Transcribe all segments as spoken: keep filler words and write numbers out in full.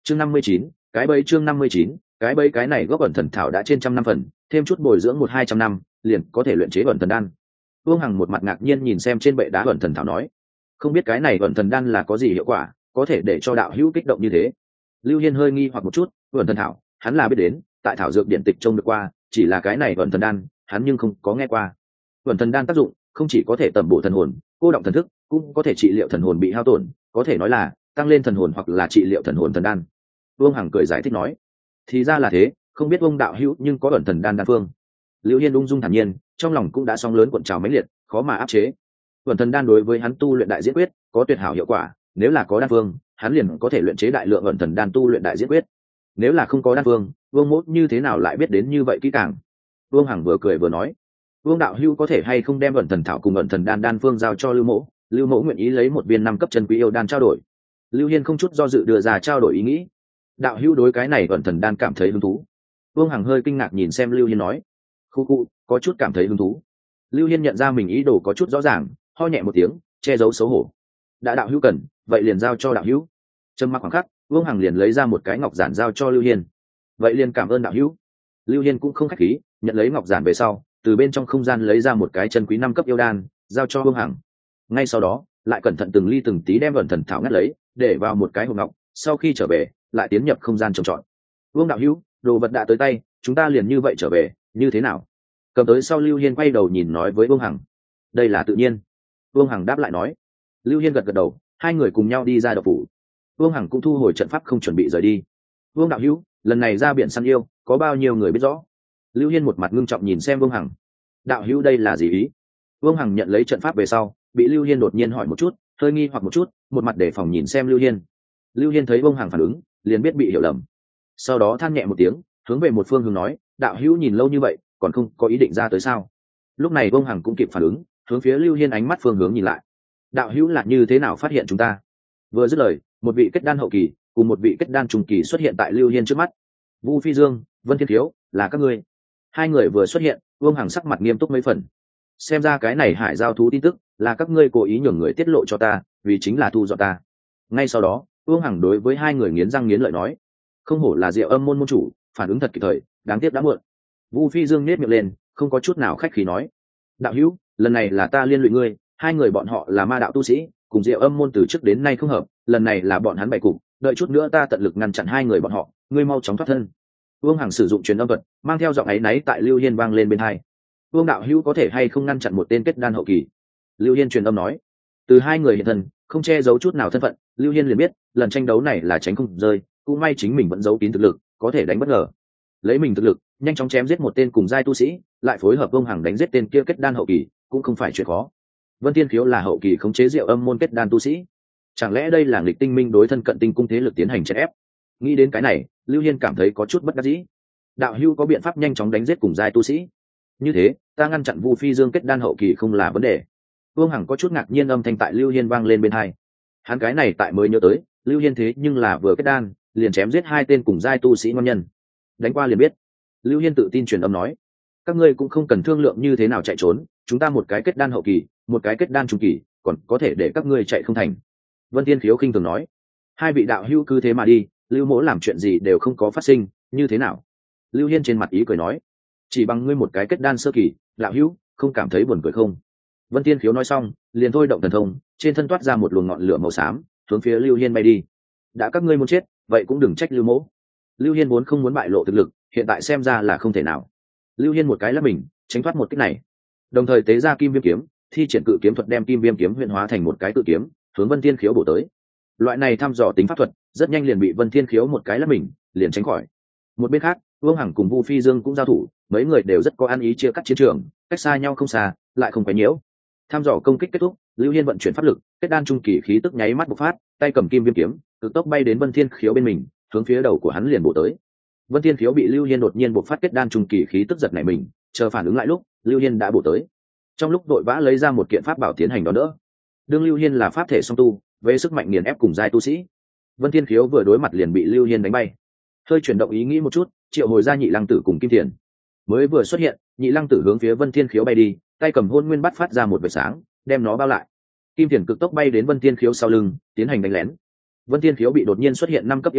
chương năm mươi chín, cái bẫy chương năm mươi chín, cái bẫy cái này gốc ẩn thần thảo đã trên trăm năm phần, thêm chút bồi dưỡng một hai trăm năm liền có thể luyện chế ẩn thần đan. Vương Hằng một mặt ngạc nhiên nhìn xem trên bệ đá ẩn thần thảo nói, không biết cái này ẩn thần đan là có gì hiệu quả, có thể để cho đạo hữu kích động như thế. Lưu Hiên hơi nghi hoặc một chút, ẩn thần thảo hắn là biết đến, tại thảo dược điện tịch trông được qua, chỉ là cái này ẩn thần đan hắn nhưng không có nghe qua. Ẩn thần đan tác dụng không chỉ có thể tẩm bổ thần hồn, cô động thần thức, cũng có thể trị liệu thần hồn bị hao tổn, có thể nói là tăng lên thần hồn hoặc là trị liệu thần hồn thần đan. Vương Hằng cười giải thích nói, thì ra là thế, không biết ông đạo hữu nhưng có ẩn thần đan đan phương. Lưu Hiên ung dung thản nhiên, trong lòng cũng đã sóng lớn cuộn trào mãnh liệt, khó mà áp chế. Ẩn thần đan đối với hắn tu luyện đại diễn quyết có tuyệt hảo hiệu quả, nếu là có đan phương, hắn liền có thể luyện chế đại lượng ẩn thần đan tu luyện đại diễn quyết. Nếu là không có đan phương, Vương Mỗ như thế nào lại biết đến như vậy kỹ càng? Vương Hằng vừa cười vừa nói, Vương đạo hữu có thể hay không đem ẩn thần thảo cùng ẩn thần đan đan phương giao cho Lưu Mỗ, Lưu Mỗ nguyện ý lấy một viên năm cấp chân quý yêu đan trao đổi. Lưu Hiên không chút do dự đưa ra trao đổi ý nghĩ. Đạo hữu đối cái này ẩn thần đan cảm thấy hứng thú? Vương Hằng hơi kinh ngạc nhìn xem Lưu Hiên nói, khu khu, có chút cảm thấy hứng thú. Lưu Hiên nhận ra mình ý đồ có chút rõ ràng, ho nhẹ một tiếng, che giấu xấu hổ. Đã đạo hữu cần, vậy liền giao cho đạo hữu. Trầm mặc khoảng khắc, Vương Hằng liền lấy ra một cái ngọc giản giao cho Lưu Hiên. Vậy liền cảm ơn đạo hữu. Lưu Hiên cũng không khách khí, nhận lấy ngọc giản về sau, từ bên trong không gian lấy ra một cái chân quý năm cấp yêu đan, giao cho Vương Hằng. Ngay sau đó, lại cẩn thận từng ly từng tí đem ẩn thần thảo ngắt lấy, để vào một cái hộp ngọc, sau khi trở về, lại tiến nhập không gian trồng trọt. Vương đạo hữu, đồ vật đã tới tay, chúng ta liền như vậy trở về, như thế nào? Cầm tới sau, Lưu Hiên quay đầu nhìn nói với Vương Hằng, đây là tự nhiên. Vương Hằng đáp lại nói. Lưu Hiên gật gật đầu, hai người cùng nhau đi ra đậu phủ. Vương Hằng cũng thu hồi trận pháp, không chuẩn bị rời đi. Vương đạo hữu, lần này ra biển săn yêu, có bao nhiêu người biết rõ? Lưu Hiên một mặt ngưng trọng nhìn xem Vương Hằng. Đạo hữu đây là gì ý? Vương Hằng nhận lấy trận pháp về sau, bị Lưu Hiên đột nhiên hỏi một chút, hơi nghi hoặc một chút, một mặt để phòng nhìn xem Lưu Hiên. Lưu Hiên thấy Vương Hằng phản ứng, liền biết bị hiểu lầm. Sau đó than nhẹ một tiếng, hướng về một phương hướng nói, đạo hữu nhìn lâu như vậy, còn không có ý định ra tới sao? Lúc này Vương Hằng cũng kịp phản ứng, hướng phía Lưu Hiên ánh mắt phương hướng nhìn lại. Đạo hữu là như thế nào phát hiện chúng ta? Vừa dứt lời, một vị kết đan hậu kỳ cùng một vị kết đan trung kỳ xuất hiện tại Lưu Hiên trước mắt. Vu Phi Dương, Vân Thiên Thiếu, là các ngươi. Hai người vừa xuất hiện, Vương Hằng sắc mặt nghiêm túc mấy phần. Xem ra cái này hải giao thú tin tức là các ngươi cố ý nhường người tiết lộ cho ta, vì chính là thu dọn ta. Ngay sau đó, Vương Hằng đối với hai người nghiến răng nghiến lợi nói, không hổ là Diệu Âm môn môn chủ, phản ứng thật kịp thời, đáng tiếc đã muộn. Vu Phi Dương nhếch miệng lên, không có chút nào khách khí nói, đạo hữu, lần này là ta liên lụy ngươi, hai người bọn họ là ma đạo tu sĩ, cùng Diệu Âm môn từ trước đến nay không hợp, lần này là bọn hắn bày cục, đợi chút nữa ta tận lực ngăn chặn hai người bọn họ, ngươi mau chóng thoát thân. Vương Hằng sử dụng truyền âm thuật, mang theo giọng áy náy tại Lưu Hiên vang lên bên tai. Vương đạo hữu có thể hay không ngăn chặn một tên kết đan hậu kỳ? Lưu Hiên truyền âm nói. Từ hai người hiện thân, không che giấu chút nào thân phận, Lưu Hiên liền biết, lần tranh đấu này là tránh không rơi, cũng may chính mình vẫn giấu kín thực lực, có thể đánh bất ngờ. Lấy mình thực lực, nhanh chóng chém giết một tên cùng giai tu sĩ, lại phối hợp Vương Hằng đánh giết tên kia kết đan hậu kỳ, cũng không phải chuyện khó. Vân Thiên Khiếu là hậu kỳ khống chế Diệu Âm môn kết đan tu sĩ, chẳng lẽ đây là nghịch tinh minh đối thân cận tinh cung thế lực tiến hành chèn ép? Nghĩ đến cái này, Lưu Hiên cảm thấy có chút bất đắc dĩ. Đạo hữu có biện pháp nhanh chóng đánh giết cùng giai tu sĩ? Như thế, ta ngăn chặn Vu Phi Dương kết đan hậu kỳ không là vấn đề. Vương Hằng có chút ngạc nhiên, âm thanh tại Lưu Hiên vang lên bên tai. Hắn cái này tại mới nhớ tới, Lưu Hiên thế nhưng là vừa kết đan, liền chém giết hai tên cùng giai tu sĩ ngon nhân. Đánh qua liền biết. Lưu Hiên tự tin truyền âm nói, các ngươi cũng không cần thương lượng như thế nào chạy trốn, chúng ta một cái kết đan hậu kỳ, một cái kết đan trung kỳ, còn có thể để các ngươi chạy không thành. Vân Thiên Khiếu khinh thường nói, hai vị đạo hữu cứ thế mà đi, Lưu mỗ làm chuyện gì đều không có phát sinh, như thế nào? Lưu Hiên trên mặt ý cười nói, chỉ bằng ngươi một cái kết đan sơ kỳ, đạo hữu không cảm thấy buồn cười không? Vân Thiên Khiếu nói xong, liền thôi động thần thông, trên thân toát ra một luồng ngọn lửa màu xám, hướng phía Lưu Hiên bay đi. Đã các ngươi muốn chết, vậy cũng đừng trách Lưu mỗ. Lưu Hiên vốn không muốn bại lộ thực lực, hiện tại xem ra là không thể nào. Lưu Hiên một cái lắc mình, tránh thoát một kích này, đồng thời tế ra kim viêm kiếm, thi triển cự kiếm thuật đem kim viêm kiếm huyễn hóa thành một cái cự kiếm, hướng Vân Thiên Khiếu bổ tới. Loại này thăm dò tính pháp thuật, rất nhanh liền bị Vân Thiên Khiếu một cái lắc mình, liền tránh khỏi. Một bên khác, Vương Hằng cùng Vu Phi Dương cũng giao thủ, mấy người đều rất có ăn ý chia cắt chiến trường, cách xa nhau không xa, lại không quấy nhiễu. Thăm dò công kích kết thúc, Lưu Hiên vận chuyển pháp lực, kết đan trung kỳ khí tức nháy mắt bộc phát, tay cầm kim viêm kiếm, cực tốc bay đến Vân Thiên Khiếu bên mình, hướng phía đầu của hắn liền bổ tới. Vân Thiên Khiếu bị Lưu Hiên đột nhiên bộc phát kết đan trung kỳ khí tức giật nảy mình, chờ phản ứng lại lúc, Lưu Hiên đã bổ tới. Trong lúc đội vã lấy ra một kiện pháp bảo tiến hành đón đỡ. Đương Lưu Hiên là pháp thể song tu, với sức mạnh nghiền ép cùng giai tu sĩ. Vân Thiên Khiếu vừa đối mặt liền bị Lưu Hiên đánh bay. Hơi chuyển động ý nghĩ một chút, triệu hồi ra Nhị Lăng Tử cùng Kim Thiền. Mới vừa xuất hiện, Nhị Lăng Tử hướng phía Vân Thiên Khiếu bay đi, tay cầm Hôn Nguyên Bát phát ra một vệt sáng, đem nó bao lại. Kim Thiền cực tốc bay đến Vân Thiên Khiếu sau lưng, tiến hành đánh lén. Vân Thiên Khiếu bị đột nhiên xuất hiện năm cấp yêu thú,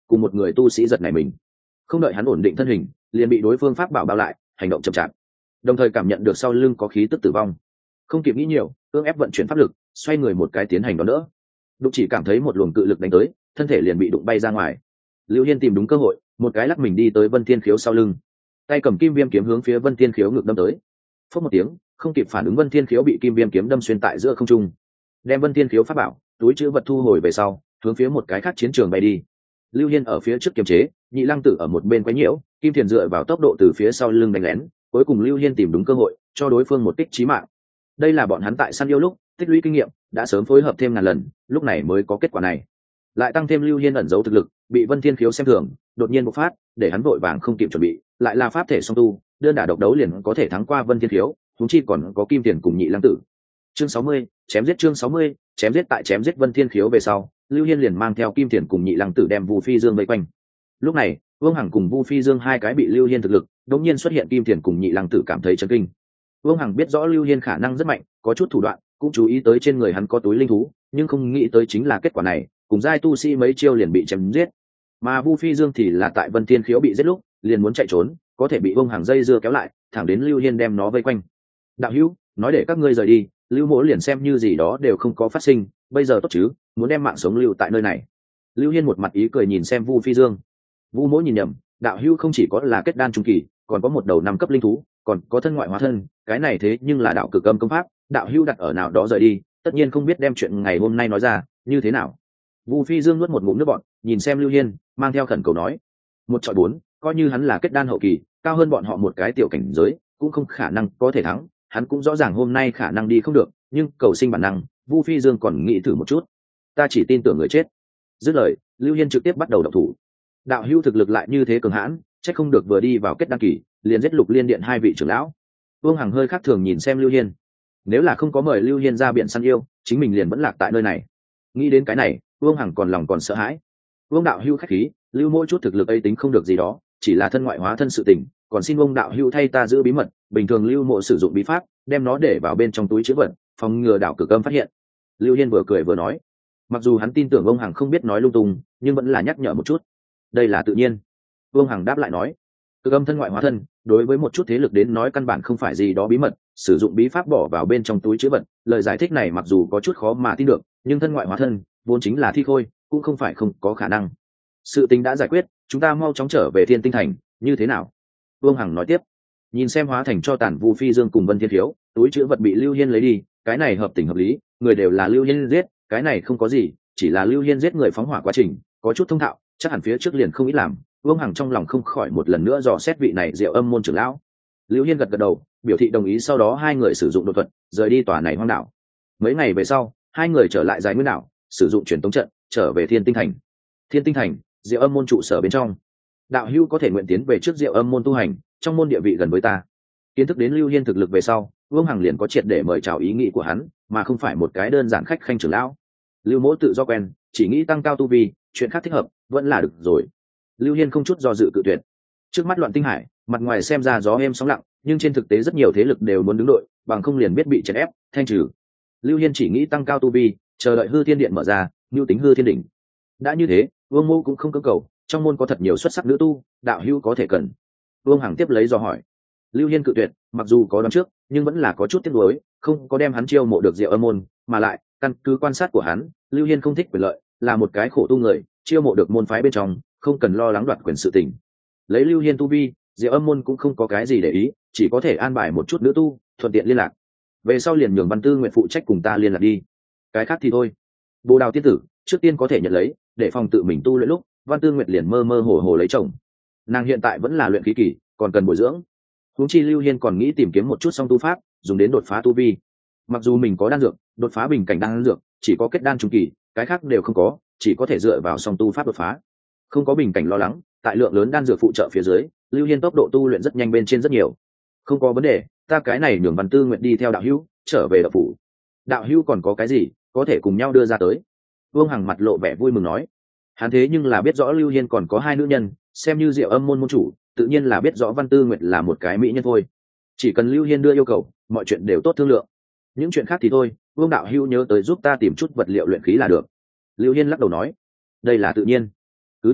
cùng một người tu sĩ giật này mình, không đợi hắn ổn định thân hình liền bị đối phương pháp bảo bao lại, hành động chậm chạp, đồng thời cảm nhận được sau lưng có khí tức tử vong. Không kịp nghĩ nhiều, cưỡng ép vận chuyển pháp lực, xoay người một cái tiến hành đón đỡ. Đụng chỉ cảm thấy một luồng cự lực đánh tới, thân thể liền bị đụng bay ra ngoài. Lưu Hiên tìm đúng cơ hội, một cái lắc mình đi tới Vân Thiên Khiếu sau lưng, tay cầm kim viêm kiếm hướng phía Vân Thiên Khiếu ngực đâm tới. Phốc một tiếng, không kịp phản ứng, Vân Thiên Khiếu bị kim viêm kiếm đâm xuyên tại giữa không trung. Đem Vân Thiên Khiếu pháp bảo, túi trữ vật thu hồi về sau, hướng phía một cái khác chiến trường bay đi. Lưu Hiên ở phía trước kiềm chế, Nhị Lăng Tử ở một bên quấy nhiễu, Kim Thiền dựa vào tốc độ từ phía sau lưng đánh lén, cuối cùng Lưu Hiên tìm đúng cơ hội, cho đối phương một kích chí mạng. Đây là bọn hắn tại săn yêu lúc tích lũy kinh nghiệm, đã sớm phối hợp thêm ngàn lần, lúc này mới có kết quả này. Lại tăng thêm Lưu Hiên ẩn giấu thực lực, bị Vân Thiên Khiếu xem thường, đột nhiên bộc phát, để hắn vội vàng không kịp chuẩn bị, lại là pháp thể song tu, đơn đả độc đấu liền có thể thắng qua Vân Thiên Khiếu, huống chi còn có Kim Tiền cùng Nhị Lăng Tử. Chương sáu mươi, chém giết chương sáu mươi, chém giết tại chém giết Vân Thiên Khiếu về sau, Lưu Hiên liền mang theo Kim Tiền cùng Nhị Lăng Tử đem Vu Phi Dương vây quanh. Lúc này, Vương Hằng cùng Vu Phi Dương hai cái bị Lưu Hiên thực lực, đột nhiên xuất hiện Kim Tiền cùng Nhị Lăng Tử cảm thấy chấn kinh. Vương Hằng biết rõ Lưu Hiên khả năng rất mạnh, có chút thủ đoạn, cũng chú ý tới trên người hắn có túi linh thú, nhưng không nghĩ tới chính là kết quả này, cùng giai tu sĩ mấy chiêu liền bị chém giết. Mà Vu Phi Dương thì là tại Vân Thiên Khiếu bị giết lúc, liền muốn chạy trốn, có thể bị Vương Hằng dây dưa kéo lại, thẳng đến Lưu Hiên đem nó vây quanh. Đạo hữu, nói để các ngươi rời đi, Lưu Mỗ liền xem như gì đó đều không có phát sinh, bây giờ tốt chứ, muốn đem mạng sống lưu tại nơi này. Lưu Hiên một mặt ý cười nhìn xem Vu Phi Dương. Vu Mỗ nhìn nhầm, đạo hữu không chỉ có là kết đan trung kỳ, còn có một đầu năm cấp linh thú, còn có thân ngoại hóa thân, cái này thế nhưng là đạo cực âm công pháp, đạo hữu đặt ở nào đó rời đi, tất nhiên không biết đem chuyện ngày hôm nay nói ra như thế nào. Vu Phi Dương nuốt một ngụm nước bọt, nhìn xem Lưu Hiên, mang theo khẩn cầu nói: một chọi bốn, coi như hắn là kết đan hậu kỳ, cao hơn bọn họ một cái tiểu cảnh giới, cũng không khả năng có thể thắng. Hắn cũng rõ ràng hôm nay khả năng đi không được, nhưng cầu sinh bản năng, Vu Phi Dương còn nghĩ thử một chút. Ta chỉ tin tưởng người chết. Dứt lời, Lưu Hiên trực tiếp bắt đầu động thủ. Đạo hữu thực lực lại như thế cường hãn, chắc không được vừa đi vào kết đan kỳ, liền giết Lục Liên Điện hai vị trưởng lão. Vương Hằng hơi khác thường nhìn xem Lưu Hiên. Nếu là không có mời Lưu Hiên ra biển săn yêu, chính mình liền vẫn lạc tại nơi này. Nghĩ đến cái này, Vương Hằng còn lòng còn sợ hãi. Vương đạo hữu khách khí, Lưu mỗi chút thực lực ấy tính không được gì đó, chỉ là thân ngoại hóa thân sự tình, còn xin Vương đạo hữu thay ta giữ bí mật. Bình thường Lưu mộ sử dụng bí pháp, đem nó để vào bên trong túi trữ vật, phòng ngừa đạo cực âm phát hiện. Lưu Hiên vừa cười vừa nói, mặc dù hắn tin tưởng Vương Hằng không biết nói lung tung, nhưng vẫn là nhắc nhở một chút. Đây là tự nhiên. Vương Hằng đáp lại nói, cực âm thân ngoại hóa thân, đối với một chút thế lực đến nói căn bản không phải gì đó bí mật, sử dụng bí pháp bỏ vào bên trong túi trữ vật. Lời giải thích này mặc dù có chút khó mà tin được, nhưng thân ngoại hóa thân vốn chính là thi khôi, cũng không phải không có khả năng. Sự tình đã giải quyết, chúng ta mau chóng trở về Thiên Tinh Thành, như thế nào? Vương Hằng nói tiếp. Nhìn xem hóa thành cho tàn Vu Phi Dương cùng Vân Thiên Khiếu, túi trữ vật bị Lưu Hiên lấy đi, cái này hợp tình hợp lý, người đều là Lưu Hiên giết, cái này không có gì, chỉ là Lưu Hiên giết người phóng hỏa quá trình, có chút thông thạo, chắc hẳn phía trước liền không ít làm. Vương Hằng trong lòng không khỏi một lần nữa dò xét vị này Diệu Âm môn trưởng lão. Lưu Hiên gật gật đầu, biểu thị đồng ý, sau đó hai người sử dụng đột thuật, rời đi tòa này hoang đảo. Mấy ngày về sau, hai người trở lại Giải Nguyên đảo, sử dụng truyền tống trận, trở về Thiên Tinh Thành. Thiên Tinh Thành, Diệu Âm môn trụ sở bên trong. Đạo hữu có thể nguyện tiến về trước Diệu Âm môn tu hành, trong môn địa vị gần với ta. Kiến thức đến Lưu Hiên thực lực về sau, Vương Hằng liền có triệt để mời chào ý nghĩ của hắn, mà không phải một cái đơn giản khách khanh trưởng lão. Lưu Mỗ tự do quen, chỉ nghĩ tăng cao tu vi, chuyện khác thích hợp, vẫn là được rồi. Lưu Hiên không chút do dự cự tuyệt. Trước mắt Loạn Tinh Hải, mặt ngoài xem ra gió êm sóng lặng, nhưng trên thực tế rất nhiều thế lực đều muốn đứng đội, bằng không liền biết bị chèn ép, thanh trừ. Lưu Hiên chỉ nghĩ tăng cao tu vi, chờ đợi Hư Thiên Điện mở ra, mưu tính Hư Thiên đỉnh. Đã như thế, Vương Mô cũng không cưỡng cầu, trong môn có thật nhiều xuất sắc nữ tu, đạo hữu có thể cần. Vương Hằng tiếp lấy dò hỏi. Lưu Hiên cự tuyệt, mặc dù có đoán trước, nhưng vẫn là có chút tiếc nuối, không có đem hắn chiêu mộ được Diệu Âm môn, mà lại, căn cứ quan sát của hắn, Lưu Hiên không thích quyền lợi, là một cái khổ tu người, chiêu mộ được môn phái bên trong, không cần lo lắng đoạt quyền sự tình. Lấy Lưu Hiên tu vi, Diệu Âm môn cũng không có cái gì để ý, chỉ có thể an bài một chút nữ tu, thuận tiện liên lạc. Về sau liền nhường Văn Tư Nguyệt phụ trách cùng ta liên lạc đi. Cái khác thì thôi. Bồ Đào tiên tử, trước tiên có thể nhận lấy, để phòng tự mình tu luyện lúc, Văn Tư Nguyệt liền mơ mơ hồ hồ lấy chồng. Nàng hiện tại vẫn là luyện khí kỳ, còn cần bồi dưỡng. Huống chi Lưu Hiên còn nghĩ tìm kiếm một chút song tu pháp, dùng đến đột phá tu vi. Mặc dù mình có đan dược, đột phá bình cảnh đan dược, chỉ có kết đan trung kỳ, cái khác đều không có, chỉ có thể dựa vào song tu pháp đột phá. Không có bình cảnh lo lắng, tại lượng lớn đan dược phụ trợ phía dưới, Lưu Hiên tốc độ tu luyện rất nhanh bên trên rất nhiều. Không có vấn đề, ta cái này nhường Văn Tư Nguyệt đi theo đạo hữu, trở về đạo phủ. Đạo hữu còn có cái gì, có thể cùng nhau đưa ra tới. Vương Hằng mặt lộ vẻ vui mừng nói. Hắn thế nhưng là biết rõ Lưu Hiên còn có hai nữ nhân, xem như Diệu Âm môn môn chủ, tự nhiên là biết rõ Văn Tư Nguyệt là một cái mỹ nhân thôi. Chỉ cần Lưu Hiên đưa yêu cầu, mọi chuyện đều tốt thương lượng. Những chuyện khác thì thôi, Vương đạo hữu nhớ tới giúp ta tìm chút vật liệu luyện khí là được. Lưu Hiên lắc đầu nói. Đây là tự nhiên. Cứ như vậy,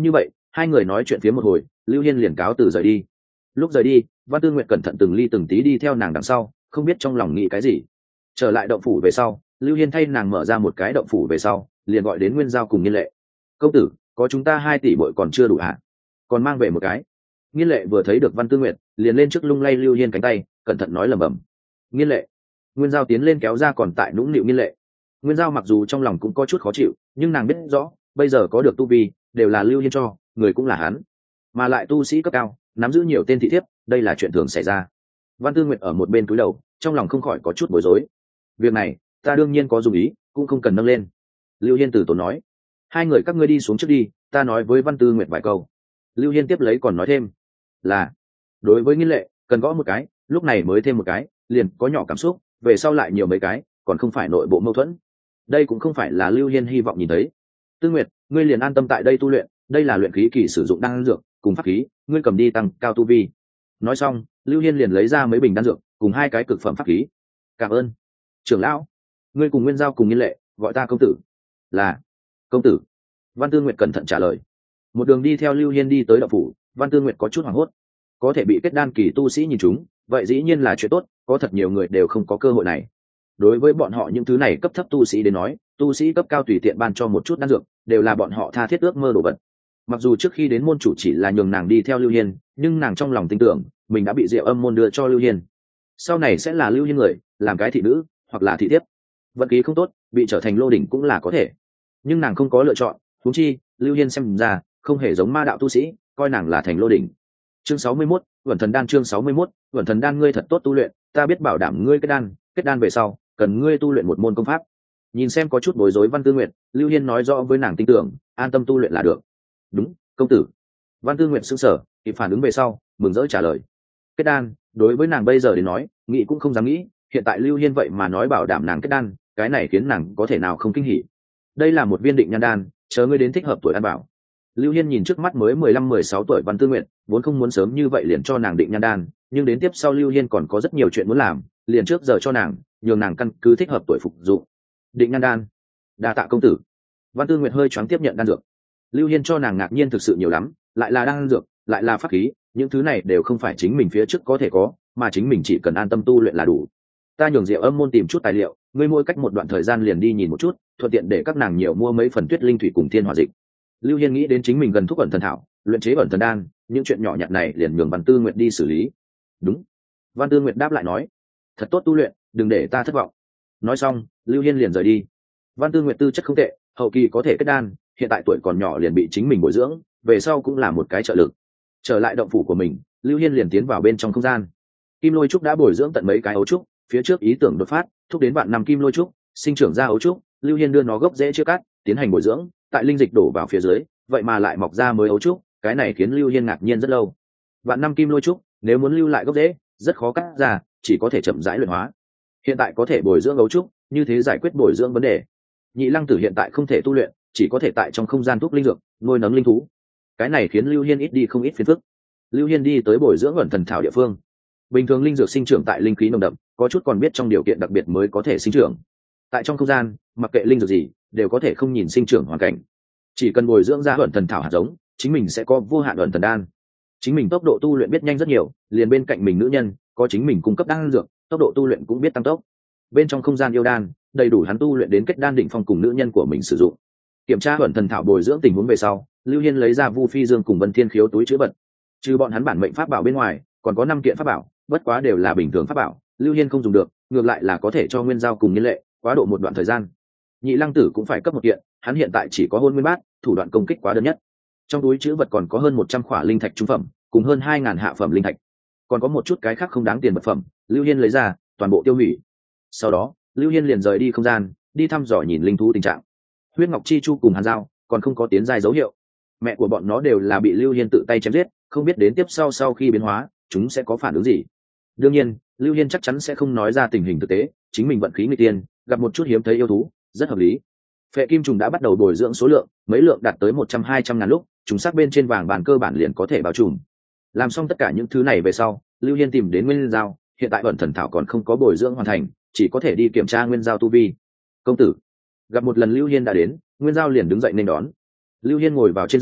hai người nói chuyện phía một hồi, Lưu Hiên liền cáo từ rời đi. Lúc rời đi, Văn Tư Nguyệt cẩn thận từng ly từng tí đi theo nàng đằng sau, không biết trong lòng nghĩ cái gì. Trở lại động phủ về sau, Lưu Hiên thay nàng mở ra một cái động phủ về sau, liền gọi đến Nguyên Giao cùng Nghiên Lệ. Công tử, có chúng ta hai tỷ bội còn chưa đủ hả? Còn mang về một cái. Nghiên Lệ vừa thấy được Văn Tư Nguyệt, liền lên trước lung lay Lưu Hiên cánh tay, cẩn thận nói lẩm bẩm. Nghiên Lệ. Nguyên Giao tiến lên kéo ra còn tại nũng nịu Nghiên Lệ. Nguyên Giao mặc dù trong lòng cũng có chút khó chịu, nhưng nàng biết rõ, bây giờ có được tu vi, đều là Lưu Hiên cho, người cũng là hắn, mà lại tu sĩ cấp cao, nắm giữ nhiều tên thị thiếp, đây là chuyện thường xảy ra. Văn Tư Nguyệt ở một bên cúi đầu, trong lòng không khỏi có chút bối rối. Việc này, ta đương nhiên có dùng ý, cũng không cần nâng lên. Lưu Hiên từ tốn nói, hai người các ngươi đi xuống trước đi, ta nói với Văn Tư Nguyệt vài câu. Lưu Hiên tiếp lấy còn nói thêm, là đối với Nghiên Lệ, cần gõ một cái, lúc này mới thêm một cái, liền có nhỏ cảm xúc, về sau lại nhiều mấy cái, còn không phải nội bộ mâu thuẫn. Đây cũng không phải là Lưu Hiên hy vọng nhìn thấy. Tư Nguyệt, ngươi liền an tâm tại đây tu luyện, đây là luyện khí kỳ sử dụng đan dược cùng pháp khí, ngươi cầm đi tăng cao tu vi. Nói xong, Lưu Hiên liền lấy ra mấy bình đan dược cùng hai cái cực phẩm pháp khí. Cảm ơn trưởng lão. Ngươi cùng Nguyên Giao cùng Nghiên Lệ gọi ta công tử. Là công tử. Văn Tư Nguyệt cẩn thận trả lời. Một đường đi theo Lưu Hiên đi tới đạo phủ, Văn Tư Nguyệt có chút hoảng hốt. Có thể bị kết đan kỳ tu sĩ nhìn chúng, vậy dĩ nhiên là chuyện tốt, có thật nhiều người đều không có cơ hội này. Đối với bọn họ những thứ này cấp thấp tu sĩ đến nói, tu sĩ cấp cao tùy tiện ban cho một chút đan dược, đều là bọn họ tha thiết ước mơ đồ vật. Mặc dù trước khi đến môn chủ chỉ là nhường nàng đi theo Lưu Hiên, nhưng nàng trong lòng tin tưởng mình đã bị Diệu Âm môn đưa cho Lưu Hiên, sau này sẽ là Lưu Hiên người, làm cái thị nữ hoặc là thị thiếp. Vận khí không tốt, bị trở thành lô đỉnh cũng là có thể, nhưng nàng không có lựa chọn. Huống chi Lưu Hiên xem ra không hề giống ma đạo tu sĩ, coi nàng là thành lô đỉnh. Chương sáu mươi mốt, Vẩn Thần Đan. Chương sáu mươi mốt, Vẩn Thần Đan. Ngươi thật tốt tu luyện, ta biết bảo đảm ngươi kết đan, kết đan về sau cần ngươi tu luyện một môn công pháp. Nhìn xem có chút bối rối Văn Tư Nguyệt, Lưu Hiên nói rõ với nàng tin tưởng, an tâm tu luyện là được. Đúng, công tử. Văn Tư Nguyệt sững sờ, kịp phản ứng về sau, mừng rỡ trả lời. Kết đan, đối với nàng bây giờ đến nói, nghĩ cũng không dám nghĩ, hiện tại Lưu Hiên vậy mà nói bảo đảm nàng kết đan, cái này khiến nàng có thể nào không kinh hỉ. Đây là một viên định nhan đan, chờ ngươi đến thích hợp tuổi ăn bảo. Lưu Hiên nhìn trước mắt mới mười lăm mười sáu tuổi Văn Tư Nguyệt, vốn không muốn sớm như vậy liền cho nàng định nhan đan, nhưng đến tiếp sau Lưu Hiên còn có rất nhiều chuyện muốn làm, liền trước giờ cho nàng, nhường nàng căn cứ thích hợp tuổi phục dụng. Định nhan đan. Đa tạ công tử. Văn Tư Nguyệt hơi choáng tiếp nhận đan dược. Lưu Hiên cho nàng ngạc nhiên thực sự nhiều lắm, lại là đan dược, lại là pháp khí, những thứ này đều không phải chính mình phía trước có thể có, mà chính mình chỉ cần an tâm tu luyện là đủ. Ta nhường Diệu Âm môn tìm chút tài liệu, ngươi mỗi cách một đoạn thời gian liền đi nhìn một chút, thuận tiện để các nàng nhiều mua mấy phần tuyết linh thủy cùng thiên hỏa dịch. Lưu Hiên nghĩ đến chính mình gần thúc ẩn thần thảo, luyện chế ẩn thần đan, những chuyện nhỏ nhặt này liền nhường Văn Tư Nguyệt đi xử lý. Đúng. Văn Tư Nguyệt đáp lại nói, thật tốt tu luyện, đừng để ta thất vọng. Nói xong, Lưu Hiên liền rời đi. Văn Tư Nguyệt tư chất không tệ, hậu kỳ có thể kết đan, hiện tại tuổi còn nhỏ liền bị chính mình bồi dưỡng, về sau cũng là một cái trợ lực. Trở lại động phủ của mình, Lưu Hiên liền tiến vào bên trong không gian. Kim Lôi trúc đã bồi dưỡng tận mấy cái ấu trúc, phía trước ý tưởng đột phát, thúc đến bạn năm kim lôi trúc, sinh trưởng ra ấu trúc, Lưu Hiên đưa nó gốc rễ chưa cắt, tiến hành bồi dưỡng, tại linh dịch đổ vào phía dưới, vậy mà lại mọc ra mới ấu trúc, cái này khiến Lưu Hiên ngạc nhiên rất lâu. Bạn năm kim lôi trúc, nếu muốn lưu lại gốc rễ, rất khó cắt ra, chỉ có thể chậm rãi luyện hóa. Hiện tại có thể bồi dưỡng ấu trúc, như thế giải quyết bồi dưỡng vấn đề. Nhị Lăng Tử hiện tại không thể tu luyện, chỉ có thể tại trong không gian thuốc linh dược, nuôi nấng linh thú. Cái này khiến Lưu Hiên ít đi không ít phiền phức. Lưu Hiên đi tới bồi dưỡng ẩn thần thảo địa phương. Bình thường linh dược sinh trưởng tại linh khí nồng đậm, có chút còn biết trong điều kiện đặc biệt mới có thể sinh trưởng. Tại trong không gian, mặc kệ linh dược gì, đều có thể không nhìn sinh trưởng hoàn cảnh. Chỉ cần bồi dưỡng ra ẩn thần thảo hạt giống, chính mình sẽ có vô hạn ẩn thần đan. Chính mình tốc độ tu luyện biết nhanh rất nhiều, liền bên cạnh mình nữ nhân, có chính mình cung cấp đan dược, tốc độ tu luyện cũng biết tăng tốc. Bên trong không gian yêu đan, đầy đủ hắn tu luyện đến kết đan đỉnh phong cùng nữ nhân của mình sử dụng. Kiểm tra ẩn thần thảo bồi dưỡng tình huống về sau, Lưu Hiên lấy ra Vu Phi Dương cùng Vân Thiên Khiếu túi chứa vật. Trừ bọn hắn bản mệnh pháp bảo bên ngoài, còn có năm kiện pháp bảo, bất quá đều là bình thường pháp bảo, Lưu Hiên không dùng được, ngược lại là có thể cho Nguyên Giao cùng Nghiên Lệ quá độ một đoạn thời gian. Nhị Lăng Tử cũng phải cấp một kiện, hắn hiện tại chỉ có hôn nguyên bát, thủ đoạn công kích quá đơn nhất. Trong túi chứa vật còn có hơn một trăm khỏa linh thạch trung phẩm, cùng hơn hai ngàn hạ phẩm linh thạch. Còn có một chút cái khác không đáng tiền vật phẩm, Lưu Hiên lấy ra, toàn bộ tiêu hủy. Sau đó, Lưu Hiên liền rời đi không gian, đi thăm dò nhìn linh thú tình trạng. Huyết Ngọc Chi Chu cùng Hàn Giao còn không có tiến giai dấu hiệu. Mẹ của bọn nó đều là bị Lưu Hiên tự tay chém giết, không biết đến tiếp sau sau khi biến hóa, chúng sẽ có phản ứng gì. Đương nhiên, Lưu Hiên chắc chắn sẽ không nói ra tình hình thực tế, chính mình vận khí nghịch tiên, gặp một chút hiếm thấy yêu thú, rất hợp lý. Phệ kim trùng đã bắt đầu bồi dưỡng số lượng, mấy lượng đạt tới một trăm hai trăm ngàn lúc, chúng sắc bên trên vàng bàn cơ bản liền có thể bao trùm. Làm xong tất cả những thứ này về sau, Lưu Hiên tìm đến Nguyên Giao, hiện tại ẩn thần thảo còn không có bồi dưỡng hoàn thành, chỉ có thể đi kiểm tra Nguyên Giao tu vi. Công tử. Gặp một lần Lưu Hiên đã đến, Nguyên Giao liền đứng dậy nên đón. Lưu Hiên ngồi vào trên giường,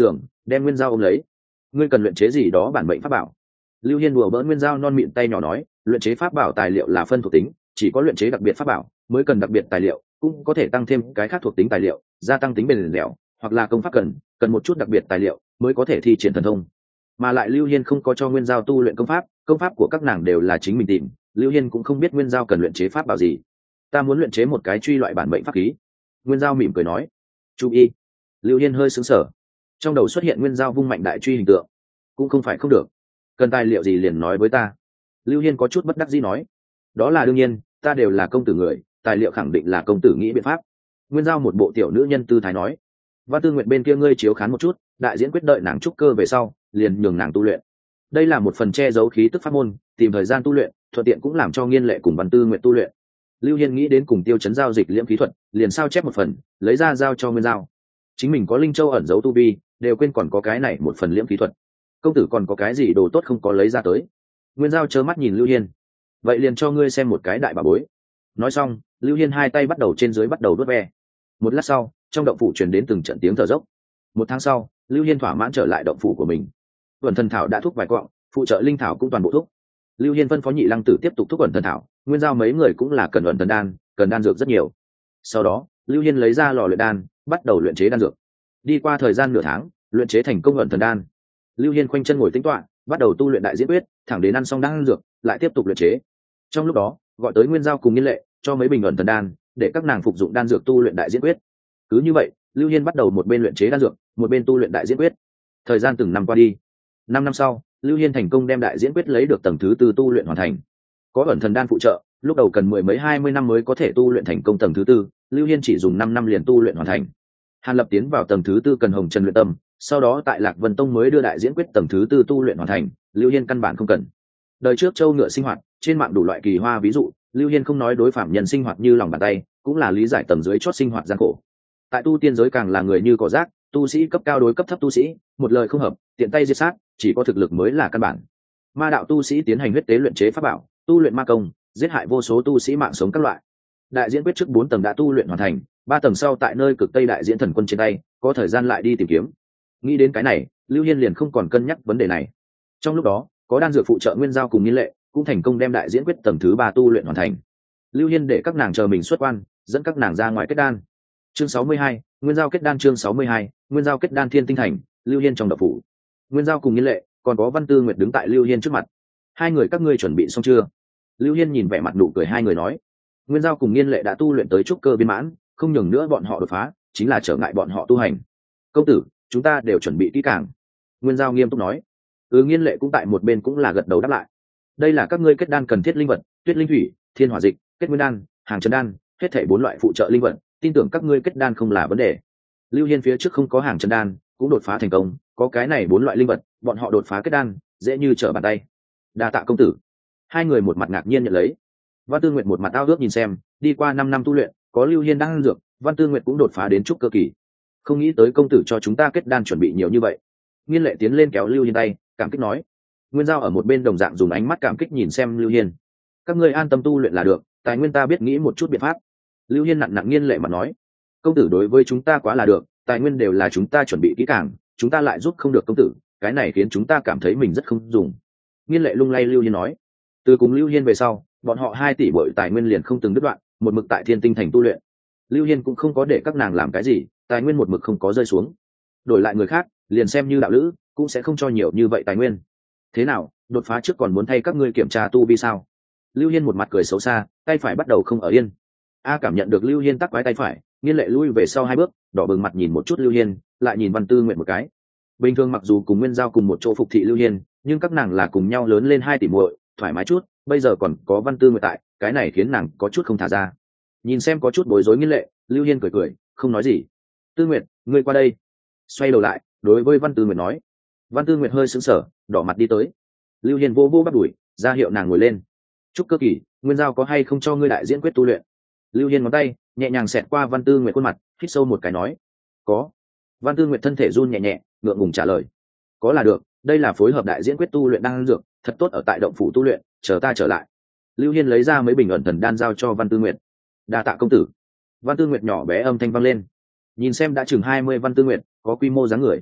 đem nguyên dao ôm lấy. Ngươi cần luyện chế gì đó bản mệnh pháp bảo? Lưu Hiên đùa bỡn nguyên dao non mịn tay nhỏ nói, luyện chế pháp bảo tài liệu là phân thuộc tính, chỉ có luyện chế đặc biệt pháp bảo mới cần đặc biệt tài liệu, cũng có thể tăng thêm cái khác thuộc tính tài liệu, gia tăng tính bền dẻo, hoặc là công pháp cần cần một chút đặc biệt tài liệu mới có thể thi triển thần thông. Mà lại Lưu Hiên không có cho nguyên giao tu luyện công pháp, công pháp của các nàng đều là chính mình tìm, Lưu Hiên cũng không biết nguyên giao cần luyện chế pháp bảo gì. Ta muốn luyện chế một cái truy loại bản mệnh pháp khí. Nguyên giao mỉm cười nói. Chú ý. Lưu Hiên hơi sững sờ, trong đầu xuất hiện nguyên giao vung mạnh đại truy hình tượng. Cũng không phải không được, cần tài liệu gì liền nói với ta. Lưu Hiên có chút bất đắc dĩ nói. Đó là đương nhiên, ta đều là công tử người, tài liệu khẳng định là công tử nghĩ biện pháp. Nguyên giao một bộ tiểu nữ nhân tư thái nói. Văn Tư Nguyệt bên kia ngươi chiếu khán một chút, đại diễn quyết đợi nàng trúc cơ về sau liền nhường nàng tu luyện. Đây là một phần che giấu khí tức pháp môn, tìm thời gian tu luyện, thuận tiện cũng làm cho Nghiên Lệ cùng Văn Tư Nguyệt tu luyện. Lưu Hiên nghĩ đến cùng Tiêu Chấn giao dịch liễm khí thuật, liền sao chép một phần, lấy ra giao cho Nguyên Giao. Chính mình có linh châu ẩn giấu tu vi, đều quên còn có cái này một phần liễm khí thuật. Công tử còn có cái gì đồ tốt không có lấy ra tới? Nguyên Giao trơ mắt nhìn Lưu Hiên. Vậy liền cho ngươi xem một cái đại bà bối. Nói xong, Lưu Hiên hai tay bắt đầu trên dưới bắt đầu đốt ve. Một lát sau, trong động phủ truyền đến từng trận tiếng thở dốc. Một tháng sau, Lưu Hiên thỏa mãn trở lại động phủ của mình. Vẩn thần thảo đã thúc vài quặng, phụ trợ linh thảo cũng toàn bộ thúc. Lưu Hiên phân phó Nhị Lăng Tử tiếp tục thúc ẩn thần thảo, Nguyên Giao mấy người cũng là cần ẩn thần đan, cần đan dược rất nhiều. Sau đó, Lưu Hiên lấy ra lò luyện đan, bắt đầu luyện chế đan dược. Đi qua thời gian nửa tháng, luyện chế thành công ẩn thần đan. Lưu Hiên khoanh chân ngồi tĩnh tọa, bắt đầu tu luyện đại diễn quyết, thẳng đến ăn xong đan dược, lại tiếp tục luyện chế. Trong lúc đó, gọi tới Nguyên Giao cùng Nghiên Lệ, cho mấy bình ẩn thần đan, để các nàng phục dụng đan dược tu luyện đại diễn quyết. Cứ như vậy, Lưu Hiên bắt đầu một bên luyện chế đan dược, một bên tu luyện đại diễn quyết. Thời gian từng năm qua đi, năm năm sau, Lưu Hiên thành công đem đại diễn quyết lấy được tầng thứ tư tu luyện hoàn thành. Có ẩn thần đan phụ trợ, lúc đầu cần mười mấy hai mươi năm mới có thể tu luyện thành công tầng thứ tư, Lưu Hiên chỉ dùng năm năm liền tu luyện hoàn thành. Hàn Lập tiến vào tầng thứ tư cần Hồng Trần luyện tâm, sau đó tại Lạc Vân Tông mới đưa đại diễn quyết tầng thứ tư tu luyện hoàn thành, Lưu Hiên căn bản không cần. Đời trước châu ngựa sinh hoạt, trên mạng đủ loại kỳ hoa ví dụ, Lưu Hiên không nói đối phạm nhân sinh hoạt như lòng bàn tay, cũng là lý giải tầng dưới chót sinh hoạt gian khổ. Tại tu tiên giới càng là người như cỏ rác, tu sĩ cấp cao đối cấp thấp tu sĩ, một lời không hợp, tiện tay giết sát, chỉ có thực lực mới là căn bản. Ma đạo tu sĩ tiến hành huyết tế luyện chế pháp bảo, tu luyện ma công, giết hại vô số tu sĩ mạng sống các loại. Đại diễn quyết trước bốn tầng đã tu luyện hoàn thành, ba tầng sau tại nơi cực tây đại diễn thần quân trên tay, có thời gian lại đi tìm kiếm. Nghĩ đến cái này, Lưu Hiên liền không còn cân nhắc vấn đề này. Trong lúc đó, có đan dược phụ trợ Nguyên Giao cùng Nghiên Lệ, cũng thành công đem đại diễn quyết tầng thứ ba tu luyện hoàn thành. Lưu Hiên để các nàng chờ mình xuất quan, dẫn các nàng ra ngoài kết đan. Chương sáu mươi hai, Nguyên Giao kết đan. Chương sáu mươi hai, Nguyên Giao kết đan. Thiên Tinh Thành, Lưu Hiên trong động phủ. Nguyên Giao cùng Nghiên Lệ, còn có Văn Tư Nguyệt đứng tại Lưu Hiên trước mặt. Hai người các ngươi chuẩn bị xong chưa? Lưu Hiên nhìn vẻ mặt nụ cười hai người nói. Nguyên Giao cùng Nghiên Lệ đã tu luyện tới trúc cơ viên mãn, không nhường nữa bọn họ đột phá, chính là trở ngại bọn họ tu hành. Công tử, chúng ta đều chuẩn bị kỹ càng. Nguyên Giao nghiêm túc nói. Ừ, Nghiên Lệ cũng tại một bên cũng là gật đầu đáp lại. Đây là các ngươi kết đan cần thiết linh vật, tuyết linh thủy, thiên hỏa dịch, kết nguyên đan, hàng trần đan, hết thảy bốn loại phụ trợ linh vật, tin tưởng các ngươi kết đan không là vấn đề. Lưu Hiên phía trước không có hàng trần đan, cũng đột phá thành công, có cái này bốn loại linh vật, bọn họ đột phá kết đan dễ như trở bàn tay. Đa tạ công tử. Hai người một mặt ngạc nhiên nhận lấy. Văn Tư Nguyệt một mặt ao ước nhìn xem, đi qua năm năm tu luyện, có Lưu Hiên đang dược, Văn Tư Nguyệt cũng đột phá đến trúc cơ kỳ. Không nghĩ tới công tử cho chúng ta kết đan chuẩn bị nhiều như vậy. Nghiên Lệ tiến lên kéo Lưu Hiên tay, cảm kích nói. Nguyên Giao ở một bên đồng dạng dùng ánh mắt cảm kích nhìn xem Lưu Hiên. Các ngươi an tâm tu luyện là được, tài nguyên ta biết nghĩ một chút biện pháp. Lưu Hiên nặng nặng Nghiên Lệ mà nói. Công tử đối với chúng ta quá là được, tài nguyên đều là chúng ta chuẩn bị kỹ càng, chúng ta lại giúp không được công tử, cái này khiến chúng ta cảm thấy mình rất không dùng. Nghiên Lệ lung lay Lưu Hiên nói. Từ cùng Lưu Hiên về sau, bọn họ hai tỷ bội tài nguyên liền không từng đứt đoạn, một mực tại Thiên Tinh Thành tu luyện. Lưu Hiên cũng không có để các nàng làm cái gì, tài nguyên một mực không có rơi xuống. Đổi lại người khác, liền xem như đạo lữ, cũng sẽ không cho nhiều như vậy tài nguyên. Thế nào, đột phá trước còn muốn thay các ngươi kiểm tra tu vi sao? Lưu Hiên một mặt cười xấu xa, tay phải bắt đầu không ở yên. A cảm nhận được Lưu Hiên tắc quái tay phải, Nghiên Lệ lui về sau hai bước, đỏ bừng mặt nhìn một chút Lưu Hiên, lại nhìn Văn Tư Nguyệt một cái. Bình thường mặc dù cùng Nguyên Giao cùng một chỗ phục thị Lưu Hiên, nhưng các nàng là cùng nhau lớn lên hai tỷ muội, thoải mái chút, bây giờ còn có Văn Tư Nguyệt tại, cái này khiến nàng có chút không thả ra. Nhìn xem có chút bối rối Nghiên Lệ, Lưu Hiên cười cười, không nói gì. Tư Nguyệt, ngươi qua đây. Xoay đầu lại, đối với Văn Tư Nguyệt nói. Văn Tư Nguyệt hơi sững sờ, đỏ mặt đi tới. Lưu Hiên vô vô bắt đuổi, ra hiệu nàng ngồi lên. Trúc cơ kỳ, Nguyên Giao có hay không cho ngươi đại diễn quyết tu luyện? Lưu Hiên ngón tay nhẹ nhàng xẹt qua Văn Tư Nguyệt khuôn mặt, hít sâu một cái nói. Có. Văn Tư Nguyệt thân thể run nhẹ nhẹ, ngượng ngùng trả lời. Có là được, đây là phối hợp đại diễn quyết tu luyện đang dược, thật tốt ở tại động phủ tu luyện, chờ ta trở lại. Lưu Hiên lấy ra mấy bình ẩn thần đan giao cho Văn Tư Nguyệt. Đa tạ công tử. Văn Tư Nguyệt nhỏ bé âm thanh vang lên. Nhìn xem đã chừng hai mươi Văn Tư Nguyệt, có quy mô dáng người.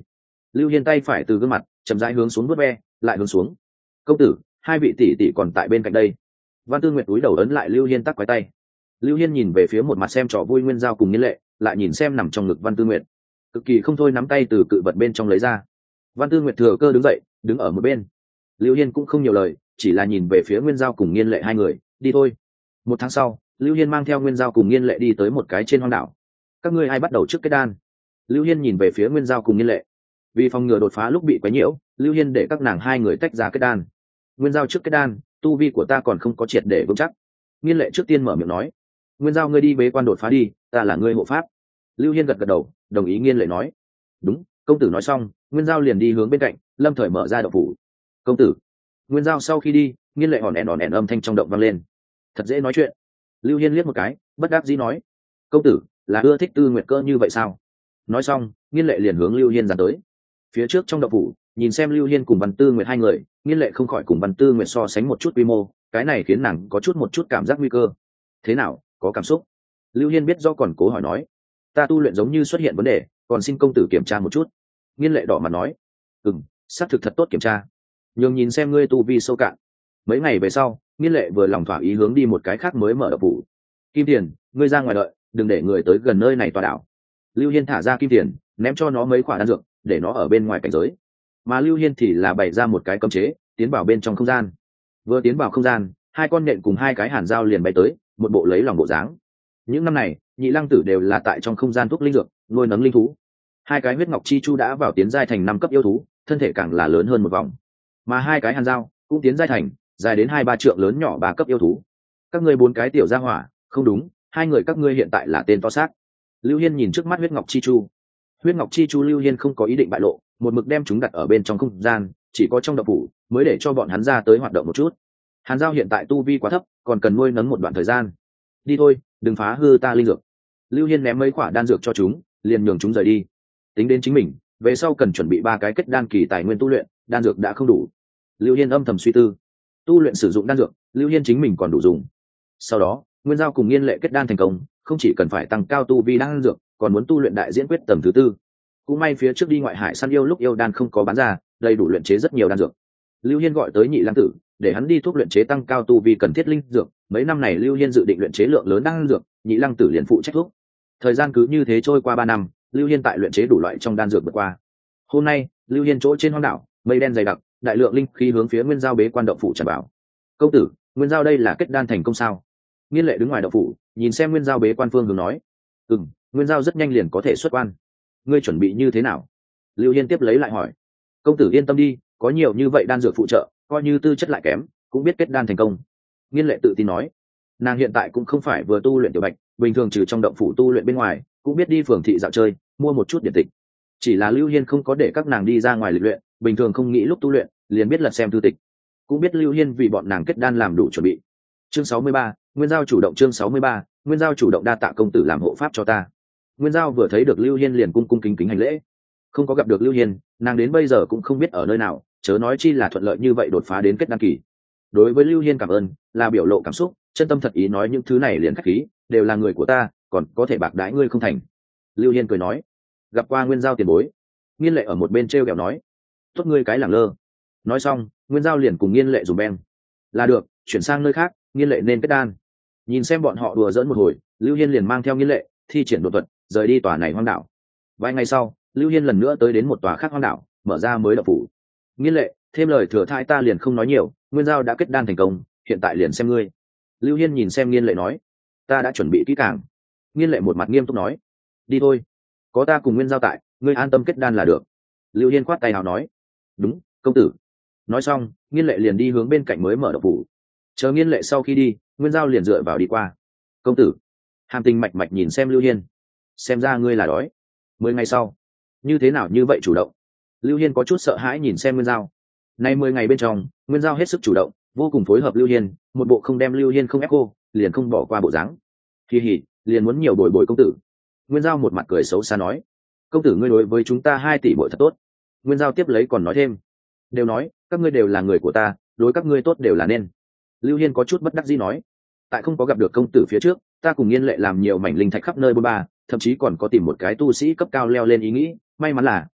Lưu Hiên tay phải từ gương mặt chậm rãi hướng xuống vuốt ve, lại hướng xuống. Công tử, hai vị tỷ tỷ còn tại bên cạnh đây. Văn Tư Nguyệt cúi đầu ấn lại Lưu Hiên tắc quái tay. Lưu Hiên nhìn về phía một mặt xem trò vui Nguyên Giao cùng Nghiên Lệ, lại nhìn xem nằm trong ngực Văn Tư Nguyệt, cực kỳ không thôi nắm tay từ cự vật bên trong lấy ra. Văn Tư Nguyệt thừa cơ đứng dậy, đứng ở một bên. Lưu Hiên cũng không nhiều lời, chỉ là nhìn về phía Nguyên Giao cùng Nghiên Lệ hai người, đi thôi. Một tháng sau, Lưu Hiên mang theo Nguyên Giao cùng Nghiên Lệ đi tới một cái trên hoang đảo. Các ngươi ai bắt đầu trước kết đan? Lưu Hiên nhìn về phía Nguyên Giao cùng Nghiên Lệ. Vì phòng ngừa đột phá lúc bị quấy nhiễu, Lưu Hiên để các nàng hai người tách ra kết đan. Nguyên Giao trước kết đan, tu vi của ta còn không có triệt để vững chắc. Nghiên Lệ trước tiên mở miệng nói. Nguyên Giao ngươi đi bế quan đột phá đi, ta là ngươi hộ pháp. Lưu Hiên gật gật đầu, đồng ý Nghiên Lệ nói. Đúng. Công tử nói xong, Nguyên Giao liền đi hướng bên cạnh, lâm thời mở ra động phủ. Công tử. Nguyên Giao sau khi đi, Nghiên Lệ hòn ẻn hòn ẻn âm thanh trong động vang lên. Thật dễ nói chuyện. Lưu Hiên liếc một cái, bất đắc dĩ nói. Công tử là ưa thích Tư Nguyệt cơ như vậy sao? Nói xong, Nghiên Lệ liền hướng Lưu Hiên dàn tới. Phía trước trong động phủ, nhìn xem Lưu Hiên cùng Văn Tư Nguyệt hai người, Nghiên Lệ không khỏi cùng Văn Tư Nguyệt so sánh một chút quy mô, cái này khiến nàng có chút một chút cảm giác nguy cơ. Thế nào, có cảm xúc? Lưu Hiên biết do còn cố hỏi nói. Ta tu luyện giống như xuất hiện vấn đề, còn xin công tử kiểm tra một chút. Nghiên Lệ đỏ mặt nói. Ừm, xác thực thật tốt kiểm tra. Nhưng nhìn xem ngươi tu vi sâu cạn. Mấy ngày về sau, Nghiên Lệ vừa lòng thỏa ý hướng đi một cái khác mới mở động phủ. Kim Tiền, ngươi ra ngoài đợi, đừng để người tới gần nơi này tòa đảo. Lưu Hiên thả ra Kim Tiền, ném cho nó mấy quả đan dược, để nó ở bên ngoài cảnh giới. Mà Lưu Hiên thì là bày ra một cái cấm chế, tiến vào bên trong không gian. Vừa tiến vào không gian, hai con nhện cùng hai cái hàn dao liền bay tới, một bộ lấy lòng bộ dáng. Những năm này, nhị lăng tử đều là tại trong không gian thuốc linh dược, nuôi nấng linh thú. Hai cái huyết ngọc chi chu đã vào tiến giai thành năm cấp yêu thú, thân thể càng là lớn hơn một vòng. Mà hai cái hàn dao cũng tiến giai thành dài đến hai ba trượng lớn nhỏ ba cấp yêu thú. Các ngươi bốn cái tiểu gia hỏa, không đúng, hai người các ngươi hiện tại là tên to xác. Lưu Hiên nhìn trước mắt huyết ngọc chi chu. Huyết ngọc chi chu Lưu Hiên không có ý định bại lộ, một mực đem chúng đặt ở bên trong không gian, chỉ có trong động phủ mới để cho bọn hắn ra tới hoạt động một chút. Hàn Giao hiện tại tu vi quá thấp, còn cần nuôi nấng một đoạn thời gian. Đi thôi, đừng phá hư ta linh dược. Lưu Hiên ném mấy quả đan dược cho chúng, liền nhường chúng rời đi. Tính đến chính mình, về sau cần chuẩn bị ba cái kết đan kỳ tài nguyên tu luyện, đan dược đã không đủ. Lưu Hiên âm thầm suy tư, tu luyện sử dụng đan dược, Lưu Hiên chính mình còn đủ dùng. Sau đó, Nguyên Giao cùng Nghiên Lệ kết đan thành công, không chỉ cần phải tăng cao tu vi đan dược, còn muốn tu luyện đại diễn quyết tầng thứ tư. Cũng may phía trước đi ngoại hải săn yêu lúc yêu đan không có bán ra, đầy đủ luyện chế rất nhiều đan dược. Lưu Hiên gọi tới Nhị Lăng Tử, để hắn đi thuốc luyện chế tăng cao tu vi cần thiết linh dược. Mấy năm này Lưu Hiên dự định luyện chế lượng lớn đan dược, Nhị Lăng Tử liền phụ trách thuốc. Thời gian cứ như thế trôi qua ba năm, Lưu Hiên tại luyện chế đủ loại trong đan dược vượt qua. Hôm nay, Lưu Hiên chỗ trên hoang đảo, mây đen dày đặc, đại lượng linh khí hướng phía Nguyên Giao bế quan động phủ tràn vào. Công tử, Nguyên Giao đây là kết đan thành công sao? Nghiên Lệ đứng ngoài động phủ, nhìn xem Nguyên Giao bế quan phương hướng nói. Ừm, Nguyên Giao rất nhanh liền có thể xuất quan. Ngươi chuẩn bị như thế nào? Lưu Hiên tiếp lấy lại hỏi. Công tử yên tâm đi, có nhiều như vậy đan dược phụ trợ, coi như tư chất lại kém, cũng biết kết đan thành công. Nghiên Lệ tự tin nói. Nàng hiện tại cũng không phải vừa tu luyện tiểu bạch, bình thường trừ trong động phủ tu luyện bên ngoài, cũng biết đi phường thị dạo chơi, mua một chút điện tịch. Chỉ là Lưu Hiên không có để các nàng đi ra ngoài lịch luyện, bình thường không nghĩ lúc tu luyện, liền biết lật xem thư tịch. Cũng biết Lưu Hiên vì bọn nàng kết đan làm đủ chuẩn bị. Chương sáu mươi ba, Nguyên Giao chủ động chương sáu mươi ba, Nguyên Giao chủ động đa tạ công tử làm hộ pháp cho ta. Nguyên Giao vừa thấy được Lưu Hiên liền cung cung kính kính hành lễ. Không có gặp được Lưu Hiên, nàng đến bây giờ cũng không biết ở nơi nào, chớ nói chi là thuận lợi như vậy đột phá đến kết đan kỳ. Đối với Lưu Hiên cảm ơn, là biểu lộ cảm xúc, chân tâm thật ý nói những thứ này liền khách khí, đều là người của ta, còn có thể bạc đãi ngươi không thành. Lưu Hiên cười nói, gặp qua Nguyên Giao tiền bối. Nghiên Lệ ở một bên trêu ghẹo nói, tốt ngươi cái lẳng lơ. Nói xong, Nguyên Giao liền cùng Nghiên Lệ dùng beng. Là được, chuyển sang nơi khác, Nghiên Lệ nên kết đan. Nhìn xem bọn họ đùa giỡn một hồi, Lưu Hiên liền mang theo Nghiên Lệ thi triển đột thuật, rời đi tòa này hoang đảo. Vài ngày sau, Lưu Hiên lần nữa tới đến một tòa khác hoang đảo, mở ra mới động phủ. Nghiên Lệ, thêm lời thừa thãi ta liền không nói nhiều, Nguyên Giao đã kết đan thành công, hiện tại liền xem ngươi. Lưu Hiên nhìn xem Nghiên Lệ nói, ta đã chuẩn bị kỹ càng. Nghiên Lệ một mặt nghiêm túc nói, đi thôi, có ta cùng Nguyên Giao tại, ngươi an tâm kết đan là được. Lưu Hiên khoát tay nào nói, đúng, công tử. Nói xong, Nghiên Lệ liền đi hướng bên cạnh mới mở động phủ. Chờ Nghiên Lệ sau khi đi, Nguyên Giao liền dựa vào đi qua. Công tử. Hàm Tình mạch mạch nhìn xem Lưu Hiên, xem ra ngươi là đói. Mười ngày sau, như thế nào như vậy chủ động? Lưu Hiên có chút sợ hãi nhìn xem Nguyên Giao. Nay mười ngày bên trong, Nguyên Giao hết sức chủ động, vô cùng phối hợp Lưu Hiên, một bộ không đem Lưu Hiên không ép cô, liền không bỏ qua bộ dáng. Kỳ hỉ, liền muốn nhiều bồi bồi công tử. Nguyên Giao một mặt cười xấu xa nói, công tử ngươi đối với chúng ta hai tỷ bội thật tốt. Nguyên Giao tiếp lấy còn nói thêm, đều nói các ngươi đều là người của ta, đối các ngươi tốt đều là nên. Lưu Hiên có chút bất đắc dĩ nói, tại không có gặp được công tử phía trước, ta cùng Nghiên Lệ làm nhiều mảnh linh thạch khắp nơi bôn ba, thậm chí còn có tìm một cái tu sĩ cấp cao leo lên ý nghĩ, may mắn là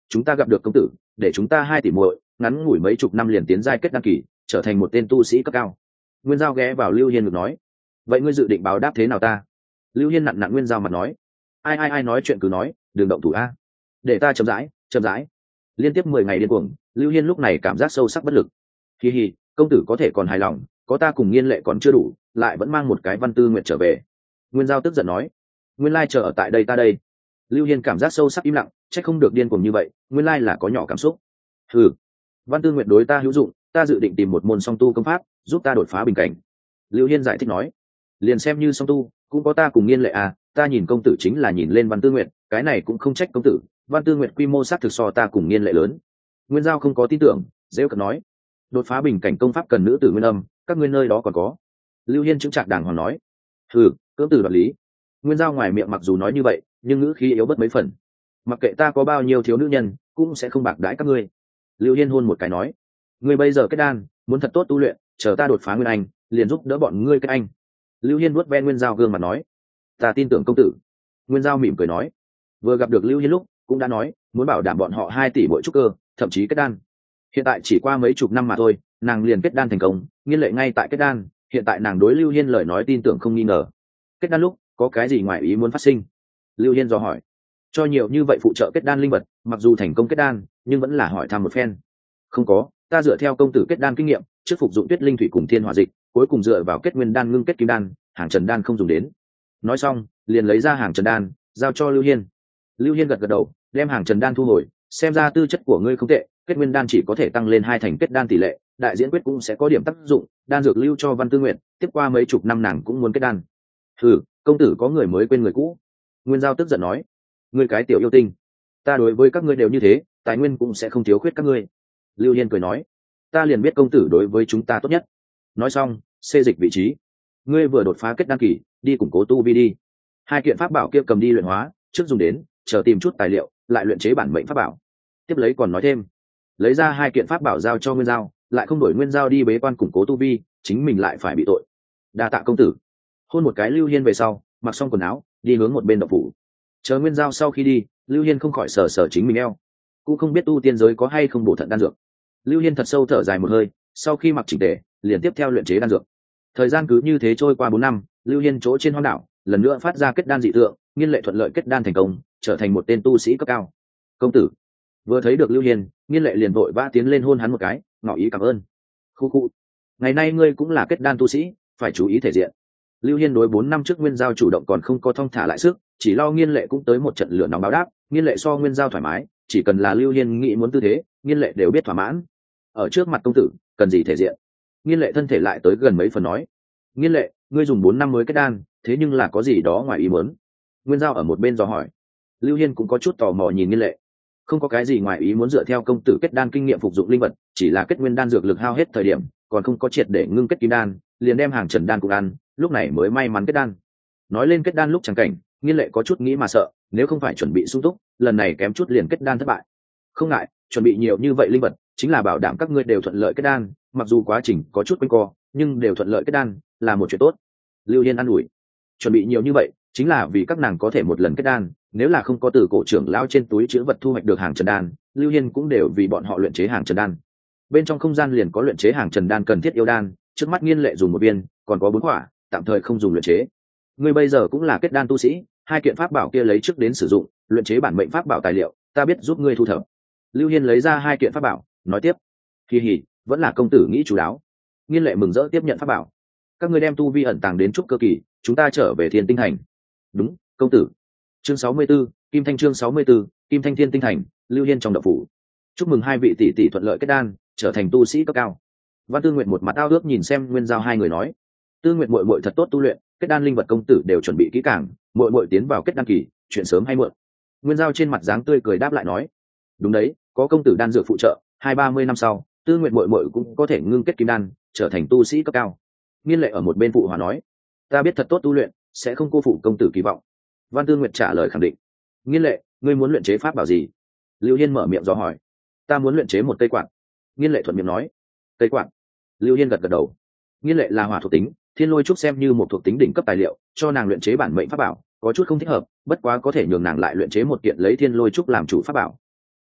chúng ta gặp được công tử, để chúng ta hai tỷ muội ngắn ngủi mấy chục năm liền tiến giai kết đăng kỳ, trở thành một tên tu sĩ cấp cao. Nguyên Giao ghé vào Lưu Hiên ngực nói, vậy ngươi dự định báo đáp thế nào ta? Lưu Hiên nặn nặn Nguyên Giao mặt nói, ai ai ai nói chuyện cứ nói, đừng động thủ a, để ta chậm rãi chậm rãi. Liên tiếp mười ngày điên cuồng, Lưu Hiên lúc này cảm giác sâu sắc bất lực. Hi hi, công tử có thể còn hài lòng, có ta cùng Nghiên Lệ còn chưa đủ, lại vẫn mang một cái Văn Tư Nguyệt trở về. Nguyên Giao tức giận nói, nguyên lai chờ ở tại đây ta đây. Lưu Hiên cảm giác sâu sắc im lặng, trách không được điên cuồng như vậy, nguyên lai là có nhỏ cảm xúc. Hừ, Văn Tư Nguyệt đối ta hữu dụng, ta dự định tìm một môn song tu công pháp, giúp ta đột phá bình cảnh. Lưu Hiên giải thích nói, liền xem như song tu, cũng có ta cùng Nghiên Lệ à, ta nhìn công tử chính là nhìn lên Văn Tư Nguyệt, cái này cũng không trách công tử, Văn Tư Nguyệt quy mô sát thực so ta cùng Nghiên Lệ lớn. Nguyên Giao không có tin tưởng, rêu cợt nói, đột phá bình cảnh công pháp cần nữ tử nguyên âm, các ngươi nơi đó còn có. Lưu Hiên chứng trạc đàng hoàng nói, hừ, cưỡng tử đoạt lý. Nguyên Giao ngoài miệng mặc dù nói như vậy, nhưng ngữ khí yếu bớt mấy phần. Mặc kệ ta có bao nhiêu thiếu nữ nhân, cũng sẽ không bạc đãi các ngươi. Lưu Hiên hôn một cái nói, ngươi bây giờ kết đan, muốn thật tốt tu luyện, chờ ta đột phá nguyên anh, liền giúp đỡ bọn ngươi kết anh. Lưu Hiên vuốt ven Nguyên Giao gương mặt nói, ta tin tưởng công tử. Nguyên Giao mỉm cười nói, vừa gặp được Lưu Hiên lúc cũng đã nói muốn bảo đảm bọn họ hai tỷ mỗi trúc cơ, thậm chí kết đan. Hiện tại chỉ qua mấy chục năm mà thôi, nàng liền kết đan thành công, Nghiên Lệ ngay tại kết đan, hiện tại nàng đối Lưu Hiên lời nói tin tưởng không nghi ngờ. Kết đan lúc có cái gì ngoài ý muốn phát sinh? Lưu Hiên dò hỏi. Cho nhiều như vậy phụ trợ kết đan linh vật, mặc dù thành công kết đan, nhưng vẫn là hỏi thăm một phen. Không có, ta dựa theo công tử kết đan kinh nghiệm, trước phục dụng tuyết linh thủy cùng thiên hỏa dịch, cuối cùng dựa vào kết nguyên đan ngưng kết kim đan, hàng trần đan không dùng đến. Nói xong, liền lấy ra hàng trần đan, giao cho Lưu Hiên. Lưu Hiên gật gật đầu, đem hàng trần đan thu hồi, xem ra tư chất của ngươi không tệ, kết nguyên đan chỉ có thể tăng lên hai thành kết đan tỷ lệ, đại diễn quyết cũng sẽ có điểm tác dụng, đan dược lưu cho Văn Tư Nguyệt, tiếp qua mấy chục năm nàng cũng muốn kết đan. Hừ, công tử có người mới quên người cũ. Nguyên Giao tức giận nói, ngươi cái tiểu yêu tinh, ta đối với các ngươi đều như thế, tài nguyên cũng sẽ không thiếu khuyết các ngươi. Lưu Hiên cười nói, ta liền biết công tử đối với chúng ta tốt nhất. Nói xong, xê dịch vị trí. Ngươi vừa đột phá kết đan kỳ, đi củng cố tu vi đi. Hai kiện pháp bảo kia cầm đi luyện hóa, trước dùng đến, chờ tìm chút tài liệu, lại luyện chế bản mệnh pháp bảo. Tiếp lấy còn nói thêm, lấy ra hai kiện pháp bảo giao cho Nguyên Giao, lại không đổi Nguyên Giao đi bế quan củng cố tu vi, chính mình lại phải bị tội. Đa tạ công tử. Hôn một cái Lưu Hiên về sau, mặc xong quần áo, đi hướng một bên động phủ. Chờ Nguyên Giao sau khi đi, Lưu Hiên không khỏi sờ sờ chính mình eo, cũng không biết tu tiên giới có hay không bổ thận đan dược. Lưu Hiên thật sâu thở dài một hơi, sau khi mặc chỉnh tề, liền tiếp theo luyện chế đan dược. Thời gian cứ như thế trôi qua bốn năm, Lưu Hiên chỗ trên hoang đảo lần nữa phát ra kết đan dị tượng, Nghiên Lệ thuận lợi kết đan thành công, trở thành một tên tu sĩ cấp cao. Công tử. Vừa thấy được Lưu Hiên, Nghiên Lệ liền vội vã tiến lên hôn hắn một cái, ngỏ ý cảm ơn. Khu khu, ngày nay ngươi cũng là kết đan tu sĩ, phải chú ý thể diện. Lưu Hiên đối bốn năm trước Nguyên Giao chủ động còn không có thong thả lại sức, chỉ lo Nghiên Lệ cũng tới một trận lửa nóng báo đáp. Nghiên Lệ so Nguyên Giao thoải mái, chỉ cần là Lưu Hiên nghĩ muốn tư thế, Nghiên Lệ đều biết thỏa mãn. Ở trước mặt công tử, cần gì thể diện? Nghiên Lệ thân thể lại tới gần mấy phần nói, Nghiên Lệ, ngươi dùng bốn năm mới kết đan, thế nhưng là có gì đó ngoài ý muốn? Nguyên Giao ở một bên dò hỏi. Lưu Hiên cũng có chút tò mò nhìn Nghiên Lệ. Không có cái gì ngoài ý muốn, dựa theo công tử kết đan kinh nghiệm phục dụng linh vật, chỉ là kết nguyên đan dược lực hao hết thời điểm, còn không có triệt để ngưng kết kim đan, liền đem hàng trần đan cùng ăn, lúc này mới may mắn kết đan. Nói lên kết đan lúc chẳng cảnh, Nghiên Lệ có chút nghĩ mà sợ, nếu không phải chuẩn bị sung túc, lần này kém chút liền kết đan thất bại. Không ngại, chuẩn bị nhiều như vậy linh vật, chính là bảo đảm các ngươi đều thuận lợi kết đan, mặc dù quá trình có chút quanh co, nhưng đều thuận lợi kết đan, là một chuyện tốt. Lưu Hiên an ủi, chuẩn bị nhiều như vậy, chính là vì các nàng có thể một lần kết đan, nếu là không có từ cổ trưởng lão trên túi chứa vật thu hoạch được hàng trần đan, Lưu Hiên cũng đều vì bọn họ luyện chế hàng trần đan. Bên trong không gian liền có luyện chế hàng trần đan cần thiết yêu đan, trước mắt Nghiên Lệ dùng một viên, còn có bốn quả, tạm thời không dùng luyện chế. Ngươi bây giờ cũng là kết đan tu sĩ, hai kiện pháp bảo kia lấy trước đến sử dụng, luyện chế bản mệnh pháp bảo tài liệu, ta biết giúp ngươi thu thập. Lưu Hiên lấy ra hai kiện pháp bảo, nói tiếp, kỳ hỉ, vẫn là công tử nghĩ chú đáo. Nghiên Lệ mừng rỡ tiếp nhận pháp bảo. Các ngươi đem tu vi ẩn tàng đến trúc cơ kỳ, chúng ta trở về Thiên Tinh Thành. Đúng, công tử. Chương sáu mươi 64, Kim Thanh chương sáu mươi 64, Kim Thanh Thiên Tinh Thành, Lưu Hiên trong động phủ. Chúc mừng hai vị tỷ tỷ thuận lợi kết đan, trở thành tu sĩ cấp cao. Văn Tư Nguyệt một mặt ao ước nhìn xem Nguyên Giao hai người nói, Tư Nguyệt muội muội thật tốt tu luyện, kết đan linh vật công tử đều chuẩn bị kỹ càng, muội muội tiến vào kết đan kỳ, chuyện sớm hay muộn. Nguyên Giao trên mặt dáng tươi cười đáp lại nói, đúng đấy, có công tử đan dược phụ trợ, hai ba mươi năm sau, Tư Nguyệt muội muội cũng có thể ngưng kết kim đan, trở thành tu sĩ cấp cao. Nghiên Lệ ở một bên phụ hòa nói, ta biết thật tốt tu luyện, sẽ không cô phụ công tử kỳ vọng. Văn Tư Nguyệt trả lời khẳng định. Nghiên Lệ, ngươi muốn luyện chế pháp bảo gì? Lưu Hiên mở miệng dò hỏi. Ta muốn luyện chế một cây quạt. Nghiên Lệ thuận miệng nói. Cây quạt. Lưu Hiên gật gật đầu. Nghiên Lệ là hỏa thuộc tính, thiên lôi trúc xem như một thuộc tính đỉnh cấp tài liệu, cho nàng luyện chế bản mệnh pháp bảo có chút không thích hợp, bất quá có thể nhường nàng lại luyện chế một kiện lấy thiên lôi trúc làm chủ pháp bảo.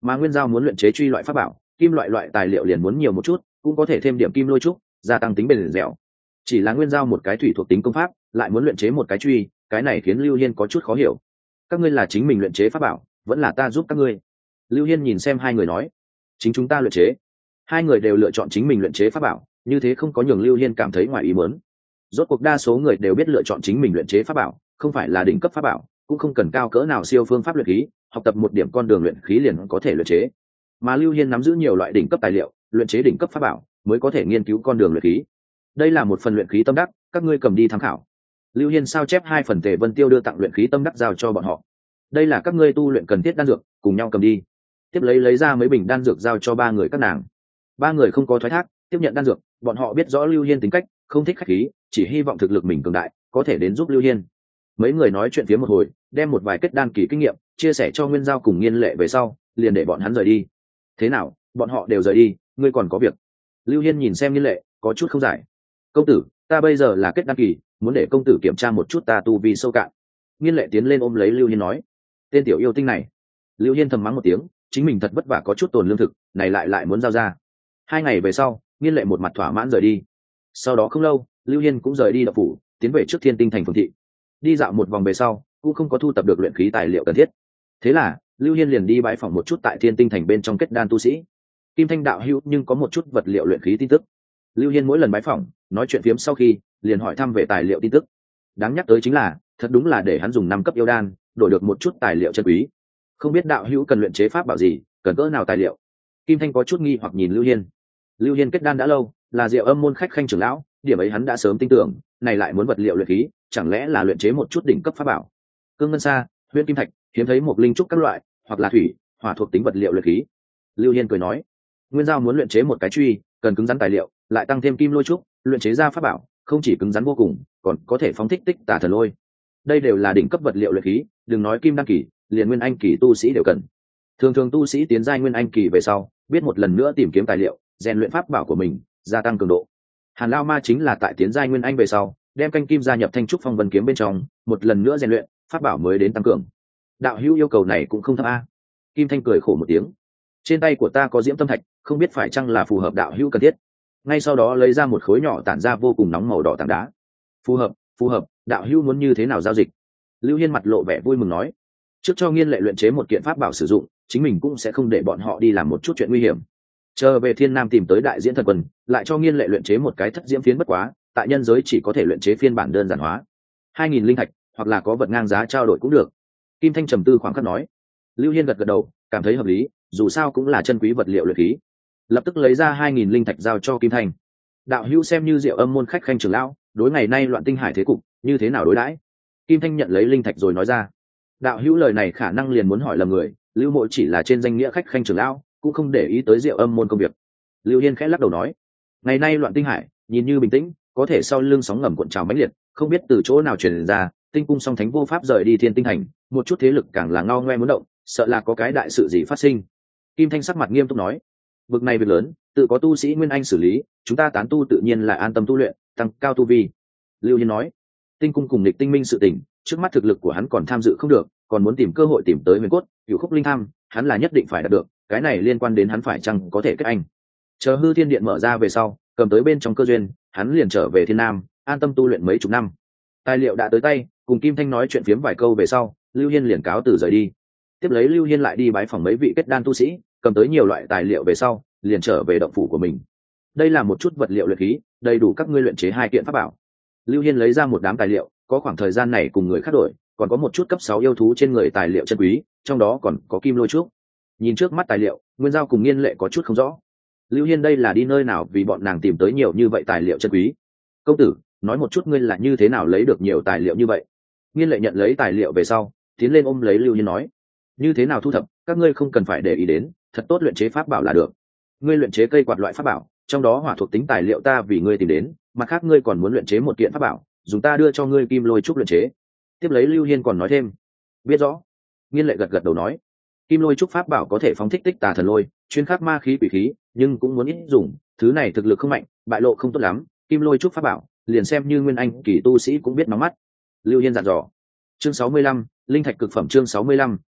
mà nguyên giao muốn luyện chế truy loại pháp bảo, kim loại loại tài liệu liền muốn nhiều một chút, cũng có thể thêm điểm kim lôi trúc, gia tăng tính bền dẻo. Chỉ là nguyên giao một cái thủy thuộc tính công pháp, lại muốn luyện chế một cái truy, cái này khiến Lưu Hiên có chút khó hiểu. Các ngươi là chính mình luyện chế pháp bảo, vẫn là ta giúp các ngươi? Lưu Hiên nhìn xem hai người nói, chính chúng ta luyện chế. Hai người đều lựa chọn chính mình luyện chế pháp bảo, như thế không có nhường Lưu Hiên cảm thấy ngoài ý muốn. Rốt cuộc đa số người đều biết lựa chọn chính mình luyện chế pháp bảo, không phải là đỉnh cấp pháp bảo, cũng không cần cao cỡ nào siêu phương pháp luyện khí, học tập một điểm con đường luyện khí liền có thể luyện chế. Mà Lưu Hiên nắm giữ nhiều loại đỉnh cấp tài liệu, luyện chế đỉnh cấp pháp bảo, mới có thể nghiên cứu con đường luyện khí. Đây là một phần luyện khí tâm đắc, các ngươi cầm đi tham khảo. Lưu Hiên sao chép hai phần Tề Vân Tiêu đưa tặng luyện khí tâm đắc giao cho bọn họ. Đây là các ngươi tu luyện cần thiết đan dược, cùng nhau cầm đi. Tiếp lấy lấy ra mấy bình đan dược giao cho ba người các nàng. Ba người không có thoái thác, tiếp nhận đan dược, bọn họ biết rõ Lưu Hiên tính cách, không thích khách khí, chỉ hy vọng thực lực mình cường đại, có thể đến giúp Lưu Hiên. Mấy người nói chuyện phía một hồi, đem một vài kết đan kỳ kinh nghiệm chia sẻ cho Nguyên Giao cùng Nghiên Lệ về sau, liền để bọn hắn rời đi. Thế nào, bọn họ đều rời đi, ngươi còn có việc? Lưu Hiên nhìn xem Nghiên Lệ, có chút không giải. Công tử, ta bây giờ là kết đan kỳ, muốn để công tử kiểm tra một chút ta tu vi sâu cạn. Nghiên Lệ tiến lên ôm lấy Lưu Hiên nói, tên tiểu yêu tinh này. Lưu Hiên thầm mắng một tiếng, chính mình thật vất vả có chút tồn lương thực, này lại lại muốn giao ra. Hai ngày về sau, Nghiên Lệ một mặt thỏa mãn rời đi. Sau đó không lâu, Lưu Hiên cũng rời đi đậu phủ, tiến về trước Thiên Tinh thành phường thị. Đi dạo một vòng về sau, cũng không có thu tập được luyện khí tài liệu cần thiết. Thế là Lưu Hiên liền đi bái phỏng một chút tại Thiên Tinh thành bên trong kết đan tu sĩ. Kim Thanh đạo hữu nhưng có một chút vật liệu luyện khí tin tức. Lưu Hiên mỗi lần bái phỏng, nói chuyện phiếm sau khi, liền hỏi thăm về tài liệu tin tức. Đáng nhắc tới chính là, thật đúng là để hắn dùng năm cấp yêu đan, đổi được một chút tài liệu chân quý. Không biết đạo hữu cần luyện chế pháp bảo gì, cần cỡ nào tài liệu? Kim Thanh có chút nghi hoặc nhìn Lưu Hiên. Lưu Hiên kết đan đã lâu, là Diệu Âm môn khách khanh trưởng lão, điểm ấy hắn đã sớm tin tưởng, này lại muốn vật liệu luyện khí, chẳng lẽ là luyện chế một chút đỉnh cấp pháp bảo? Cương ngân sa, huyễn kim thạch, hiếm thấy một linh trúc các loại, hoặc là thủy, hỏa thuộc tính vật liệu luyện khí. Lưu Hiên cười nói, Nguyên Giao muốn luyện chế một cái truy, cần cứng rắn tài liệu, lại tăng thêm kim lôi trúc, luyện chế ra pháp bảo, không chỉ cứng rắn vô cùng, còn có thể phóng thích tích tà thần lôi. Đây đều là đỉnh cấp vật liệu luyện khí, đừng nói kim đan kỳ, liền nguyên anh kỳ tu sĩ đều cần. Thường thường tu sĩ tiến giai nguyên anh kỳ về sau, biết một lần nữa tìm kiếm tài liệu, rèn luyện pháp bảo của mình, gia tăng cường độ. Hàn Lao Ma chính là tại tiến giai nguyên anh về sau, đem canh kim gia nhập thanh trúc phong vân kiếm bên trong, một lần nữa rèn luyện, pháp bảo mới đến tăng cường. Đạo hữu yêu cầu này cũng không thấp a. Kim Thanh cười khổ một tiếng. Trên tay của ta có diễm tâm thạch, không biết phải chăng là phù hợp đạo hữu cần thiết. Ngay sau đó lấy ra một khối nhỏ tản ra vô cùng nóng màu đỏ tảng đá. Phù hợp, phù hợp, đạo hữu muốn như thế nào giao dịch? Lưu Hiên mặt lộ vẻ vui mừng nói, trước cho Nghiên Lệ luyện chế một kiện pháp bảo sử dụng, chính mình cũng sẽ không để bọn họ đi làm một chút chuyện nguy hiểm. Chờ về Thiên Nam tìm tới đại diễn thần quân, lại cho Nghiên Lệ luyện chế một cái thất diễm phiến bất quá, tại nhân giới chỉ có thể luyện chế phiên bản đơn giản hóa. Hai nghìn linh thạch, hoặc là có vật ngang giá trao đổi cũng được. Kim Thanh trầm tư khoảng khắc nói. Lưu Hiên gật gật đầu, cảm thấy hợp lý, dù sao cũng là chân quý vật liệu luyện khí. Lập tức lấy ra hai nghìn linh thạch giao cho Kim Thanh. Đạo hữu xem như Diệu Âm môn khách khanh trưởng lão, đối ngày nay loạn tinh hải thế cục, như thế nào đối đãi? Kim Thanh nhận lấy linh thạch rồi nói ra. Đạo hữu lời này khả năng liền muốn hỏi lầm người, Lưu Mộ chỉ là trên danh nghĩa khách khanh trưởng lão, cũng không để ý tới Diệu Âm môn công việc. Lưu Hiên khẽ lắc đầu nói, ngày nay loạn tinh hải nhìn như bình tĩnh, có thể sau lưng sóng ngầm cuộn trào mãnh liệt, không biết từ chỗ nào truyền ra, tinh cung song thánh vô pháp rời đi Thiên Tinh thành, một chút thế lực càng là ngao ngoe muốn động, sợ là có cái đại sự gì phát sinh. Kim Thanh sắc mặt nghiêm túc nói, vực này việc lớn, tự có tu sĩ nguyên anh xử lý, chúng ta tán tu tự nhiên là an tâm tu luyện, tăng cao tu vi. Lưu Hiên nói, tinh cung cùng địch tinh minh sự tình, trước mắt thực lực của hắn còn tham dự không được, còn muốn tìm cơ hội tìm tới huyền cốt, cửu khúc linh tham, hắn là nhất định phải đạt được, cái này liên quan đến hắn phải chăng có thể kết anh. Chờ hư thiên điện mở ra về sau, cầm tới bên trong cơ duyên, hắn liền trở về Thiên Nam, an tâm tu luyện mấy chục năm. Tài liệu đã tới tay, cùng Kim Thanh nói chuyện phiếm vài câu về sau, Lưu Hiên liền cáo từ rời đi. Tiếp lấy Lưu Hiên lại đi bái phỏng mấy vị kết đan tu sĩ, cầm tới nhiều loại tài liệu về sau, liền trở về động phủ của mình. Đây là một chút vật liệu luyện khí, đầy đủ các ngươi luyện chế hai kiện pháp bảo. Lưu Hiên lấy ra một đám tài liệu, có khoảng thời gian này cùng người khác đổi, còn có một chút cấp sáu yêu thú trên người tài liệu chân quý, trong đó còn có kim lôi trúc. Nhìn trước mắt tài liệu, Nguyên Giao cùng Nghiên Lệ có chút không rõ. Lưu Hiên đây là đi nơi nào vì bọn nàng tìm tới nhiều như vậy tài liệu chân quý? Công tử, nói một chút ngươi là như thế nào lấy được nhiều tài liệu như vậy? Nghiên Lệ nhận lấy tài liệu về sau, tiến lên ôm lấy Lưu Hiên nói, như thế nào thu thập, các ngươi không cần phải để ý đến, thật tốt luyện chế pháp bảo là được. Ngươi luyện chế cây quạt loại pháp bảo, trong đó hỏa thuộc tính tài liệu ta vì ngươi tìm đến, mặt khác ngươi còn muốn luyện chế một kiện pháp bảo, dùng ta đưa cho ngươi kim lôi trúc luyện chế. Tiếp lấy Lưu Hiên còn nói thêm, biết rõ. Nghiên Lệ gật gật đầu nói, kim lôi trúc pháp bảo có thể phóng thích tích tà thần lôi, chuyên khắc ma khí quỷ khí, nhưng cũng muốn ít dùng, thứ này thực lực không mạnh, bại lộ không tốt lắm, kim lôi trúc pháp bảo liền xem như nguyên anh kỳ tu sĩ cũng biết nóng mắt. Lưu Hiên dặn dò. Chương sáu mươi lăm, linh thạch cực phẩm. Chương sáu mươi lăm,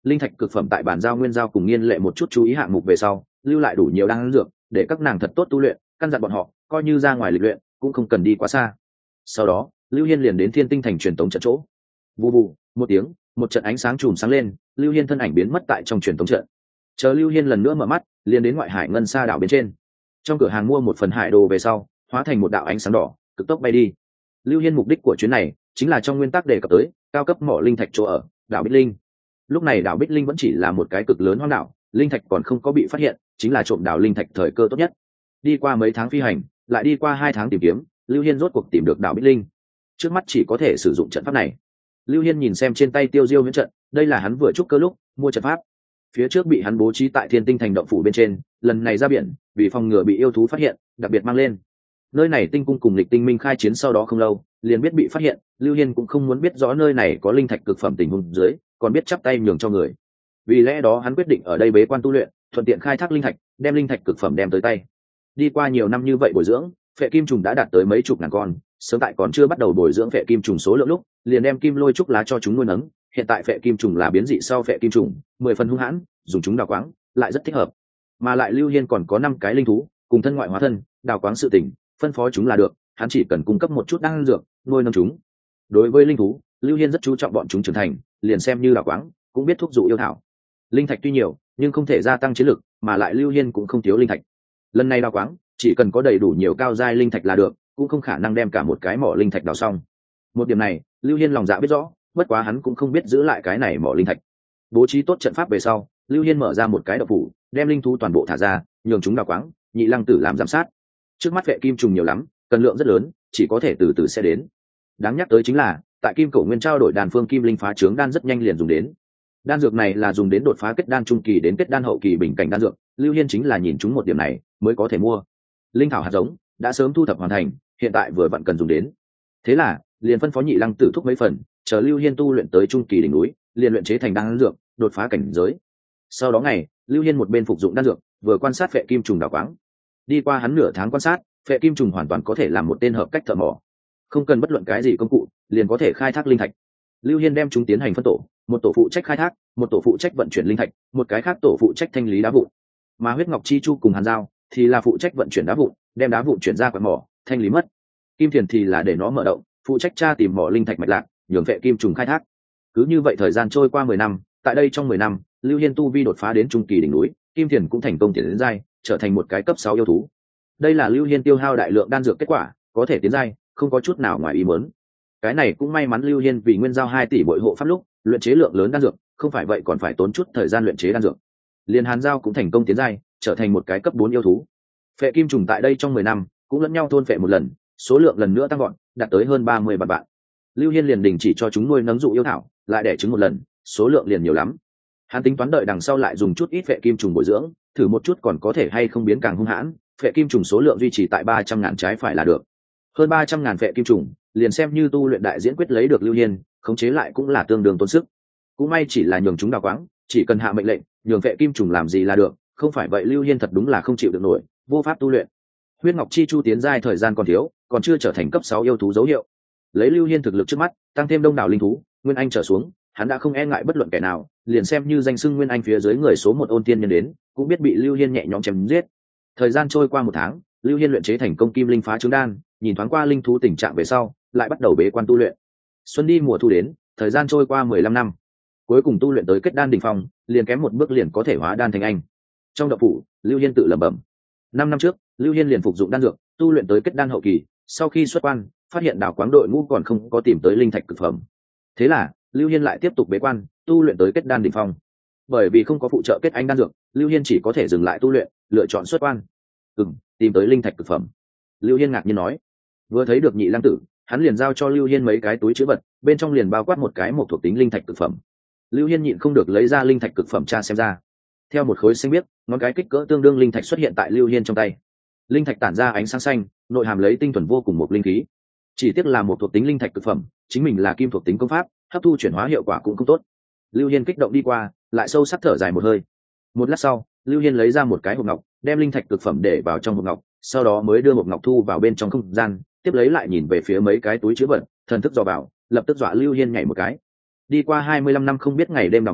linh thạch cực phẩm tại bản giao nguyên giao cùng nghiên lệ một chút chú ý hạng mục về sau lưu lại đủ nhiều đan dược để các nàng thật tốt tu luyện, căn dặn bọn họ coi như ra ngoài lịch luyện cũng không cần đi quá xa. Sau đó lưu hiên liền đến thiên tinh thành truyền tống trận chỗ. Vù vù một tiếng, một trận ánh sáng chùm sáng lên, lưu hiên thân ảnh biến mất tại trong truyền tống trận. Chờ lưu hiên lần nữa mở mắt, liền đến ngoại hải ngân sa đảo bên trên. Trong cửa hàng mua một phần hải đồ về sau, hóa thành một đạo ánh sáng đỏ cực tốc bay đi. Lưu hiên mục đích của chuyến này chính là trong nguyên tắc đề cập tới cao cấp mỏ linh thạch chỗ ở đảo Bích Linh. Lúc này đảo Bích Linh vẫn chỉ là một cái cực lớn hoang đảo, linh thạch còn không có bị phát hiện, chính là trộm đảo linh thạch thời cơ tốt nhất. Đi qua mấy tháng phi hành, lại đi qua hai tháng tìm kiếm, lưu hiên rốt cuộc tìm được đảo Bích Linh. Trước mắt chỉ có thể sử dụng trận pháp này. Lưu hiên nhìn xem trên tay tiêu diêu huyễn trận, đây là hắn vừa trúc cơ lúc mua trận pháp, phía trước bị hắn bố trí tại thiên tinh thành động phủ bên trên, lần này ra biển vì phòng ngừa bị yêu thú phát hiện đặc biệt mang lên. Nơi này tinh cung cùng lịch tinh minh khai chiến sau đó không lâu liền biết bị phát hiện, lưu hiên cũng không muốn biết rõ nơi này có linh thạch cực phẩm tình huống dưới, còn biết chắp tay nhường cho người. Vì lẽ đó hắn quyết định ở đây bế quan tu luyện, thuận tiện khai thác linh thạch, đem linh thạch cực phẩm đem tới tay. Đi qua nhiều năm như vậy bồi dưỡng, phệ kim trùng đã đạt tới mấy chục ngàn con, sớm tại còn chưa bắt đầu bồi dưỡng phệ kim trùng số lượng lúc liền đem kim lôi trúc lá cho chúng nuôi nấng. Hiện tại phệ kim trùng là biến dị sau phệ kim trùng, mười phần hung hãn, dùng chúng đào quáng lại rất thích hợp. Mà lại lưu hiên còn có năm cái linh thú cùng thân ngoại hóa thân, đào quáng sự tỉnh phân phó chúng là được, hắn chỉ cần cung cấp một chút đan dược nuôi nấng chúng. Đối với linh thú, lưu hiên rất chú trọng bọn chúng trưởng thành, liền xem như đào quáng cũng biết thúc dụ yêu thảo. Linh thạch tuy nhiều nhưng không thể gia tăng chiến lực, mà lại lưu hiên cũng không thiếu linh thạch. Lần này đào quáng chỉ cần có đầy đủ nhiều cao giai linh thạch là được, cũng không khả năng đem cả một cái mỏ linh thạch đào xong. Một điểm này lưu hiên lòng dạ biết rõ, bất quá hắn cũng không biết giữ lại cái này mỏ linh thạch. Bố trí tốt trận pháp về sau, lưu hiên mở ra một cái đậu phủ, đem linh thú toàn bộ thả ra, nhường chúng đào quáng, nhị lăng tử làm giám sát. Trước mắt vệ kim trùng nhiều lắm, cần lượng rất lớn, chỉ có thể từ từ sẽ đến. Đáng nhắc tới chính là tại kim cổ nguyên trao đổi đàn phương kim linh phá trướng đan rất nhanh liền dùng đến. Đan dược này là dùng đến đột phá kết đan trung kỳ đến kết đan hậu kỳ bình cảnh đan dược, lưu hiên chính là nhìn chúng một điểm này mới có thể mua. Linh thảo hạt giống đã sớm thu thập hoàn thành, hiện tại vừa vặn cần dùng đến. Thế là liền phân phó nhị lăng tử thúc mấy phần, chờ lưu hiên tu luyện tới trung kỳ đỉnh núi liền luyện chế thành đan dược, đột phá cảnh giới. Sau đó ngày lưu hiên một bên phục dụng đan dược, vừa quan sát phệ kim trùng đào quáng. Đi qua hắn nửa tháng quan sát, phệ kim trùng hoàn toàn có thể làm một tên hợp cách thợ mỏ, không cần bất luận cái gì công cụ liền có thể khai thác linh thạch. Lưu hiên đem chúng tiến hành phân tổ, một tổ phụ trách khai thác, một tổ phụ trách vận chuyển linh thạch, một cái khác tổ phụ trách thanh lý đá vụn. Mà huyết ngọc chi chu cùng hàn giao thì là phụ trách vận chuyển đá vụn, đem đá vụn chuyển ra quặng mỏ thanh lý mất. Kim thiền thì là để nó mở động, phụ trách tra tìm mỏ linh thạch mạch lạc, nhường phệ kim trùng khai thác. Cứ như vậy thời gian trôi qua mười năm, tại đây trong mười năm lưu hiên tu vi đột phá đến trung kỳ đỉnh núi, kim thiền cũng thành công tiến đến giai, trở thành một cái cấp sáu yêu thú. Đây là lưu hiên tiêu hao đại lượng đan dược kết quả, có thể tiến giai không có chút nào ngoài ý muốn. Cái này cũng may mắn lưu hiên vì nguyên giao hai tỷ bội hộ pháp lúc luyện chế lượng lớn đan dược, không phải vậy còn phải tốn chút thời gian luyện chế đan dược. Liên hàn giao cũng thành công tiến giai, trở thành một cái cấp bốn yêu thú. Phệ kim trùng tại đây trong mười năm cũng lẫn nhau thôn phệ một lần, số lượng lần nữa tăng gọn, đạt tới hơn ba mươi vạn bạn. Lưu hiên liền đình chỉ cho chúng nuôi nấng dụ yêu thảo, lại đẻ trứng một lần, số lượng liền nhiều lắm. Hắn tính toán đợi đằng sau lại dùng chút ít phệ kim trùng bồi dưỡng, thử một chút còn có thể hay không biến càng hung hãn. Phệ kim trùng số lượng duy trì tại ba trăm ngàn trái phải là được. Hơn ba trăm ngàn phệ kim trùng, liền xem như tu luyện đại diễn quyết lấy được lưu hiên, khống chế lại cũng là tương đương tốn sức. Cũng may chỉ là nhường chúng đào quáng, chỉ cần hạ mệnh lệnh, nhường phệ kim trùng làm gì là được, không phải vậy lưu hiên thật đúng là không chịu được nổi, vô pháp tu luyện. Huyết ngọc chi chu tiến giai thời gian còn thiếu, còn chưa trở thành cấp sáu yêu thú dấu hiệu. Lấy lưu hiên thực lực trước mắt, tăng thêm đông đảo linh thú, nguyên anh trở xuống, hắn đã không e ngại bất luận kẻ nào, liền xem như danh xưng nguyên anh phía dưới người số một ôn tiên nhân đến, cũng biết bị lưu hiên nhẹ nhõm chém giết. Thời gian trôi qua một tháng, lưu hiên luyện chế thành công kim linh phá trứng đan, nhìn thoáng qua linh thú tình trạng về sau, lại bắt đầu bế quan tu luyện. Xuân đi mùa thu đến, thời gian trôi qua mười lăm năm, cuối cùng tu luyện tới kết đan đỉnh phong, liền kém một bước liền có thể hóa đan thành anh. Trong động phủ, lưu hiên tự lẩm bẩm. Năm năm trước, lưu hiên liền phục dụng đan dược, tu luyện tới kết đan hậu kỳ, sau khi xuất quan, phát hiện đào quáng đội ngũ còn không có tìm tới linh thạch cực phẩm. Thế là, lưu hiên lại tiếp tục bế quan, tu luyện tới kết đan đỉnh phong. Bởi vì không có phụ trợ kết anh đan dược, lưu hiên chỉ có thể dừng lại tu luyện, lựa chọn xuất quan. Ừm, tìm tới linh thạch cực phẩm. Lưu hiên ngạc nhiên nói. Vừa thấy được nhị lăng tử, hắn liền giao cho lưu hiên mấy cái túi chứa vật, bên trong liền bao quát một cái một thuộc tính linh thạch cực phẩm. Lưu hiên nhịn không được lấy ra linh thạch cực phẩm tra xem ra. Theo một khối xanh biếc, ngón cái kích cỡ tương đương linh thạch xuất hiện tại lưu hiên trong tay. Linh thạch tản ra ánh sáng xanh, nội hàm lấy tinh thuần vô cùng một linh khí. Chỉ tiếc là một thuộc tính linh thạch cực phẩm, chính mình là kim thuộc tính công pháp, hấp thu chuyển hóa hiệu quả cũng không tốt. Lưu hiên kích động đi qua, lại sâu sắc thở dài một hơi. Một lát sau, lưu hiên lấy ra một cái hộp ngọc, đem linh thạch cực phẩm để vào trong hộp ngọc, sau đó mới đưa hộp ngọc thu vào bên trong không gian, tiếp lấy lại nhìn về phía mấy cái túi chứa vật, thần thức dò vào, lập tức dọa lưu hiên nhảy một cái. Đi qua hai mươi lăm năm không biết ngày đêm đào móc,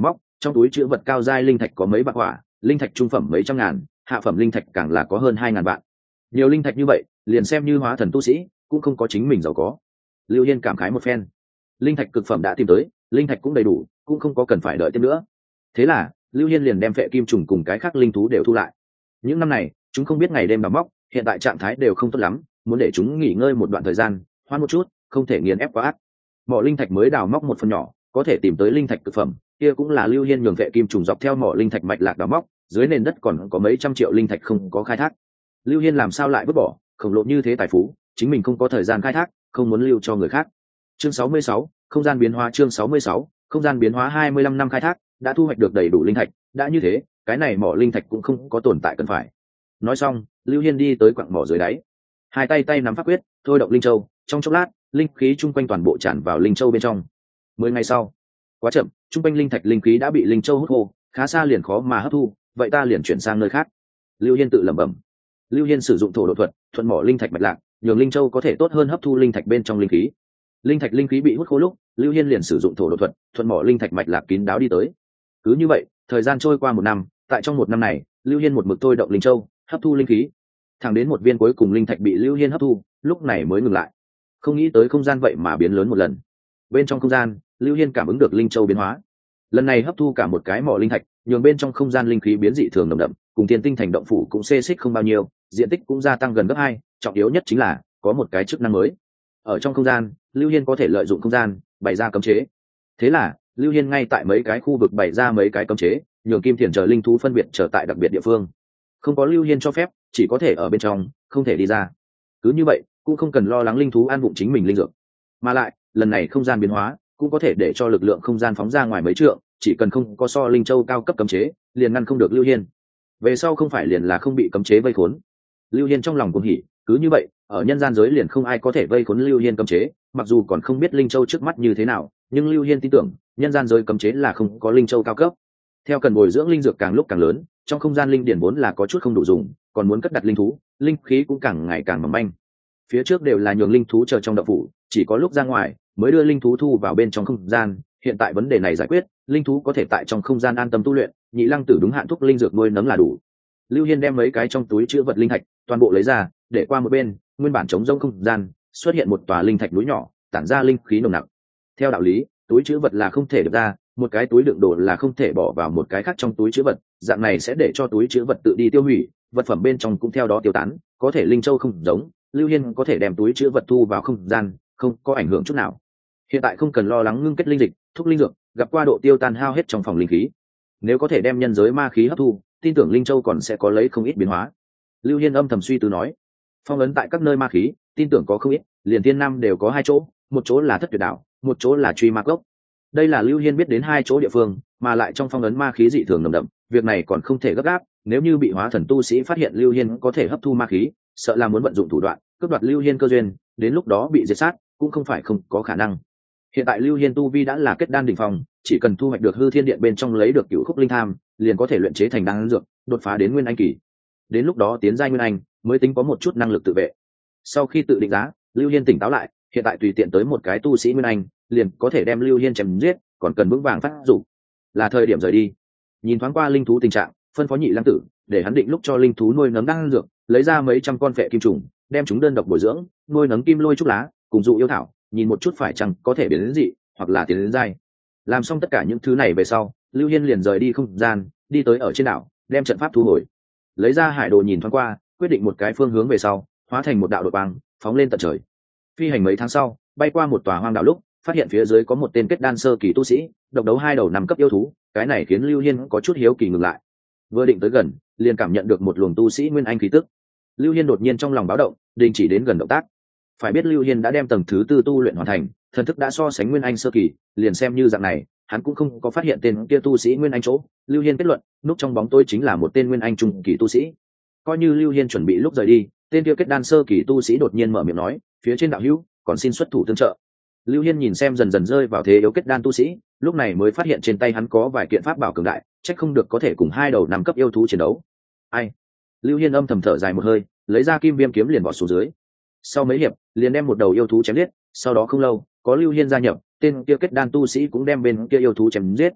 trong túi chữ vật cao giai linh thạch có mấy bạc hỏa, linh thạch trung phẩm mấy trăm ngàn, hạ phẩm linh thạch càng là có hơn hai ngàn vạn. Nhiều linh thạch như vậy, liền xem như hóa thần tu sĩ cũng không có chính mình giàu có. Lưu Hiên cảm khái một phen, linh thạch cực phẩm đã tìm tới, linh thạch cũng đầy đủ, cũng không có cần phải đợi thêm nữa. Thế là Lưu Hiên liền đem phệ kim trùng cùng cái khác linh thú đều thu lại. Những năm này chúng không biết ngày đêm đào móc, hiện tại trạng thái đều không tốt lắm, muốn để chúng nghỉ ngơi một đoạn thời gian, hoan một chút, không thể nghiền ép quá ác. Mỏ linh thạch mới đào móc một phần nhỏ, có thể tìm tới linh thạch cực phẩm, kia cũng là Lưu Hiên nhường phệ kim trùng dọc theo mỏ linh thạch mạch lạc đào móc, dưới nền đất còn có mấy trăm triệu linh thạch không có khai thác. Lưu Hiên làm sao lại vứt bỏ khổng lồ như thế tài phú, chính mình không có thời gian khai thác, không muốn lưu cho người khác. Chương sáu mươi sáu, không gian biến hóa. Chương sáu mươi sáu, không gian biến hóa. hai mươi lăm năm khai thác đã thu hoạch được đầy đủ linh thạch, đã như thế cái này mỏ linh thạch cũng không có tồn tại cần phải. Nói xong, Lưu Hiên đi tới quặng mỏ dưới đáy, hai tay tay nắm pháp quyết thôi động linh châu, trong chốc lát linh khí chung quanh toàn bộ tràn vào linh châu bên trong. Mười ngày sau, quá chậm, chung quanh linh thạch linh khí đã bị linh châu hút khô, khá xa liền khó mà hấp thu, vậy ta liền chuyển sang nơi khác. Lưu Hiên tự lẩm bẩm. Lưu Hiên sử dụng thổ độ thuật thuận mỏ linh thạch mạch lạc, nhường linh châu có thể tốt hơn hấp thu linh thạch bên trong linh khí. Linh thạch linh khí bị hút khô lúc, Lưu Hiên liền sử dụng thổ độ thuật thuận mỏ linh thạch mạch lạc kín đáo đi tới. Cứ như vậy, thời gian trôi qua một năm, tại trong một năm này, Lưu Hiên một mực thôi động linh châu hấp thu linh khí, thẳng đến một viên cuối cùng linh thạch bị Lưu Hiên hấp thu, lúc này mới ngừng lại. Không nghĩ tới không gian vậy mà biến lớn một lần. Bên trong không gian, Lưu Hiên cảm ứng được linh châu biến hóa. Lần này hấp thu cả một cái mỏ linh thạch, nhường bên trong không gian linh khí biến dị thường nồng đậm, cùng Thiên Tinh Thành động phủ cũng xê xích không bao nhiêu, diện tích cũng gia tăng gần gấp hai, trọng yếu nhất chính là có một cái chức năng mới. Ở trong không gian, Lưu Hiên có thể lợi dụng không gian bày ra cấm chế. Thế là, Lưu Hiên ngay tại mấy cái khu vực bày ra mấy cái cấm chế, nhường Kim Thiền chờ linh thú phân biệt trở tại đặc biệt địa phương. Không có Lưu Hiên cho phép, chỉ có thể ở bên trong, không thể đi ra. Cứ như vậy, cũng không cần lo lắng linh thú ăn vụng chính mình linh dược. Mà lại, lần này không gian biến hóa, cũng có thể để cho lực lượng không gian phóng ra ngoài mấy trượng, chỉ cần không có so linh châu cao cấp cấm chế, liền ngăn không được Lưu Hiên. Về sau không phải liền là không bị cấm chế vây khốn. Lưu Hiên trong lòng cuồng hỉ, cứ như vậy, ở nhân gian giới liền không ai có thể vây khốn Lưu Hiên cấm chế, mặc dù còn không biết linh châu trước mắt như thế nào, nhưng Lưu Hiên tin tưởng, nhân gian giới cấm chế là không có linh châu cao cấp. Theo cần bồi dưỡng linh dược càng lúc càng lớn, trong không gian linh điển vốn là có chút không đủ dùng, còn muốn cất đặt linh thú, linh khí cũng càng ngày càng mỏng manh. Phía trước đều là nhường linh thú chờ trong động phủ, chỉ có lúc ra ngoài mới đưa linh thú thu vào bên trong không gian, hiện tại vấn đề này giải quyết, linh thú có thể tại trong không gian an tâm tu luyện, nhị lăng tử đúng hạn thúc linh dược nuôi nấng là đủ. Lưu Hiên đem mấy cái trong túi chứa vật linh thạch toàn bộ lấy ra, để qua một bên, nguyên bản trống rỗng không gian xuất hiện một tòa linh thạch núi nhỏ, tản ra linh khí nồng nặc. Theo đạo lý, túi chứa vật là không thể được ra, một cái túi đựng đồ là không thể bỏ vào một cái khác trong túi chứa vật, dạng này sẽ để cho túi chứa vật tự đi tiêu hủy, vật phẩm bên trong cũng theo đó tiêu tán. Có thể linh châu không giống, Lưu Hiên có thể đem túi chứa vật thu vào không gian, không có ảnh hưởng chút nào. Hiện tại không cần lo lắng ngưng kết linh dịch, thúc linh dược, gặp qua độ tiêu tan hao hết trong phòng linh khí. Nếu có thể đem nhân giới ma khí hấp thu, tin tưởng linh châu còn sẽ có lấy không ít biến hóa. Lưu Hiên âm thầm suy tư nói, phong ấn tại các nơi ma khí, tin tưởng có không ít, liền Thiên Nam đều có hai chỗ, một chỗ là Thất Tuyệt Đảo, một chỗ là Truy Ma Cốc. Đây là Lưu Hiên biết đến hai chỗ địa phương, mà lại trong phong ấn ma khí dị thường nồng đậm, việc này còn không thể gấp gáp, nếu như bị hóa thần tu sĩ phát hiện Lưu Hiên có thể hấp thu ma khí, sợ là muốn vận dụng thủ đoạn cướp đoạt Lưu Hiên cơ duyên, đến lúc đó bị diệt sát cũng không phải không có khả năng. Hiện tại Lưu Hiên tu vi đã là kết đan đỉnh phong, chỉ cần thu hoạch được hư thiên điện bên trong lấy được cửu khúc linh tham, liền có thể luyện chế thành đan dược, đột phá đến nguyên anh kỳ. Đến lúc đó tiến giai nguyên anh, mới tính có một chút năng lực tự vệ. Sau khi tự định giá, Lưu Hiên tỉnh táo lại, hiện tại tùy tiện tới một cái tu sĩ nguyên anh, liền có thể đem Lưu Hiên chém giết, còn cần vững vàng phát dụng. Là thời điểm rời đi. Nhìn thoáng qua linh thú tình trạng, phân phó nhị lăng tử, để hắn định lúc cho linh thú nuôi nấng đan dược, lấy ra mấy trăm con phệ kim trùng, đem chúng đơn độc bồi dưỡng, nuôi nấng kim lôi trúc lá, cùng dụ yêu thảo, nhìn một chút phải chăng có thể biến đến dị, hoặc là tiến đến giai. Làm xong tất cả những thứ này về sau, Lưu Hiên liền rời đi không gian, đi tới ở trên đảo, đem trận pháp thu hồi, lấy ra hải đồ nhìn thoáng qua, quyết định một cái phương hướng về sau, hóa thành một đạo đột quang, phóng lên tận trời. Phi hành mấy tháng sau, bay qua một tòa hoang đảo lúc, phát hiện phía dưới có một tên kết đan sơ kỳ tu sĩ, độc đấu hai đầu năm cấp yêu thú, cái này khiến Lưu Hiên có chút hiếu kỳ ngừng lại. Vừa định tới gần, liền cảm nhận được một luồng tu sĩ nguyên anh khí tức. Lưu Hiên đột nhiên trong lòng báo động, đình chỉ đến gần động tác. Phải biết Lưu Hiên đã đem tầng thứ tư tu luyện hoàn thành, thần thức đã so sánh nguyên anh sơ kỳ, liền xem như dạng này, hắn cũng không có phát hiện tên kia tu sĩ nguyên anh chỗ. Lưu Hiên kết luận, núp trong bóng tối chính là một tên nguyên anh trung kỳ tu sĩ. Coi như Lưu Hiên chuẩn bị lúc rời đi, tên kia kết đan sơ kỳ tu sĩ đột nhiên mở miệng nói, phía trên đạo hữu, còn xin xuất thủ tương trợ. Lưu Hiên nhìn xem dần dần rơi vào thế yếu kết đan tu sĩ, lúc này mới phát hiện trên tay hắn có vài kiện pháp bảo cường đại, chắc không được có thể cùng hai đầu năm cấp yêu thú chiến đấu. Ai? Lưu Hiên âm thầm thở dài một hơi, lấy ra kim viêm kiếm liền vọt xuống dưới. Sau mấy hiệp, liền đem một đầu yêu thú chém giết, sau đó không lâu, có Lưu Hiên gia nhập, tên kia kết đan tu sĩ cũng đem bên kia yêu thú chém giết.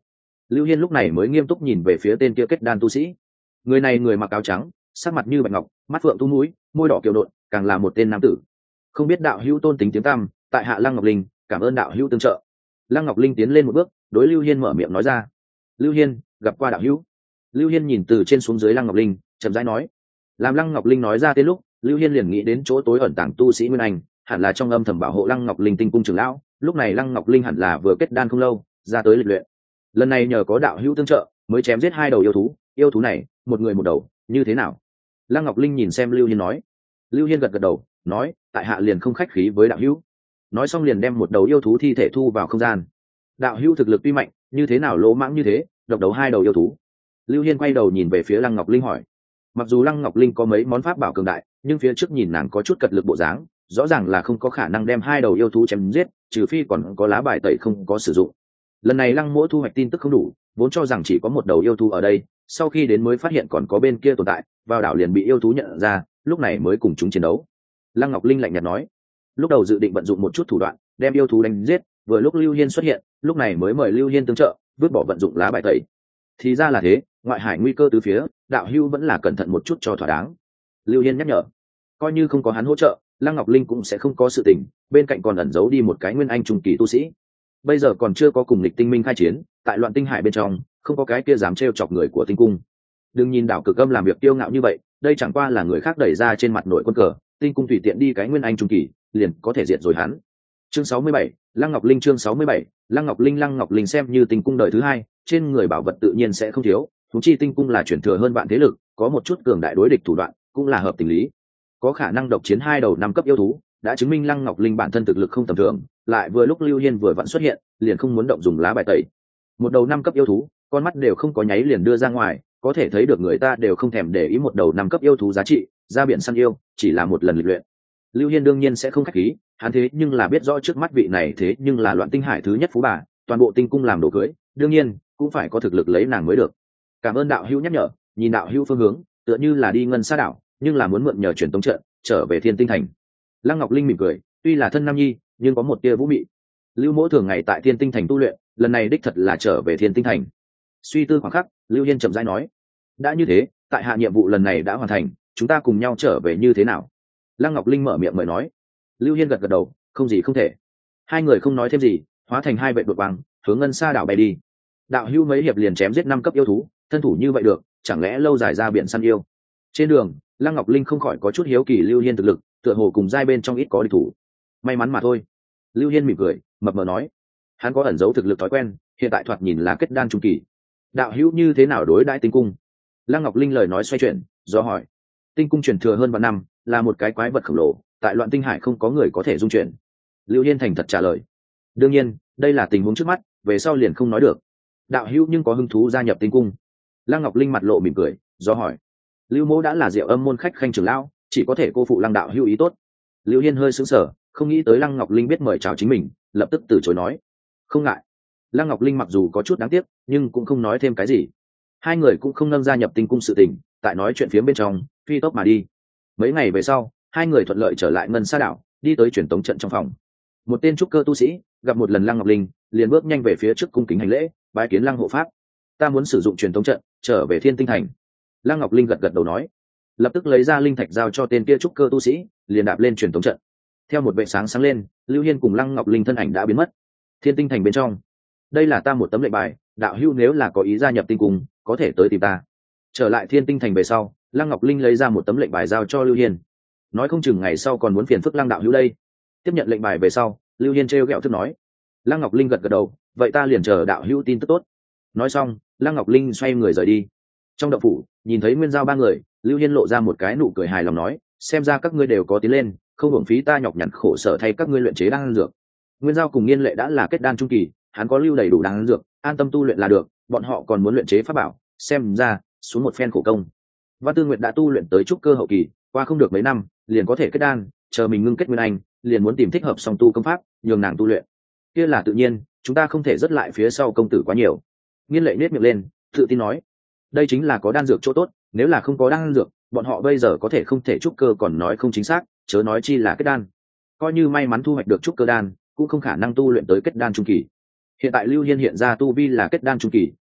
Lưu Hiên lúc này mới nghiêm túc nhìn về phía tên kia kết đan tu sĩ. Người này người mặc áo trắng, sắc mặt như bạch ngọc, mắt phượng tu mũi, môi đỏ kiều nộn, càng là một tên nam tử. Không biết đạo hữu tôn tính tiếng tăm, tại hạ Lăng Ngọc Linh, cảm ơn đạo hữu tương trợ. Lăng Ngọc Linh tiến lên một bước, đối Lưu Hiên mở miệng nói ra. Lưu Hiên, gặp qua đạo hữu. Lưu Hiên nhìn từ trên xuống dưới Lăng Ngọc Linh, chậm rãi nói. Làm Lăng Ngọc Linh nói ra tên lúc, Lưu Hiên liền nghĩ đến chỗ tối ẩn tàng tu sĩ Nguyên Anh, hẳn là trong âm thầm bảo hộ Lăng Ngọc Linh tinh cung trưởng lão. Lúc này Lăng Ngọc Linh hẳn là vừa kết đan không lâu, ra tới lịch luyện. Lần này nhờ có đạo hữu tương trợ, mới chém giết hai đầu yêu thú. Yêu thú này, một người một đầu, như thế nào? Lăng Ngọc Linh nhìn xem Lưu Hiên nói. Lưu Hiên gật gật đầu, nói, tại hạ liền không khách khí với đạo hữu. Nói xong liền đem một đầu yêu thú thi thể thu vào không gian. Đạo hữu thực lực tuy mạnh, như thế nào lỗ mãng như thế, độc đấu hai đầu yêu thú? Lưu Hiên quay đầu nhìn về phía Lăng Ngọc Linh hỏi. Mặc dù Lăng Ngọc Linh có mấy món pháp bảo cường đại, nhưng phía trước nhìn nàng có chút cật lực bộ dáng, rõ ràng là không có khả năng đem hai đầu yêu thú chém giết, trừ phi còn có lá bài tẩy không có sử dụng. Lần này Lăng Mỗ thu hoạch tin tức không đủ, vốn cho rằng chỉ có một đầu yêu thú ở đây, sau khi đến mới phát hiện còn có bên kia tồn tại, vào đảo liền bị yêu thú nhận ra, lúc này mới cùng chúng chiến đấu. Lăng Ngọc Linh lạnh nhạt nói. Lúc đầu dự định vận dụng một chút thủ đoạn, đem yêu thú đánh giết, vừa lúc Lưu Hiên xuất hiện, lúc này mới mời Lưu Hiên tương trợ, vứt bỏ vận dụng lá bài tẩy. Thì ra là thế, ngoại hải nguy cơ từ phía, đạo hữu vẫn là cẩn thận một chút cho thỏa đáng. Lưu Hiên nhắc nhở. Coi như không có hắn hỗ trợ, Lăng Ngọc Linh cũng sẽ không có sự tình, bên cạnh còn ẩn giấu đi một cái nguyên anh trung kỳ tu sĩ. Bây giờ còn chưa có cùng lịch tinh minh khai chiến, tại loạn tinh hải bên trong, không có cái kia dám trêu chọc người của tinh cung. Đừng nhìn đảo Cực Âm làm việc kiêu ngạo như vậy, đây chẳng qua là người khác đẩy ra trên mặt nội quân cờ, tinh cung tùy tiện đi cái nguyên anh trung kỳ, liền có thể diệt rồi hắn. Chương sáu mươi bảy, Lăng Ngọc Linh chương sáu mươi bảy, Lăng Ngọc Linh Lăng Ngọc Linh xem như tinh cung đời thứ hai, trên người bảo vật tự nhiên sẽ không thiếu, huống chi tinh cung là chuyển thừa hơn vạn thế lực, có một chút cường đại đối địch thủ đoạn, cũng là hợp tình lý. Có khả năng độc chiến hai đầu năm cấp yêu thú, đã chứng minh Lăng Ngọc Linh bản thân thực lực không tầm thường, lại vừa lúc Lưu Hiên vừa vặn xuất hiện, liền không muốn động dùng lá bài tẩy. Một đầu năm cấp yêu thú, con mắt đều không có nháy liền đưa ra ngoài, có thể thấy được người ta đều không thèm để ý một đầu năm cấp yêu thú giá trị, ra biển săn yêu, chỉ là một lần lịch luyện. Lưu Hiên đương nhiên sẽ không khách khí, hắn thế nhưng là biết rõ trước mắt vị này thế nhưng là loạn tinh hải thứ nhất phú bà, toàn bộ tinh cung làm đồ cưới, đương nhiên cũng phải có thực lực lấy nàng mới được. Cảm ơn đạo hữu nhắc nhở, nhìn đạo hữu phương hướng, tựa như là đi ngân sa đảo, nhưng là muốn mượn nhờ truyền tống trận trở về Thiên Tinh Thành. Lăng Ngọc Linh mỉm cười, tuy là thân nam nhi, nhưng có một tia vũ mị. Lưu Mỗ thường ngày tại Thiên Tinh Thành tu luyện, lần này đích thật là trở về Thiên Tinh Thành. Suy tư khoảng khắc, Lưu Hiên chậm rãi nói, đã như thế, tại hạ nhiệm vụ lần này đã hoàn thành, chúng ta cùng nhau trở về như thế nào? Lăng Ngọc Linh mở miệng mời nói. Lưu Hiên gật gật đầu, không gì không thể. Hai người không nói thêm gì, hóa thành hai vệ đột quang, hướng ngân sa đảo bay đi. Đạo hữu mấy hiệp liền chém giết năm cấp yêu thú, thân thủ như vậy được, chẳng lẽ lâu dài ra biển săn yêu? Trên đường, Lăng Ngọc Linh không khỏi có chút hiếu kỳ Lưu Hiên thực lực, tựa hồ cùng giai bên trong ít có địch thủ. May mắn mà thôi. Lưu Hiên mỉm cười, mập mờ nói, hắn có ẩn giấu thực lực thói quen, hiện tại thoạt nhìn là kết đan trung kỳ. Đạo hữu như thế nào đối đãi tinh cung? Lăng Ngọc Linh lời nói xoay chuyển, do hỏi. Tinh cung truyền thừa hơn vạn năm, là một cái quái vật khổng lồ, tại loạn tinh hải không có người có thể dung chuyển. Lưu Hiên thành thật trả lời. Đương nhiên, đây là tình huống trước mắt, về sau liền không nói được. Đạo hữu nhưng có hứng thú gia nhập tinh cung? Lăng Ngọc Linh mặt lộ mỉm cười, do hỏi. Lưu Mỗ đã là Diệu Âm môn khách khanh trưởng lão, chỉ có thể cô phụ Lăng đạo hữu ý tốt. Lưu Hiên hơi sững sờ, không nghĩ tới Lăng Ngọc Linh biết mời chào chính mình, lập tức từ chối nói. Không ngại. Lăng Ngọc Linh mặc dù có chút đáng tiếc, nhưng cũng không nói thêm cái gì. Hai người cũng không nâng gia nhập tinh cung sự tình, tại nói chuyện phía bên trong, phi tốc mà đi. Mấy ngày về sau, hai người thuận lợi trở lại ngân sa đảo, đi tới truyền tống trận trong phòng. Một tên trúc cơ tu sĩ gặp một lần Lăng Ngọc Linh, liền bước nhanh về phía trước cung kính hành lễ, bái kiến Lăng hộ pháp. Ta muốn sử dụng truyền tống trận trở về Thiên Tinh Thành. Lăng Ngọc Linh gật gật đầu nói, lập tức lấy ra linh thạch giao cho tên kia trúc cơ tu sĩ, liền đạp lên truyền tống trận. Theo một vệ sáng sáng lên, Lưu Hiên cùng Lăng Ngọc Linh thân ảnh đã biến mất. Thiên Tinh Thành bên trong, đây là ta một tấm lệnh bài, đạo hữu nếu là có ý gia nhập tinh cung, có thể tới tìm ta. Trở lại Thiên Tinh Thành về sau, Lăng Ngọc Linh lấy ra một tấm lệnh bài giao cho Lưu Hiên, nói không chừng ngày sau còn muốn phiền phức Lăng đạo hữu đây. Tiếp nhận lệnh bài về sau, Lưu Hiên trêu ghẹo thức nói. Lăng Ngọc Linh gật gật đầu, vậy ta liền chờ đạo hữu tin tức tốt. Nói xong, Lăng Ngọc Linh xoay người rời đi. Trong động phủ, nhìn thấy Nguyên Giao ba người, Lưu Hiên lộ ra một cái nụ cười hài lòng nói, xem ra các ngươi đều có tiến lên, không hưởng phí ta nhọc nhằn khổ sở thay các ngươi luyện chế đan dược. Nguyên Giao cùng Nghiên Lệ đã là kết đan trung kỳ, hắn có lưu đầy đủ đan dược, an tâm tu luyện là được, bọn họ còn muốn luyện chế pháp bảo, xem ra xuống một phen khổ công. Văn Tư Nguyệt đã tu luyện tới trúc cơ hậu kỳ, qua không được mấy năm, liền có thể kết đan, chờ mình ngưng kết nguyên anh, liền muốn tìm thích hợp song tu công pháp, nhường nàng tu luyện. Kia là tự nhiên, chúng ta không thể dứt lại phía sau công tử quá nhiều. Nghiên Lệ nhếch miệng lên, tự tin nói, đây chính là có đan dược chỗ tốt, nếu là không có đan dược, bọn họ bây giờ có thể không thể trúc cơ còn nói không chính xác, chớ nói chi là kết đan. Coi như may mắn thu hoạch được trúc cơ đan, cũng không khả năng tu luyện tới kết đan trung kỳ. Hiện tại Lưu Hiên hiện ra tu vi là kết đan trung kỳ,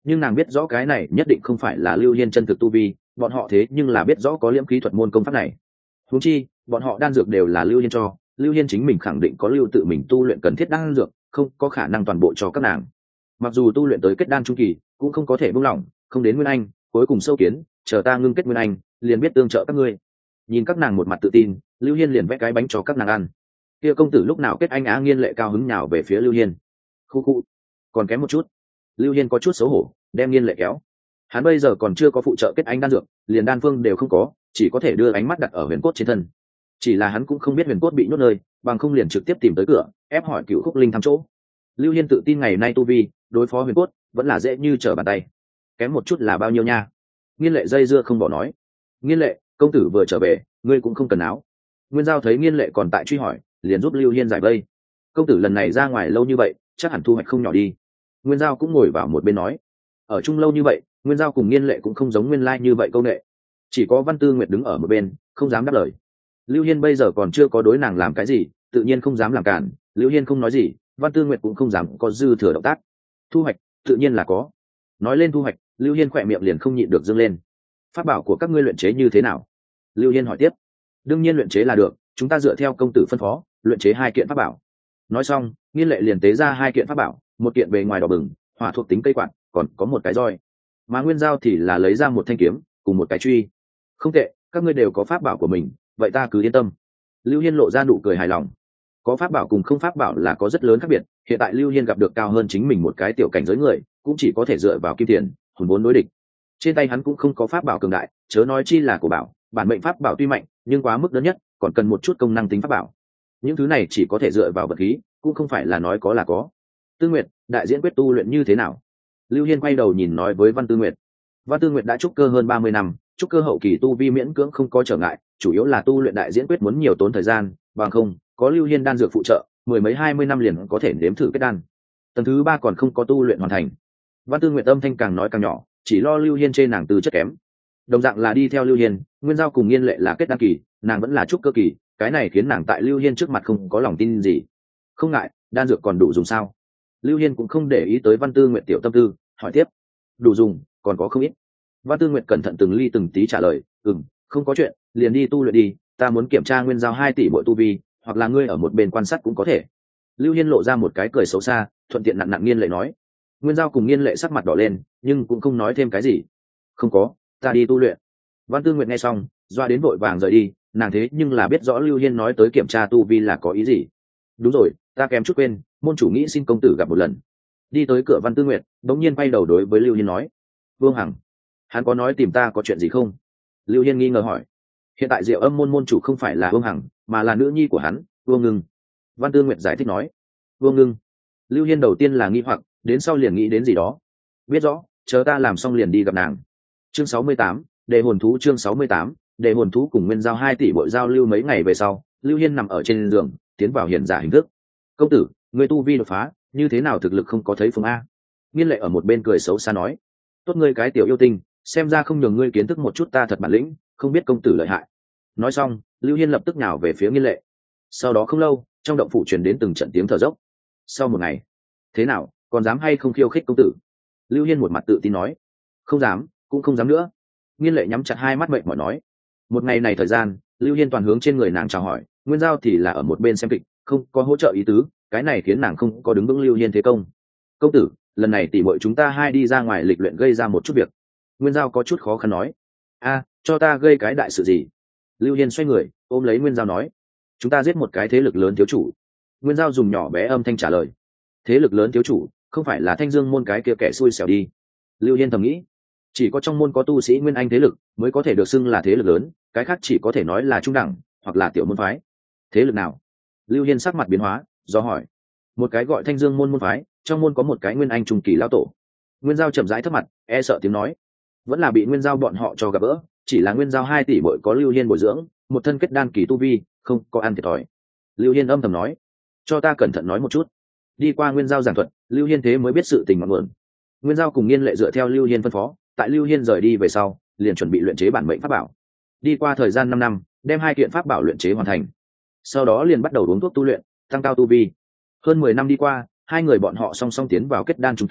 nhưng nàng biết rõ cái này nhất định không phải là Lưu Hiên chân thực tu vi, bọn họ thế nhưng là biết rõ có liễm khí thuật môn công pháp này. Huống chi bọn họ đan dược đều là Lưu Hiên cho, Lưu Hiên chính mình khẳng định có lưu tự mình tu luyện cần thiết đan dược, không có khả năng toàn bộ cho các nàng. Mặc dù tu luyện tới kết đan trung kỳ cũng không có thể buông lỏng, không đến nguyên anh cuối cùng sâu kiến, chờ ta ngưng kết nguyên anh liền biết tương trợ các ngươi. Nhìn các nàng một mặt tự tin, Lưu Hiên liền vẽ cái bánh cho các nàng ăn. Kia công tử lúc nào kết anh Á Nghiên Lệ cao hứng nhào về phía Lưu Hiên. Khu khu, còn kém một chút. Lưu Hiên có chút xấu hổ, đem Nghiên Lệ kéo. Hắn bây giờ còn chưa có phụ trợ kết anh đan dược, liền đan phương đều không có, chỉ có thể đưa ánh mắt đặt ở huyền cốt trên thân. Chỉ là hắn cũng không biết huyền cốt bị nhốt nơi, bằng không liền trực tiếp tìm tới cửa, ép hỏi Cửu Khúc Linh thăm chỗ. Lưu Hiên tự tin ngày nay tu vi, đối phó huyền cốt vẫn là dễ như trở bàn tay. Kém một chút là bao nhiêu nha? Nghiên Lệ dây dưa không bỏ nói. Nghiên Lệ, công tử vừa trở về, ngươi cũng không cần áo. Nguyên Giao thấy Nghiên Lệ còn tại truy hỏi, liền giúp Lưu Hiên giải vây. Công tử lần này ra ngoài lâu như vậy, chắc hẳn thu hoạch không nhỏ đi. Nguyên Giao cũng ngồi vào một bên nói. Ở chung lâu như vậy, Nguyên Giao cùng Nghiên Lệ cũng không giống nguyên lai như vậy câu nệ. Chỉ có Văn Tư Nguyệt đứng ở một bên, không dám đáp lời. Lưu Hiên bây giờ còn chưa có đối nàng làm cái gì, tự nhiên không dám làm cản. Lưu Hiên không nói gì, Văn Tư Nguyệt cũng không dám có dư thừa động tác. Thu hoạch tự nhiên là có. Nói lên thu hoạch, Lưu Hiên khỏe miệng liền không nhịn được dâng lên. Pháp bảo của các ngươi luyện chế như thế nào? Lưu Hiên hỏi tiếp. Đương nhiên luyện chế là được, chúng ta dựa theo công tử phân phó, luyện chế hai kiện pháp bảo. Nói xong, Nghiên Lệ liền tế ra hai kiện pháp bảo, một kiện bề ngoài đỏ bừng, hỏa thuộc tính cây quạt, còn có một cái roi. Mà Nguyên Giao thì là lấy ra một thanh kiếm, cùng một cái truy. Không tệ, các ngươi đều có pháp bảo của mình, vậy ta cứ yên tâm. Lưu Hiên lộ ra nụ cười hài lòng. Có pháp bảo cùng không pháp bảo là có rất lớn khác biệt, hiện tại Lưu Hiên gặp được cao hơn chính mình một cái tiểu cảnh giới người, cũng chỉ có thể dựa vào kim tiền, hồn vốn đối địch. Trên tay hắn cũng không có pháp bảo cường đại, chớ nói chi là của bảo, bản mệnh pháp bảo tuy mạnh, nhưng quá mức lớn nhất, còn cần một chút công năng tính pháp bảo. Những thứ này chỉ có thể dựa vào vật khí, cũng không phải là nói có là có. Tư Nguyệt, đại diễn quyết tu luyện như thế nào? Lưu Hiên quay đầu nhìn nói với Văn Tư Nguyệt. Văn Tư Nguyệt đã trúc cơ hơn ba mươi năm, trúc cơ hậu kỳ tu vi miễn cưỡng không có trở ngại, chủ yếu là tu luyện đại diễn quyết muốn nhiều tốn thời gian, bằng không, có Lưu Hiên đan dược phụ trợ, mười mấy hai mươi năm liền có thể nếm thử kết đan. Tầng thứ ba còn không có tu luyện hoàn thành. Văn Tư Nguyệt âm thanh càng nói càng nhỏ, chỉ lo Lưu Hiên trên nàng từ chất kém. Đồng dạng là đi theo Lưu Hiên, Nguyên Giao cùng Nghiên Lệ là kết đan kỳ, nàng vẫn là trúc cơ kỳ, cái này khiến nàng tại Lưu Hiên trước mặt không có lòng tin gì. Không ngại, đan dược còn đủ dùng sao? Lưu Hiên cũng không để ý tới Văn Tư Nguyệt tiểu tâm tư, hỏi tiếp. Đủ dùng, còn có không ít. Văn Tư Nguyệt cẩn thận từng ly từng tí trả lời, ừm, không có chuyện, liền đi tu luyện đi, ta muốn kiểm tra Nguyên Giao hai tỷ bội tu vi, hoặc là ngươi ở một bên quan sát cũng có thể. Lưu Hiên lộ ra một cái cười xấu xa, thuận tiện nặn nặn Nghiên Lệ nói. Nguyên Giao cùng Nghiên Lệ sắc mặt đỏ lên, nhưng cũng không nói thêm cái gì. Không có, ta đi tu luyện. Văn Tư Nguyệt nghe xong, doa đến vội vàng rời đi, nàng thế nhưng là biết rõ Lưu Hiên nói tới kiểm tra tu vi là có ý gì. Đúng rồi, ta kém chút quên, môn chủ nghĩ xin công tử gặp một lần. Đi tới cửa Văn Tư Nguyệt, đống nhiên quay đầu đối với Lưu Hiên nói. Vương Hằng, hắn có nói tìm ta có chuyện gì không? Lưu Hiên nghi ngờ hỏi. Hiện tại Diệu Âm môn môn chủ không phải là Vương Hằng, mà là nữ nhi của hắn, Vương Ngưng. Văn Tư Nguyệt giải thích nói. Vương Ngưng. Lưu Hiên đầu tiên là nghi hoặc, đến sau liền nghĩ đến gì đó. Biết rõ, chờ ta làm xong liền đi gặp nàng. Chương sáu mươi tám, Đề hồn thú. Chương sáu mươi tám, Đề hồn thú. Cùng Nguyên Giao hai tỷ bội giao lưu mấy ngày về sau, Lưu Hiên nằm ở trên giường, tiến vào hiện giả hình thức. Công tử, người tu vi đột phá, như thế nào thực lực không có thấy phương a? Nghiên Lệ ở một bên cười xấu xa nói. Tốt ngươi cái tiểu yêu tinh, xem ra không nhường ngươi kiến thức một chút ta thật bản lĩnh, không biết công tử lợi hại. Nói xong, Lưu Hiên lập tức nhào về phía Nghiên Lệ. Sau đó không lâu, trong động phủ truyền đến từng trận tiếng thở dốc. Sau một ngày, thế nào, còn dám hay không khiêu khích công tử? Lưu Hiên một mặt tự tin nói. Không dám, cũng không dám nữa. Nghiên Lệ nhắm chặt hai mắt mệt mỏi nói. Một ngày này thời gian, Lưu Hiên toàn hướng trên người nàng chào hỏi, Nguyên Giao thì là ở một bên xem kịch, không có hỗ trợ ý tứ, cái này khiến nàng không có đứng vững Lưu Hiên thế công. Công tử, lần này tỷ muội chúng ta hai đi ra ngoài lịch luyện gây ra một chút việc. Nguyên Giao có chút khó khăn nói. A, cho ta gây cái đại sự gì? Lưu Hiên xoay người, ôm lấy Nguyên Giao nói. Chúng ta giết một cái thế lực lớn thiếu chủ. Nguyên Giao dùng nhỏ bé âm thanh trả lời. Thế lực lớn thiếu chủ, không phải là Thanh Dương môn cái kia kẻ xui xẻo đi. Lưu Hiên thầm nghĩ. Chỉ có trong môn có tu sĩ nguyên anh thế lực mới có thể được xưng là thế lực lớn, cái khác chỉ có thể nói là trung đẳng hoặc là tiểu môn phái. Thế lực nào? Lưu Hiên sắc mặt biến hóa, do hỏi. Một cái gọi Thanh Dương môn môn phái, trong môn có một cái nguyên anh trung kỳ lão tổ. Nguyên Giao chậm rãi thấp mặt, e sợ tiếng nói. Vẫn là bị Nguyên Giao bọn họ cho gặp gỡ, chỉ là Nguyên Giao hai tỷ bội có Lưu Hiên bồi dưỡng, một thân kết đan kỳ tu vi, không có ăn thiệt thòi. Lưu Hiên âm thầm nói. Cho ta cẩn thận nói một chút. Đi qua Nguyên Giao giảng thuật, Lưu Hiên thế mới biết sự tình ngọn nguồn. Nguyên Giao cùng Nghiên Lệ dựa theo Lưu Hiên phân phó, tại Lưu Hiên rời đi về sau, liền chuẩn bị luyện chế bản mệnh pháp bảo. Đi qua thời gian năm năm, đem hai kiện pháp bảo luyện chế hoàn thành. Sau đó liền bắt đầu uống thuốc tu luyện, tăng cao tu vi. Hơn mười năm đi qua, hai người bọn họ song song tiến vào kết đan trung kỳ,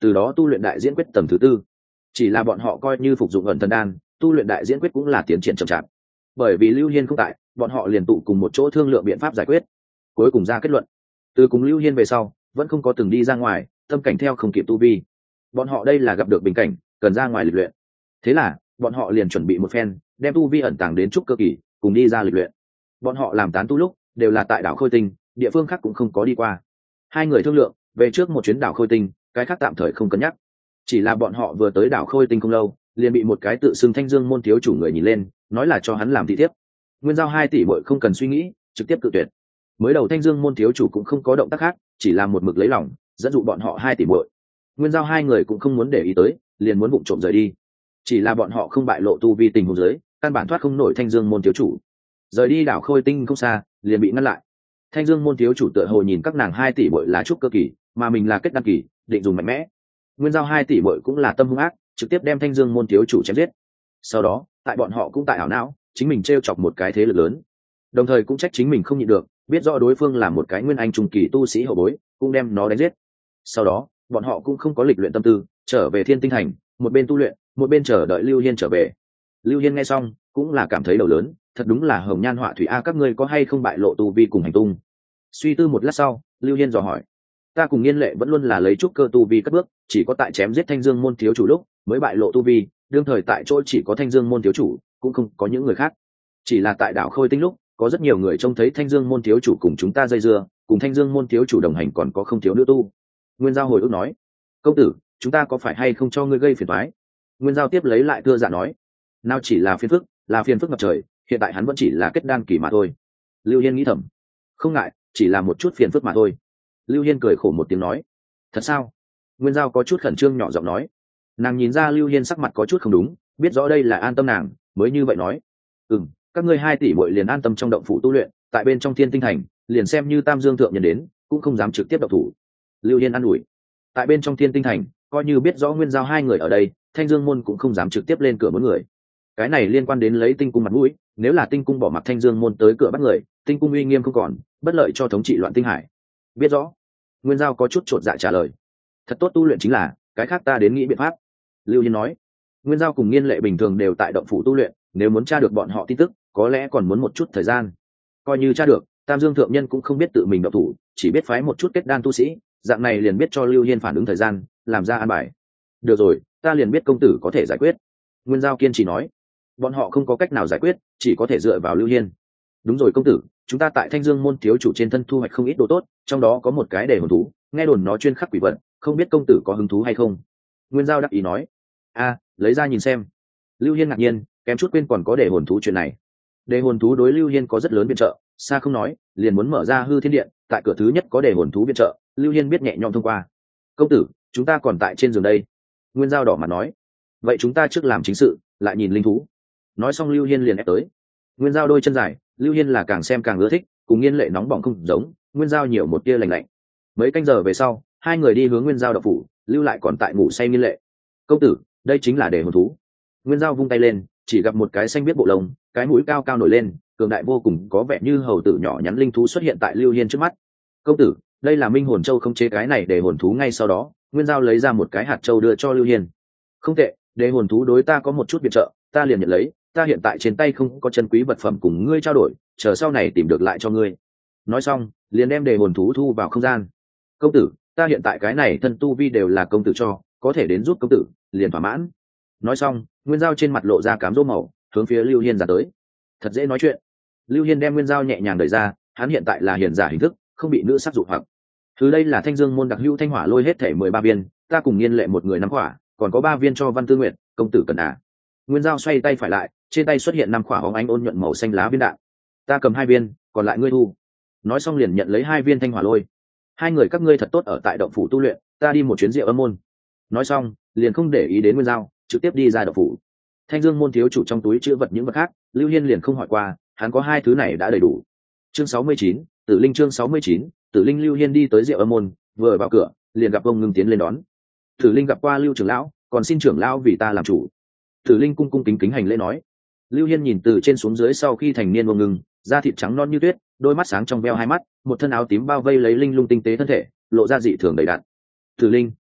từ đó tu luyện đại diễn quyết tầng thứ tư. Chỉ là bọn họ coi như phục dụng ẩn thần đan, tu luyện đại diễn quyết cũng là tiến triển chậm chạp. Bởi vì Lưu Hiên không tại, bọn họ liền tụ cùng một chỗ thương lượng biện pháp giải quyết, cuối cùng ra kết luận. Từ cùng Lưu Hiên về sau, vẫn không có từng đi ra ngoài, tâm cảnh theo không kịp tu vi. Bọn họ đây là gặp được bình cảnh, cần ra ngoài lịch luyện. Thế là, bọn họ liền chuẩn bị một phen, đem tu vi ẩn tàng đến trúc cơ kỳ, cùng đi ra lịch luyện. Bọn họ làm tán tu lúc, đều là tại đảo Khôi Tinh, địa phương khác cũng không có đi qua. Hai người thương lượng, về trước một chuyến đảo Khôi Tinh, cái khác tạm thời không cân nhắc. Chỉ là bọn họ vừa tới đảo Khôi Tinh không lâu, liền bị một cái tự xưng Thanh Dương môn thiếu chủ người nhìn lên, nói là cho hắn làm thị thiếp. Nguyên Giao hai tỷ muội không cần suy nghĩ, trực tiếp cự tuyệt. Mới đầu Thanh Dương môn thiếu chủ cũng không có động tác khác, chỉ làm một mực lấy lòng, dẫn dụ bọn họ hai tỷ muội. Nguyên Giao hai người cũng không muốn để ý tới, liền muốn vụng trộm rời đi. Chỉ là bọn họ không bại lộ tu vi tình huống dưới, căn bản thoát không nổi Thanh Dương môn thiếu chủ. Rời đi đảo Khôi Tinh không xa, liền bị ngăn lại. Thanh Dương môn thiếu chủ tựa hồ nhìn các nàng hai tỷ muội là trúc cơ kỳ, mà mình là kết đan kỳ, định dùng mạnh mẽ. Nguyên Giao hai tỷ muội cũng là tâm hung ác, trực tiếp đem Thanh Dương môn thiếu chủ chém giết. Sau đó, tại bọn họ cũng tại ảo não, chính mình trêu chọc một cái thế lực lớn, đồng thời cũng trách chính mình không nhịn được, biết rõ đối phương là một cái nguyên anh trung kỳ tu sĩ hậu bối, cũng đem nó đánh giết. Sau đó, bọn họ cũng không có lịch luyện tâm tư, trở về Thiên Tinh Thành, một bên tu luyện, một bên chờ đợi Lưu Hiên trở về. Lưu Hiên nghe xong, cũng là cảm thấy đầu lớn, thật đúng là hồng nhan họa thủy a, các ngươi có hay không bại lộ tu vi cùng hành tung? Suy tư một lát sau, Lưu Hiên dò hỏi. Ta cùng Nghiên Lệ vẫn luôn là lấy trúc cơ tu vi cất bước, chỉ có tại chém giết Thanh Dương môn thiếu chủ lúc mới bại lộ tu vi, đương thời tại chỗ chỉ có Thanh Dương môn thiếu chủ, cũng không có những người khác. Chỉ là tại đảo Khôi Tinh lúc, có rất nhiều người trông thấy Thanh Dương môn thiếu chủ cùng chúng ta dây dưa, cùng Thanh Dương môn thiếu chủ đồng hành còn có không thiếu nữ tu. Nguyên Giao hồi ức nói, công tử, chúng ta có phải hay không cho ngươi gây phiền toái? Nguyên Giao tiếp lấy lại thưa dạ nói, nào chỉ là phiền phức, là phiền phức ngập trời, hiện tại hắn vẫn chỉ là kết đan kỳ mà thôi. Lưu Hiên nghĩ thầm, không ngại, chỉ là một chút phiền phức mà thôi. Lưu Hiên cười khổ một tiếng nói, thật sao? Nguyên Giao có chút khẩn trương nhỏ giọng nói. Nàng nhìn ra Lưu Hiên sắc mặt có chút không đúng, biết rõ đây là an tâm nàng, mới như vậy nói. Ừm, các ngươi hai tỷ muội liền an tâm trong động phủ tu luyện, tại bên trong Thiên Tinh Thành, liền xem như Tam Dương thượng nhân đến, cũng không dám trực tiếp động thủ. Lưu Hiên an ủi. Tại bên trong Thiên Tinh Thành, coi như biết rõ Nguyên Giao hai người ở đây, Thanh Dương môn cũng không dám trực tiếp lên cửa muốn người. Cái này liên quan đến lấy Tinh cung mặt mũi, nếu là Tinh cung bỏ mặc Thanh Dương môn tới cửa bắt người, Tinh cung uy nghiêm không còn, bất lợi cho thống trị loạn tinh hải. Biết rõ. Nguyên Giao có chút chột dạ trả lời. Thật tốt, tu luyện chính là, cái khác ta đến nghĩ biện pháp. Lưu Hiên nói. Nguyên Giao cùng Nghiên Lệ bình thường đều tại động phủ tu luyện, nếu muốn tra được bọn họ tin tức, có lẽ còn muốn một chút thời gian. Coi như tra được, Tam Dương thượng nhân cũng không biết tự mình động thủ, chỉ biết phái một chút kết đan tu sĩ, dạng này liền biết cho Lưu Hiên phản ứng thời gian, làm ra an bài. Được rồi, ta liền biết công tử có thể giải quyết. Nguyên Giao kiên trì nói. Bọn họ không có cách nào giải quyết, chỉ có thể dựa vào Lưu Hiên. Đúng rồi công tử, chúng ta tại Thanh Dương môn thiếu chủ trên thân thu hoạch không ít đồ tốt, trong đó có một cái để hồn thú, nghe đồn nó chuyên khắc quỷ vật, không biết công tử có hứng thú hay không? Nguyên Giao đắc ý nói. A, lấy ra nhìn xem. Lưu Hiên ngạc nhiên, kém chút quên còn có để hồn thú chuyện này. Để hồn thú đối Lưu Hiên có rất lớn viện trợ, xa không nói, liền muốn mở ra hư thiên điện, tại cửa thứ nhất có để hồn thú viện trợ, Lưu Hiên biết nhẹ nhõm thông qua. Công tử, chúng ta còn tại trên giường đây. Nguyên Giao đỏ mặt nói. Vậy chúng ta trước làm chính sự, lại nhìn linh thú. Nói xong Lưu Hiên liền ép tới. Nguyên Giao đôi chân dài, Lưu Hiên là càng xem càng ưa thích, cùng Nghiên Lệ nóng bỏng không giống, Nguyên Giao nhiều một tia lạnh lạnh. Mấy canh giờ về sau, hai người đi hướng Nguyên Giao động phủ, lưu lại còn tại ngủ say Nghiên Lệ. Công tử, đây chính là để hồn thú. Nguyên Giao vung tay lên, chỉ gặp một cái xanh biết bộ lông, cái mũi cao cao nổi lên, cường đại vô cùng, có vẻ như hầu tử nhỏ nhắn linh thú xuất hiện tại Lưu Hiên trước mắt. Công tử, đây là Minh Hồn Châu, không chế cái này để hồn thú. Ngay sau đó, Nguyên Giao lấy ra một cái hạt châu đưa cho Lưu Hiên. Không tệ, để hồn thú đối ta có một chút viện trợ, ta liền nhận lấy, ta hiện tại trên tay không có chân quý vật phẩm cùng ngươi trao đổi, chờ sau này tìm được lại cho ngươi. Nói xong, liền đem để hồn thú thu vào không gian. Công tử, ta hiện tại cái này thân tu vi đều là công tử cho, có thể đến giúp công tử, liền thỏa mãn. Nói xong, Nguyên Giao trên mặt lộ ra cám dỗ màu, hướng phía Lưu Hiên ra tới. Thật dễ nói chuyện. Lưu Hiên đem Nguyên Giao nhẹ nhàng đẩy ra, hắn hiện tại là hiền giả hình thức, không bị nữ sắc dụ hoặc. Thứ đây là Thanh Dương môn đặc hữu thanh hỏa lôi, hết thể mười ba viên, ta cùng Nghiên Lệ một người năm quả, còn có ba viên cho Văn Tư Nguyệt, công tử cần à? Nguyên Giao xoay tay phải lại, trên tay xuất hiện năm quả bóng ánh ôn nhuận màu xanh lá viên đạn. Ta cầm hai viên, còn lại ngươi thu. Nói xong liền nhận lấy hai viên thanh hỏa lôi. Hai người các ngươi thật tốt ở tại động phủ tu luyện, ta đi một chuyến Diệu Âm môn. Nói xong, liền không để ý đến Nguyên Giao, trực tiếp đi ra động phủ. Thanh Dương môn thiếu chủ trong túi chứa vật những vật khác, Lưu Hiên liền không hỏi qua, hắn có hai thứ này đã đầy đủ. Chương sáu mươi chín, Tử Linh. Chương sáu mươi chín, Tử Linh. Lưu Hiên đi tới Diệu Âm môn, vừa vào cửa, liền gặp ông Ngưng tiến lên đón. Tử Linh gặp qua Lưu trưởng lão, còn xin trưởng lão vì ta làm chủ. Tử Linh cung cung kính kính hành lễ nói. Lưu Hiên nhìn từ trên xuống dưới, sau khi thành niên ông Ngưng, da thịt trắng non như tuyết, đôi mắt sáng trong veo hai mắt, một thân áo tím bao vây lấy linh lung tinh tế thân thể, lộ ra dị thường đầy đặn. Tử Linh,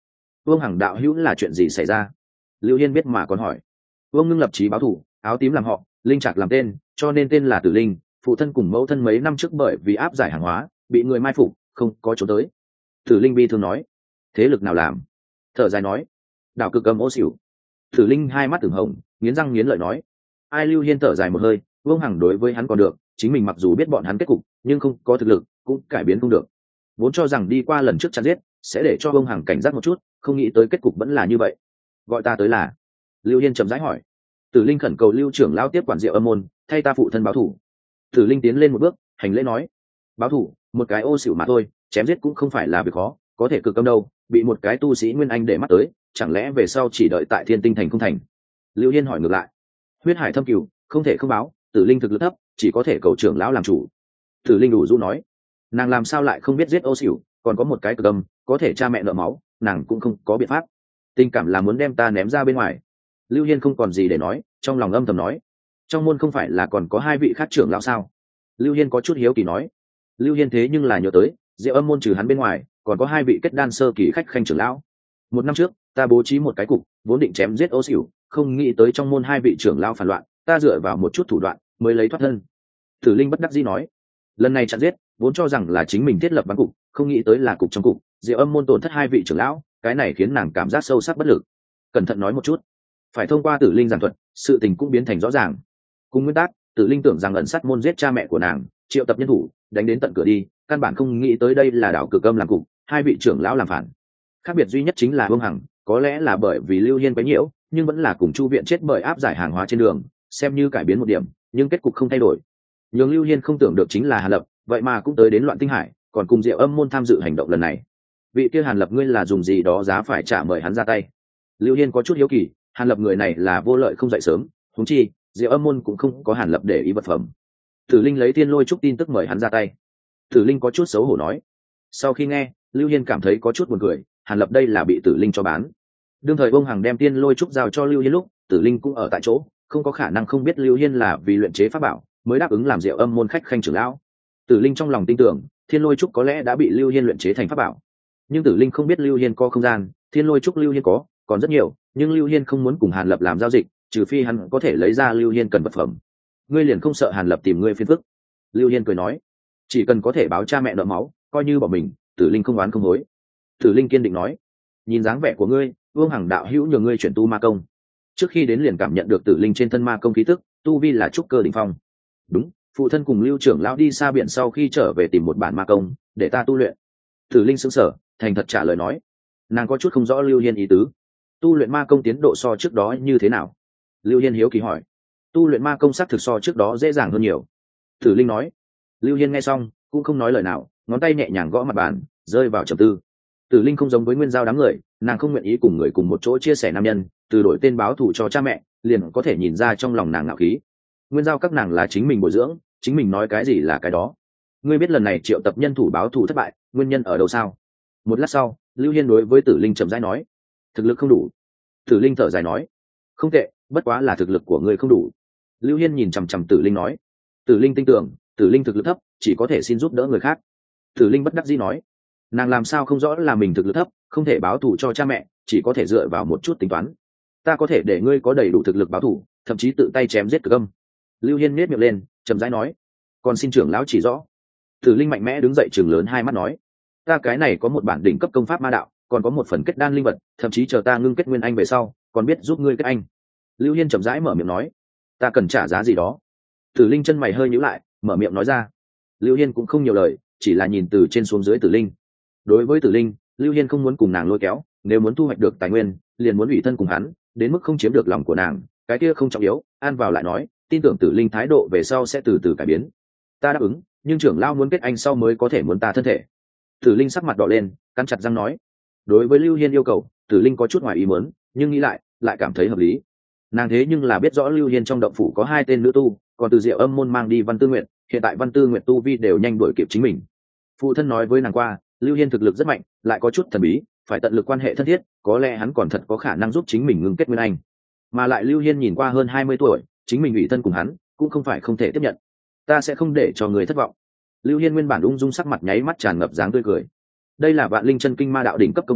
vương hằng đạo hữu là chuyện gì xảy ra? Lưu Hiên biết mà còn hỏi. Vương Ngưng lập chí báo thù, áo tím làm họ, linh trạc làm tên, cho nên tên là Tử Linh. Phụ thân cùng mẫu thân mấy năm trước bởi vì áp giải hàng hóa bị người mai phục, không có chỗ tới. Tử Linh bi thương nói. Thế lực nào làm? Thở dài nói. Đảo Cực Âm ô xỉu. Tử Linh hai mắt từng hồng, nghiến răng nghiến lợi nói. Ai? Lưu Hiên thở dài một hơi. Vương Hằng đối với hắn còn được, chính mình mặc dù biết bọn hắn kết cục, nhưng không có thực lực, cũng cải biến không được. Vốn cho rằng đi qua lần trước chặn giết sẽ để cho Vương Hằng cảnh giác một chút, không nghĩ tới kết cục vẫn là như vậy. Gọi ta tới là? Lưu Hiên chậm rãi hỏi. Tử Linh khẩn cầu Lưu trưởng lão tiếp quản Diệu Âm môn, thay ta phụ thân báo thù. Tử Linh tiến lên một bước, hành lễ nói. Báo thù? Một cái ô xỉu mà thôi, chém giết cũng không phải là việc khó, có thể Cực Âm đâu, bị một cái tu sĩ nguyên anh để mắt tới, chẳng lẽ về sau chỉ đợi tại Thiên Tinh thành không thành? Lưu Hiên hỏi ngược lại. Huyết hải thâm cửu, không thể không báo, Tử Linh thực lực thấp, chỉ có thể cầu trưởng lão làm chủ. Tử Linh đủ rũ nói. Nàng làm sao lại không biết giết ô xỉu, còn có một cái Cực Âm, có thể cha mẹ nợ máu, nàng cũng không có biện pháp. Tình cảm là muốn đem ta ném ra bên ngoài. Lưu Hiên không còn gì để nói, trong lòng âm thầm nói. Trong môn không phải là còn có hai vị khác trưởng lão sao? Lưu Hiên có chút hiếu kỳ nói. Lưu Hiên thế nhưng là nhớ tới, Diệu Âm môn trừ hắn bên ngoài, còn có hai vị kết đan sơ kỳ khách khanh trưởng lão. Một năm trước, ta bố trí một cái cục, vốn định chém giết ô xỉu, không nghĩ tới trong môn hai vị trưởng lão phản loạn, ta dựa vào một chút thủ đoạn mới lấy thoát thân. Tử Linh bất đắc dĩ nói. Lần này chặn giết, vốn cho rằng là chính mình thiết lập bắn cục, không nghĩ tới là cục trong cục, Diệu Âm môn tổn thất hai vị trưởng lão, cái này khiến nàng cảm giác sâu sắc bất lực. Cẩn thận nói một chút, phải thông qua Tử Linh giảng thuật, sự tình cũng biến thành rõ ràng. Cùng nguyên tắc, Tử Linh tưởng rằng ẩn sát môn giết cha mẹ của nàng, triệu tập nhân thủ đánh đến tận cửa đi, căn bản không nghĩ tới đây là Đảo Cực Âm làm cục, hai vị trưởng lão làm phản. Khác biệt duy nhất chính là Vương Hằng, có lẽ là bởi vì Lưu Hiên quấy nhiễu, nhưng vẫn là cùng Chu viện chết bởi áp giải hàng hóa trên đường, xem như cải biến một điểm, nhưng kết cục không thay đổi. Nhưng Lưu Hiên không tưởng được chính là Hàn Lập, vậy mà cũng tới đến Loạn Tinh Hải, còn cùng Diệu Âm môn tham dự hành động lần này. Vị kia Hàn Lập ngươi là dùng gì đó giá phải trả mời hắn ra tay? Lưu Hiên có chút hiếu kỳ, Hàn Lập người này là vô lợi không dậy sớm, huống chi Diệu Âm môn cũng không có Hàn Lập để ý vật phẩm. Tử Linh lấy Tiên Lôi Trúc tin tức mời hắn ra tay. Tử Linh có chút xấu hổ nói. Sau khi nghe, Lưu Hiên cảm thấy có chút buồn cười, Hàn Lập đây là bị Tử Linh cho bán. Đương thời Bông Hằng đem Tiên Lôi Trúc giao cho Lưu Hiên lúc, Tử Linh cũng ở tại chỗ, không có khả năng không biết Lưu Hiên là vì luyện chế pháp bảo mới đáp ứng làm Diệu Âm môn khách khanh trưởng lão. Tử Linh trong lòng tin tưởng, Thiên Lôi Trúc có lẽ đã bị Lưu Hiên luyện chế thành pháp bảo. Nhưng Tử Linh không biết Lưu Hiên có không gian, Thiên Lôi Trúc Lưu Hiên có, còn rất nhiều, nhưng Lưu Hiên không muốn cùng Hàn Lập làm giao dịch, trừ phi hắn có thể lấy ra Lưu Hiên cần vật phẩm. Ngươi liền không sợ Hàn Lập tìm ngươi phiền phức? Lưu Hiên cười nói. Chỉ cần có thể báo cha mẹ nợ máu, coi như bỏ mình, Tử Linh không oán không hối. Tử Linh kiên định nói. Nhìn dáng vẻ của ngươi, Vương Hằng đạo hữu nhờ ngươi chuyển tu ma công. Trước khi đến liền cảm nhận được Tử Linh trên thân ma công khí tức, tu vi là trúc cơ đỉnh phong. Đúng, phụ thân cùng Lưu trưởng lão đi xa biển sau khi trở về tìm một bản ma công để ta tu luyện. Tử Linh sững sờ, thành thật trả lời nói. Nàng có chút không rõ Lưu Hiên ý tứ. Tu luyện ma công tiến độ so trước đó như thế nào? Lưu Hiên hiếu kỳ hỏi. Tu luyện ma công sắc thực so trước đó dễ dàng hơn nhiều. Tử Linh nói. Lưu Hiên nghe xong cũng không nói lời nào, ngón tay nhẹ nhàng gõ mặt bàn, rơi vào trầm tư. Tử Linh không giống với Nguyên Giao đám người, nàng không nguyện ý cùng người cùng một chỗ chia sẻ nam nhân, từ đổi tên báo thù cho cha mẹ, liền có thể nhìn ra trong lòng nàng ngạo khí. Nguyên Giao các nàng là chính mình bồi dưỡng, chính mình nói cái gì là cái đó. Ngươi biết lần này triệu tập nhân thủ báo thù thất bại, nguyên nhân ở đâu sao? Một lát sau, Lưu Hiên đối với Tử Linh chậm rãi nói. Thực lực không đủ. Tử Linh thở dài nói. Không tệ, bất quá là thực lực của ngươi không đủ. Lưu Hiên nhìn chằm chằm Tử Linh nói. Tử Linh tin tưởng, Tử Linh thực lực thấp, chỉ có thể xin giúp đỡ người khác. Tử Linh bất đắc dĩ nói. Nàng làm sao không rõ là mình thực lực thấp, không thể báo thù cho cha mẹ, chỉ có thể dựa vào một chút tính toán. Ta có thể để ngươi có đầy đủ thực lực báo thù, thậm chí tự tay chém giết Cực Âm. Lưu Hiên nhếch miệng lên, chậm rãi nói. Còn xin trưởng lão chỉ rõ. Tử Linh mạnh mẽ đứng dậy trừng lớn hai mắt nói. Ta cái này có một bản đỉnh cấp công pháp ma đạo, còn có một phần kết đan linh vật, thậm chí chờ ta ngưng kết nguyên anh về sau, còn biết giúp ngươi kết anh. Lưu Hiên chậm rãi mở miệng nói. Ta cần trả giá gì đó? Tử Linh chân mày hơi nhíu lại, mở miệng nói ra. Lưu Hiên cũng không nhiều lời, chỉ là nhìn từ trên xuống dưới Tử Linh. Đối với Tử Linh, Lưu Hiên không muốn cùng nàng lôi kéo, nếu muốn thu hoạch được tài nguyên, liền muốn ủy thân cùng hắn, đến mức không chiếm được lòng của nàng, cái kia không trọng yếu. An vào lại nói, tin tưởng Tử Linh thái độ về sau sẽ từ từ cải biến. Ta đáp ứng, nhưng trưởng lão muốn kết anh sau mới có thể muốn ta thân thể. Tử Linh sắc mặt đỏ lên, cắn chặt răng nói. Đối với Lưu Hiên yêu cầu, Tử Linh có chút ngoài ý muốn, nhưng nghĩ lại, lại cảm thấy hợp lý. Nàng thế nhưng là biết rõ Lưu Hiên trong động phủ có hai tên nữ tu, còn từ Diệu Âm môn mang đi Văn Tư Nguyệt, hiện tại Văn Tư Nguyệt tu vi đều nhanh đuổi kịp chính mình. Phụ thân nói với nàng qua, Lưu Hiên thực lực rất mạnh, lại có chút thần bí, phải tận lực quan hệ thân thiết, có lẽ hắn còn thật có khả năng giúp chính mình ngưng kết nguyên anh. Mà lại Lưu Hiên nhìn qua hơn hai mươi tuổi, chính mình ủy thân cùng hắn, cũng không phải không thể tiếp nhận. Ta sẽ không để cho người thất vọng. Lưu Hiên nguyên bản ung dung sắc mặt nháy mắt tràn ngập dáng tươi cười. Đây là Vạn Linh Chân Kinh ma đạo đỉnh cấp công pháp, có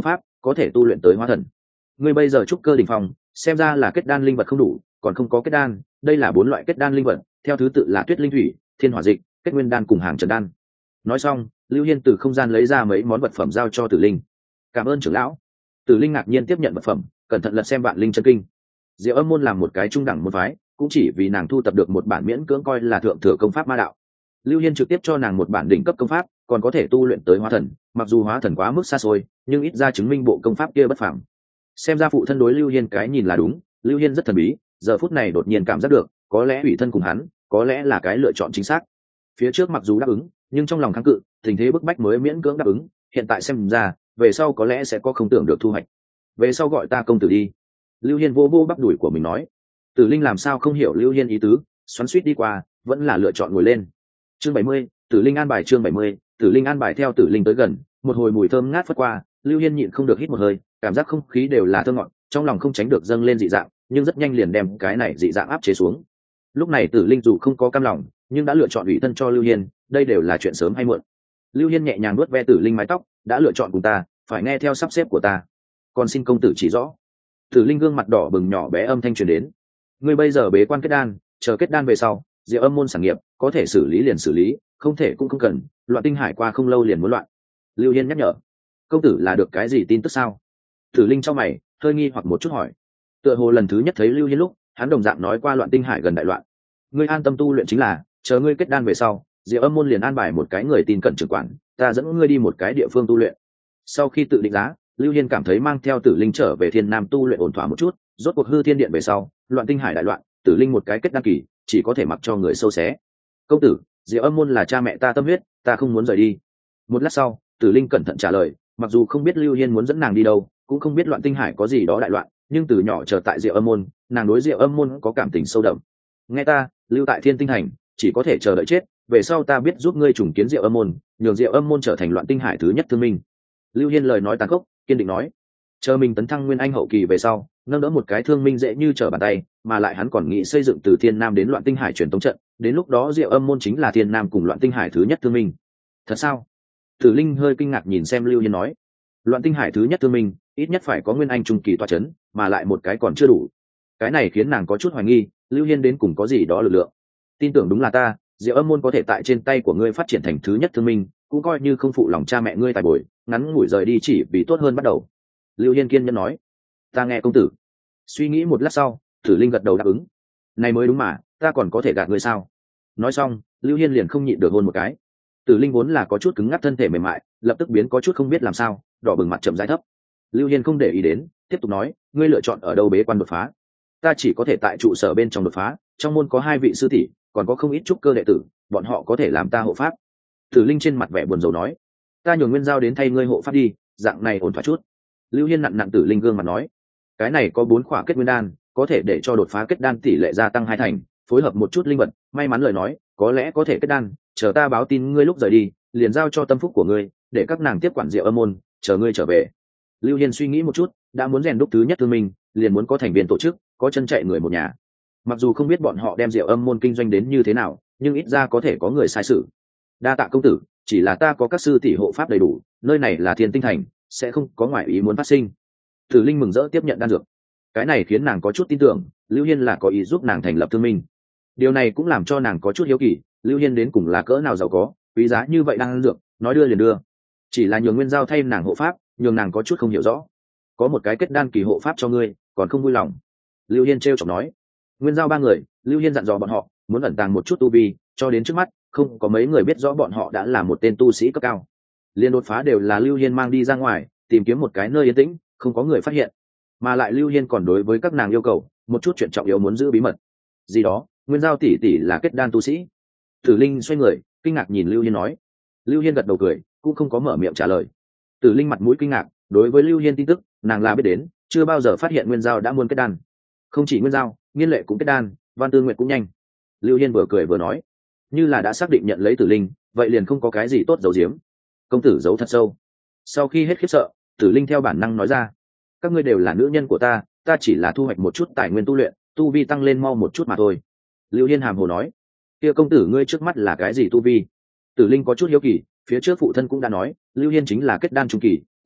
có thể tu luyện tới hóa thần. Ngươi bây giờ trúc cơ đỉnh phong, xem ra là kết đan linh vật không đủ, còn không có kết đan. Đây là bốn loại kết đan linh vật, theo thứ tự là tuyết linh thủy, thiên hỏa dịch, kết nguyên đan cùng hàng trần đan. Nói xong, Lưu Hiên từ không gian lấy ra mấy món vật phẩm giao cho Tử Linh. Cảm ơn trưởng lão. Tử Linh ngạc nhiên tiếp nhận vật phẩm, cẩn thận lật xem vạn linh chân kinh. Diệu Âm môn làm một cái trung đẳng môn phái, cũng chỉ vì nàng thu tập được một bản miễn cưỡng coi là thượng thừa công pháp ma đạo. Lưu Hiên trực tiếp cho nàng một bản đỉnh cấp công pháp, còn có thể tu luyện tới hóa thần, mặc dù hóa thần quá mức xa xôi, nhưng ít ra chứng minh bộ công pháp kia bất phàm. Xem ra phụ thân đối Lưu Hiên cái nhìn là đúng, Lưu Hiên rất thần bí, giờ phút này đột nhiên cảm giác được, có lẽ ủy thân cùng hắn, có lẽ là cái lựa chọn chính xác. Phía trước mặc dù đáp ứng, nhưng trong lòng kháng cự, tình thế bức bách mới miễn cưỡng đáp ứng, hiện tại xem ra, về sau có lẽ sẽ có không tưởng được thu hoạch. Về sau gọi ta công tử đi. Lưu Hiên vô vô bắp đùi của mình nói. Tử Linh làm sao không hiểu Lưu Hiên ý tứ, xoắn xuýt đi qua, vẫn là lựa chọn ngồi lên. Chương bảy mươi, Tử Linh an bài chương bảy mươi, Tử Linh an bài theo Tử Linh tới gần, một hồi mùi thơm ngát phất qua, Lưu Hiên nhịn không được hít một hơi, cảm giác không khí đều là thơm ngọt, trong lòng không tránh được dâng lên dị dạng, nhưng rất nhanh liền đem cái này dị dạng áp chế xuống. Lúc này Tử Linh dù không có cam lòng, nhưng đã lựa chọn ủy thân cho Lưu Hiên, đây đều là chuyện sớm hay muộn. Lưu Hiên nhẹ nhàng nuốt ve Tử Linh mái tóc, đã lựa chọn cùng ta, phải nghe theo sắp xếp của ta. Còn xin công tử chỉ rõ. Tử Linh gương mặt đỏ bừng nhỏ bé âm thanh truyền đến. Ngươi bây giờ bế quan kết đan, chờ kết đan về sau, Diệu Âm môn sản nghiệp có thể xử lý liền xử lý, không thể cũng không cần, loạn tinh hải qua không lâu liền muốn loạn. Lưu Hiên nhắc nhở. Công tử là được cái gì tin tức sao? Tử Linh trong mày hơi nghi hoặc một chút hỏi. Tựa hồ lần thứ nhất thấy Lưu Hiên lúc, hắn đồng dạng nói qua loạn tinh hải gần đại loạn. Ngươi an tâm tu luyện chính là, chờ ngươi kết đan về sau, Diệu Âm môn liền an bài một cái người tin cẩn trưởng quản, ta dẫn ngươi đi một cái địa phương tu luyện. Sau khi tự định giá, Lưu Hiên cảm thấy mang theo Tử Linh trở về Thiên Nam tu luyện ổn thỏa một chút, rốt cuộc hư thiên điện về sau, loạn tinh hải đại loạn, Tử Linh một cái kết đan kỳ, chỉ có thể mặc cho người sâu xé. Công tử, Diệu Âm môn là cha mẹ ta tâm huyết, ta không muốn rời đi. Một lát sau, Tử Linh cẩn thận trả lời, mặc dù không biết Lưu Hiên muốn dẫn nàng đi đâu, cũng không biết loạn tinh hải có gì đó đại loạn, nhưng từ nhỏ chờ tại Diệu Âm môn, nàng đối Diệu Âm môn có cảm tình sâu đậm. Nghe ta, lưu tại Thiên Tinh Thành, chỉ có thể chờ đợi chết, về sau ta biết giúp ngươi trùng kiến Diệu Âm môn, nhường Diệu Âm môn trở thành loạn tinh hải thứ nhất thương minh. Lưu Hiên lời nói tàn khốc, kiên định nói. Chờ mình tấn thăng nguyên anh hậu kỳ về sau, nâng đỡ một cái thương minh dễ như trở bàn tay, mà lại hắn còn nghĩ xây dựng từ Thiên Nam đến loạn tinh hải truyền tống trận, đến lúc đó Diệu Âm môn chính là Thiên Nam cùng loạn tinh hải thứ nhất thương minh. Thật sao? Tử Linh hơi kinh ngạc nhìn xem Lưu Hiên nói. Loạn tinh hải thứ nhất thương minh, ít nhất phải có nguyên anh trung kỳ tọa chấn, mà lại một cái còn chưa đủ. Cái này khiến nàng có chút hoài nghi, Lưu Hiên đến cùng có gì đó lực lượng. Tin tưởng đúng là ta, Diệu Âm môn có thể tại trên tay của ngươi phát triển thành thứ nhất thương minh, cũng coi như không phụ lòng cha mẹ ngươi tài bồi, ngắn ngủi rời đi chỉ vì tốt hơn bắt đầu. Lưu Hiên kiên nhẫn nói. Ta nghe công tử. Suy nghĩ một lát sau, Tử Linh gật đầu đáp ứng. Này mới đúng mà, ta còn có thể gạt ngươi sao? Nói xong, Lưu Hiên liền không nhịn được hôn một cái. Tử Linh vốn là có chút cứng ngắc thân thể mềm mại, lập tức biến có chút không biết làm sao, đỏ bừng mặt chậm rãi thấp. Lưu Hiên không để ý đến, tiếp tục nói, ngươi lựa chọn ở đâu bế quan đột phá? Ta chỉ có thể tại trụ sở bên trong đột phá, trong môn có hai vị sư tỷ, còn có không ít trúc cơ đệ tử, bọn họ có thể làm ta hộ pháp. Tử Linh trên mặt vẻ buồn rầu nói, ta nhường Nguyên Giao đến thay ngươi hộ pháp đi, dạng này ổn thỏa chút. Lưu Hiên nặn nặn Tử Linh gương mặt nói, cái này có bốn khỏa kết nguyên đan, có thể để cho đột phá kết đan tỷ lệ gia tăng hai thành, phối hợp một chút linh vật, may mắn lời nói, có lẽ có thể kết đan, chờ ta báo tin ngươi lúc rời đi, liền giao cho tâm phúc của ngươi, để các nàng tiếp quản Diệu Âm môn, chờ ngươi trở về. Lưu Hiên suy nghĩ một chút, đã muốn rèn đúc thứ nhất thương minh, liền muốn có thành viên tổ chức, có chân chạy người một nhà. Mặc dù không biết bọn họ đem Diệu Âm môn kinh doanh đến như thế nào, nhưng ít ra có thể có người sai sự. Đa tạ công tử, chỉ là ta có các sư tỷ hộ pháp đầy đủ, nơi này là Thiên Tinh Thành, sẽ không có ngoại ý muốn phát sinh. Tử Linh mừng rỡ tiếp nhận đan dược. Cái này khiến nàng có chút tin tưởng, Lưu Hiên là có ý giúp nàng thành lập thương minh. Điều này cũng làm cho nàng có chút hiếu kỳ, Lưu Hiên đến cùng là cỡ nào giàu có, quý giá như vậy đan dược, nói đưa liền đưa. Chỉ là nhường Nguyên Giao thay nàng hộ pháp, nhường nàng có chút không hiểu rõ. Có một cái kết đan kỳ hộ pháp cho ngươi, còn không vui lòng. Lưu Hiên trêu chọc nói. Nguyên Giao ba người, Lưu Hiên dặn dò bọn họ muốn ẩn tàng một chút tu vi, cho đến trước mắt không có mấy người biết rõ bọn họ đã là một tên tu sĩ cấp cao. Liên đột phá đều là Lưu Hiên mang đi ra ngoài, tìm kiếm một cái nơi yên tĩnh, không có người phát hiện. Mà lại Lưu Hiên còn đối với các nàng yêu cầu một chút chuyện trọng yếu muốn giữ bí mật. Gì đó, Nguyên Giao tỷ tỷ là kết đan tu sĩ. Tử Linh xoay người, kinh ngạc nhìn Lưu Hiên nói. Lưu Hiên gật đầu cười, cũng không có mở miệng trả lời. Tử Linh mặt mũi kinh ngạc, đối với Lưu Hiên tin tức, nàng là biết đến, chưa bao giờ phát hiện Nguyên Giao đã muốn kết đan. Không chỉ Nguyên Giao, Nghiên Lệ cũng kết đan, Văn Tư Nguyệt cũng nhanh. Lưu Hiên vừa cười vừa nói, như là đã xác định nhận lấy Tử Linh, vậy liền không có cái gì tốt giấu giếm. Công tử giấu thật sâu. Sau khi hết khiếp sợ, Tử Linh theo bản năng nói ra, các ngươi đều là nữ nhân của ta, ta chỉ là thu hoạch một chút tài nguyên tu luyện, tu vi tăng lên mau một chút mà thôi. Lưu Hiên hàm hồ nói, kia công tử ngươi trước mắt là cái gì tu vi? Tử Linh có chút hiếu kỳ, phía trước phụ thân cũng đã nói, Lưu Hiên chính là kết đan trung kỳ,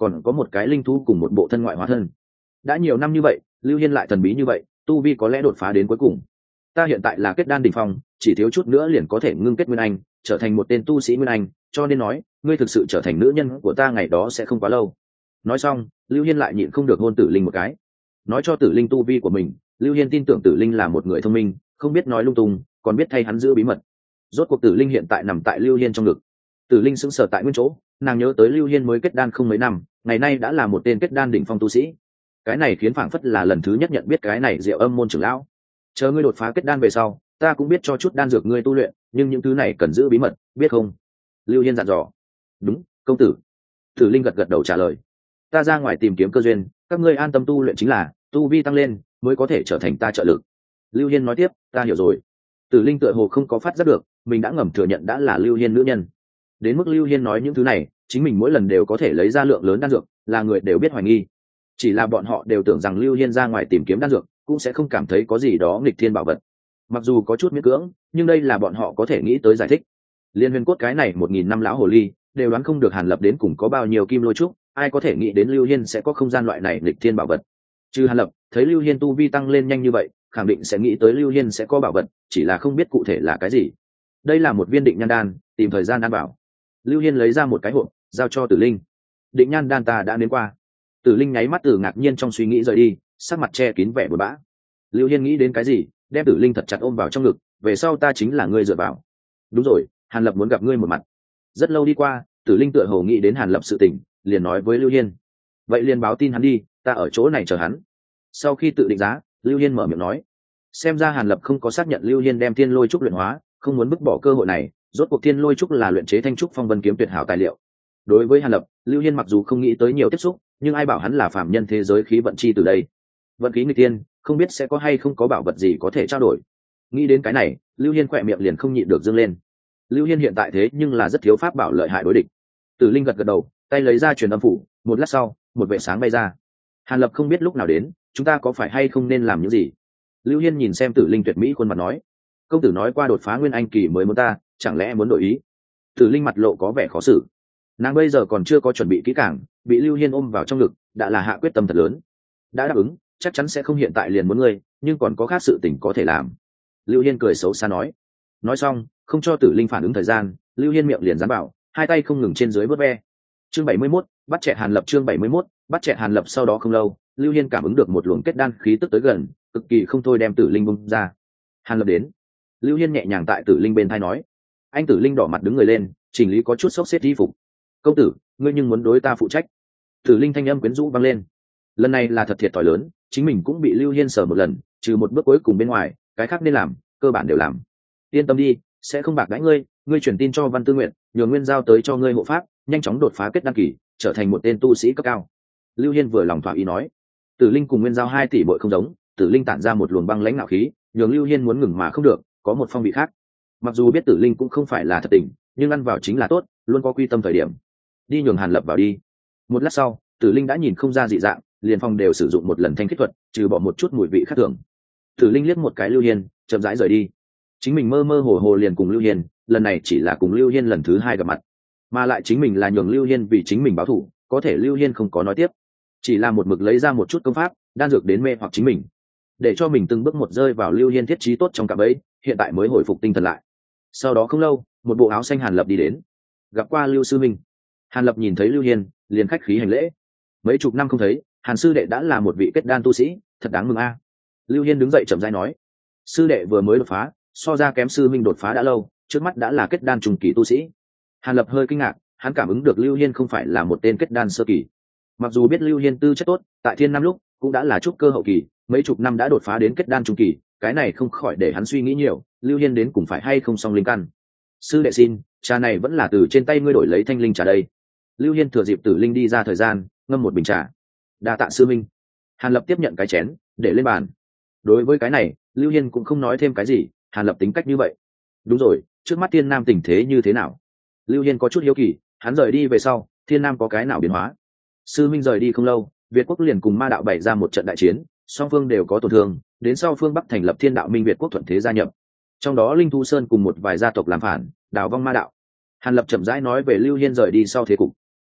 còn có một cái linh thú cùng một bộ thân ngoại hóa thân. Đã nhiều năm như vậy, Lưu Hiên lại thần bí như vậy, tu vi có lẽ đột phá đến cuối cùng. Ta hiện tại là kết đan đỉnh phong, chỉ thiếu chút nữa liền có thể ngưng kết nguyên anh, trở thành một tên tu sĩ nguyên anh, cho nên nói, ngươi thực sự trở thành nữ nhân của ta ngày đó sẽ không quá lâu. Nói xong, Lưu Hiên lại nhịn không được hôn Tử Linh một cái. Nói cho Tử Linh tu vi của mình, Lưu Hiên tin tưởng Tử Linh là một người thông minh, không biết nói lung tung, còn biết thay hắn giữ bí mật. Rốt cuộc Tử Linh hiện tại nằm tại Lưu Hiên trong ngực. Tử Linh sững sờ tại nguyên chỗ, nàng nhớ tới Lưu Hiên mới kết đan không mấy năm, ngày nay đã là một tên kết đan đỉnh phong tu sĩ. Cái này khiến phảng phất là lần thứ nhất nhận biết cái này Diệu Âm môn trưởng lão. Chờ ngươi đột phá kết đan về sau, ta cũng biết cho chút đan dược ngươi tu luyện, nhưng những thứ này cần giữ bí mật, biết không? Lưu Hiên dặn dò. Đúng, công tử. Tử Linh gật gật đầu trả lời. Ta ra ngoài tìm kiếm cơ duyên, các ngươi an tâm tu luyện chính là, tu vi tăng lên mới có thể trở thành ta trợ lực. Lưu Hiên nói tiếp, ta hiểu rồi. Tử Linh tựa hồ không có phát giác được, mình đã ngầm thừa nhận đã là Lưu Hiên nữ nhân. Đến mức Lưu Hiên nói những thứ này, chính mình mỗi lần đều có thể lấy ra lượng lớn đan dược, là người đều biết hoài nghi. Chỉ là bọn họ đều tưởng rằng Lưu Hiên ra ngoài tìm kiếm đan dược, cũng sẽ không cảm thấy có gì đó nghịch thiên bảo vật. Mặc dù có chút miễn cưỡng, nhưng đây là bọn họ có thể nghĩ tới giải thích. Liên Huyền cốt cái này một nghìn năm lão hồ ly, đều đoán không được Hàn Lập đến cùng có bao nhiêu kim lôi trúc, ai có thể nghĩ đến Lưu Hiên sẽ có không gian loại này nghịch thiên bảo vật. Trừ Hàn Lập, thấy Lưu Hiên tu vi tăng lên nhanh như vậy, khẳng định sẽ nghĩ tới Lưu Hiên sẽ có bảo vật, chỉ là không biết cụ thể là cái gì. Đây là một viên định nhan đan, tìm thời gian đan bảo. Lưu Hiên lấy ra một cái hộp, giao cho Tử Linh. Định nhan đan ta đã đến qua. Tử Linh nháy mắt từ ngạc nhiên trong suy nghĩ rời đi, sắc mặt che kín vẻ buồn bã. Lưu Hiên nghĩ đến cái gì, đem Tử Linh thật chặt ôm vào trong ngực, về sau ta chính là ngươi dựa vào. Đúng rồi, Hàn Lập muốn gặp ngươi một mặt. Rất lâu đi qua, Tử Linh tựa hồ nghĩ đến Hàn Lập sự tình, liền nói với Lưu Hiên. Vậy liền báo tin hắn đi, ta ở chỗ này chờ hắn. Sau khi tự định giá, Lưu Hiên mở miệng nói. Xem ra Hàn Lập không có xác nhận Lưu Hiên đem Thiên Lôi trúc luyện hóa, không muốn vứt bỏ cơ hội này. Rốt cuộc Thiên Lôi trúc là luyện chế thanh trúc phong vân kiếm tuyệt hảo tài liệu. Đối với Hàn Lập, Lưu Hiên mặc dù không nghĩ tới nhiều tiếp xúc, nhưng ai bảo hắn là phàm nhân thế giới khí vận chi từ đây. Vận khí người tiên, không biết sẽ có hay không có bảo vật gì có thể trao đổi. Nghĩ đến cái này, Lưu Hiên khỏe miệng liền không nhịn được dương lên. Lưu Hiên hiện tại thế nhưng là rất thiếu pháp bảo lợi hại đối địch. Tử Linh gật gật đầu, tay lấy ra truyền âm phủ, một lát sau, một vệ sáng bay ra. Hàn Lập không biết lúc nào đến, chúng ta có phải hay không nên làm những gì? Lưu Hiên nhìn xem Tử Linh tuyệt mỹ khuôn mặt nói. Công tử nói qua đột phá nguyên anh kỳ mới muốn ta, chẳng lẽ muốn đổi ý? Tử Linh mặt lộ có vẻ khó xử. Nàng bây giờ còn chưa có chuẩn bị kỹ càng, bị Lưu Hiên ôm vào trong ngực, đã là hạ quyết tâm thật lớn. Đã đáp ứng, chắc chắn sẽ không hiện tại liền muốn ngươi, nhưng còn có khác sự tình có thể làm. Lưu Hiên cười xấu xa nói. Nói xong, không cho Tử Linh phản ứng thời gian, Lưu Hiên miệng liền dán bảo, hai tay không ngừng trên dưới vớt ve. Chương bảy mươi mốt, bắt chẹt Hàn Lập. Chương bảy mươi mốt, bắt chẹt Hàn Lập. Sau đó không lâu, Lưu Hiên cảm ứng được một luồng kết đan khí tức tới gần, cực kỳ không thôi đem Tử Linh bung ra. Hàn Lập đến. Lưu Hiên nhẹ nhàng tại Tử Linh bên tai nói. Anh Tử Linh đỏ mặt đứng người lên, chỉnh lý có chút sốc xếp y phục. Công tử, ngươi nhưng muốn đối ta phụ trách. Tử Linh thanh âm quyến rũ vang lên. Lần này là thật thiệt thòi lớn, chính mình cũng bị Lưu Hiên sờ một lần, trừ một bước cuối cùng bên ngoài, cái khác nên làm, cơ bản đều làm. Yên tâm đi, sẽ không bạc đãi ngươi, ngươi truyền tin cho Văn Tư Nguyện, nhờ Nguyên giao tới cho ngươi hộ pháp, nhanh chóng đột phá kết đăng kỳ, trở thành một tên tu sĩ cấp cao. Lưu Hiên vừa lòng thỏa ý nói. Tử Linh cùng Nguyên giao hai tỷ bội không giống, Tử Linh tản ra một luồng băng lãnh ngạo khí, nhường Lưu Hiên muốn ngừng mà không được, có một phong vị khác. Mặc dù biết Tử Linh cũng không phải là thật tình, nhưng ăn vào chính là tốt, luôn có quy tâm thời điểm. Đi nhường Hàn Lập vào đi. Một lát sau, Tử Linh đã nhìn không ra dị dạng, liền phòng đều sử dụng một lần thanh khiết thuật, trừ bỏ một chút mùi vị khác thường. Tử Linh liếc một cái Lưu Hiên, chậm rãi rời đi. Chính mình mơ mơ hồ hồ liền cùng Lưu Hiên, lần này chỉ là cùng Lưu Hiên lần thứ hai gặp mặt, mà lại chính mình là nhường Lưu Hiên vì chính mình báo thù, có thể Lưu Hiên không có nói tiếp, chỉ là một mực lấy ra một chút công pháp, đan dược đến mê hoặc chính mình, để cho mình từng bước một rơi vào Lưu Hiên thiết trí tốt trong cạm bẫy, hiện tại mới hồi phục tinh thần lại. Sau đó không lâu, một bộ áo xanh Hàn Lập đi đến, gặp qua Lưu sư minh. Hàn Lập nhìn thấy Lưu Hiên, liền khách khí hành lễ. Mấy chục năm không thấy, Hàn sư đệ đã là một vị kết đan tu sĩ, thật đáng mừng a. Lưu Hiên đứng dậy chậm rãi nói, sư đệ vừa mới đột phá, so ra kém sư minh đột phá đã lâu, trước mắt đã là kết đan trùng kỳ tu sĩ. Hàn Lập hơi kinh ngạc, hắn cảm ứng được Lưu Hiên không phải là một tên kết đan sơ kỳ. Mặc dù biết Lưu Hiên tư chất tốt, tại Thiên Nam lúc cũng đã là trúc cơ hậu kỳ, mấy chục năm đã đột phá đến kết đan trung kỳ, cái này không khỏi để hắn suy nghĩ nhiều, Lưu Hiên đến cùng phải hay không song linh căn. Sư đệ xin, trà này vẫn là từ trên tay ngươi đổi lấy thanh linh trà đây. Lưu Hiên thừa dịp Tử Linh đi ra thời gian, ngâm một bình trà. Đa tạ sư minh. Hàn Lập tiếp nhận cái chén, để lên bàn. Đối với cái này, Lưu Hiên cũng không nói thêm cái gì, Hàn Lập tính cách như vậy. Đúng rồi, trước mắt Thiên Nam tình thế như thế nào? Lưu Hiên có chút hiếu kỳ, hắn rời đi về sau, Thiên Nam có cái nào biến hóa? Sư minh rời đi không lâu, Việt quốc liền cùng Ma đạo bày ra một trận đại chiến, song phương đều có tổn thương, đến sau phương Bắc thành lập Thiên đạo Minh Việt quốc thuận thế gia nhập. Trong đó Linh Thu Sơn cùng một vài gia tộc làm phản, đào vong Ma đạo. Hàn Lập chậm rãi nói về Lưu Hiên rời đi sau thế cục.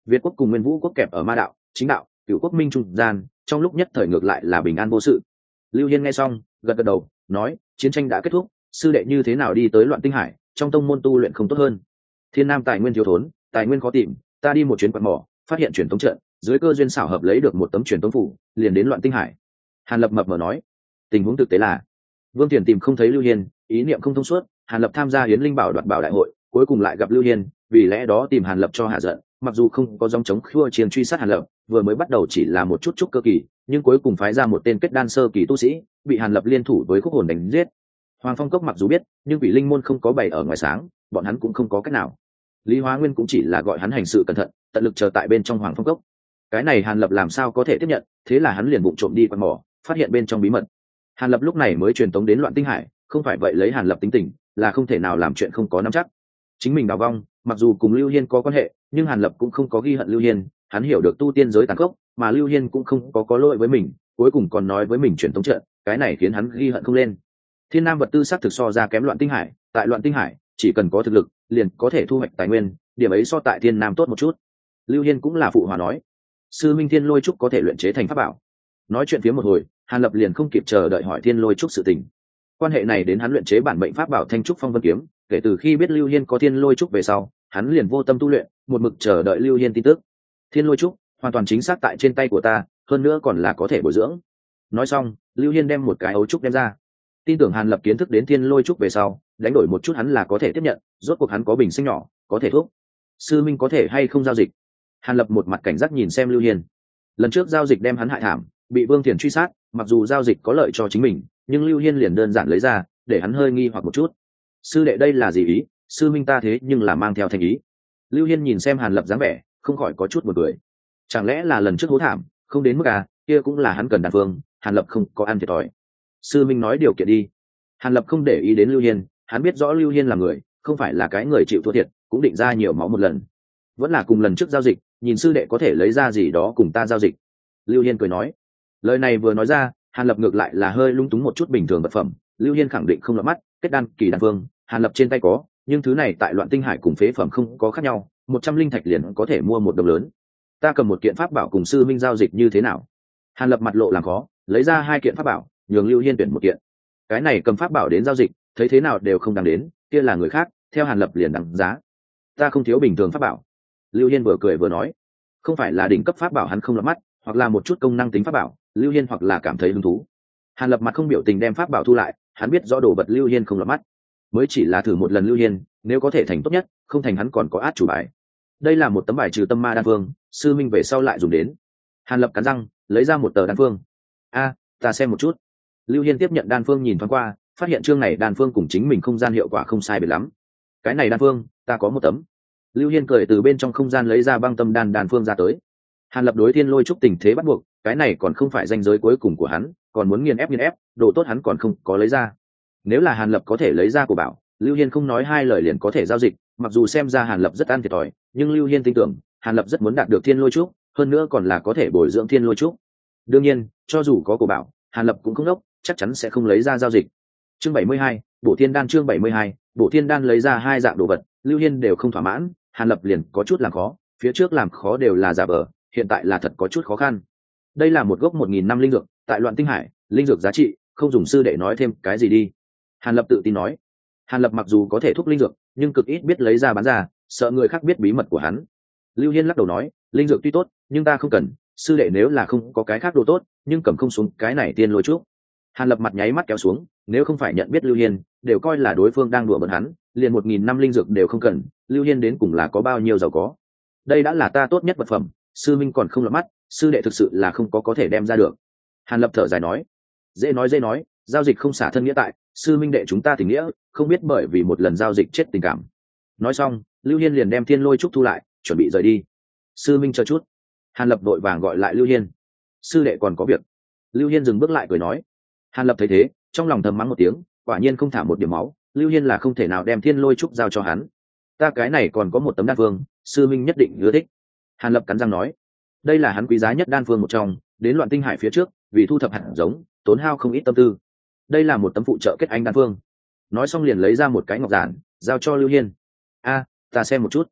Việt quốc cùng Nguyên Vũ quốc kẹp ở ma đạo, chính đạo, cửu quốc minh trung gian, trong lúc nhất thời ngược lại là bình an vô sự. Lưu Hiên nghe xong, gật gật đầu, nói: chiến tranh đã kết thúc, sư đệ như thế nào đi tới Loạn Tinh Hải, trong tông môn tu luyện không tốt hơn. Thiên Nam tài nguyên thiếu thốn, tài nguyên khó tìm, ta đi một chuyến quạt mỏ, phát hiện truyền tống trận, dưới cơ duyên xảo hợp lấy được một tấm truyền tống phủ, liền đến Loạn Tinh Hải. Hàn Lập mập mờ nói: tình huống thực tế là Vương Tiền tìm không thấy Lưu Hiên, ý niệm không thông suốt, Hàn Lập tham gia Hiến Linh Bảo đoạt bảo đại hội, cuối cùng lại gặp Lưu Hiên, vì lẽ đó tìm Hàn Lập cho hạ giận, mặc dù không có dòng chống khua chiến truy sát Hàn Lập, vừa mới bắt đầu chỉ là một chút chút cơ kỳ, nhưng cuối cùng phái ra một tên kết đan sơ kỳ tu sĩ, bị Hàn Lập liên thủ với khúc hồn đánh giết. Hoàng Phong Cốc mặc dù biết, nhưng Quỷ Linh môn không có bày ở ngoài sáng, bọn hắn cũng không có cách nào. Lý Hóa Nguyên cũng chỉ là gọi hắn hành sự cẩn thận, tận lực chờ tại bên trong Hoàng Phong Cốc. Cái này Hàn Lập làm sao có thể tiếp nhận, thế là hắn liền vụng trộm đi quan mỏ, phát hiện bên trong bí mật. Hàn Lập lúc này mới truyền tống đến Loạn Tinh Hải, không phải vậy lấy Hàn Lập tính tình, là không thể nào làm chuyện không có nắm chắc. Chính mình đào vong, mặc dù cùng Lưu Hiên có quan hệ, nhưng Hàn Lập cũng không có ghi hận Lưu Hiên, hắn hiểu được tu tiên giới tàn khốc, mà Lưu Hiên cũng không có có lỗi với mình, cuối cùng còn nói với mình truyền tống trận, cái này khiến hắn ghi hận không lên. Thiên Nam vật tư sắc thực so ra kém Loạn Tinh Hải, tại Loạn Tinh Hải, chỉ cần có thực lực, liền có thể thu hoạch tài nguyên, điểm ấy so tại Thiên Nam tốt một chút. Lưu Hiên cũng là phụ hòa nói, sư minh Thiên Lôi trúc có thể luyện chế thành pháp bảo. Nói chuyện phía một hồi, Hàn Lập liền không kịp chờ đợi hỏi Thiên Lôi trúc sự tình. Quan hệ này đến hắn luyện chế bản mệnh pháp bảo Thanh trúc phong vân kiếm, kể từ khi biết Lưu Hiên có Thiên Lôi trúc về sau, hắn liền vô tâm tu luyện, một mực chờ đợi Lưu Hiên tin tức. Thiên Lôi trúc hoàn toàn chính xác tại trên tay của ta, hơn nữa còn là có thể bồi dưỡng. Nói xong, Lưu Hiên đem một cái ấu trúc đem ra. Tin tưởng Hàn Lập kiến thức đến Thiên Lôi trúc về sau, đánh đổi một chút hắn là có thể tiếp nhận, rốt cuộc hắn có bình sinh nhỏ, có thể thuốc. Sư minh có thể hay không giao dịch? Hàn Lập một mặt cảnh giác nhìn xem Lưu Hiên. Lần trước giao dịch đem hắn hại thảm, bị Vương Thiền truy sát, mặc dù giao dịch có lợi cho chính mình, nhưng Lưu Hiên liền đơn giản lấy ra, để hắn hơi nghi hoặc một chút. Sư đệ đây là gì ý? Sư minh ta thế nhưng là mang theo thành ý. Lưu Hiên nhìn xem Hàn Lập dáng vẻ, không khỏi có chút buồn cười. Chẳng lẽ là lần trước hố thảm, không đến mức à, kia cũng là hắn cần đàn phương, Hàn Lập không có ăn thiệt thòi. Sư minh nói điều kiện đi. Hàn Lập không để ý đến Lưu Hiên, hắn biết rõ Lưu Hiên là người, không phải là cái người chịu thua thiệt, cũng định ra nhiều máu một lần. Vẫn là cùng lần trước giao dịch, nhìn sư đệ có thể lấy ra gì đó cùng ta giao dịch. Lưu Hiên cười nói. Lời này vừa nói ra, Hàn Lập ngược lại là hơi lung túng một chút bình thường vật phẩm, Lưu Hiên khẳng định không lọt mắt, kết đan kỳ đan phương, Hàn Lập trên tay có, nhưng thứ này tại Loạn Tinh Hải cùng phế phẩm không có khác nhau, một trăm linh thạch liền có thể mua một đồng lớn. Ta cầm một kiện pháp bảo cùng sư minh giao dịch như thế nào? Hàn Lập mặt lộ làm khó, lấy ra hai kiện pháp bảo, nhường Lưu Hiên tuyển một kiện. Cái này cầm pháp bảo đến giao dịch, thấy thế nào đều không đáng đến, kia là người khác, theo Hàn Lập liền đằng giá. Ta không thiếu bình thường pháp bảo. Lưu Hiên vừa cười vừa nói, không phải là đỉnh cấp pháp bảo hắn không lọt mắt, hoặc là một chút công năng tính pháp bảo, Lưu Hiên hoặc là cảm thấy hứng thú. Hàn Lập mặt không biểu tình đem pháp bảo thu lại, hắn biết rõ đồ vật Lưu Hiên không lọt mắt, mới chỉ là thử một lần Lưu Hiên, nếu có thể thành tốt nhất, không thành hắn còn có át chủ bài. Đây là một tấm bài trừ tâm ma đan phương, sư minh về sau lại dùng đến. Hàn Lập cắn răng, lấy ra một tờ đan phương. A, ta xem một chút. Lưu Hiên tiếp nhận đan phương nhìn thoáng qua, phát hiện chương này đan phương cùng chính mình không gian hiệu quả không sai biệt lắm. Cái này đan phương, ta có một tấm. Lưu Hiên cười từ bên trong không gian lấy ra băng tâm đan đan phương ra tới. Hàn Lập đối Thiên Lôi trúc tình thế bắt buộc, cái này còn không phải danh giới cuối cùng của hắn, còn muốn nghiền ép nghiền ép, đồ tốt hắn còn không có lấy ra. Nếu là Hàn Lập có thể lấy ra của bảo, Lưu Hiên không nói hai lời liền có thể giao dịch, mặc dù xem ra Hàn Lập rất ăn thiệt thòi, nhưng Lưu Hiên tin tưởng, Hàn Lập rất muốn đạt được Thiên Lôi trúc, hơn nữa còn là có thể bồi dưỡng Thiên Lôi trúc. Đương nhiên, cho dù có của bảo, Hàn Lập cũng không đốc, chắc chắn sẽ không lấy ra giao dịch. Chương bảy mươi hai, Bổ Thiên đan chương bảy mươi hai, Bổ Thiên đan lấy ra hai dạng đồ vật, Lưu Hiên đều không thỏa mãn, Hàn Lập liền có chút làm khó, phía trước làm khó đều là giả vờ, hiện tại là thật có chút khó khăn. Đây là một gốc một nghìn năm linh dược, tại Loạn Tinh Hải, linh dược giá trị, không dùng sư đệ nói thêm cái gì đi. Hàn Lập tự tin nói. Hàn Lập mặc dù có thể thúc linh dược, nhưng cực ít biết lấy ra bán ra, sợ người khác biết bí mật của hắn. Lưu Hiên lắc đầu nói, linh dược tuy tốt, nhưng ta không cần, sư đệ nếu là không có cái khác đồ tốt, nhưng cầm không xuống cái này Tiên Lôi trúc. Hàn Lập mặt nháy mắt kéo xuống, nếu không phải nhận biết Lưu Hiên, đều coi là đối phương đang đùa bỡn hắn, liền một nghìn năm linh dược đều không cần, Lưu Hiên đến cùng là có bao nhiêu giàu có. Đây đã là ta tốt nhất vật phẩm, sư minh còn không lọt mắt, sư đệ thực sự là không có có thể đem ra được. Hàn Lập thở dài nói, dễ nói dễ nói, giao dịch không xả thân nghĩa tại, sư minh đệ chúng ta tình nghĩa, không biết bởi vì một lần giao dịch chết tình cảm. Nói xong, Lưu Hiên liền đem Thiên Lôi trúc thu lại, chuẩn bị rời đi. Sư minh chờ chút. Hàn Lập vội vàng gọi lại Lưu Hiên. Sư đệ còn có việc. Lưu Hiên dừng bước lại cười nói. Hàn Lập thấy thế, trong lòng thầm mắng một tiếng, quả nhiên không thả một điểm máu, Lưu Hiên là không thể nào đem Thiên Lôi trúc giao cho hắn. Ta cái này còn có một tấm đan phương, sư minh nhất định ưa thích. Hàn Lập cắn răng nói, đây là hắn quý giá nhất đan phương một trong, đến Loạn Tinh Hải phía trước, vì thu thập hạt giống, tốn hao không ít tâm tư. Đây là một tấm phụ trợ kết anh đan phương. Nói xong liền lấy ra một cái ngọc giản, giao cho Lưu Hiên. A, ta xem một chút.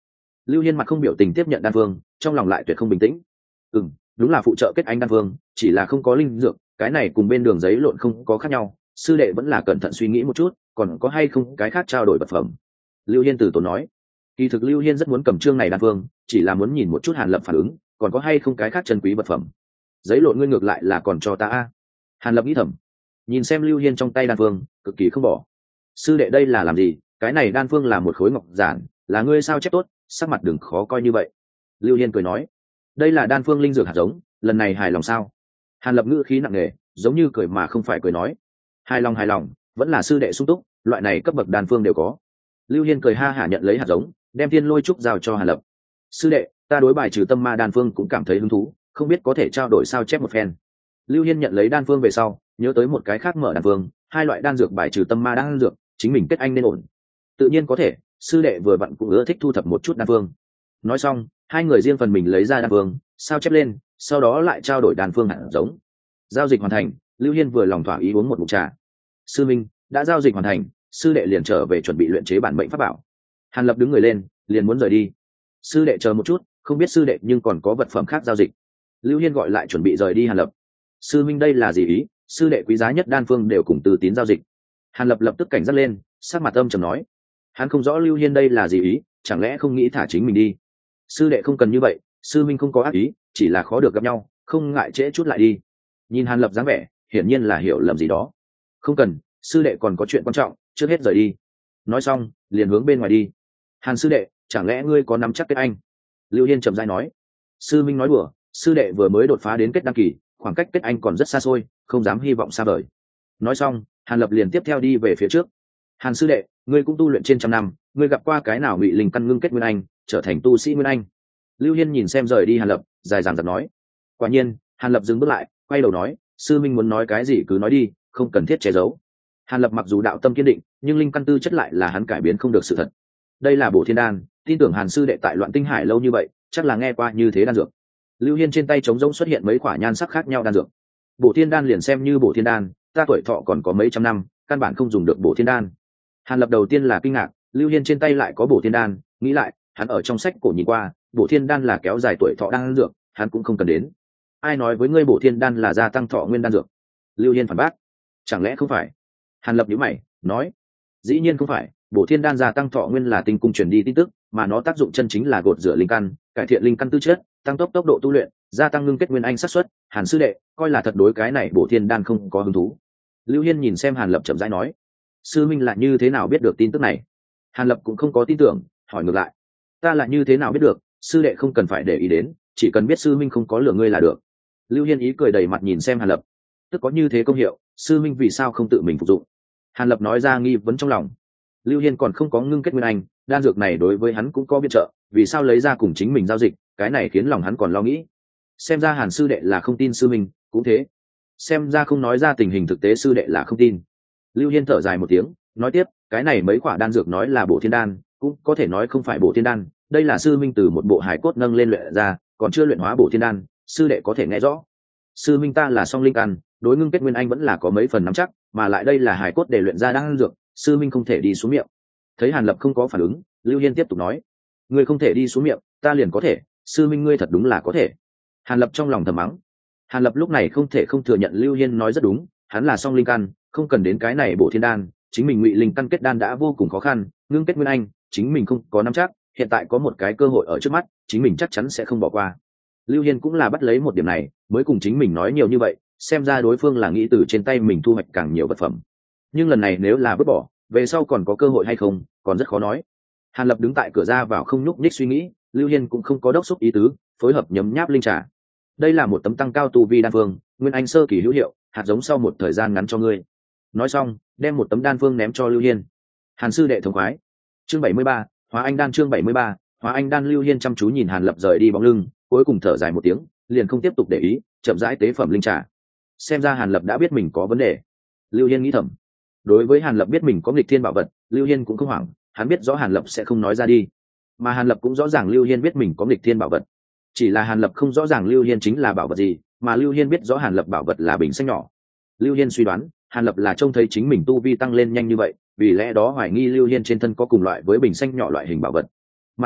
Lưu Hiên mặt không biểu tình tiếp nhận đan phương, trong lòng lại tuyệt không bình tĩnh. Ừ, đúng là phụ trợ kết anh đan phương, chỉ là không có linh dược, cái này cùng bên đường giấy lộn không có khác nhau, sư đệ vẫn là cẩn thận suy nghĩ một chút, còn có hay không cái khác trao đổi vật phẩm. Lưu Hiên từ tốn nói. Kỳ thực Lưu Hiên rất muốn cầm chương này đan phương, chỉ là muốn nhìn một chút Hàn Lập phản ứng, còn có hay không cái khác chân quý vật phẩm. Giấy lộn ngươi ngược lại là còn cho ta a. Hàn Lập nghĩ thầm, nhìn xem Lưu Hiên trong tay đan phương, cực kỳ không bỏ. Sư đệ đây là làm gì? Cái này đan phương là một khối ngọc giản, là ngươi sao chép tốt, sắc mặt đừng khó coi như vậy. Lưu Hiên cười nói, đây là đan phương linh dược hạt giống, lần này hài lòng sao? Hàn Lập ngữ khí nặng nề, giống như cười mà không phải cười nói, hài lòng hài lòng, vẫn là sư đệ sung túc, loại này cấp bậc đan phương đều có. Lưu Hiên cười ha hả nhận lấy hạt giống, đem thiên lôi trúc giao cho Hàn Lập. Sư đệ, ta đối bài trừ tâm ma đan phương cũng cảm thấy hứng thú, không biết có thể trao đổi sao chép một phen. Lưu Hiên nhận lấy đan phương về sau, nhớ tới một cái khác mở đan phương, hai loại đan dược bài trừ tâm ma đan dược, chính mình kết anh nên ổn. Tự nhiên có thể, sư đệ vừa vặn cũng ưa thích thu thập một chút đan phương. Nói xong, hai người riêng phần mình lấy ra đan phương, sao chép lên, sau đó lại trao đổi đan phương hạt giống. Giao dịch hoàn thành, Lưu Hiên vừa lòng thỏa ý uống một ngụm trà. Sư minh, đã giao dịch hoàn thành, sư đệ liền trở về chuẩn bị luyện chế bản mệnh pháp bảo. Hàn Lập đứng người lên, liền muốn rời đi. Sư đệ chờ một chút, không biết sư đệ nhưng còn có vật phẩm khác giao dịch. Lưu Hiên gọi lại chuẩn bị rời đi Hàn Lập. Sư minh đây là gì ý? Sư đệ quý giá nhất đan phương đều cùng Từ Tín giao dịch. Hàn Lập lập tức cảnh giác lên, sắc mặt âm trầm nói, hắn không rõ Lưu Hiên đây là gì ý, chẳng lẽ không nghĩ thả chính mình đi? Sư đệ không cần như vậy, sư minh không có ác ý, chỉ là khó được gặp nhau, không ngại trễ chút lại đi. Nhìn Hàn Lập dáng vẻ, hiển nhiên là hiểu lầm gì đó. Không cần, sư đệ còn có chuyện quan trọng, trước hết rời đi. Nói xong, liền hướng bên ngoài đi. Hàn sư đệ, chẳng lẽ ngươi có nắm chắc kết anh? Lưu Hiên trầm rãi nói. Sư minh nói đùa, sư đệ vừa mới đột phá đến kết đăng kỳ, khoảng cách kết anh còn rất xa xôi, không dám hy vọng xa vời. Nói xong, Hàn Lập liền tiếp theo đi về phía trước. Hàn sư đệ, ngươi cũng tu luyện trên trăm năm, ngươi gặp qua cái nào bị linh căn ngưng kết nguyên anh, trở thành tu sĩ nguyên anh? Lưu Hiên nhìn xem rời đi Hàn Lập, dài dằng dặc nói. Quả nhiên, Hàn Lập dừng bước lại, quay đầu nói, sư minh muốn nói cái gì cứ nói đi, không cần thiết che giấu. Hàn Lập mặc dù đạo tâm kiên định, nhưng linh căn tư chất lại là hắn cải biến không được sự thật. Đây là bổ thiên đan, tin tưởng Hàn sư đệ tại Loạn Tinh Hải lâu như vậy, chắc là nghe qua như thế đan dược. Lưu Hiên trên tay trống rỗng xuất hiện mấy quả nhan sắc khác nhau đan dược. Bổ thiên đan liền xem như bổ thiên đan, ta tuổi thọ còn có mấy trăm năm, căn bản không dùng được bổ thiên đan. Hàn Lập đầu tiên là kinh ngạc, Lưu Hiên trên tay lại có bổ thiên đan, nghĩ lại, hắn ở trong sách cổ nhìn qua, bổ thiên đan là kéo dài tuổi thọ đan dược, hắn cũng không cần đến. Ai nói với ngươi bổ thiên đan là gia tăng thọ nguyên đan dược? Lưu Hiên phản bác. Chẳng lẽ không phải? Hàn Lập nhíu mày, nói, dĩ nhiên không phải, bổ thiên đan gia tăng thọ nguyên là tinh cung truyền đi tin tức, mà nó tác dụng chân chính là gột rửa linh căn, cải thiện linh căn tư chất, tăng tốc tốc độ tu luyện, gia tăng ngưng kết nguyên anh xác suất. Hàn sư đệ, coi là thật đối cái này bổ thiên đan không có hứng thú. Lưu Hiên nhìn xem Hàn Lập chậm rãi nói, sư minh là như thế nào biết được tin tức này? Hàn Lập cũng không có tin tưởng, hỏi ngược lại, ta là như thế nào biết được? Sư đệ không cần phải để ý đến, chỉ cần biết sư minh không có lừa ngươi là được. Lưu Hiên ý cười đầy mặt nhìn xem Hàn Lập, tức có như thế công hiệu, sư minh vì sao không tự mình phục dụng? Hàn Lập nói ra nghi vấn trong lòng. Lưu Hiên còn không có ngưng kết nguyên anh, đan dược này đối với hắn cũng có biện trợ, vì sao lấy ra cùng chính mình giao dịch, cái này khiến lòng hắn còn lo nghĩ. Xem ra Hàn sư đệ là không tin sư minh, cũng thế. Xem ra không nói ra tình hình thực tế sư đệ là không tin. Lưu Hiên thở dài một tiếng, nói tiếp, cái này mấy quả đan dược nói là bổ thiên đan, cũng có thể nói không phải bổ thiên đan, đây là sư minh từ một bộ hải cốt nâng lên luyện ra, còn chưa luyện hóa bổ thiên đan, sư đệ có thể nghe rõ. Sư minh ta là song linh căn, đối ngưng kết nguyên anh vẫn là có mấy phần nắm chắc, mà lại đây là hải cốt để luyện ra đan dược, sư minh không thể đi xuống miệng. Thấy Hàn Lập không có phản ứng, Lưu Hiên tiếp tục nói, ngươi không thể đi xuống miệng, ta liền có thể, sư minh ngươi thật đúng là có thể. Hàn Lập trong lòng thầm mắng. Hàn Lập lúc này không thể không thừa nhận Lưu Hiên nói rất đúng, hắn là song linh căn, không cần đến cái này bổ thiên đan, chính mình ngụy linh căn kết đan đã vô cùng khó khăn, ngưng kết nguyên anh, chính mình không có nắm chắc, hiện tại có một cái cơ hội ở trước mắt, chính mình chắc chắn sẽ không bỏ qua. Lưu Hiên cũng là bắt lấy một điểm này, mới cùng chính mình nói nhiều như vậy, xem ra đối phương là nghĩ từ trên tay mình thu hoạch càng nhiều vật phẩm. Nhưng lần này nếu là vứt bỏ, về sau còn có cơ hội hay không, còn rất khó nói. Hàn Lập đứng tại cửa ra vào không nhúc nhích suy nghĩ, Lưu Hiên cũng không có đốc xúc ý tứ, phối hợp nhấm nháp linh trà. Đây là một tấm tăng cao tu vi đan phương, nguyên anh sơ kỳ hữu hiệu, hạt giống sau một thời gian ngắn cho ngươi. Nói xong, đem một tấm đan phương ném cho Lưu Hiên. Hàn sư đệ thống khoái. Chương bảy mươi ba, Hóa Anh đan chương bảy mươi ba, Hóa Anh đan. Lưu Hiên chăm chú nhìn Hàn Lập rời đi bóng lưng, cuối cùng thở dài một tiếng, liền không tiếp tục để ý, chậm rãi tế phẩm linh trà. Xem ra Hàn Lập đã biết mình có vấn đề. Lưu Hiên nghĩ thầm. Đối với Hàn Lập biết mình có nghịch thiên bảo vật, Lưu Hiên cũng không hoảng, hắn biết rõ Hàn Lập sẽ không nói ra đi, mà Hàn Lập cũng rõ ràng Lưu Hiên biết mình có nghịch thiên bảo vật, chỉ là Hàn Lập không rõ ràng Lưu Hiên chính là bảo vật gì, mà Lưu Hiên biết rõ Hàn Lập bảo vật là bình xanh nhỏ. Lưu Hiên suy đoán Hàn Lập là trông thấy chính mình tu vi tăng lên nhanh như vậy, vì lẽ đó hoài nghi Lưu Hiên trên thân có cùng loại với bình xanh nhỏ loại hình bảo vật. Mặt khác,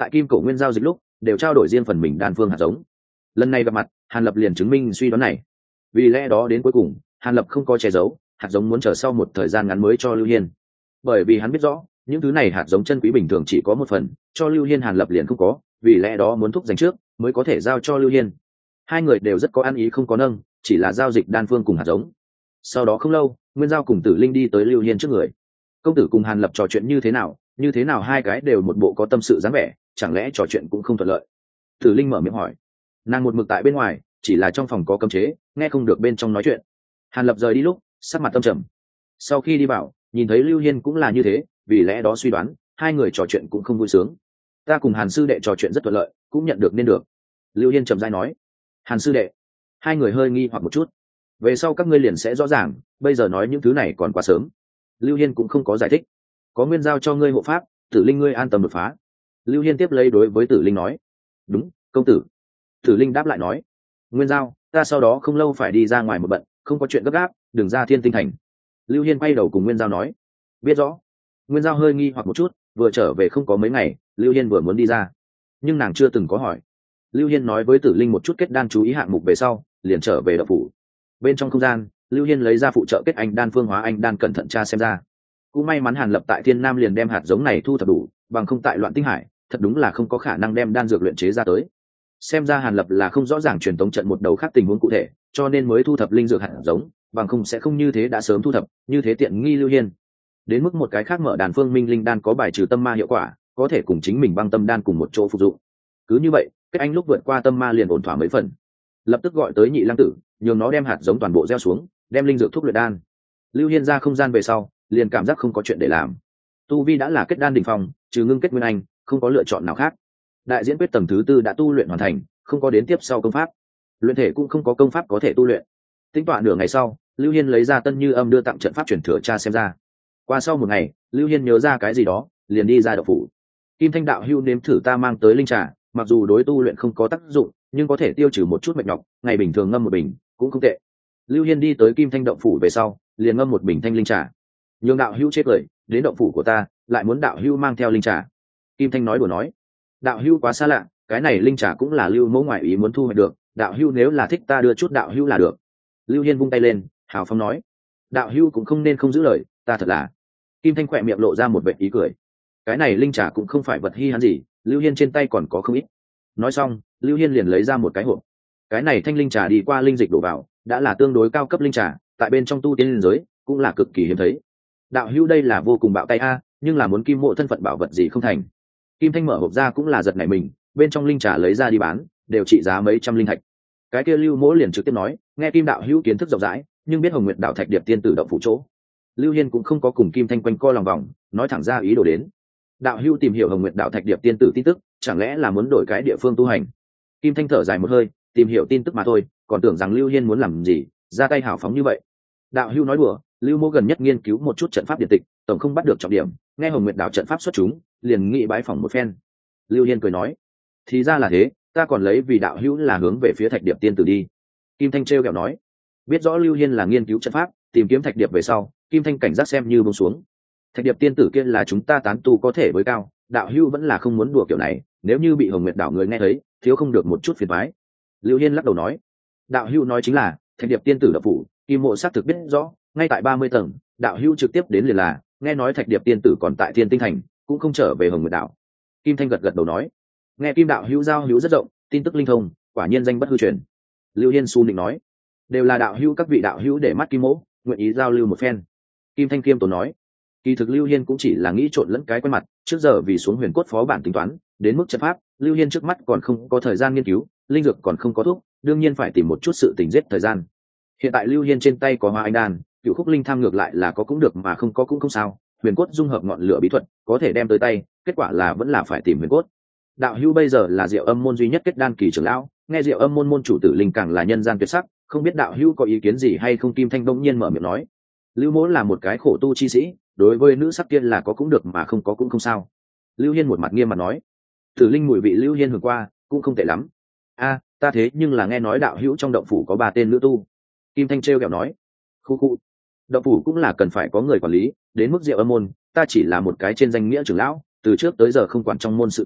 tại kim cổ nguyên giao dịch lúc đều trao đổi riêng phần mình đan phương hạt giống. Lần này gặp mặt, Hàn Lập liền chứng minh suy đoán này. Vì lẽ đó đến cuối cùng, Hàn Lập không có che giấu, hạt giống muốn chờ sau một thời gian ngắn mới cho Lưu Hiên. Bởi vì hắn biết rõ, những thứ này hạt giống chân quý bình thường chỉ có một phần, cho Lưu Hiên Hàn Lập liền không có, vì lẽ đó muốn thúc dành trước mới có thể giao cho Lưu Hiên. Hai người đều rất có ăn ý không có nâng, chỉ là giao dịch đan phương cùng hạt giống. Sau đó không lâu, Nguyên Giao cùng Tử Linh đi tới Lưu Hiên trước người. Công tử cùng Hàn Lập trò chuyện như thế nào, như thế nào hai cái đều một bộ có tâm sự dáng vẻ, chẳng lẽ trò chuyện cũng không thuận lợi? Tử Linh mở miệng hỏi. Nàng một mực tại bên ngoài, chỉ là trong phòng có cấm chế, nghe không được bên trong nói chuyện. Hàn Lập rời đi lúc sắc mặt tâm trầm. Sau khi đi vào, nhìn thấy Lưu Hiên cũng là như thế, vì lẽ đó suy đoán hai người trò chuyện cũng không vui sướng. Ta cùng Hàn sư đệ trò chuyện rất thuận lợi, cũng nhận được nên được. Lưu Hiên trầm rãi nói. Hàn sư đệ? Hai người hơi nghi hoặc một chút. Về sau các ngươi liền sẽ rõ ràng, bây giờ nói những thứ này còn quá sớm. Lưu Hiên cũng không có giải thích. Có Nguyên Giao cho ngươi hộ pháp, Tử Linh ngươi an tâm đột phá. Lưu Hiên tiếp lấy đối với Tử Linh nói. Đúng, công tử. Tử Linh đáp lại nói. Nguyên Giao, ta sau đó không lâu phải đi ra ngoài một bận, không có chuyện gấp gáp, đừng ra Thiên Tinh Thành. Lưu Hiên quay đầu cùng Nguyên Giao nói. Biết rõ. Nguyên Giao hơi nghi hoặc một chút, vừa trở về không có mấy ngày, Lưu Hiên vừa muốn đi ra, nhưng nàng chưa từng có hỏi. Lưu Hiên nói với Tử Linh một chút kết đan chú ý hạng mục về sau, liền trở về đậu phủ. Bên trong không gian, Lưu Hiên lấy ra phụ trợ kết anh đan phương hóa anh đan cẩn thận tra xem ra. Cũng may mắn Hàn Lập tại Thiên Nam liền đem hạt giống này thu thập đủ, bằng không tại Loạn Tinh Hải, thật đúng là không có khả năng đem đan dược luyện chế ra tới. Xem ra Hàn Lập là không rõ ràng truyền tống trận một đầu khác tình huống cụ thể, cho nên mới thu thập linh dược hạt giống, bằng không sẽ không như thế đã sớm thu thập, như thế tiện nghi Lưu Hiên. Đến mức một cái khác mở đàn phương minh linh đan có bài trừ tâm ma hiệu quả, có thể cùng chính mình băng tâm đan cùng một chỗ phục dụng. Cứ như vậy, kết anh lúc vượt qua tâm ma liền ổn thỏa mấy phần. Lập tức gọi tới Nhị Lăng Tử, nhường nó đem hạt giống toàn bộ gieo xuống, đem linh dược thuốc luyện đan. Lưu Hiên ra không gian về sau, liền cảm giác không có chuyện để làm. Tu vi đã là kết đan đỉnh phong, trừ ngưng kết nguyên anh, không có lựa chọn nào khác. Đại diễn quyết tầng thứ tư đã tu luyện hoàn thành, không có đến tiếp sau công pháp. Luyện thể cũng không có công pháp có thể tu luyện. Tính toán nửa ngày sau, Lưu Hiên lấy ra Tân Như Âm đưa tặng trận pháp truyền thừa tra xem ra. Qua sau một ngày, Lưu Hiên nhớ ra cái gì đó, liền đi ra đậu phủ. Kim Thanh đạo hưu nếm thử ta mang tới linh trà, mặc dù đối tu luyện không có tác dụng, nhưng có thể tiêu trừ một chút mệt nhọc, ngày bình thường ngâm một bình cũng không tệ. Lưu Hiên đi tới Kim Thanh động phủ về sau, liền ngâm một bình thanh linh trà. Nhường đạo hưu chết cười, đến động phủ của ta, lại muốn đạo hưu mang theo linh trà. Kim Thanh nói đùa nói, đạo hưu quá xa lạ, cái này linh trà cũng là Lưu mẫu ngoại ý muốn thu hoạch được, đạo hưu nếu là thích ta đưa chút đạo hưu là được. Lưu Hiên vung tay lên, hào phóng nói, đạo hưu cũng không nên không giữ lời, ta thật là. Kim Thanh khỏe miệng lộ ra một vệt ý cười. Cái này linh trà cũng không phải vật hi hán gì, Lưu Hiên trên tay còn có không ít. Nói xong, Lưu Hiên liền lấy ra một cái hộp. Cái này thanh linh trà đi qua linh dịch đổ vào, đã là tương đối cao cấp linh trà, tại bên trong tu tiên linh giới cũng là cực kỳ hiếm thấy. Đạo hữu đây là vô cùng bạo tay a, nhưng là muốn Kim Mộ thân phận bảo vật gì không thành. Kim Thanh mở hộp ra cũng là giật nảy mình, bên trong linh trà lấy ra đi bán, đều trị giá mấy trăm linh thạch. Cái kia Lưu Mỗ liền trực tiếp nói, nghe Kim đạo hữu kiến thức rộng rãi, nhưng biết Hồng Nguyệt đạo thạch điệp tiên tử động phủ chỗ. Lưu Hiên cũng không có cùng Kim Thanh quanh co lòng vòng, nói thẳng ra ý đồ đến. Đạo hữu tìm hiểu Hồng Nguyệt đạo thạch điệp tiên tử tin tức, chẳng lẽ là muốn đổi cái địa phương tu hành? Kim Thanh thở dài một hơi, tìm hiểu tin tức mà thôi, còn tưởng rằng Lưu Hiên muốn làm gì, ra tay hào phóng như vậy. Đạo hữu nói đùa, Lưu Mỗ gần nhất nghiên cứu một chút trận pháp điện tịch, tổng không bắt được trọng điểm, nghe Hồng Nguyệt đạo trận pháp xuất chúng, liền nghĩ bái phỏng một phen. Lưu Hiên cười nói, thì ra là thế, ta còn lấy vì đạo hữu là hướng về phía thạch điệp tiên tử đi. Kim Thanh trêu ghẹo nói, biết rõ Lưu Hiên là nghiên cứu trận pháp, tìm kiếm thạch điệp về sau, Kim Thanh cảnh giác xem như buông xuống. Thạch điệp tiên tử kia là chúng ta tán tu có thể với cao, đạo hữu vẫn là không muốn đùa kiểu này, nếu như bị Hồng Nguyệt đảo người nghe thấy, thiếu không được một chút phiền toái. Lưu Hiên lắc đầu nói, đạo hữu nói chính là thạch điệp tiên tử đập phủ, Kim Mộ xác thực biết rõ, ngay tại ba mươi tầng, đạo hữu trực tiếp đến liền là, nghe nói thạch điệp tiên tử còn tại Thiên Tinh Thành, cũng không trở về Hồng Nguyệt đảo. Kim Thanh gật gật đầu nói, nghe Kim đạo hữu giao hữu rất rộng, tin tức linh thông, quả nhiên danh bất hư truyền. Lưu Hiên su nịnh nói, đều là đạo hữu các vị đạo hữu để mắt Kim Mộ, nguyện ý giao lưu một phen. Kim Thanh kiêm tốn nói, kỳ thực Lưu Hiên cũng chỉ là nghĩ trộn lẫn cái quen mặt, trước giờ vì xuống huyền cốt phó bản tính toán, đến mức trận pháp, Lưu Hiên trước mắt còn không có thời gian nghiên cứu, linh dược còn không có thuốc, đương nhiên phải tìm một chút sự tình giết thời gian. Hiện tại Lưu Hiên trên tay có Hoa Anh đan, Cửu Khúc Linh Tham ngược lại là có cũng được mà không có cũng không sao, huyền cốt dung hợp ngọn lửa bí thuật, có thể đem tới tay, kết quả là vẫn là phải tìm huyền cốt. Đạo hữu bây giờ là Diệu Âm môn duy nhất kết đan kỳ trưởng lão, nghe Diệu Âm môn môn chủ tử linh càng là nhân gian tuyệt sắc, không biết đạo hữu có ý kiến gì hay không? Kim Thanh bỗng nhiên mở miệng nói. Lưu Mỗ là một cái khổ tu chi sĩ, đối với nữ sắc tiên là có cũng được mà không có cũng không sao. Lưu Hiên một mặt nghiêm mặt nói, tử linh mùi vị Lưu Hiên hưởng qua cũng không tệ lắm. A, ta thế nhưng là nghe nói đạo hữu trong động phủ có ba tên nữ tu. Kim Thanh trêu ghẹo nói, khu khu, động phủ cũng là cần phải có người quản lý, đến mức Diệu Âm môn, ta chỉ là một cái trên danh nghĩa trưởng lão, từ trước tới giờ không quản trong môn sự tình,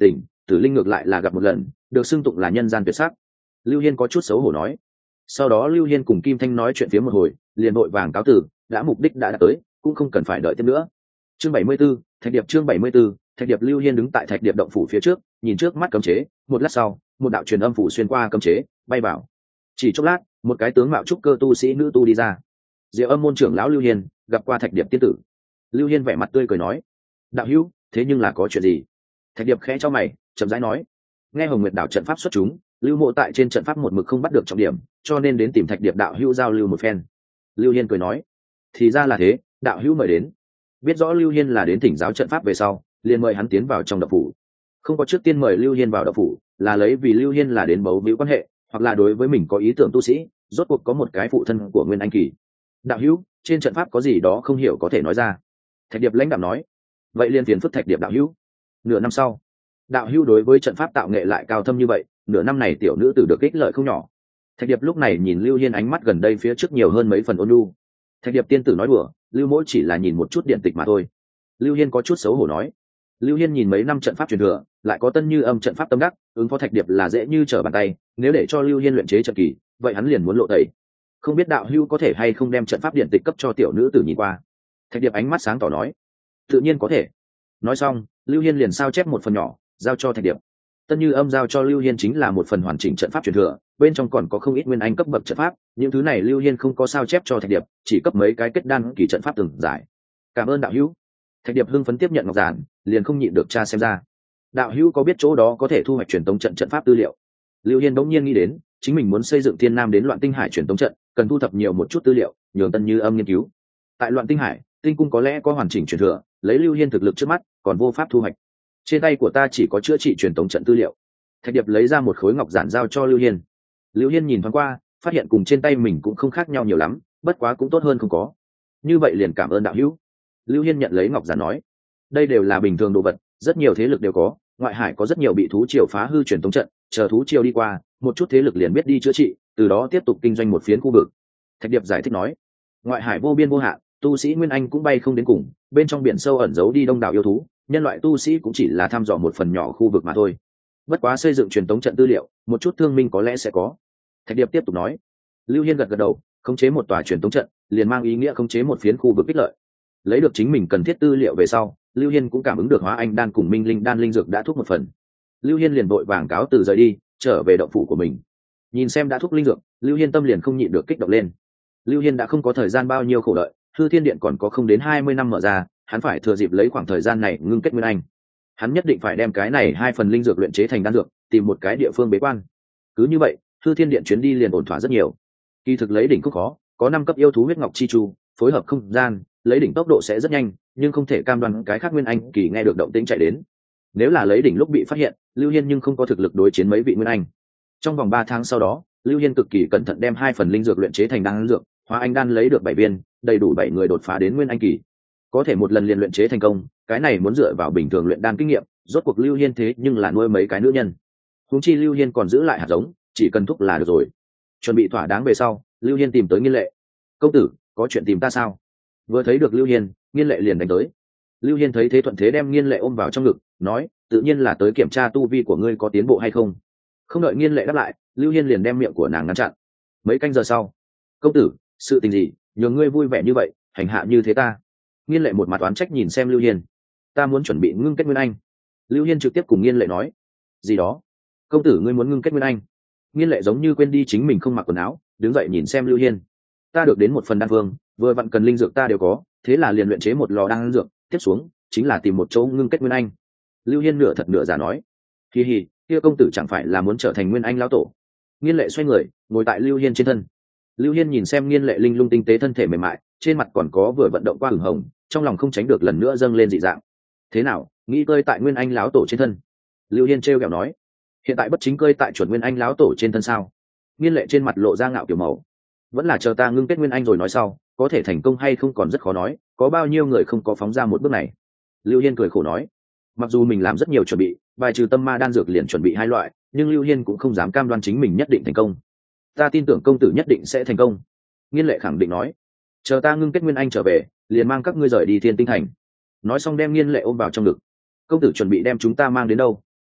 tử linh ngược lại là gặp một lần, được xưng tụng là nhân gian tuyệt sắc. Lưu Hiên có chút xấu hổ nói. Sau đó Lưu Hiên cùng Kim Thanh nói chuyện phía một hồi, liền vội vàng cáo từ, đã mục đích đã đạt tới, cũng không cần phải đợi tiếp nữa. Chương bảy mươi 74, Thạch Điệp chương bảy mươi 74, Thạch Điệp. Lưu Hiên đứng tại Thạch Điệp động phủ phía trước, nhìn trước mắt cấm chế, một lát sau, một đạo truyền âm phủ xuyên qua cấm chế, bay vào. Chỉ chốc lát, một cái tướng mạo trúc cơ tu sĩ nữ tu đi ra. Diệu Âm môn trưởng lão Lưu Hiên, gặp qua Thạch Điệp tiên tử. Lưu Hiên vẻ mặt tươi cười nói: "Đạo hữu, thế nhưng là có chuyện gì?" Thạch Điệp khẽ cho mày, chậm rãi nói: "Nghe Hồng Nguyệt đảo trận pháp xuất chúng, Lưu Mộ tại trên trận pháp một mực không bắt được trọng điểm, cho nên đến tìm Thạch Điệp đạo hữu giao lưu một phen." Lưu Hiên cười nói: "Thì ra là thế, đạo hữu mời đến." Biết rõ Lưu Hiên là đến thỉnh giáo trận pháp về sau, liền mời hắn tiến vào trong động phủ. Không có trước tiên mời Lưu Hiên vào động phủ, là lấy vì Lưu Hiên là đến bấu víu quan hệ, hoặc là đối với mình có ý tưởng tu sĩ, rốt cuộc có một cái phụ thân của Nguyên Anh kỳ. "Đạo hữu, trên trận pháp có gì đó không hiểu có thể nói ra." Thạch Điệp lãnh đạm nói. "Vậy liền phiền phức Thạch Điệp đạo hữu." Nửa năm sau, đạo hữu đối với trận pháp tạo nghệ lại cao thâm như vậy, nửa năm này tiểu nữ tử được ích lợi không nhỏ. Thạch Điệp lúc này nhìn Lưu Hiên ánh mắt gần đây phía trước nhiều hơn mấy phần ôn nhu. Thạch Điệp tiên tử nói đùa, Lưu Mỗ chỉ là nhìn một chút điện tịch mà thôi. Lưu Hiên có chút xấu hổ nói. Lưu Hiên nhìn mấy năm trận pháp truyền thừa, lại có Tân Như Âm trận pháp tâm đắc, ứng phó Thạch Điệp là dễ như trở bàn tay, nếu để cho Lưu Hiên luyện chế trận kỳ, vậy hắn liền muốn lộ tẩy. Không biết đạo hữu có thể hay không đem trận pháp điện tịch cấp cho tiểu nữ tử nhìn qua. Thạch Điệp ánh mắt sáng tỏ nói. Tự nhiên có thể. Nói xong, Lưu Hiên liền sao chép một phần nhỏ, giao cho Thạch Điệp. Tân Như Âm giao cho Lưu Hiên chính là một phần hoàn chỉnh trận pháp truyền thừa, bên trong còn có không ít nguyên anh cấp bậc trận pháp, những thứ này Lưu Hiên không có sao chép cho Thạch Điệp, chỉ cấp mấy cái kết đan kỳ trận pháp từng giải. "Cảm ơn đạo hữu." Thạch Điệp hưng phấn tiếp nhận ngọc giản, liền không nhịn được tra xem ra. "Đạo hữu có biết chỗ đó có thể thu hoạch truyền tống trận trận pháp tư liệu?" Lưu Hiên bỗng nhiên nghĩ đến, chính mình muốn xây dựng Thiên Nam đến Loạn Tinh Hải truyền tống trận, cần thu thập nhiều một chút tư liệu, nhường Tân Như Âm nghiên cứu. Tại Loạn Tinh Hải, Tinh cung có lẽ có hoàn chỉnh truyền thừa, lấy Lưu Hiên thực lực trước mắt, còn vô pháp thu hoạch. Trên tay của ta chỉ có chữa trị truyền tống trận tư liệu. Thạch Điệp lấy ra một khối ngọc giản giao cho Lưu Hiên. Lưu Hiên nhìn thoáng qua, phát hiện cùng trên tay mình cũng không khác nhau nhiều lắm, bất quá cũng tốt hơn không có. Như vậy liền cảm ơn đạo hữu. Lưu Hiên nhận lấy ngọc giản nói, đây đều là bình thường đồ vật, rất nhiều thế lực đều có, ngoại hải có rất nhiều bị thú triều phá hư truyền tống trận, chờ thú triều đi qua, một chút thế lực liền biết đi chữa trị, từ đó tiếp tục kinh doanh một phiến khu vực. Thạch Điệp giải thích nói, ngoại hải vô biên vô hạn, tu sĩ nguyên anh cũng bay không đến cùng, bên trong biển sâu ẩn giấu đi đông đảo yêu thú, nhân loại tu sĩ cũng chỉ là thăm dò một phần nhỏ khu vực mà thôi. Bất quá xây dựng truyền tống trận tư liệu, một chút thương minh có lẽ sẽ có. Thạch Điệp tiếp tục nói. Lưu Hiên gật gật đầu, khống chế một tòa truyền tống trận, liền mang ý nghĩa khống chế một phiến khu vực ích lợi. Lấy được chính mình cần thiết tư liệu về sau, Lưu Hiên cũng cảm ứng được hóa anh đan cùng minh linh đan linh dược đã thuốc một phần. Lưu Hiên liền vội vàng cáo từ rời đi, trở về động phủ của mình. Nhìn xem đã thuốc linh dược, Lưu Hiên tâm liền không nhịn được kích động lên. Lưu Hiên đã không có thời gian bao nhiêu khổ đợi, Hư Thiên Điện còn có không đến hai mươi năm mở ra, hắn phải thừa dịp lấy khoảng thời gian này ngưng kết nguyên anh. Hắn nhất định phải đem cái này hai phần linh dược luyện chế thành đan dược, tìm một cái địa phương bế quan. Cứ như vậy, Hư Thiên Điện chuyến đi liền ổn thỏa rất nhiều. Kỳ thực lấy đỉnh không khó, có năm cấp yêu thú huyết ngọc chi chu, phối hợp không gian, lấy đỉnh tốc độ sẽ rất nhanh, nhưng không thể cam đoan cái khác nguyên anh kỳ nghe được động tĩnh chạy đến. Nếu là lấy đỉnh lúc bị phát hiện, Lưu Hiên nhưng không có thực lực đối chiến mấy vị nguyên anh. Trong vòng ba tháng sau đó, Lưu Hiên cực kỳ cẩn thận đem hai phần linh dược luyện chế thành đan dược, hóa anh đan lấy được bảy viên, đầy đủ bảy người đột phá đến nguyên anh kỳ. Có thể một lần liền luyện chế thành công, cái này muốn dựa vào bình thường luyện đan kinh nghiệm, rốt cuộc Lưu Hiên thế nhưng là nuôi mấy cái nữ nhân. Huống chi Lưu Hiên còn giữ lại hạt giống, chỉ cần thúc là được rồi. Chuẩn bị thỏa đáng về sau, Lưu Hiên tìm tới Nghiên Lệ. "Công tử, có chuyện tìm ta sao?" Vừa thấy được Lưu Hiên, Nghiên Lệ liền đánh tới. Lưu Hiên thấy thế thuận thế đem Nghiên Lệ ôm vào trong ngực, nói, "Tự nhiên là tới kiểm tra tu vi của ngươi có tiến bộ hay không." Không đợi Nghiên Lệ đáp lại, Lưu Hiên liền đem miệng của nàng ngăn chặn. Mấy canh giờ sau, "Công tử, sự tình gì, nhường ngươi vui vẻ như vậy, hành hạ như thế ta?" Nghiên Lệ một mặt oán trách nhìn xem Lưu Hiên. "Ta muốn chuẩn bị ngưng kết nguyên anh." Lưu Hiên trực tiếp cùng Nghiên Lệ nói. "Gì đó? Công tử ngươi muốn ngưng kết nguyên anh?" Nghiên Lệ giống như quên đi chính mình không mặc quần áo, đứng dậy nhìn xem Lưu Hiên. "Ta được đến một phần đan phương, vừa vặn cần linh dược ta đều có, thế là liền luyện chế một lò đan dược, tiếp xuống chính là tìm một chỗ ngưng kết nguyên anh." Lưu Hiên nửa thật nửa giả nói. "Hi hi, kia công tử chẳng phải là muốn trở thành nguyên anh lão tổ?" Nghiên Lệ xoay người, ngồi tại Lưu Hiên trên thân. Lưu Hiên nhìn xem Nghiên Lệ linh lung tinh tế thân thể mềm mại, trên mặt còn có vừa vận động qua ửng hồng, trong lòng không tránh được lần nữa dâng lên dị dạng. "Thế nào, nghĩ cơi tại nguyên anh lão tổ trên thân?" Lưu Hiên trêu ghẹo nói. "Hiện tại bất chính cơi tại chuẩn nguyên anh lão tổ trên thân sao?" Nghiên Lệ trên mặt lộ ra ngạo kiểu màu. "Vẫn là chờ ta ngưng kết nguyên anh rồi nói sau, có thể thành công hay không còn rất khó nói, có bao nhiêu người không có phóng ra một bước này." Lưu Hiên cười khổ nói. Mặc dù mình làm rất nhiều chuẩn bị, bài trừ tâm ma đan dược liền chuẩn bị hai loại, nhưng Lưu Hiên cũng không dám cam đoan chính mình nhất định thành công. "Ta tin tưởng công tử nhất định sẽ thành công." Nghiên Lệ khẳng định nói. "Chờ ta ngưng kết nguyên anh trở về, liền mang các ngươi rời đi Thiên Tinh Thành." Nói xong đem Nghiên Lệ ôm vào trong ngực. "Công tử chuẩn bị đem chúng ta mang đến đâu,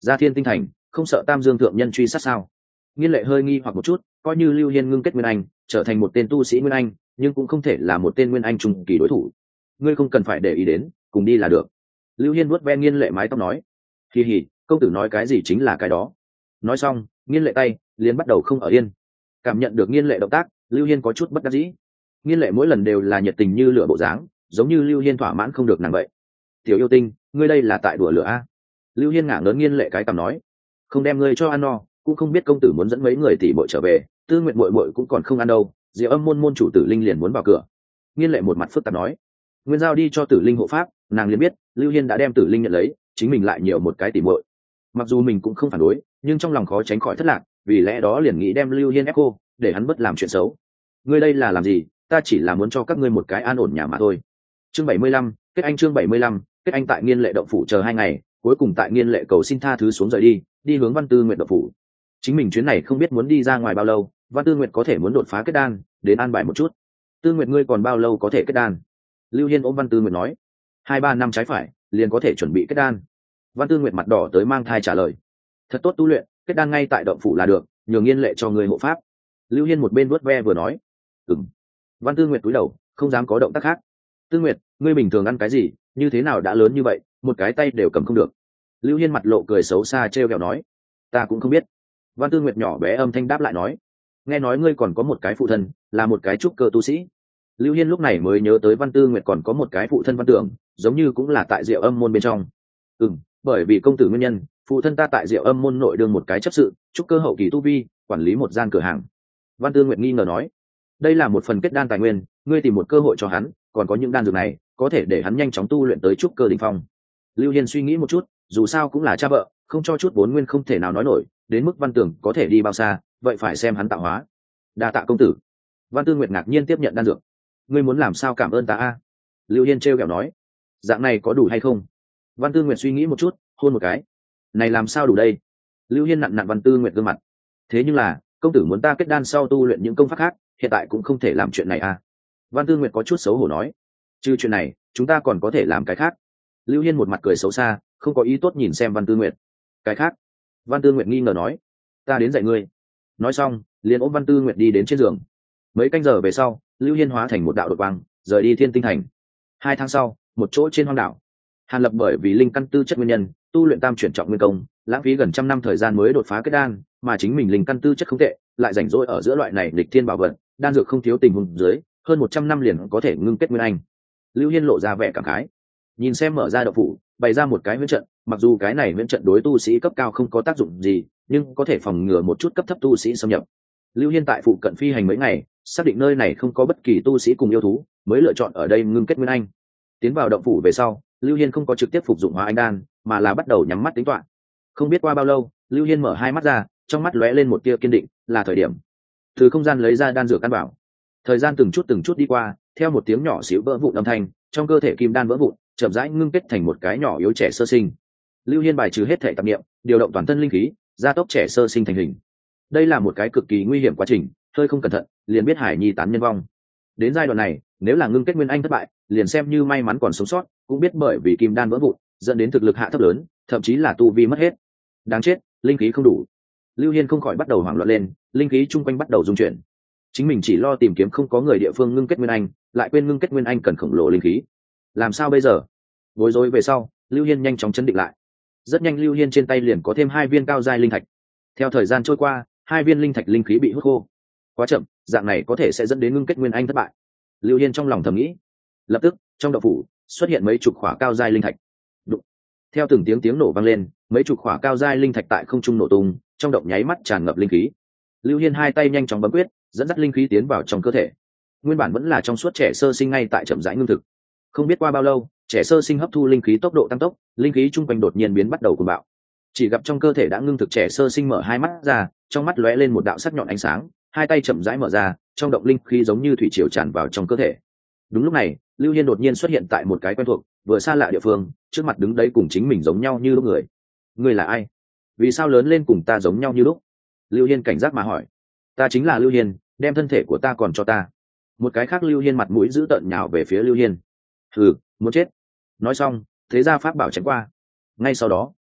Ra Thiên Tinh Thành, không sợ Tam Dương thượng nhân truy sát sao? Nghiên lệ hơi nghi hoặc một chút, coi như Lưu Hiên ngưng kết nguyên anh, trở thành một tên tu sĩ nguyên anh, nhưng cũng không thể là một tên nguyên anh trung kỳ đối thủ. Ngươi không cần phải để ý đến, cùng đi là được. Lưu Hiên vuốt ve Nghiên lệ mái tóc nói. Kỳ hỉ, công tử nói cái gì chính là cái đó. Nói xong, Nghiên lệ tay liền bắt đầu không ở yên. Cảm nhận được Nghiên lệ động tác, Lưu Hiên có chút bất đắc dĩ. Nghiên lệ mỗi lần đều là nhiệt tình như lửa bộ dáng, giống như Lưu Hiên thỏa mãn không được nàng vậy. Tiểu yêu tinh, ngươi đây là tại đùa lửa a? Lưu Hiên ngả ngớn Nghiên lệ cái cằm nói. Không đem ngươi cho ăn no, cũng không biết công tử muốn dẫn mấy người tỷ muội trở về, Tư Nguyện muội muội cũng còn không ăn đâu. Diệu Âm môn môn chủ Tử Linh liền muốn vào cửa. Nghiên lệ một mặt phức tạp nói. Nguyên giao đi cho Tử Linh hộ pháp, nàng liền biết Lưu Hiên đã đem Tử Linh nhận lấy, chính mình lại nhiều một cái tỷ muội. Mặc dù mình cũng không phản đối, nhưng trong lòng khó tránh khỏi thất lạc, vì lẽ đó liền nghĩ đem Lưu Hiên ép cô, để hắn bất làm chuyện xấu. Ngươi đây là làm gì? Ta chỉ là muốn cho các ngươi một cái an ổn nhà mà thôi. Chương bảy mươi lăm, kết anh chương bảy mươi lăm, kết anh tại Nghiên lệ động phủ chờ hai ngày, cuối cùng tại Nghiên lệ cầu xin tha thứ xuống rời đi, đi hướng Văn Tư Nguyệt động phủ. Chính mình chuyến này không biết muốn đi ra ngoài bao lâu, Văn Tư Nguyệt có thể muốn đột phá kết đan, đến an bài một chút. Tư Nguyệt ngươi còn bao lâu có thể kết đan? Lưu Hiên ôm Văn Tư Nguyệt nói. Hai ba năm trái phải, liền có thể chuẩn bị kết đan. Văn Tư Nguyệt mặt đỏ tới mang thai trả lời. Thật tốt tu luyện, kết đan ngay tại động phủ là được, nhường Nghiên lệ cho người hộ pháp. Lưu Hiên một bên vuốt ve vừa nói. Ừm. Văn Tư Nguyệt cúi đầu, không dám có động tác khác. Tư Nguyệt, ngươi bình thường ăn cái gì, như thế nào đã lớn như vậy, một cái tay đều cầm không được. Lưu Hiên mặt lộ cười xấu xa trêu ghẹo nói. Ta cũng không biết. Văn Tư Nguyệt nhỏ bé âm thanh đáp lại nói. Nghe nói ngươi còn có một cái phụ thân, là một cái trúc cơ tu sĩ. Lưu Hiên lúc này mới nhớ tới Văn Tư Nguyệt còn có một cái phụ thân Văn Tưởng, giống như cũng là tại Diệu Âm môn bên trong. Ừm, bởi vì công tử nguyên nhân, phụ thân ta tại Diệu Âm môn nội đương một cái chấp sự, trúc cơ hậu kỳ tu vi, quản lý một gian cửa hàng. Văn Tư Nguyệt nghi ngờ nói. Đây là một phần kết đan tài nguyên, ngươi tìm một cơ hội cho hắn, còn có những đan dược này, có thể để hắn nhanh chóng tu luyện tới trúc cơ đỉnh phong. Lưu Hiên suy nghĩ một chút, dù sao cũng là cha vợ, không cho chút vốn nguyên không thể nào nói nổi, đến mức Văn Tưởng có thể đi bao xa, vậy phải xem hắn tạo hóa. Đa tạ công tử. Văn Tư Nguyệt ngạc nhiên tiếp nhận đan dược. Ngươi muốn làm sao cảm ơn ta a? Lưu Hiên trêu ghẹo nói. Dạng này có đủ hay không? Văn Tư Nguyệt suy nghĩ một chút, hôn một cái. Này làm sao đủ đây? Lưu Hiên nặn nặn Văn Tư Nguyệt gương mặt. Thế nhưng là, công tử muốn ta kết đan sau tu luyện những công pháp khác, hiện tại cũng không thể làm chuyện này a. Văn Tư Nguyệt có chút xấu hổ nói. Trừ chuyện này, chúng ta còn có thể làm cái khác. Lưu Hiên một mặt cười xấu xa, không có ý tốt nhìn xem Văn Tư Nguyệt. Cái khác? Văn Tư Nguyệt nghi ngờ nói. Ta đến dạy ngươi. Nói xong, liền ôm Văn Tư Nguyệt đi đến trên giường. Mấy canh giờ về sau, Lưu Hiên hóa thành một đạo đột quang, rời đi Thiên Tinh Thành. Hai tháng sau, một chỗ trên hoang đảo, Hàn Lập bởi vì linh căn tư chất nguyên nhân, tu luyện tam chuyển trọng nguyên công, lãng phí gần trăm năm thời gian mới đột phá kết đan, mà chính mình linh căn tư chất không tệ, lại rảnh rỗi ở giữa loại này lịch thiên bảo vật, đan dược không thiếu tình huống dưới, hơn một trăm năm liền có thể ngưng kết nguyên anh. Lưu Hiên lộ ra vẻ cảm khái, nhìn xem mở ra động phủ, bày ra một cái huyễn trận, mặc dù cái này huyễn trận đối tu sĩ cấp cao không có tác dụng gì, nhưng có thể phòng ngừa một chút cấp thấp tu sĩ xâm nhập. Lưu Hiên tại phụ cận phi hành mấy ngày, xác định nơi này không có bất kỳ tu sĩ cùng yêu thú, mới lựa chọn ở đây ngưng kết nguyên anh. Tiến vào động phủ về sau, Lưu Hiên không có trực tiếp phục dụng hóa anh đan, mà là bắt đầu nhắm mắt tính toán. Không biết qua bao lâu, Lưu Hiên mở hai mắt ra, trong mắt lóe lên một tia kiên định, là thời điểm. Từ không gian lấy ra đan dược căn bảo. Thời gian từng chút từng chút đi qua, theo một tiếng nhỏ xíu vỡ vụn âm thanh, trong cơ thể kim đan vỡ vụn, chậm rãi ngưng kết thành một cái nhỏ yếu trẻ sơ sinh. Lưu Hiên bài trừ hết thể tạp niệm, điều động toàn thân linh khí, gia tốc trẻ sơ sinh thành hình. Đây là một cái cực kỳ nguy hiểm quá trình, hơi không cẩn thận, liền biết hải nhi tán nhân vong. Đến giai đoạn này, nếu là ngưng kết nguyên anh thất bại, liền xem như may mắn còn sống sót, cũng biết bởi vì kim đan vỡ vụn, dẫn đến thực lực hạ thấp lớn, thậm chí là tu vi mất hết. Đáng chết, linh khí không đủ. Lưu Hiên không khỏi bắt đầu hoảng loạn lên, linh khí chung quanh bắt đầu rung chuyển. Chính mình chỉ lo tìm kiếm không có người địa phương ngưng kết nguyên anh, lại quên ngưng kết nguyên anh cần khổng lồ linh khí. Làm sao bây giờ? Bối rối về sau, Lưu Hiên nhanh chóng chấn định lại. Rất nhanh Lưu Hiên trên tay liền có thêm hai viên cao giai linh thạch. Theo thời gian trôi qua, hai viên linh thạch linh khí bị hút khô. Quá chậm, dạng này có thể sẽ dẫn đến ngưng kết nguyên anh thất bại. Lưu Hiên trong lòng thầm nghĩ. Lập tức, trong động phủ xuất hiện mấy chục khỏa cao giai linh thạch. Đụng. Theo từng tiếng tiếng nổ vang lên, mấy chục khỏa cao giai linh thạch tại không trung nổ tung, trong động nháy mắt tràn ngập linh khí. Lưu Hiên hai tay nhanh chóng bấm quyết, dẫn dắt linh khí tiến vào trong cơ thể. Nguyên bản vẫn là trong suốt trẻ sơ sinh ngay tại chậm rãi ngưng thực. Không biết qua bao lâu, trẻ sơ sinh hấp thu linh khí tốc độ tăng tốc, linh khí chung quanh đột nhiên biến bắt đầu cuồng bạo. Chỉ gặp trong cơ thể đã ngưng thực trẻ sơ sinh mở hai mắt ra, trong mắt lóe lên một đạo sắc nhọn ánh sáng, hai tay chậm rãi mở ra, trong động linh khí giống như thủy triều tràn vào trong cơ thể. Đúng lúc này, Lưu Hiên đột nhiên xuất hiện tại một cái quen thuộc, vừa xa lạ địa phương, trước mặt đứng đấy cùng chính mình giống nhau như lúc người. Người là ai? Vì sao lớn lên cùng ta giống nhau như lúc? Lưu Hiên cảnh giác mà hỏi. Ta chính là Lưu Hiên, đem thân thể của ta còn cho ta. Một cái khác Lưu Hiên mặt mũi dữ tợn nhào về phía Lưu Hiên. Hừ, muốn chết. Nói xong, thế ra pháp bảo chém qua. Ngay sau đó,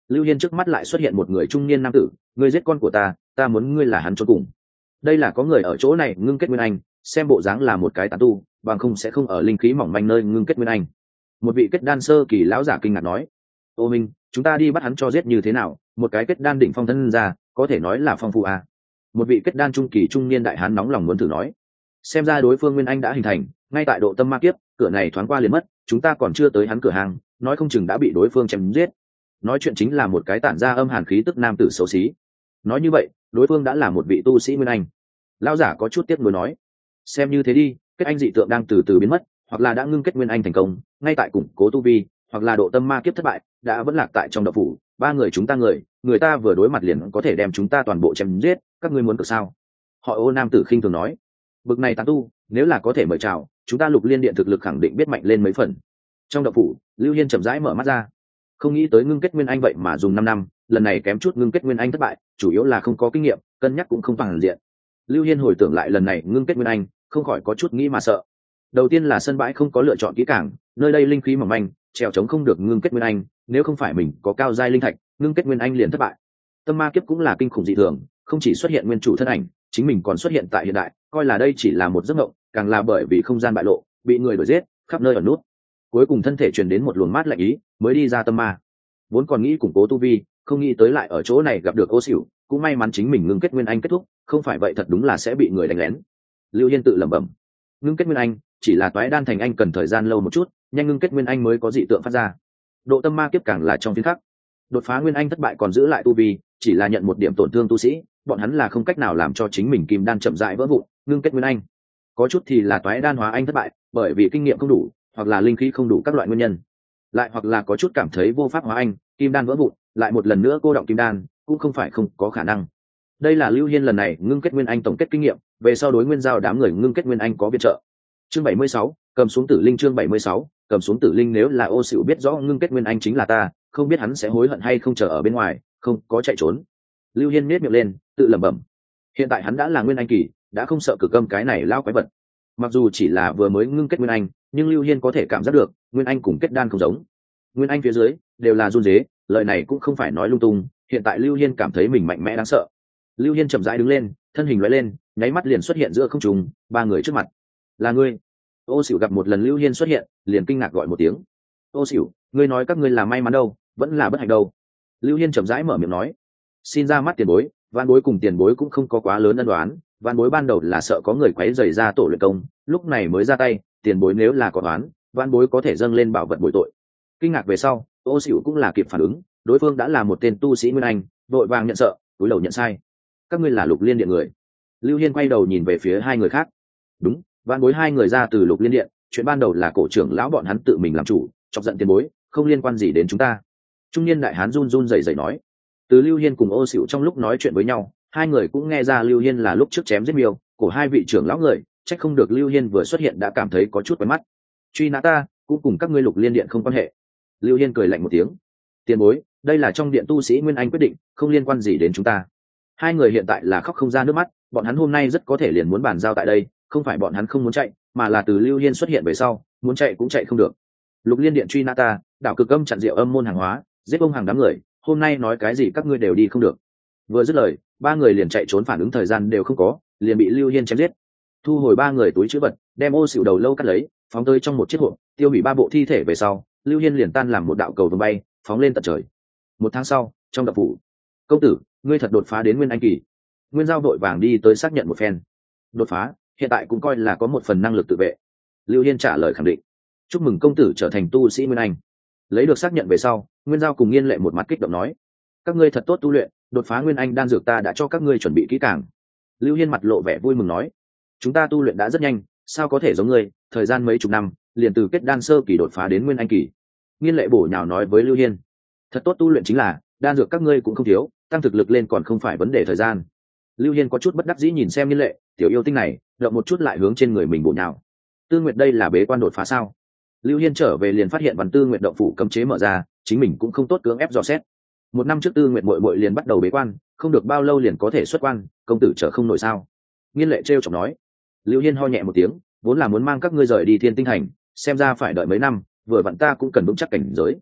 Lưu Hiên trước mắt lại xuất hiện một người trung niên nam tử, ngươi giết con của ta, ta muốn ngươi là hắn cho cùng. Đây là có người ở chỗ này ngưng kết nguyên anh, xem bộ dáng là một cái tán tu, bằng không sẽ không ở linh khí mỏng manh nơi ngưng kết nguyên anh. Một vị kết đan sơ kỳ lão giả kinh ngạc nói, ô minh, chúng ta đi bắt hắn cho giết như thế nào? Một cái kết đan đỉnh phong thân ra, có thể nói là phong phú à? Một vị kết đan trung kỳ trung niên đại hán nóng lòng muốn thử nói, xem ra đối phương nguyên anh đã hình thành, ngay tại độ tâm ma kiếp, cửa này thoáng qua liền mất, chúng ta còn chưa tới hắn cửa hàng, nói không chừng đã bị đối phương chém giết. Nói chuyện chính là một cái tản ra âm hàn khí tức nam tử xấu xí. Nói như vậy, đối phương đã là một vị tu sĩ nguyên anh. Lão giả có chút tiếc nuối nói, xem như thế đi, kết anh dị tượng đang từ từ biến mất, hoặc là đã ngưng kết nguyên anh thành công, ngay tại củng cố tu vi, hoặc là độ tâm ma kiếp thất bại, đã vẫn lạc tại trong đậu phủ. Ba người chúng ta người, người ta vừa đối mặt liền có thể đem chúng ta toàn bộ chém giết, các ngươi muốn cược sao? Họ Ô nam tử khinh thường nói, bực này tán tu, nếu là có thể mời chào, chúng ta Lục Liên Điện thực lực khẳng định biết mạnh lên mấy phần. Trong đậu phủ, Lưu Hiên chậm rãi mở mắt ra, không nghĩ tới ngưng kết nguyên anh vậy mà dùng năm năm, lần này kém chút ngưng kết nguyên anh thất bại, chủ yếu là không có kinh nghiệm, cân nhắc cũng không toàn diện. Lưu Hiên hồi tưởng lại lần này ngưng kết nguyên anh, không khỏi có chút nghĩ mà sợ. Đầu tiên là sân bãi không có lựa chọn kỹ càng, nơi đây linh khí mỏng manh, trèo trống không được ngưng kết nguyên anh, nếu không phải mình có cao giai linh thạch, ngưng kết nguyên anh liền thất bại. Tâm ma kiếp cũng là kinh khủng dị thường, không chỉ xuất hiện nguyên chủ thân ảnh, chính mình còn xuất hiện tại hiện đại, coi là đây chỉ là một giấc mộng, càng là bởi vì không gian bại lộ, bị người đuổi giết, khắp nơi ẩn nút. Cuối cùng thân thể truyền đến một luồng mát lạnh ý, mới đi ra tâm ma. Vốn còn nghĩ củng cố tu vi, không nghĩ tới lại ở chỗ này gặp được Ô Sửu, cũng may mắn chính mình ngưng kết nguyên anh kết thúc, không phải vậy thật đúng là sẽ bị người đánh lén. Lưu Hiên tự lẩm bẩm, ngưng kết nguyên anh chỉ là toái đan thành anh cần thời gian lâu một chút, nhanh ngưng kết nguyên anh mới có dị tượng phát ra. Độ tâm ma kiếp càng là trong phiên khắc, đột phá nguyên anh thất bại còn giữ lại tu vi, chỉ là nhận một điểm tổn thương tu sĩ, bọn hắn là không cách nào làm cho chính mình kim đan chậm rãi vỡ vụn, ngưng kết nguyên anh. Có chút thì là toái đan hóa anh thất bại, bởi vì kinh nghiệm không đủ, hoặc là linh khí không đủ các loại nguyên nhân. Lại hoặc là có chút cảm thấy vô pháp hóa anh, kim đan vỡ vụn, lại một lần nữa cô động kim đan, cũng không phải không có khả năng. Đây là Lưu Hiên lần này ngưng kết nguyên anh tổng kết kinh nghiệm, về sau đối nguyên giao đám người ngưng kết nguyên anh có viện trợ. Chương bảy mươi sáu, cầm xuống tử linh. Chương bảy mươi sáu, cầm xuống tử linh. Nếu là Ô Sửu biết rõ ngưng kết nguyên anh chính là ta, không biết hắn sẽ hối hận hay không chờ ở bên ngoài, không có chạy trốn. Lưu Hiên nhếch miệng lên, tự lẩm bẩm. Hiện tại hắn đã là nguyên anh kỳ, đã không sợ Cực Âm cái này lao quái vật. Mặc dù chỉ là vừa mới ngưng kết nguyên anh, nhưng Lưu Hiên có thể cảm giác được, nguyên anh cùng kết đan không giống. Nguyên anh phía dưới đều là run rế, lời này cũng không phải nói lung tung, hiện tại Lưu Hiên cảm thấy mình mạnh mẽ đáng sợ. Lưu Hiên chậm rãi đứng lên, thân hình lóe lên, nháy mắt liền xuất hiện giữa không trung, ba người trước mặt. Là ngươi? Ô Sửu gặp một lần Lưu Hiên xuất hiện, liền kinh ngạc gọi một tiếng. Ô Sửu, ngươi nói các ngươi là may mắn đâu, vẫn là bất hạnh đâu? Lưu Hiên chậm rãi mở miệng nói, xin ra mắt tiền bối, van bối cùng tiền bối cũng không có quá lớn ân đoán, van bối ban đầu là sợ có người quấy rầy ra tổ luyện công, lúc này mới ra tay, tiền bối nếu là có đoán, van bối có thể dâng lên bảo vật bồi tội. Kinh ngạc về sau, Ô Sửu cũng là kịp phản ứng, đối phương đã là một tên tu sĩ nguyên anh, vội vàng nhận sợ, cúi đầu nhận sai. Các ngươi là Lục Liên Điện người? Lưu Hiên quay đầu nhìn về phía hai người khác. Đúng, van bối hai người ra từ Lục Liên Điện, chuyện ban đầu là cổ trưởng lão bọn hắn tự mình làm chủ, chọc giận tiền bối, không liên quan gì đến chúng ta. Trung niên đại hán run run rẩy rẩy nói. Từ Lưu Hiên cùng Ô Sửu trong lúc nói chuyện với nhau, hai người cũng nghe ra Lưu Hiên là lúc trước chém giết miêu, của hai vị trưởng lão người, trách không được Lưu Hiên vừa xuất hiện đã cảm thấy có chút quen mắt. Truy nã ta, cũng cùng các ngươi Lục Liên Điện không quan hệ. Lưu Hiên cười lạnh một tiếng. Tiền bối, đây là trong điện tu sĩ nguyên anh quyết định, không liên quan gì đến chúng ta. Hai người hiện tại là khóc không ra nước mắt, bọn hắn hôm nay rất có thể liền muốn bàn giao tại đây, không phải bọn hắn không muốn chạy, mà là từ Lưu Hiên xuất hiện về sau, muốn chạy cũng chạy không được. Lục Liên Điện truy nã ta, đảo Cực Âm chặn rượu âm môn hàng hóa, giết ông hàng đám người, hôm nay nói cái gì các ngươi đều đi không được. Vừa dứt lời, ba người liền chạy trốn, phản ứng thời gian đều không có, liền bị Lưu Hiên chém giết. Thu hồi ba người túi trữ vật, đem Ô Sửu đầu lâu cắt lấy, phóng tới trong một chiếc hộp, tiêu hủy ba bộ thi thể về sau, Lưu Hiên liền tan làm một đạo cầu vồng bay, phóng lên tận trời. Một tháng sau, trong đập phủ, công tử, ngươi thật đột phá đến nguyên anh kỳ. Nguyên Giao vội vàng đi tới xác nhận một phen. Đột phá, hiện tại cũng coi là có một phần năng lực tự vệ. Lưu Hiên trả lời khẳng định. Chúc mừng công tử trở thành tu sĩ nguyên anh. Lấy được xác nhận về sau, Nguyên Giao cùng Nghiên Lệ một mặt kích động nói, các ngươi thật tốt tu luyện, đột phá nguyên anh đan dược ta đã cho các ngươi chuẩn bị kỹ càng. Lưu Hiên mặt lộ vẻ vui mừng nói, chúng ta tu luyện đã rất nhanh, sao có thể giống ngươi, thời gian mấy chục năm liền từ kết đan sơ kỳ đột phá đến nguyên anh kỳ. Nghiên Lệ bổ nhào nói với Lưu Hiên, thật tốt tu luyện chính là đan dược các ngươi cũng không thiếu, tăng thực lực lên còn không phải vấn đề thời gian. Lưu Hiên có chút bất đắc dĩ nhìn xem Nghiên Lệ, tiểu yêu tinh này động một chút lại hướng trên người mình bổ nhào. Tư Nguyệt đây là bế quan đột phá sao? Lưu Hiên trở về liền phát hiện Văn Tư Nguyệt động phủ cấm chế mở ra, chính mình cũng không tốt cưỡng ép dò xét. Một năm trước Tư Nguyệt muội muội liền bắt đầu bế quan, không được bao lâu liền có thể xuất quan, công tử trở không nổi sao? Nghiên Lệ trêu chọc nói. Lưu Hiên ho nhẹ một tiếng, vốn là muốn mang các ngươi rời đi Thiên Tinh Thành, xem ra phải đợi mấy năm, vừa vặn ta cũng cần vững chắc cảnh giới.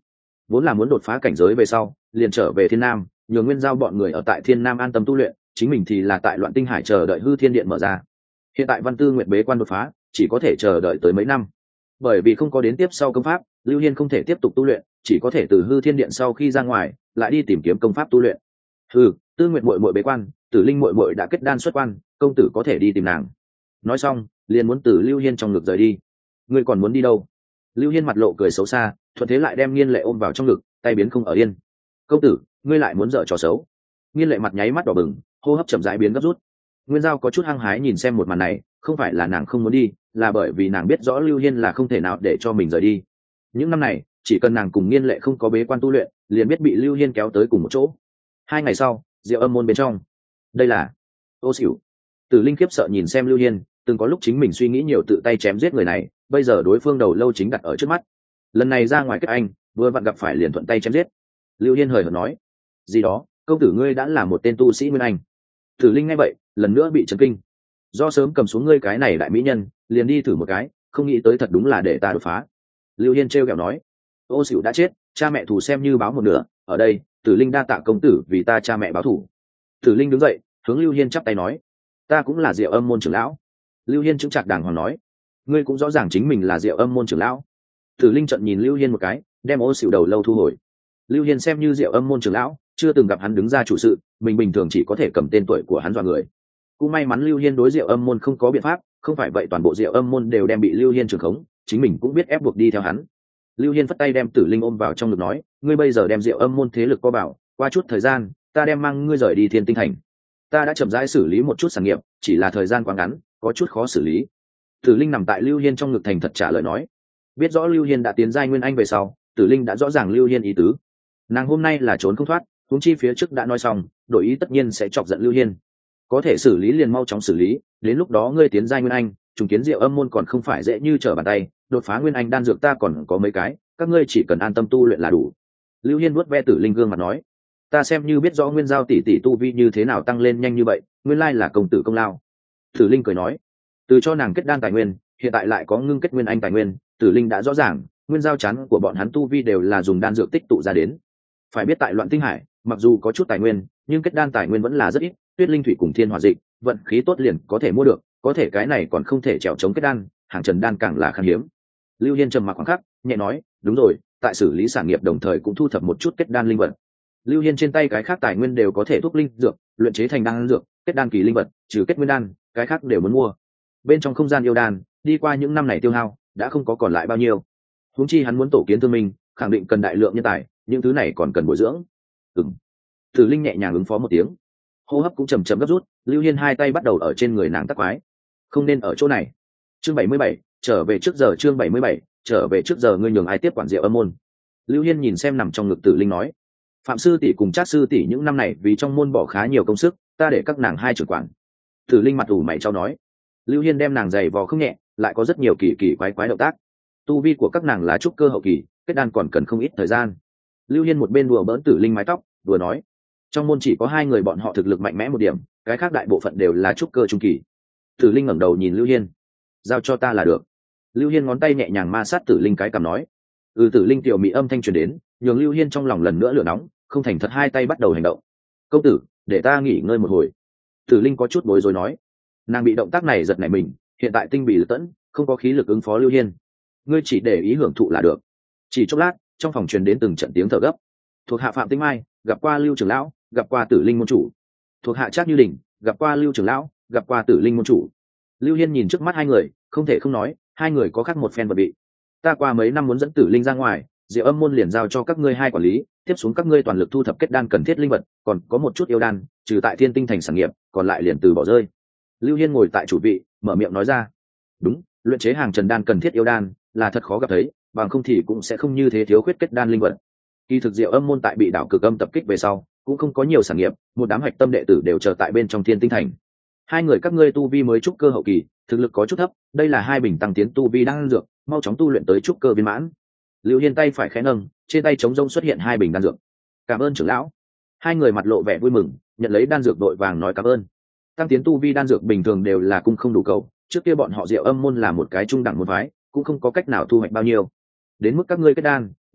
vốn là muốn đột phá cảnh giới về sau liền trở về thiên nam, nhường nguyên giao bọn người ở tại thiên nam an tâm tu luyện, chính mình thì là tại loạn tinh hải chờ đợi hư thiên điện mở ra. Hiện tại Văn Tư Nguyệt bế quan đột phá, chỉ có thể chờ đợi tới mấy năm. Bởi vì không có đến tiếp sau công pháp, Lưu Hiên không thể tiếp tục tu luyện, chỉ có thể từ hư thiên điện sau khi ra ngoài lại đi tìm kiếm công pháp tu luyện. Hừ, Tư Nguyệt muội muội bế quan, Tử Linh muội muội đã kết đan xuất quan, công tử có thể đi tìm nàng. Nói xong liền muốn từ Lưu Hiên trong ngực rời đi. Ngươi còn muốn đi đâu? Lưu Hiên mặt lộ cười xấu xa, thuận thế lại đem Nghiên Lệ ôm vào trong ngực, tay biến không ở yên. Công tử, ngươi lại muốn dở trò xấu? Nghiên Lệ mặt nháy mắt đỏ bừng, hô hấp chậm rãi biến gấp rút. Nguyên Giao có chút hăng hái nhìn xem một màn này, không phải là nàng không muốn đi, là bởi vì nàng biết rõ Lưu Hiên là không thể nào để cho mình rời đi. Những năm này, chỉ cần nàng cùng Nghiên Lệ không có bế quan tu luyện, liền biết bị Lưu Hiên kéo tới cùng một chỗ. Hai ngày sau, Diệu Âm môn bên trong. Đây là Ô Xỉu. Tử Linh khiếp sợ nhìn xem Lưu Hiên, từng có lúc chính mình suy nghĩ nhiều tự tay chém giết người này, bây giờ đối phương đầu lâu chính đặt ở trước mắt. Lần này ra ngoài kết anh, vừa vặn gặp phải liền thuận tay chém giết. Lưu Hiên hời hợt nói: "Gì đó, công tử ngươi đã là một tên tu sĩ nguyên anh." Tử Linh nghe vậy, lần nữa bị chấn kinh. Do sớm cầm xuống ngươi cái này đại mỹ nhân, liền đi thử một cái, không nghĩ tới thật đúng là để ta đột phá. Lưu Hiên trêu ghẹo nói: "Ô Xỉu đã chết, cha mẹ thù xem như báo một nửa, ở đây, Tử Linh đa tạ công tử vì ta cha mẹ báo thù." Tử Linh đứng dậy, hướng Lưu Hiên chắp tay nói: "Ta cũng là Diệu Âm môn trưởng lão." Lưu Hiên chứng trạc đàng hoàng nói: "Ngươi cũng rõ ràng chính mình là Diệu Âm môn trưởng lão." Tử Linh trợn nhìn Lưu Hiên một cái, đem Ô Xỉu đầu lâu thu hồi. Lưu Hiên xem như Diệu Âm môn trưởng lão, chưa từng gặp hắn đứng ra chủ sự, mình bình thường chỉ có thể cầm tên tuổi của hắn dọa người. Cũng may mắn Lưu Hiên đối Diệu Âm môn không có biện pháp, không phải vậy toàn bộ Diệu Âm môn đều đem bị Lưu Hiên trưởng khống, chính mình cũng biết ép buộc đi theo hắn. Lưu Hiên phất tay đem Tử Linh ôm vào trong ngực nói: "Ngươi bây giờ đem Diệu Âm môn thế lực co bảo, qua chút thời gian, ta đem mang ngươi rời đi Thiên Tinh thành. Ta đã chậm rãi xử lý một chút sản nghiệp, chỉ là thời gian quá ngắn, có chút khó xử lý." Tử Linh nằm tại Lưu Hiên trong ngực thành thật trả lời nói. Biết rõ Lưu Hiên đã tiến giai nguyên anh về sau, Tử Linh đã rõ ràng Lưu Hiên ý tứ. Nàng hôm nay là trốn không thoát, huống chi phía trước đã nói xong, đổi ý tất nhiên sẽ chọc giận Lưu Hiên. Có thể xử lý liền mau chóng xử lý, đến lúc đó ngươi tiến giai nguyên anh, trùng kiến Diệu Âm môn còn không phải dễ như trở bàn tay, đột phá nguyên anh đan dược ta còn có mấy cái, các ngươi chỉ cần an tâm tu luyện là đủ. Lưu Hiên vuốt ve Tử Linh gương mặt nói: "Ta xem như biết rõ Nguyên Giao tỷ tỷ tu vi như thế nào tăng lên nhanh như vậy, nguyên lai là công tử công lao." Tử Linh cười nói: "Từ cho nàng kết đan tài nguyên, hiện tại lại có ngưng kết nguyên anh tài nguyên, Tử Linh đã rõ ràng, Nguyên Giao chán của bọn hắn tu vi đều là dùng đan dược tích tụ ra đến. Phải biết tại Loạn Tinh Hải, mặc dù có chút tài nguyên, nhưng kết đan tài nguyên vẫn là rất ít, Tuyết Linh thủy cùng Thiên Hỏa dịch, vận khí tốt liền có thể mua được, có thể cái này còn không thể trèo chống kết đan, hàng trần đan càng là khan hiếm." Lưu Hiên trầm mặc khoảng khắc, nhẹ nói: "Đúng rồi, tại xử lý sản nghiệp đồng thời cũng thu thập một chút kết đan linh vật." Lưu Hiên trên tay cái khác tài nguyên đều có thể thuốc linh dược, luyện chế thành đan dược, kết đan kỳ linh vật, trừ kết nguyên đan, cái khác đều muốn mua. Bên trong không gian yêu đan, đi qua những năm này tiêu hao, đã không có còn lại bao nhiêu. Huống chi hắn muốn tổ kiến thương minh, khẳng định cần đại lượng nhân tài, những thứ này còn cần bồi dưỡng. Ừm. Tử Linh nhẹ nhàng ứng phó một tiếng, hô hấp cũng chậm chậm gấp rút. Lưu Hiên hai tay bắt đầu ở trên người nàng tác quái. Không nên ở chỗ này. Chương bảy mươi bảy, trở về trước giờ. Chương bảy mươi bảy, trở về trước giờ. Ngươi nhường ai tiếp quản Diệu Âm môn? Lưu Hiên nhìn xem nằm trong ngực Tử Linh nói: "Phạm sư tỷ cùng Trác sư tỷ những năm này vì trong môn bỏ khá nhiều công sức, ta để các nàng hai trưởng quản." Tử Linh mặt ủ mày chau nói. Lưu Hiên đem nàng giày vò không nhẹ, lại có rất nhiều kỳ kỳ quái quái động tác. Tu vi của các nàng là trúc cơ hậu kỳ, kết đan còn cần không ít thời gian. Lưu Hiên một bên đùa bỡn Tử Linh mái tóc, vừa nói: "Trong môn chỉ có hai người bọn họ thực lực mạnh mẽ một điểm, cái khác đại bộ phận đều là trúc cơ trung kỳ." Tử Linh ngẩng đầu nhìn Lưu Hiên: "Giao cho ta là được." Lưu Hiên ngón tay nhẹ nhàng ma sát Tử Linh cái cằm nói. Ừ, Tử Linh tiểu mỹ âm thanh truyền đến, nhường Lưu Hiên trong lòng lần nữa lửa nóng, không thành thật hai tay bắt đầu hành động. "Công tử, để ta nghỉ ngơi một hồi." Tử Linh có chút bối rối nói. Nàng bị động tác này giật nảy mình, hiện tại tinh bị lực tẫn, không có khí lực ứng phó Lưu Hiên. "Ngươi chỉ để ý hưởng thụ là được." Chỉ chốc lát, trong phòng truyền đến từng trận tiếng thở gấp. Thuộc hạ Phạm Tinh Mai gặp qua Lưu trưởng lão, gặp qua Tử Linh môn chủ. Thuộc hạ Trác Như Đình gặp qua Lưu trưởng lão, gặp qua Tử Linh môn chủ. Lưu Hiên nhìn trước mắt hai người, không thể không nói, hai người có khác một phen vật bị. "Ta qua mấy năm muốn dẫn Tử Linh ra ngoài, Diệu Âm môn liền giao cho các ngươi hai quản lý, tiếp xuống các ngươi toàn lực thu thập kết đan cần thiết linh vật, còn có một chút yêu đan, trừ tại Thiên Tinh thành sản nghiệp, còn lại liền từ bỏ rơi." Lưu Hiên ngồi tại chủ vị, mở miệng nói ra. "Đúng, luyện chế hàng trần đan cần thiết yêu đan là thật khó gặp thấy, bằng không thì cũng sẽ không như thế thiếu khuyết kết đan linh vật. Kỳ thực Diệu Âm môn tại bị đảo Cực Âm tập kích về sau, cũng không có nhiều sản nghiệp, một đám hạch tâm đệ tử đều chờ tại bên trong Thiên Tinh thành. Hai người các ngươi tu vi mới trúc cơ hậu kỳ, thực lực có chút thấp, đây là hai bình tăng tiến tu vi đan dược, mau chóng tu luyện tới trúc cơ viên mãn." Lưu Hiên tay phải khẽ nâng, trên tay trống rông xuất hiện hai bình đan dược. "Cảm ơn trưởng lão." Hai người mặt lộ vẻ vui mừng, nhận lấy đan dược đội vàng nói cảm ơn. Tăng tiến tu vi đan dược bình thường đều là cung không đủ cầu, trước kia bọn họ Diệu Âm môn là một cái trung đẳng môn phái, cũng không có cách nào thu hoạch bao nhiêu. Đến mức các ngươi kết đan,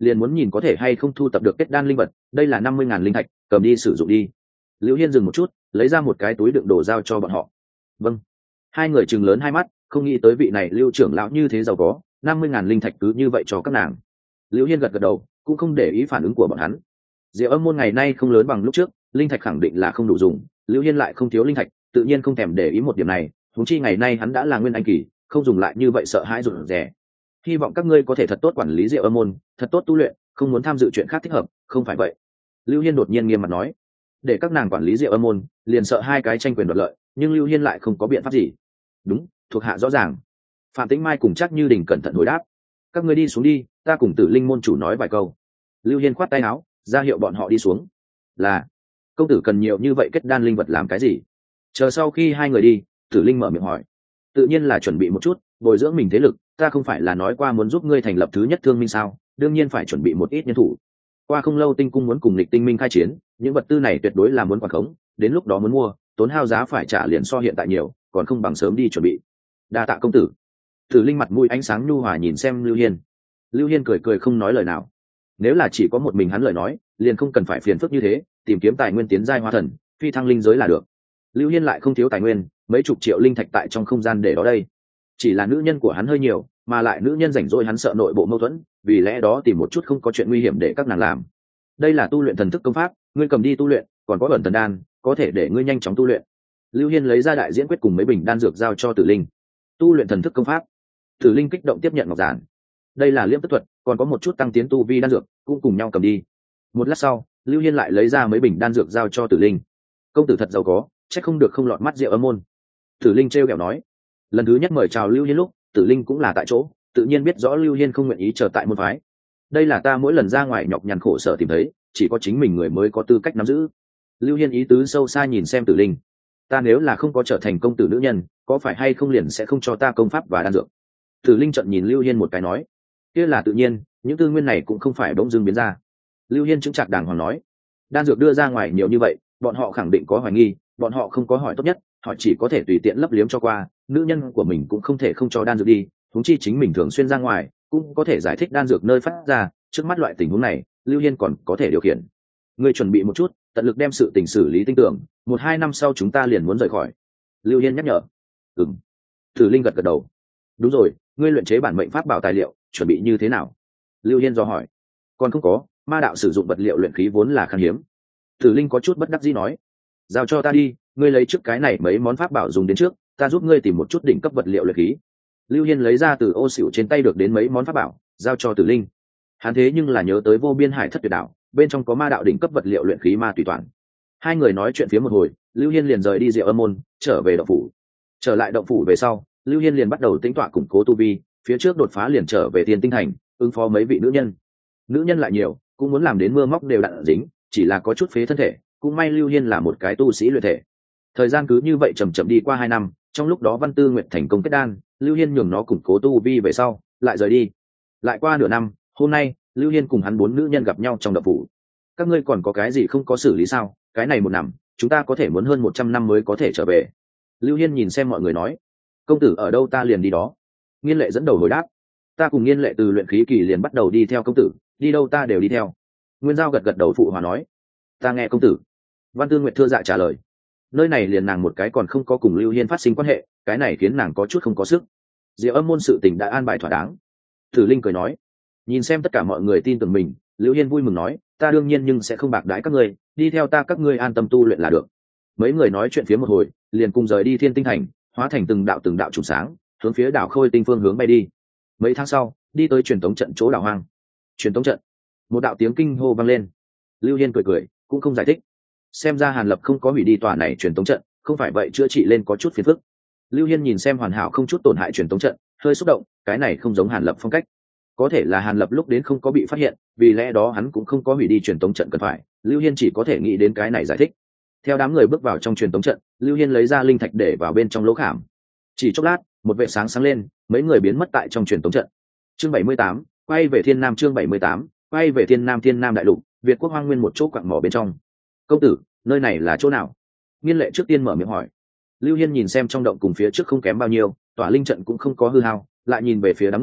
liền muốn nhìn có thể hay không thu tập được kết đan linh vật. Đây là năm mươi ngàn linh thạch, cầm đi sử dụng đi. Lưu Hiên dừng một chút, lấy ra một cái túi đựng đồ giao cho bọn họ. Vâng. Hai người chừng lớn hai mắt, không nghĩ tới vị này Lưu trưởng lão như thế giàu có, năm mươi ngàn linh thạch cứ như vậy cho các nàng. Lưu Hiên gật gật đầu, cũng không để ý phản ứng của bọn hắn. Diệu Âm môn ngày nay không lớn bằng lúc trước, linh thạch khẳng định là không đủ dùng, Lưu Hiên lại không thiếu linh thạch, tự nhiên không thèm để ý một điểm này, huống chi ngày nay hắn đã là nguyên anh kỳ, không dùng lại như vậy sợ hãi rụt rè. Hy vọng các ngươi có thể thật tốt quản lý Diệu Âm môn, thật tốt tu luyện, không muốn tham dự chuyện khác thích hợp, không phải vậy. Lưu Hiên đột nhiên nghiêm mặt nói, để các nàng quản lý Diệu Âm môn, liền sợ hai cái tranh quyền đoạt lợi, nhưng Lưu Hiên lại không có biện pháp gì. Đúng, thuộc hạ rõ ràng. Phạm Tĩnh Mai cùng Trác Như Đình cẩn thận hồi đáp, các ngươi đi xuống đi, ta cùng Tử Linh môn chủ nói vài câu. Lưu Hiên khoát tay áo, ra hiệu bọn họ đi xuống. Là, công tử cần nhiều như vậy kết đan linh vật làm cái gì? Chờ sau khi hai người đi, Tử Linh mở miệng hỏi. Tự nhiên là chuẩn bị một chút, bồi dưỡng mình thế lực, ta không phải là nói qua muốn giúp ngươi thành lập thứ nhất thương minh sao, đương nhiên phải chuẩn bị một ít nhân thủ. Qua không lâu Tinh cung muốn cùng Lịch Tinh Minh khai chiến, những vật tư này tuyệt đối là muốn quản khống, đến lúc đó muốn mua, tốn hao giá phải trả liền so hiện tại nhiều, còn không bằng sớm đi chuẩn bị. Đa tạ công tử. Tử Linh mặt mũi ánh sáng nhu hòa nhìn xem Lưu Hiên. Lưu Hiên cười cười không nói lời nào. Nếu là chỉ có một mình hắn lời nói, liền không cần phải phiền phức như thế, tìm kiếm tài nguyên tiến giai hóa thần, phi thăng linh giới là được. Lưu Hiên lại không thiếu tài nguyên, mấy chục triệu linh thạch tại trong không gian để đó đây. Chỉ là nữ nhân của hắn hơi nhiều, mà lại nữ nhân rảnh rỗi hắn sợ nội bộ mâu thuẫn, vì lẽ đó tìm một chút không có chuyện nguy hiểm để các nàng làm. Đây là tu luyện thần thức công pháp, ngươi cầm đi tu luyện, còn có ẩn thần đan, có thể để ngươi nhanh chóng tu luyện. Lưu Hiên lấy ra đại diễn quyết cùng mấy bình đan dược giao cho Tử Linh. Tu luyện thần thức công pháp. Tử Linh kích động tiếp nhận ngọc giản. Đây là liễm tức thuật, còn có một chút tăng tiến tu vi đan dược, cũng cùng nhau cầm đi. Một lát sau, Lưu Hiên lại lấy ra mấy bình đan dược giao cho Tử Linh. Công tử thật giàu có, chắc không được không lọt mắt Diệu Âm môn. Tử Linh trêu ghẹo nói. Lần thứ nhất mời chào Lưu Hiên lúc, Tử Linh cũng là tại chỗ, tự nhiên biết rõ Lưu Hiên không nguyện ý chờ tại môn phái. Đây là ta mỗi lần ra ngoài nhọc nhằn khổ sở tìm thấy, chỉ có chính mình người mới có tư cách nắm giữ. Lưu Hiên ý tứ sâu xa nhìn xem Tử Linh. Ta nếu là không có trở thành công tử nữ nhân, có phải hay không liền sẽ không cho ta công pháp và đan dược? Tử Linh trận nhìn Lưu Hiên một cái nói, kia là tự nhiên, những tư nguyên này cũng không phải bỗng dưng biến ra. Lưu Hiên chứng chặt đàng hoàng nói, đan dược đưa ra ngoài nhiều như vậy, bọn họ khẳng định có hoài nghi, bọn họ không có hỏi tốt nhất, họ chỉ có thể tùy tiện lấp liếm cho qua, nữ nhân của mình cũng không thể không cho đan dược đi, huống chi chính mình thường xuyên ra ngoài, cũng có thể giải thích đan dược nơi phát ra, trước mắt loại tình huống này, Lưu Hiên còn có thể điều khiển. Ngươi chuẩn bị một chút, tận lực đem sự tình xử lý tinh tưởng, một hai năm sau chúng ta liền muốn rời khỏi. Lưu Hiên nhắc nhở. Ừm. Tử Linh gật gật đầu. Đúng rồi, ngươi luyện chế bản mệnh pháp bảo tài liệu, chuẩn bị như thế nào? Lưu Hiên dò hỏi. Còn không có, ma đạo sử dụng vật liệu luyện khí vốn là khan hiếm. Tử Linh có chút bất đắc dĩ nói. Giao cho ta đi, ngươi lấy trước cái này mấy món pháp bảo dùng đến trước, ta giúp ngươi tìm một chút đỉnh cấp vật liệu luyện khí. Lưu Hiên lấy ra từ ô xỉu trên tay được đến mấy món pháp bảo, giao cho Tử Linh. Hắn thế nhưng là nhớ tới vô biên hải thất tuyệt đảo, bên trong có ma đạo đỉnh cấp vật liệu luyện khí ma tùy toàn. Hai người nói chuyện phía một hồi, Lưu Hiên liền rời đi Diệu Âm môn, trở về động phủ. Trở lại động phủ về sau, Lưu Hiên liền bắt đầu tính tọa củng cố tu vi, phía trước đột phá liền trở về Thiên Tinh Thành, ứng phó mấy vị nữ nhân. Nữ nhân lại nhiều, cũng muốn làm đến mưa móc đều đặn dính, chỉ là có chút phế thân thể, cũng may Lưu Hiên là một cái tu sĩ luyện thể. Thời gian cứ như vậy chậm chậm đi qua hai năm, trong lúc đó Văn Tư Nguyệt thành công kết đan, Lưu Hiên nhường nó củng cố tu vi về sau, lại rời đi. Lại qua nửa năm, hôm nay, Lưu Hiên cùng hắn bốn nữ nhân gặp nhau trong động phủ. Các ngươi còn có cái gì không có xử lý sao? Cái này một năm, chúng ta có thể muốn hơn một trăm năm mới có thể trở về. Lưu Hiên nhìn xem mọi người nói, công tử ở đâu ta liền đi đó. Nghiên Lệ dẫn đầu hồi đáp, ta cùng Nghiên Lệ từ luyện khí kỳ liền bắt đầu đi theo công tử, đi đâu ta đều đi theo. Nguyên Giao gật gật đầu phụ hòa nói, ta nghe công tử. Văn Tư Nguyệt thưa dạ trả lời, nơi này liền nàng một cái còn không có cùng Lưu Hiên phát sinh quan hệ, cái này khiến nàng có chút không có sức. Diệu Âm môn sự tình đã an bài thỏa đáng. Tử Linh cười nói, nhìn xem tất cả mọi người tin tưởng mình, Lưu Hiên vui mừng nói, ta đương nhiên nhưng sẽ không bạc đãi các ngươi, đi theo ta các ngươi an tâm tu luyện là được. Mấy người nói chuyện phía một hồi, liền cùng rời đi Thiên Tinh Thành, hóa thành từng đạo từng đạo trùng sáng, hướng phía đảo Khôi Tinh phương hướng bay đi. Mấy tháng sau, đi tới truyền tống trận chỗ đảo hoang. Truyền tống trận, một đạo tiếng kinh hô vang lên. Lưu Hiên cười cười, cũng không giải thích. Xem ra Hàn Lập không có hủy đi tòa này truyền tống trận, không phải vậy chữa trị lên có chút phiền phức. Lưu Hiên nhìn xem hoàn hảo không chút tổn hại truyền tống trận, hơi xúc động, cái này không giống Hàn Lập phong cách. Có thể là Hàn Lập lúc đến không có bị phát hiện, vì lẽ đó hắn cũng không có hủy đi truyền tống trận cần phải. Lưu Hiên chỉ có thể nghĩ đến cái này giải thích. Theo đám người bước vào trong truyền tống trận, Lưu Hiên lấy ra linh thạch để vào bên trong lỗ khảm. Chỉ chốc lát, một vệ sáng sáng lên, mấy người biến mất tại trong truyền tống trận. Chương bảy mươi tám, quay về Thiên Nam. Chương bảy mươi tám, quay về Thiên Nam. Thiên Nam đại lục, Việt quốc hoang nguyên một chỗ quặng mỏ bên trong. Công tử, nơi này là chỗ nào? Nghiên Lệ trước tiên mở miệng hỏi. Lưu Hiên nhìn xem trong động cùng phía trước không kém bao nhiêu, tỏa linh trận cũng không có hư hao, lại nhìn về phía đám người,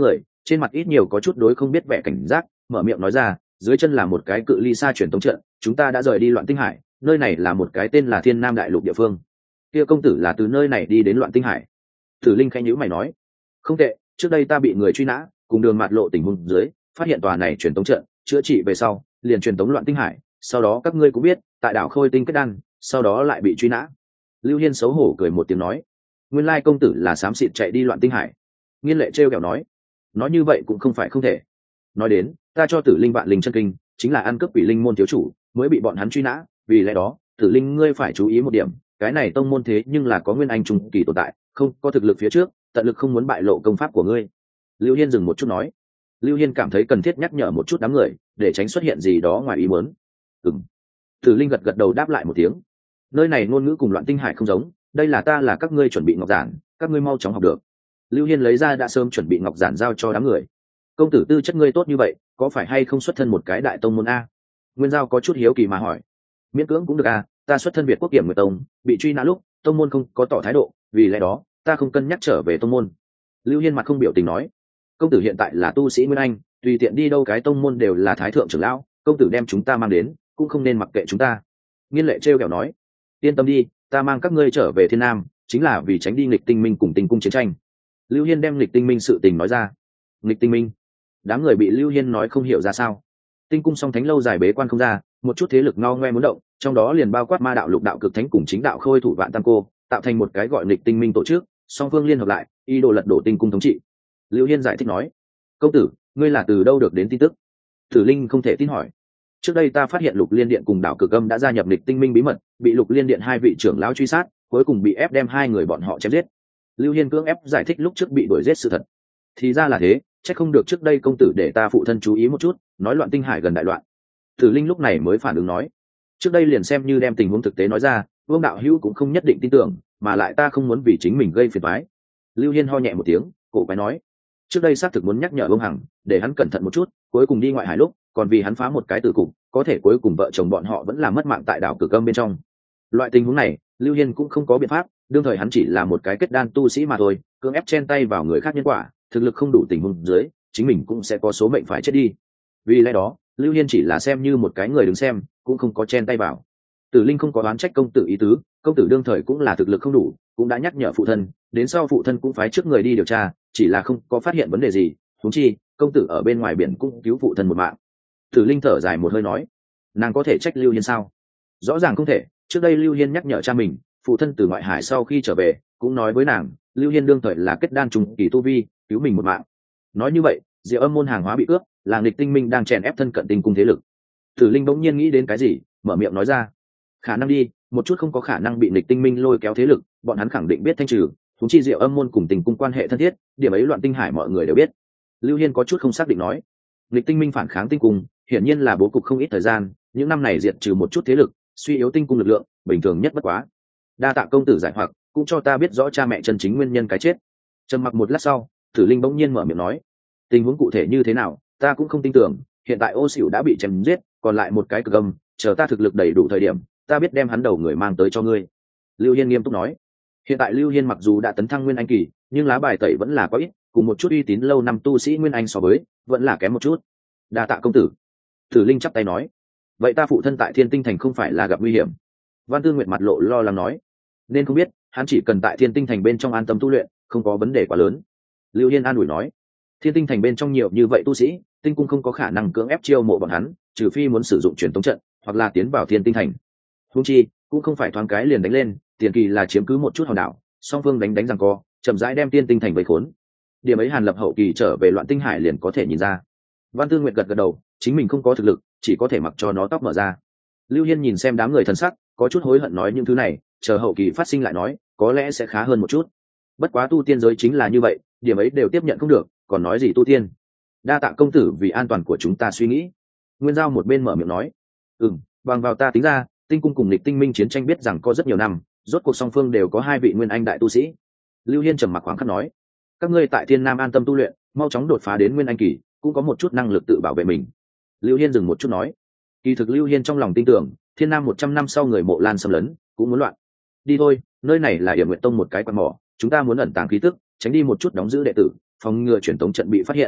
trên mặt ít nhiều có chút đối không biết vẻ cảnh giác, mở miệng nói ra, dưới chân là một cái cự ly xa truyền tống trận, chúng ta đã rời đi Loạn Tinh Hải, nơi này là một cái tên là Thiên Nam Đại Lục địa phương. Kia công tử là từ nơi này đi đến Loạn Tinh Hải. Tử Linh khẽ nhíu mày nói, không tệ, trước đây ta bị người truy nã, cùng đường mạt lộ tình huống dưới, phát hiện tòa này truyền tống trận, chữa trị về sau, liền truyền tống Loạn Tinh Hải, sau đó các ngươi cũng biết, tại đảo Khôi Tinh kết đan, sau đó lại bị truy nã. Lưu Hiên xấu hổ cười một tiếng nói, nguyên lai công tử là xám xịt chạy đi Loạn Tinh Hải. Nghiên Lệ trêu ghẹo nói, nói như vậy cũng không phải không thể. Nói đến, ta cho Tử Linh vạn linh chân kinh, chính là ăn cướp quỷ linh môn thiếu chủ, mới bị bọn hắn truy nã, vì lẽ đó, Tử Linh ngươi phải chú ý một điểm, cái này tông môn thế nhưng là có nguyên anh trung kỳ tồn tại, không có thực lực phía trước, tận lực không muốn bại lộ công pháp của ngươi. Lưu Hiên dừng một chút nói. Lưu Hiên cảm thấy cần thiết nhắc nhở một chút đám người, để tránh xuất hiện gì đó ngoài ý muốn. Ừm. Tử Linh gật gật đầu đáp lại một tiếng. Nơi này ngôn ngữ cùng Loạn Tinh Hải không giống, đây là ta là các ngươi chuẩn bị ngọc giản, các ngươi mau chóng học được. Lưu Hiên lấy ra đã sớm chuẩn bị ngọc giản giao cho đám người. Công tử tư chất ngươi tốt như vậy, có phải hay không xuất thân một cái đại tông môn a? Nguyên Giao có chút hiếu kỳ mà hỏi. Miễn cưỡng cũng được a, ta xuất thân Việt Quốc Kiểm Nguyệt Tông, bị truy nã lúc, tông môn không có tỏ thái độ, vì lẽ đó, ta không cân nhắc trở về tông môn. Lưu Hiên mặt không biểu tình nói, công tử hiện tại là tu sĩ Nguyên Anh, tùy tiện đi đâu cái tông môn đều là thái thượng trưởng lão, công tử đem chúng ta mang đến, cũng không nên mặc kệ chúng ta. Nghiên Lệ trêu ghẹo nói, yên tâm đi, ta mang các ngươi trở về Thiên Nam, chính là vì tránh đi nghịch tinh minh cùng tinh cung chiến tranh. Lưu Hiên đem nghịch tinh minh sự tình nói ra. Nghịch tinh minh? Đám người bị Lưu Hiên nói không hiểu ra sao. Tinh cung song thánh lâu dài bế quan không ra, một chút thế lực ngao ngoe muốn động, trong đó liền bao quát ma đạo lục đạo cực thánh cùng chính đạo khôi thủ vạn tam cô, tạo thành một cái gọi nghịch tinh minh tổ chức, song phương liên hợp lại, ý đồ lật đổ tinh cung thống trị. Lưu Hiên giải thích nói, công tử, ngươi là từ đâu được đến tin tức? Tử Linh không thể tin hỏi. Trước đây ta phát hiện Lục Liên Điện cùng đạo Cực Âm đã gia nhập nghịch tinh minh bí mật, bị Lục Liên Điện hai vị trưởng lão truy sát, cuối cùng bị ép đem hai người bọn họ chém giết. Lưu Hiên cưỡng ép giải thích lúc trước bị đuổi giết sự thật. Thì ra là thế, chắc không được trước đây công tử để ta phụ thân chú ý một chút, nói Loạn Tinh Hải gần đại loạn. Tử Linh lúc này mới phản ứng nói, trước đây liền xem như đem tình huống thực tế nói ra, Vương đạo hữu cũng không nhất định tin tưởng, mà lại ta không muốn vì chính mình gây phiền toái. Lưu Hiên ho nhẹ một tiếng, cổ quái nói, trước đây xác thực muốn nhắc nhở Vương Hằng, để hắn cẩn thận một chút, cuối cùng đi ngoại hải lúc, còn vì hắn phá một cái tử cục, có thể cuối cùng vợ chồng bọn họ vẫn là mất mạng tại đảo Cực Âm bên trong. Loại tình huống này, Lưu Hiên cũng không có biện pháp, đương thời hắn chỉ là một cái kết đan tu sĩ mà thôi, cưỡng ép chen tay vào người khác nhân quả, thực lực không đủ tình huống dưới, chính mình cũng sẽ có số mệnh phải chết đi. Vì lẽ đó, Lưu Hiên chỉ là xem như một cái người đứng xem, cũng không có chen tay vào. Tử Linh không có đoán trách công tử ý tứ, công tử đương thời cũng là thực lực không đủ, cũng đã nhắc nhở phụ thân, đến sau phụ thân cũng phái trước người đi điều tra, chỉ là không có phát hiện vấn đề gì, huống chi, công tử ở bên ngoài biển cũng cứu phụ thân một mạng. Tử Linh thở dài một hơi nói, nàng có thể trách Lưu Hiên sao? Rõ ràng không thể, trước đây Lưu Hiên nhắc nhở cha mình, phụ thân từ ngoại hải sau khi trở về, cũng nói với nàng, Lưu Hiên đương thời là kết đan trùng kỳ tu vi, cứu mình một mạng. Nói như vậy, Diệu Âm môn hàng hóa bị cướp, là nghịch tinh minh đang chèn ép thân cận tinh cung thế lực. Tử Linh bỗng nhiên nghĩ đến cái gì, mở miệng nói ra, khả năng đi, một chút không có khả năng bị nghịch tinh minh lôi kéo thế lực, bọn hắn khẳng định biết thanh trừ, chúng chi Diệu Âm môn cùng tinh cung quan hệ thân thiết, điểm ấy Loạn Tinh Hải mọi người đều biết. Lưu Hiên có chút không xác định nói, nghịch tinh minh phản kháng tinh cung, hiển nhiên là bố cục không ít thời gian, những năm này diệt trừ một chút thế lực, suy yếu tinh cung lực lượng, bình thường nhất bất quá. Đa tạ công tử giải hoặc, cũng cho ta biết rõ cha mẹ chân chính nguyên nhân cái chết. Trầm mặc một lát sau, Tử Linh bỗng nhiên mở miệng nói, tình huống cụ thể như thế nào, ta cũng không tin tưởng, hiện tại Ô Sửu đã bị chém giết, còn lại một cái Cực Âm, chờ ta thực lực đầy đủ thời điểm, ta biết đem hắn đầu người mang tới cho ngươi. Lưu Hiên nghiêm túc nói, hiện tại Lưu Hiên mặc dù đã tấn thăng nguyên anh kỳ, nhưng lá bài tẩy vẫn là quá ít, cùng một chút uy tín lâu năm tu sĩ nguyên anh so với, vẫn là kém một chút. Đa tạ công tử. Tử Linh chắp tay nói, vậy ta phụ thân tại Thiên Tinh Thành không phải là gặp nguy hiểm? Văn Tư Nguyệt mặt lộ lo lắng nói, nên không biết, hắn chỉ cần tại Thiên Tinh Thành bên trong an tâm tu luyện, không có vấn đề quá lớn. Lưu Hiên an ủi nói, Thiên Tinh Thành bên trong nhiều như vậy tu sĩ, tinh cung không có khả năng cưỡng ép chiêu mộ bọn hắn, trừ phi muốn sử dụng truyền tống trận, hoặc là tiến vào Thiên Tinh Thành. Huống chi, cũng không phải thoáng cái liền đánh lên, tiền kỳ là chiếm cứ một chút hòn đảo, song phương đánh đánh giằng co, chậm rãi đem Thiên Tinh Thành vây khốn. Điểm ấy Hàn Lập hậu kỳ trở về Loạn Tinh Hải liền có thể nhìn ra. Văn Tư Nguyệt gật gật đầu, chính mình không có thực lực, chỉ có thể mặc cho nó tóc mở ra. Lưu Hiên nhìn xem đám người thần sắc, có chút hối hận nói những thứ này, chờ hậu kỳ phát sinh lại nói, có lẽ sẽ khá hơn một chút. Bất quá tu tiên giới chính là như vậy, điểm ấy đều tiếp nhận không được, còn nói gì tu tiên? Đa tạ công tử vì an toàn của chúng ta suy nghĩ. Nguyên Giao một bên mở miệng nói, ừm, bằng vào ta tính ra, tinh cung cùng nghịch tinh minh chiến tranh biết rằng có rất nhiều năm, rốt cuộc song phương đều có hai vị nguyên anh đại tu sĩ. Lưu Hiên trầm mặc khoảng khắc nói, các ngươi tại Thiên Nam an tâm tu luyện, mau chóng đột phá đến nguyên anh kỳ, cũng có một chút năng lực tự bảo vệ mình. Lưu Hiên dừng một chút nói, kỳ thực Lưu Hiên trong lòng tin tưởng, Thiên Nam một trăm năm sau người Mộ Lan xâm lấn, cũng muốn loạn. Đi thôi, nơi này là Yểm Nguyệt Tông một cái quan mỏ, chúng ta muốn ẩn tàng khí tức, tránh đi một chút đóng giữ đệ tử, phòng ngừa truyền tống trận bị phát hiện.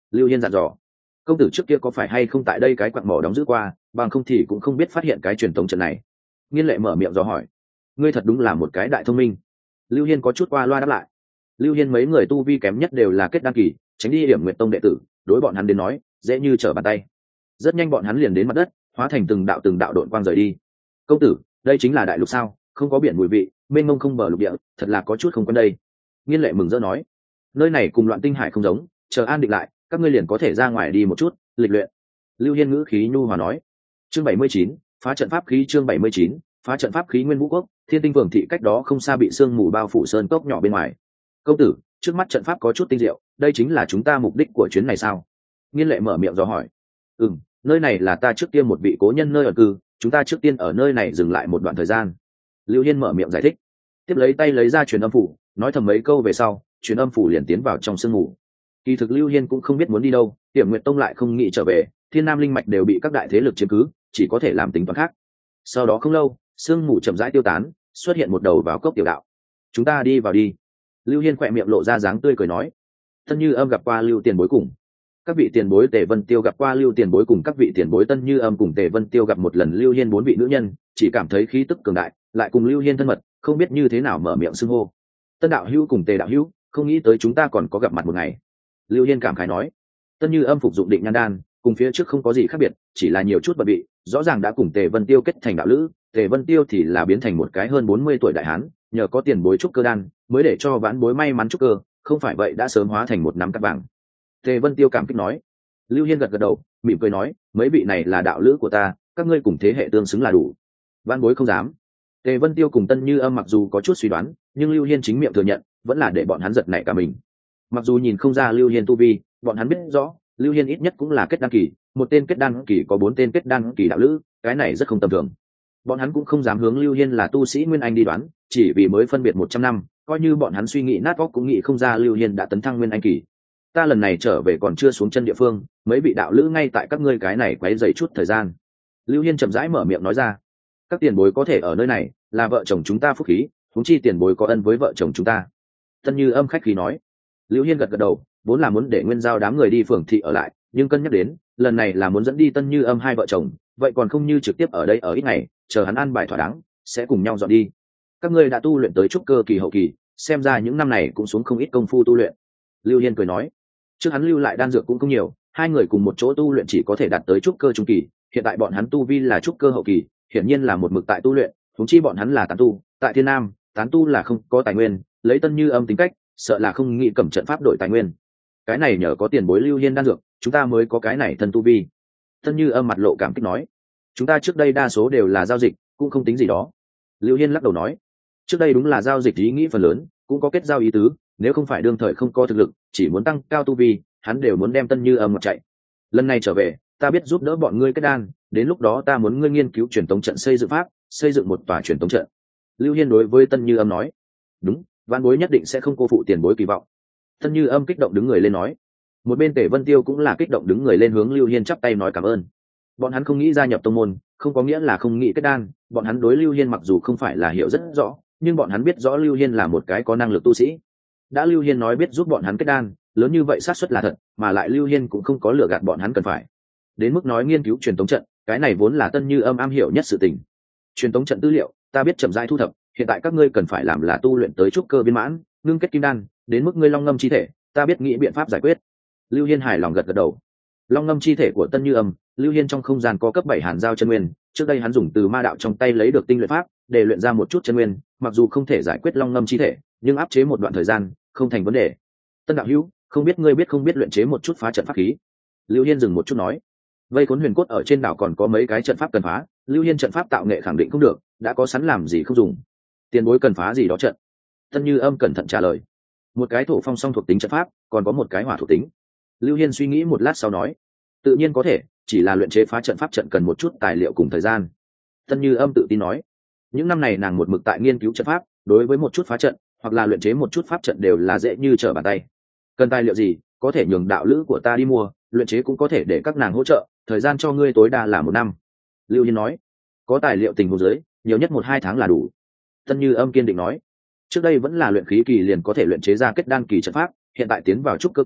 Lưu Hiên dặn dò. Công tử trước kia có phải hay không tại đây cái quặng mỏ đóng giữ qua, bằng không thì cũng không biết phát hiện cái truyền thống trận này. Nghiên Lệ mở miệng dò hỏi. Ngươi thật đúng là một cái đại thông minh. Lưu Hiên có chút qua loa đáp lại. Lưu Hiên mấy người tu vi kém nhất đều là kết đăng kỳ, tránh đi Điểm Nguyệt Tông đệ tử, đối bọn hắn đến nói dễ như trở bàn tay. Rất nhanh bọn hắn liền đến mặt đất, hóa thành từng đạo từng đạo độn quang rời đi. Công tử, đây chính là đại lục sao? Không có biển mùi vị, mênh mông không bờ lục địa, thật là có chút không quen đây. Nghiên Lệ mừng rỡ nói. Nơi này cùng Loạn Tinh Hải không giống, chờ an định lại, các ngươi liền có thể ra ngoài đi một chút, lịch luyện. Lưu Hiên ngữ khí nhu hòa nói. Chương bảy mươi chín, phá trận pháp khí. Chương bảy mươi chín, phá trận pháp khí. Nguyên Vũ Quốc, Thiên Tinh Phường thị cách đó không xa bị sương mù bao phủ sơn cốc nhỏ bên ngoài. Công tử, trước mắt trận pháp có chút tinh diệu, đây chính là chúng ta mục đích của chuyến này sao? Nghiên Lệ mở miệng dò hỏi. Ừm, nơi này là ta trước tiên một vị cố nhân nơi ở cư, chúng ta trước tiên ở nơi này dừng lại một đoạn thời gian. Lưu Hiên mở miệng giải thích, tiếp lấy tay lấy ra truyền âm phủ, nói thầm mấy câu về sau, truyền âm phủ liền tiến vào trong sương mù. Kỳ thực Lưu Hiên cũng không biết muốn đi đâu, Tiểm Nguyệt Tông lại không nghĩ trở về, Thiên Nam linh mạch đều bị các đại thế lực chiếm cứ, chỉ có thể làm tính toán khác. Sau đó không lâu, sương mù chậm rãi tiêu tán, xuất hiện một đầu vào cốc tiểu đạo. Chúng ta đi vào đi. Lưu Hiên khỏe miệng lộ ra dáng tươi cười nói. Tân Như Âm gặp qua Lưu Tiền Bối cùng các vị tiền bối Tề Vân Tiêu gặp qua Lưu Tiền Bối cùng các vị tiền bối Tân Như Âm cùng Tề Vân Tiêu gặp một lần Lưu Hiên bốn vị nữ nhân, chỉ cảm thấy khí tức cường đại, lại cùng Lưu Hiên thân mật, không biết như thế nào mở miệng xưng hô. Tân đạo hữu cùng Tề đạo hữu, không nghĩ tới chúng ta còn có gặp mặt một ngày. Lưu Hiên cảm khái nói. Tân Như Âm phục dụng định nhan đan, cùng phía trước không có gì khác biệt, chỉ là nhiều chút bận bị, rõ ràng đã cùng Tề Vân Tiêu kết thành đạo lữ, Tề Vân Tiêu thì là biến thành một cái hơn bốn mươi tuổi đại hán, nhờ có tiền bối trúc cơ đan, mới để cho vãn bối may mắn trúc cơ, không phải vậy đã sớm hóa thành một nắm cát vàng. Tề Vân Tiêu cảm kích nói. Lưu Hiên gật gật đầu, mỉm cười nói, mấy vị này là đạo lữ của ta, các ngươi cùng thế hệ tương xứng là đủ. Vãn bối không dám. Tề Vân Tiêu cùng Tân Như Âm mặc dù có chút suy đoán, nhưng Lưu Hiên chính miệng thừa nhận, vẫn là để bọn hắn giật nảy cả mình. Mặc dù nhìn không ra Lưu Hiên tu vi, bọn hắn biết rõ, Lưu Hiên ít nhất cũng là kết đan kỳ, một tên kết đan kỳ có bốn tên kết đan kỳ đạo lữ, cái này rất không tầm thường. Bọn hắn cũng không dám hướng Lưu Hiên là tu sĩ Nguyên Anh đi đoán, chỉ vì mới phân biệt một trăm năm, coi như bọn hắn suy nghĩ nát óc cũng nghĩ không ra Lưu Hiên đã tấn thăng Nguyên Anh kỳ. Ta lần này trở về còn chưa xuống chân địa phương, mấy vị đạo lữ ngay tại các ngươi cái này quấy rầy chút thời gian. Lưu Hiên chậm rãi mở miệng nói ra, các tiền bối có thể ở nơi này, là vợ chồng chúng ta phúc khí, huống chi tiền bối có ân với vợ chồng chúng ta. Tân Như Âm khách khí nói. Lưu Hiên gật gật đầu, vốn là muốn để Nguyên Giao đám người đi phường thị ở lại, nhưng cân nhắc đến lần này là muốn dẫn đi Tân Như Âm hai vợ chồng, vậy còn không như trực tiếp ở đây ở ít ngày, chờ hắn ăn bài thỏa đáng, sẽ cùng nhau dọn đi. Các ngươi đã tu luyện tới trúc cơ kỳ hậu kỳ, xem ra những năm này cũng xuống không ít công phu tu luyện. Lưu Hiên cười nói. Trước hắn lưu lại đan dược cũng không nhiều, hai người cùng một chỗ tu luyện chỉ có thể đạt tới trúc cơ trung kỳ, hiện tại bọn hắn tu vi là trúc cơ hậu kỳ, hiển nhiên là một mực tại tu luyện, huống chi bọn hắn là tán tu, tại Thiên Nam, tán tu là không có tài nguyên, lấy Tân Như Âm tính cách, sợ là không nghĩ cầm trận pháp đổi tài nguyên. Cái này nhờ có tiền bối Lưu Hiên đan dược, chúng ta mới có cái này thân tu vi. Tân Như Âm mặt lộ cảm kích nói. Chúng ta trước đây đa số đều là giao dịch, cũng không tính gì đó. Lưu Hiên lắc đầu nói. Trước đây đúng là giao dịch ý nghĩ phần lớn, cũng có kết giao ý tứ, nếu không phải đương thời không có thực lực, chỉ muốn tăng cao tu vi, hắn đều muốn đem Tân Như Âm mà chạy. Lần này trở về, ta biết giúp đỡ bọn ngươi kết đan, đến lúc đó ta muốn ngươi nghiên cứu truyền tống trận xây dựng pháp, xây dựng một tòa truyền tống trận. Lưu Hiên đối với Tân Như Âm nói. Đúng, vãn bối nhất định sẽ không cô phụ tiền bối kỳ vọng. Tân Như Âm kích động đứng người lên nói. Một bên Tề Vân Tiêu cũng là kích động đứng người lên hướng Lưu Hiên chắp tay nói cảm ơn. Bọn hắn không nghĩ gia nhập tông môn, không có nghĩa là không nghĩ kết đan, bọn hắn đối Lưu Hiên mặc dù không phải là hiểu rất rõ, nhưng bọn hắn biết rõ Lưu Hiên là một cái có năng lực tu sĩ. Đã Lưu Hiên nói biết giúp bọn hắn kết đan, lớn như vậy xác suất là thật, mà lại Lưu Hiên cũng không có lừa gạt bọn hắn cần phải. Đến mức nói nghiên cứu truyền tống trận, cái này vốn là Tân Như Âm am hiểu nhất sự tình. Truyền tống trận tư liệu, ta biết chậm rãi thu thập, hiện tại các ngươi cần phải làm là tu luyện tới trúc cơ viên mãn, ngưng kết kim đan, đến mức ngươi long ngâm chi thể, ta biết nghĩ biện pháp giải quyết. Lưu Hiên hài lòng gật gật đầu. Long ngâm chi thể của Tân Như Âm, Lưu Hiên trong không gian có cấp bảy hàn giao chân nguyên, trước đây hắn dùng từ ma đạo trong tay lấy được tinh luyện pháp, để luyện ra một chút chân nguyên, mặc dù không thể giải quyết long ngâm chi thể, nhưng áp chế một đoạn thời gian, không thành vấn đề. Tân đạo hữu, không biết ngươi biết không biết luyện chế một chút phá trận pháp khí? Lưu Hiên dừng một chút nói. Vây cuốn huyền cốt ở trên đảo còn có mấy cái trận pháp cần phá, Lưu Hiên trận pháp tạo nghệ khẳng định không được, đã có sẵn làm gì không dùng. Tiền bối cần phá gì đó trận? Tân Như Âm cẩn thận trả lời. Một cái thổ phong song thuộc tính trận pháp, còn có một cái hỏa thuộc tính. Lưu Hiên suy nghĩ một lát sau nói. Tự nhiên có thể, chỉ là luyện chế phá trận pháp trận cần một chút tài liệu cùng thời gian. Tân Như Âm tự tin nói. Những năm này nàng một mực tại nghiên cứu trận pháp, đối với một chút phá trận hoặc là luyện chế một chút pháp trận đều là dễ như trở bàn tay. Cần tài liệu gì, có thể nhường đạo lữ của ta đi mua, luyện chế cũng có thể để các nàng hỗ trợ, thời gian cho ngươi tối đa là một năm. Lưu Hiên nói. Có tài liệu tình huống dưới, nhiều nhất một hai tháng là đủ. Tân Như Âm kiên định nói. Trước đây vẫn là luyện khí kỳ liền có thể luyện chế ra kết đan kỳ trận pháp, hiện tại tiến vào trúc cơ kỳ,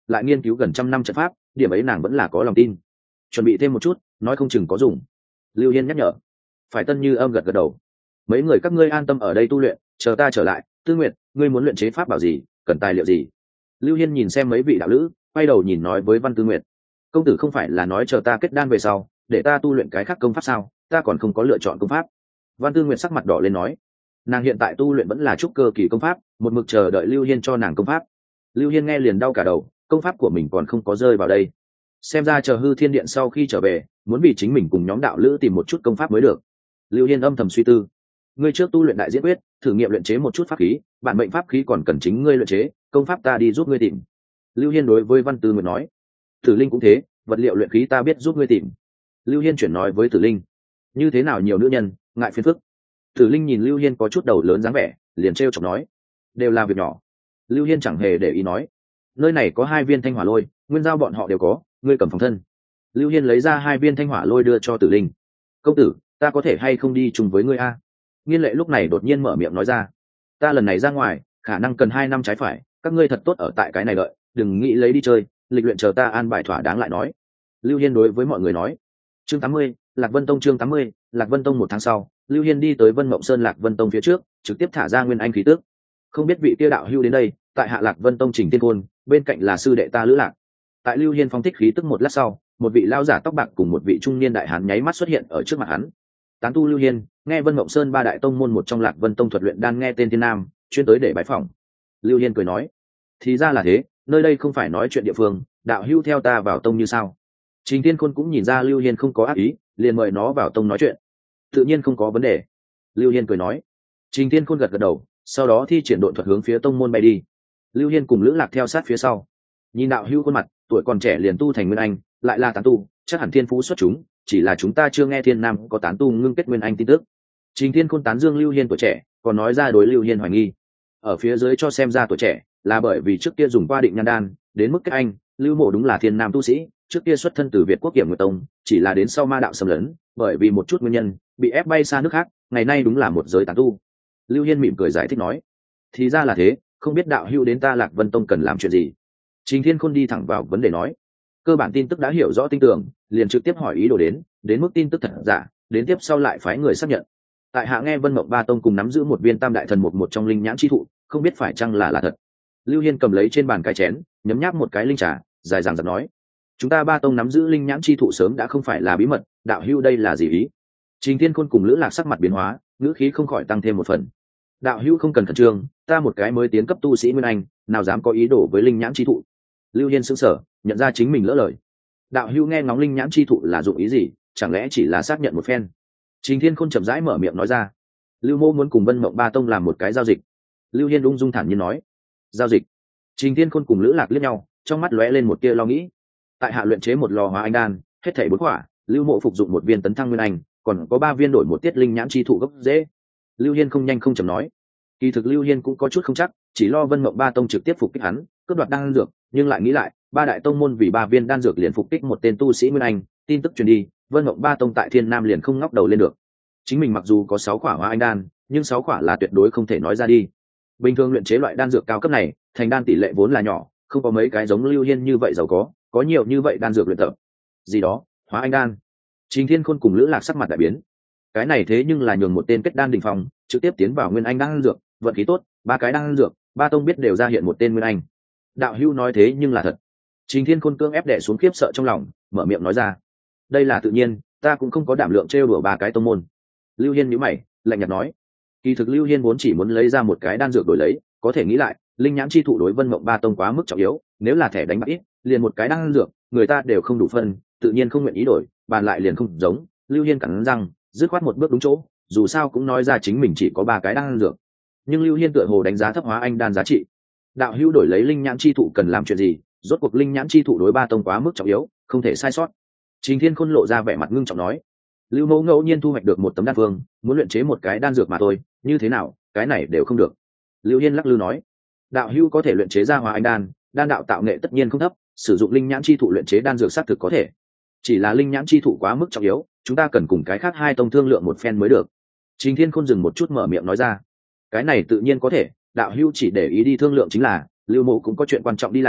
lại nghiên cứu gần trăm năm trận pháp, điểm ấy nàng vẫn là có lòng tin. Chuẩn bị thêm một chút, nói không chừng có dùng. Lưu Hiên nhắc nhở. Phải Tân Như âm gật gật đầu. Mấy người các ngươi an tâm ở đây tu luyện, chờ ta trở lại. Tư Nguyệt, ngươi muốn luyện chế pháp bảo gì, cần tài liệu gì? Lưu Hiên nhìn xem mấy vị đạo lữ, quay đầu nhìn nói với Văn Tư Nguyệt. Công tử không phải là nói chờ ta kết đan về sau, để ta tu luyện cái khác công pháp sao? Ta còn không có lựa chọn công pháp. Văn Tư Nguyệt sắc mặt đỏ lên nói, nàng hiện tại tu luyện vẫn là trúc cơ kỳ công pháp, một mực chờ đợi Lưu Hiên cho nàng công pháp. Lưu Hiên nghe liền đau cả đầu, công pháp của mình còn không có rơi vào đây. Xem ra chờ Hư Thiên Điện sau khi trở về, muốn vì chính mình cùng nhóm đạo lữ tìm một chút công pháp mới được. Lưu Hiên âm thầm suy tư, ngươi trước tu luyện đại diễn quyết, thử nghiệm luyện chế một chút pháp khí, bản mệnh pháp khí còn cần chính ngươi luyện chế, công pháp ta đi giúp ngươi tìm. Lưu Hiên đối với Văn Tư Nguyệt nói, Tử Linh cũng thế, vật liệu luyện khí ta biết giúp ngươi tìm. Lưu Hiên chuyển nói với Tử Linh, như thế nào nhiều nữ nhân, ngại phiền phức. Tử Linh nhìn Lưu Hiên có chút đầu lớn dáng vẻ, liền trêu chọc nói, đều là việc nhỏ. Lưu Hiên chẳng hề để ý nói, nơi này có hai viên thanh hỏa lôi, nguyên giao bọn họ đều có, ngươi cầm phòng thân. Lưu Hiên lấy ra hai viên thanh hỏa lôi đưa cho Tử Linh. Công tử, ta có thể hay không đi chung với ngươi a? Nghiên Lệ lúc này đột nhiên mở miệng nói ra, ta lần này ra ngoài khả năng cần hai năm trái phải, các ngươi thật tốt ở tại cái này đợi, đừng nghĩ lấy đi chơi, lịch luyện chờ ta an bài thỏa đáng lại nói. Lưu Hiên đối với mọi người nói. Chương tám mươi, Lạc Vân Tông. Chương tám mươi, Lạc Vân Tông. Một tháng sau, Lưu Hiên đi tới Vân Mộng Sơn Lạc Vân Tông phía trước, trực tiếp thả ra nguyên anh khí tước. Không biết vị kia đạo hưu đến đây, tại hạ Lạc Vân Tông Trình Tiên Côn, bên cạnh là sư đệ ta Lữ Lạc. Tại Lưu Hiên phong thích khí tức một lát sau, một vị lao giả tóc bạc cùng một vị trung niên đại hán nháy mắt xuất hiện ở trước mặt hắn. Tán tu Lưu Hiên, nghe Vân Mộng Sơn ba đại tông môn một trong Lạc Vân Tông thuật luyện đan nghe tên Thiên Nam, chuyên tới để bái phỏng. Lưu Hiên cười nói, thì ra là thế, nơi đây không phải nói chuyện địa phương, đạo hưu theo ta vào tông như sao? Trình Tiên Khôn cũng nhìn ra Lưu Hiên không có ác ý, liền mời nó vào tông nói chuyện. Tự nhiên không có vấn đề. Lưu Hiên cười nói. Trình Tiên Khôn gật gật đầu, sau đó thi triển độn thuật hướng phía tông môn bay đi. Lưu Hiên cùng Lữ Lạc theo sát phía sau. Nhìn đạo hưu khuôn mặt, tuổi còn trẻ liền tu thành nguyên anh, lại là tán tu, chắc hẳn thiên phú xuất chúng, chỉ là chúng ta chưa nghe Thiên Nam có tán tu ngưng kết nguyên anh tin tức. Trình Tiên Khôn tán dương Lưu Hiên tuổi trẻ, còn nói ra đối Lưu Hiên hoài nghi. Ở phía dưới cho xem ra tuổi trẻ, là bởi vì trước kia dùng qua định nhan đan, đến mức kết anh, Lưu Mộ đúng là Thiên Nam tu sĩ, trước kia xuất thân từ Việt Quốc Kiểm Nguyệt Tông, chỉ là đến sau ma đạo xâm lấn, bởi vì một chút nguyên nhân, bị ép bay xa nước khác, ngày nay đúng là một giới tán tu. Lưu Hiên mỉm cười giải thích nói, thì ra là thế, không biết đạo hữu đến ta Lạc Vân Tông cần làm chuyện gì. Trình Thiên Khôn đi thẳng vào vấn đề nói, cơ bản tin tức đã hiểu rõ tinh tường, liền trực tiếp hỏi ý đồ đến, đến mức tin tức thật giả, đến tiếp sau lại phái người xác nhận. Tại hạ nghe Vân Mộng Ba Tông cùng nắm giữ một viên Tam Đại Thần Mục một trong linh nhãn chi thụ, không biết phải chăng là là thật. Lưu Hiên cầm lấy trên bàn cái chén, nhấm nháp một cái linh trà, dài dằng dặc nói, chúng ta Ba Tông nắm giữ linh nhãn chi thụ sớm đã không phải là bí mật, đạo hữu đây là gì ý? Trình Thiên Khôn cùng Lữ Lạc sắc mặt biến hóa, ngữ khí không khỏi tăng thêm một phần. Đạo hữu không cần khẩn trương, ta một cái mới tiến cấp tu sĩ nguyên anh, nào dám có ý đồ với linh nhãn chi thụ. Lưu Hiên sững sờ, nhận ra chính mình lỡ lời. Đạo hữu nghe ngóng linh nhãn chi thụ là dụng ý gì, chẳng lẽ chỉ là xác nhận một phen? Trình Thiên Khôn chậm rãi mở miệng nói ra, Lưu Mô muốn cùng Vân Mộng Ba Tông làm một cái giao dịch. Lưu Hiên ung dung thản nhiên nói, giao dịch? Trình Thiên Khôn cùng Lữ Lạc liếc nhau, trong mắt lóe lên một tia lo nghĩ. Tại hạ luyện chế một lò hóa anh đan, hết thảy bốn quả, Lưu Mộ phục dụng một viên tấn thăng nguyên anh, còn có ba viên đổi một tiết linh nhãn chi thụ gốc dễ. Lưu Hiên không nhanh không chậm nói. Kỳ thực Lưu Hiên cũng có chút không chắc, chỉ lo Vân Mộng Ba Tông trực tiếp phục kích hắn, cướp đoạt đan dược, nhưng lại nghĩ lại, ba đại tông môn vì ba viên đan dược liền phục kích một tên tu sĩ nguyên anh, tin tức truyền đi, Vân Mộng Ba Tông tại Thiên Nam liền không ngóc đầu lên được. Chính mình mặc dù có sáu quả hóa anh đan, nhưng sáu quả là tuyệt đối không thể nói ra đi. Bình thường luyện chế loại đan dược cao cấp này, thành đan tỷ lệ vốn là nhỏ, không có mấy cái giống Lưu Hiên như vậy giàu có, có nhiều như vậy đan dược luyện tập. Gì đó, hóa anh đan. Trình Thiên Khôn cùng Lữ Lạc sắc mặt đại biến. Cái này thế nhưng là nhường một tên kết đan đỉnh phong, trực tiếp tiến vào nguyên anh đan dược, vận khí tốt, ba cái đan dược, ba tông biết đều ra hiện một tên nguyên anh. Đạo hữu nói thế nhưng là thật. Trình Thiên Khôn cương ép đè xuống khiếp sợ trong lòng, mở miệng nói ra, đây là tự nhiên, ta cũng không có đảm lượng trêu đùa ba cái tông môn. Lưu Hiên nhíu mày, lạnh nhạt nói, kỳ thực Lưu Hiên vốn chỉ muốn lấy ra một cái đan dược đổi lấy, có thể nghĩ lại, linh nhãn chi thụ đối Vân Mộng Ba Tông quá mức trọng yếu, nếu là thẻ đánh bạc ít, liền một cái đan dược, người ta đều không đủ phân, tự nhiên không nguyện ý đổi, bàn lại liền không giống. Lưu Hiên cắn răng, dứt khoát một bước đúng chỗ, dù sao cũng nói ra chính mình chỉ có ba cái đan dược. Nhưng Lưu Hiên tựa hồ đánh giá thấp hóa anh đan giá trị. Đạo hữu đổi lấy linh nhãn chi thụ cần làm chuyện gì? Rốt cuộc linh nhãn chi thụ đối Ba Tông quá mức trọng yếu, không thể sai sót. Trình Thiên Khôn lộ ra vẻ mặt ngưng trọng nói, Lưu Mẫu ngẫu nhiên thu hoạch được một tấm đan phương, muốn luyện chế một cái đan dược mà thôi, như thế nào, cái này đều không được. Lưu Hiên lắc lư nói, đạo hữu có thể luyện chế ra hóa anh đan, đan đạo tạo nghệ tất nhiên không thấp, sử dụng linh nhãn chi thụ luyện chế đan dược xác thực có thể. Chỉ là linh nhãn chi thụ quá mức trọng yếu, chúng ta cần cùng cái khác hai tông thương lượng một phen mới được. Trình Thiên Khôn dừng một chút mở miệng nói ra, cái này tự nhiên có thể, đạo hữu chỉ để ý đi thương lượng chính là, Lưu Mộ cũng có chuyện quan trọng đi làm,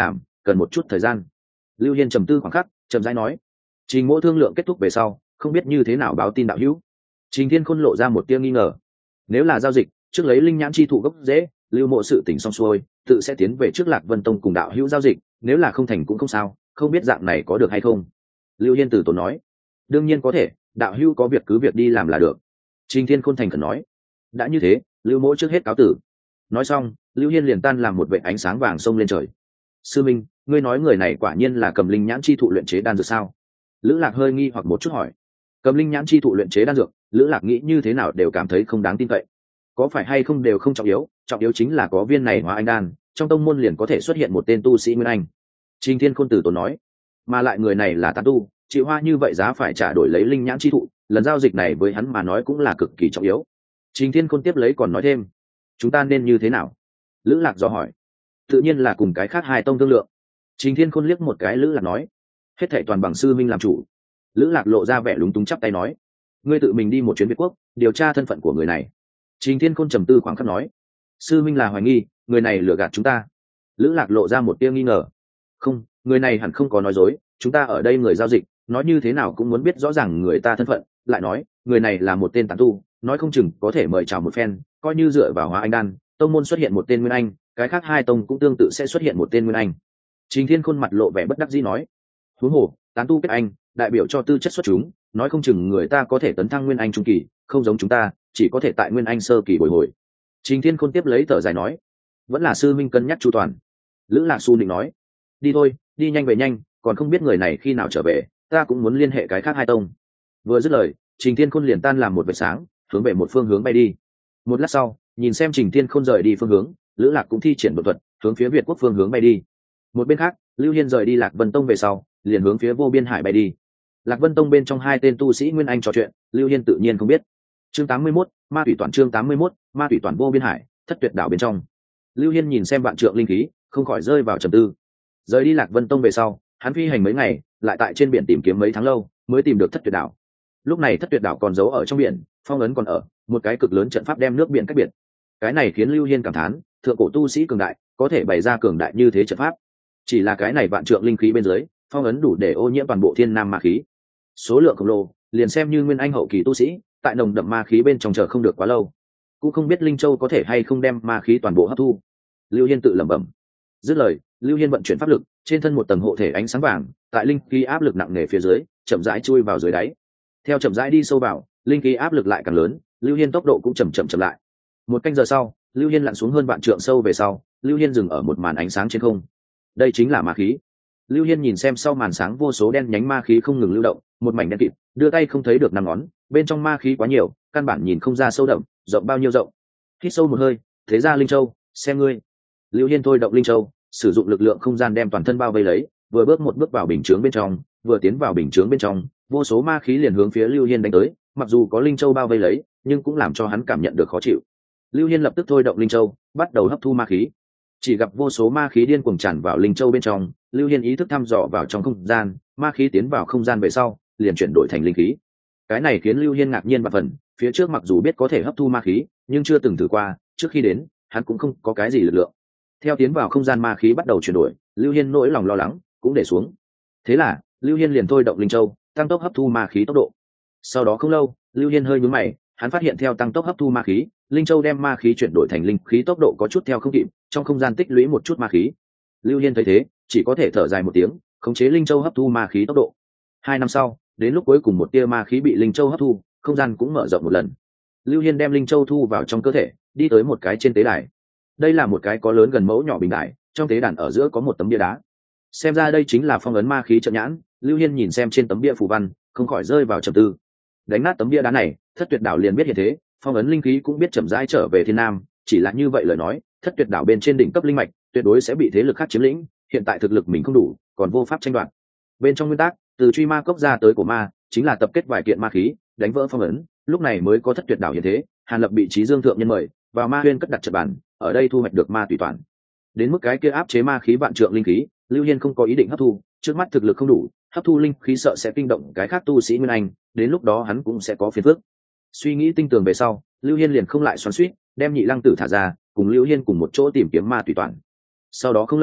cần một chút thời gian. Lưu Hiên trầm tư khoảng khắc, chậm rãi nói. Trình Mỗ thương lượng kết thúc về sau, không biết như thế nào báo tin đạo hữu. Trình Thiên Khôn lộ ra một tia nghi ngờ. Nếu là giao dịch, trước lấy linh nhãn chi thụ gốc dễ, Lưu Mộ sự tỉnh xong xuôi, tự sẽ tiến về trước Lạc Vân Tông cùng đạo hữu giao dịch, nếu là không thành cũng không sao, không biết dạng này có được hay không. Lưu Hiên từ tốn nói. Đương nhiên có thể, đạo hữu có việc cứ việc đi làm là được. Trình Thiên Khôn thành khẩn nói. Đã như thế, Lưu Mộ trước hết cáo tử. Nói xong, Lưu Hiên liền tan làm một vệt ánh sáng vàng xông lên trời. Sư minh, ngươi nói người này quả nhiên là cầm linh nhãn chi thụ luyện chế đan dược sao? Lữ Lạc hơi nghi hoặc một chút hỏi. Cầm linh nhãn chi thụ luyện chế đan dược, Lữ Lạc nghĩ như thế nào đều cảm thấy không đáng tin cậy. Có phải hay không đều không trọng yếu, trọng yếu chính là có viên này hóa anh đan, trong tông môn liền có thể xuất hiện một tên tu sĩ nguyên anh. Trình Thiên Khôn tử tốn nói. Mà lại người này là tán tu, chịu hoa như vậy giá phải trả đổi lấy linh nhãn chi thụ, lần giao dịch này với hắn mà nói cũng là cực kỳ trọng yếu. Trình Thiên Khôn tiếp lấy còn nói thêm. Chúng ta nên như thế nào? Lữ Lạc dò hỏi. Tự nhiên là cùng cái khác hai tông thương lượng. Trình Thiên Khôn liếc một cái Lữ Lạc nói. Hết thảy toàn bằng sư minh làm chủ. Lữ Lạc lộ ra vẻ lúng túng chắp tay nói. Ngươi tự mình đi một chuyến Việt Quốc, điều tra thân phận của người này. Trình Thiên Khôn trầm tư khoảng khắc nói. Sư minh là hoài nghi, người này lừa gạt chúng ta. Lữ Lạc lộ ra một tia nghi ngờ. Không, người này hẳn không có nói dối, chúng ta ở đây người giao dịch, nói như thế nào cũng muốn biết rõ ràng người ta thân phận. Lại nói, người này là một tên tán tu, nói không chừng có thể mời chào một phen, coi như dựa vào hóa anh đan, tông môn xuất hiện một tên nguyên anh, cái khác hai tông cũng tương tự sẽ xuất hiện một tên nguyên anh. Trình Thiên Khôn mặt lộ vẻ bất đắc dĩ nói. Huống hồ, tán tu kết anh, đại biểu cho tư chất xuất chúng, nói không chừng người ta có thể tấn thăng nguyên anh trung kỳ, không giống chúng ta, chỉ có thể tại nguyên anh sơ kỳ bồi hồi. Trình Thiên Khôn tiếp lấy thở dài nói. Vẫn là sư minh cân nhắc chu toàn. Lữ Lạc Xu định nói. Đi thôi, đi nhanh về nhanh, còn không biết người này khi nào trở về, ta cũng muốn liên hệ cái khác hai tông. Vừa dứt lời, Trình Thiên Khôn liền tan làm một vệt sáng, hướng về một phương hướng bay đi. Một lát sau, nhìn xem Trình Thiên Khôn rời đi phương hướng, Lữ Lạc cũng thi triển đột thuật, hướng phía Việt Quốc phương hướng bay đi. Một bên khác, Lưu Hiên rời đi Lạc Vân Tông về sau, liền hướng phía Vô Biên Hải bay đi. Lạc Vân Tông bên trong hai tên tu sĩ nguyên anh trò chuyện, Lưu Hiên tự nhiên không biết. Chương tám mươi mốt, Ma Thủy Toàn chương tám mươi mốt, Ma Thủy Toàn Vô Biên Hải, Thất Tuyệt Đảo bên trong. Lưu Hiên nhìn xem vạn trượng linh khí, không khỏi rơi vào trầm tư. Rời đi Lạc Vân Tông về sau, hắn phi hành mấy ngày, lại tại trên biển tìm kiếm mấy tháng lâu, mới tìm được Thất Tuyệt Đảo. Lúc này Thất Tuyệt Đảo còn giấu ở trong biển, phong ấn còn ở, một cái cực lớn trận pháp đem nước biển cách biệt. Cái này khiến Lưu Hiên cảm thán, thượng cổ tu sĩ cường đại, có thể bày ra cường đại như thế trận pháp. Chỉ là cái này vạn trượng linh khí bên dưới, phong ấn đủ để ô nhiễm toàn bộ thiên nam ma khí. Số lượng khổng lồ, liền xem như nguyên anh hậu kỳ tu sĩ, tại nồng đậm ma khí bên trong chờ không được quá lâu, cũng không biết Linh Châu có thể hay không đem ma khí toàn bộ hấp thu. Lưu Hiên tự lẩm bẩm. Dứt lời, Lưu Hiên vận chuyển pháp lực, trên thân một tầng hộ thể ánh sáng vàng, tại linh khí áp lực nặng nề phía dưới, chậm rãi chui vào dưới đáy. Theo chậm rãi đi sâu vào, linh khí áp lực lại càng lớn, Lưu Hiên tốc độ cũng chậm chậm chậm lại. Một canh giờ sau, Lưu Hiên lặn xuống hơn vạn trượng sâu về sau, Lưu Hiên dừng ở một màn ánh sáng trên không. Đây chính là ma khí. Lưu Hiên nhìn xem sau màn sáng vô số đen nhánh ma khí không ngừng lưu động, một mảnh đen kịt, đưa tay không thấy được năm ngón, bên trong ma khí quá nhiều, căn bản nhìn không ra sâu đậm, rộng bao nhiêu rộng. Hít sâu một hơi, thế ra Linh Châu, xem ngươi. Lưu Hiên thôi động Linh Châu, sử dụng lực lượng không gian đem toàn thân bao vây lấy, vừa bước một bước vào bình chướng bên trong, vừa tiến vào bình chướng bên trong, vô số ma khí liền hướng phía Lưu Hiên đánh tới, mặc dù có Linh Châu bao vây lấy, nhưng cũng làm cho hắn cảm nhận được khó chịu. Lưu Hiên lập tức thôi động Linh Châu, bắt đầu hấp thu ma khí. Chỉ gặp vô số ma khí điên cuồng tràn vào Linh Châu bên trong, Lưu Hiên ý thức thăm dò vào trong không gian, ma khí tiến vào không gian về sau, liền chuyển đổi thành linh khí. Cái này khiến Lưu Hiên ngạc nhiên và phần, phía trước mặc dù biết có thể hấp thu ma khí, nhưng chưa từng thử qua, trước khi đến, hắn cũng không có cái gì lực lượng. Theo tiến vào không gian ma khí bắt đầu chuyển đổi, Lưu Hiên nỗi lòng lo lắng cũng để xuống. Thế là, Lưu Hiên liền thôi động Linh Châu, tăng tốc hấp thu ma khí tốc độ. Sau đó không lâu, Lưu Hiên hơi nhướng mày, hắn phát hiện theo tăng tốc hấp thu ma khí, Linh Châu đem ma khí chuyển đổi thành linh khí tốc độ có chút theo không kịp, trong không gian tích lũy một chút ma khí. Lưu Hiên thấy thế, chỉ có thể thở dài một tiếng, khống chế Linh Châu hấp thu ma khí tốc độ. Hai năm sau, đến lúc cuối cùng một tia ma khí bị Linh Châu hấp thu, không gian cũng mở rộng một lần. Lưu Hiên đem Linh Châu thu vào trong cơ thể, đi tới một cái trên tế đài. Đây là một cái có lớn gần mẫu nhỏ bình đài, trong tế đàn ở giữa có một tấm bia đá. Xem ra đây chính là phong ấn ma khí trận nhãn. Lưu Hiên nhìn xem trên tấm bia phù văn, không khỏi rơi vào trầm tư. Đánh nát tấm bia đá này, Thất Tuyệt Đảo liền biết hiện thế, phong ấn linh khí cũng biết chậm rãi trở về thiên nam. Chỉ là như vậy lời nói, Thất Tuyệt Đảo bên trên đỉnh cấp linh mạch tuyệt đối sẽ bị thế lực khác chiếm lĩnh. Hiện tại thực lực mình không đủ, còn vô pháp tranh đoạt. Bên trong nguyên tắc, từ truy ma cốc ra tới của ma, chính là tập kết vài kiện ma khí, đánh vỡ phong ấn, lúc này mới có Thất Tuyệt Đảo hiện thế. Hàn Lập bị Chí Dương thượng nhân mời vào Ma Huyên cất đặt trận bàn, ở đây thu hoạch được ma tùy toàn. Đến mức cái kia áp chế ma khí vạn trượng linh khí, Lưu Hiên không có ý định hấp thu, trước mắt thực lực không đủ, hấp thu linh khí sợ sẽ kinh động cái khác tu sĩ nguyên anh, đến lúc đó hắn cũng sẽ có phiền phức. Suy nghĩ tinh tường về sau, Lưu Hiên liền không lại xoắn xuýt, đem Nhị Lăng Tử thả ra, cùng Lưu Hiên cùng một chỗ tìm kiếm ma tùy toàn. Sau đó không lâu,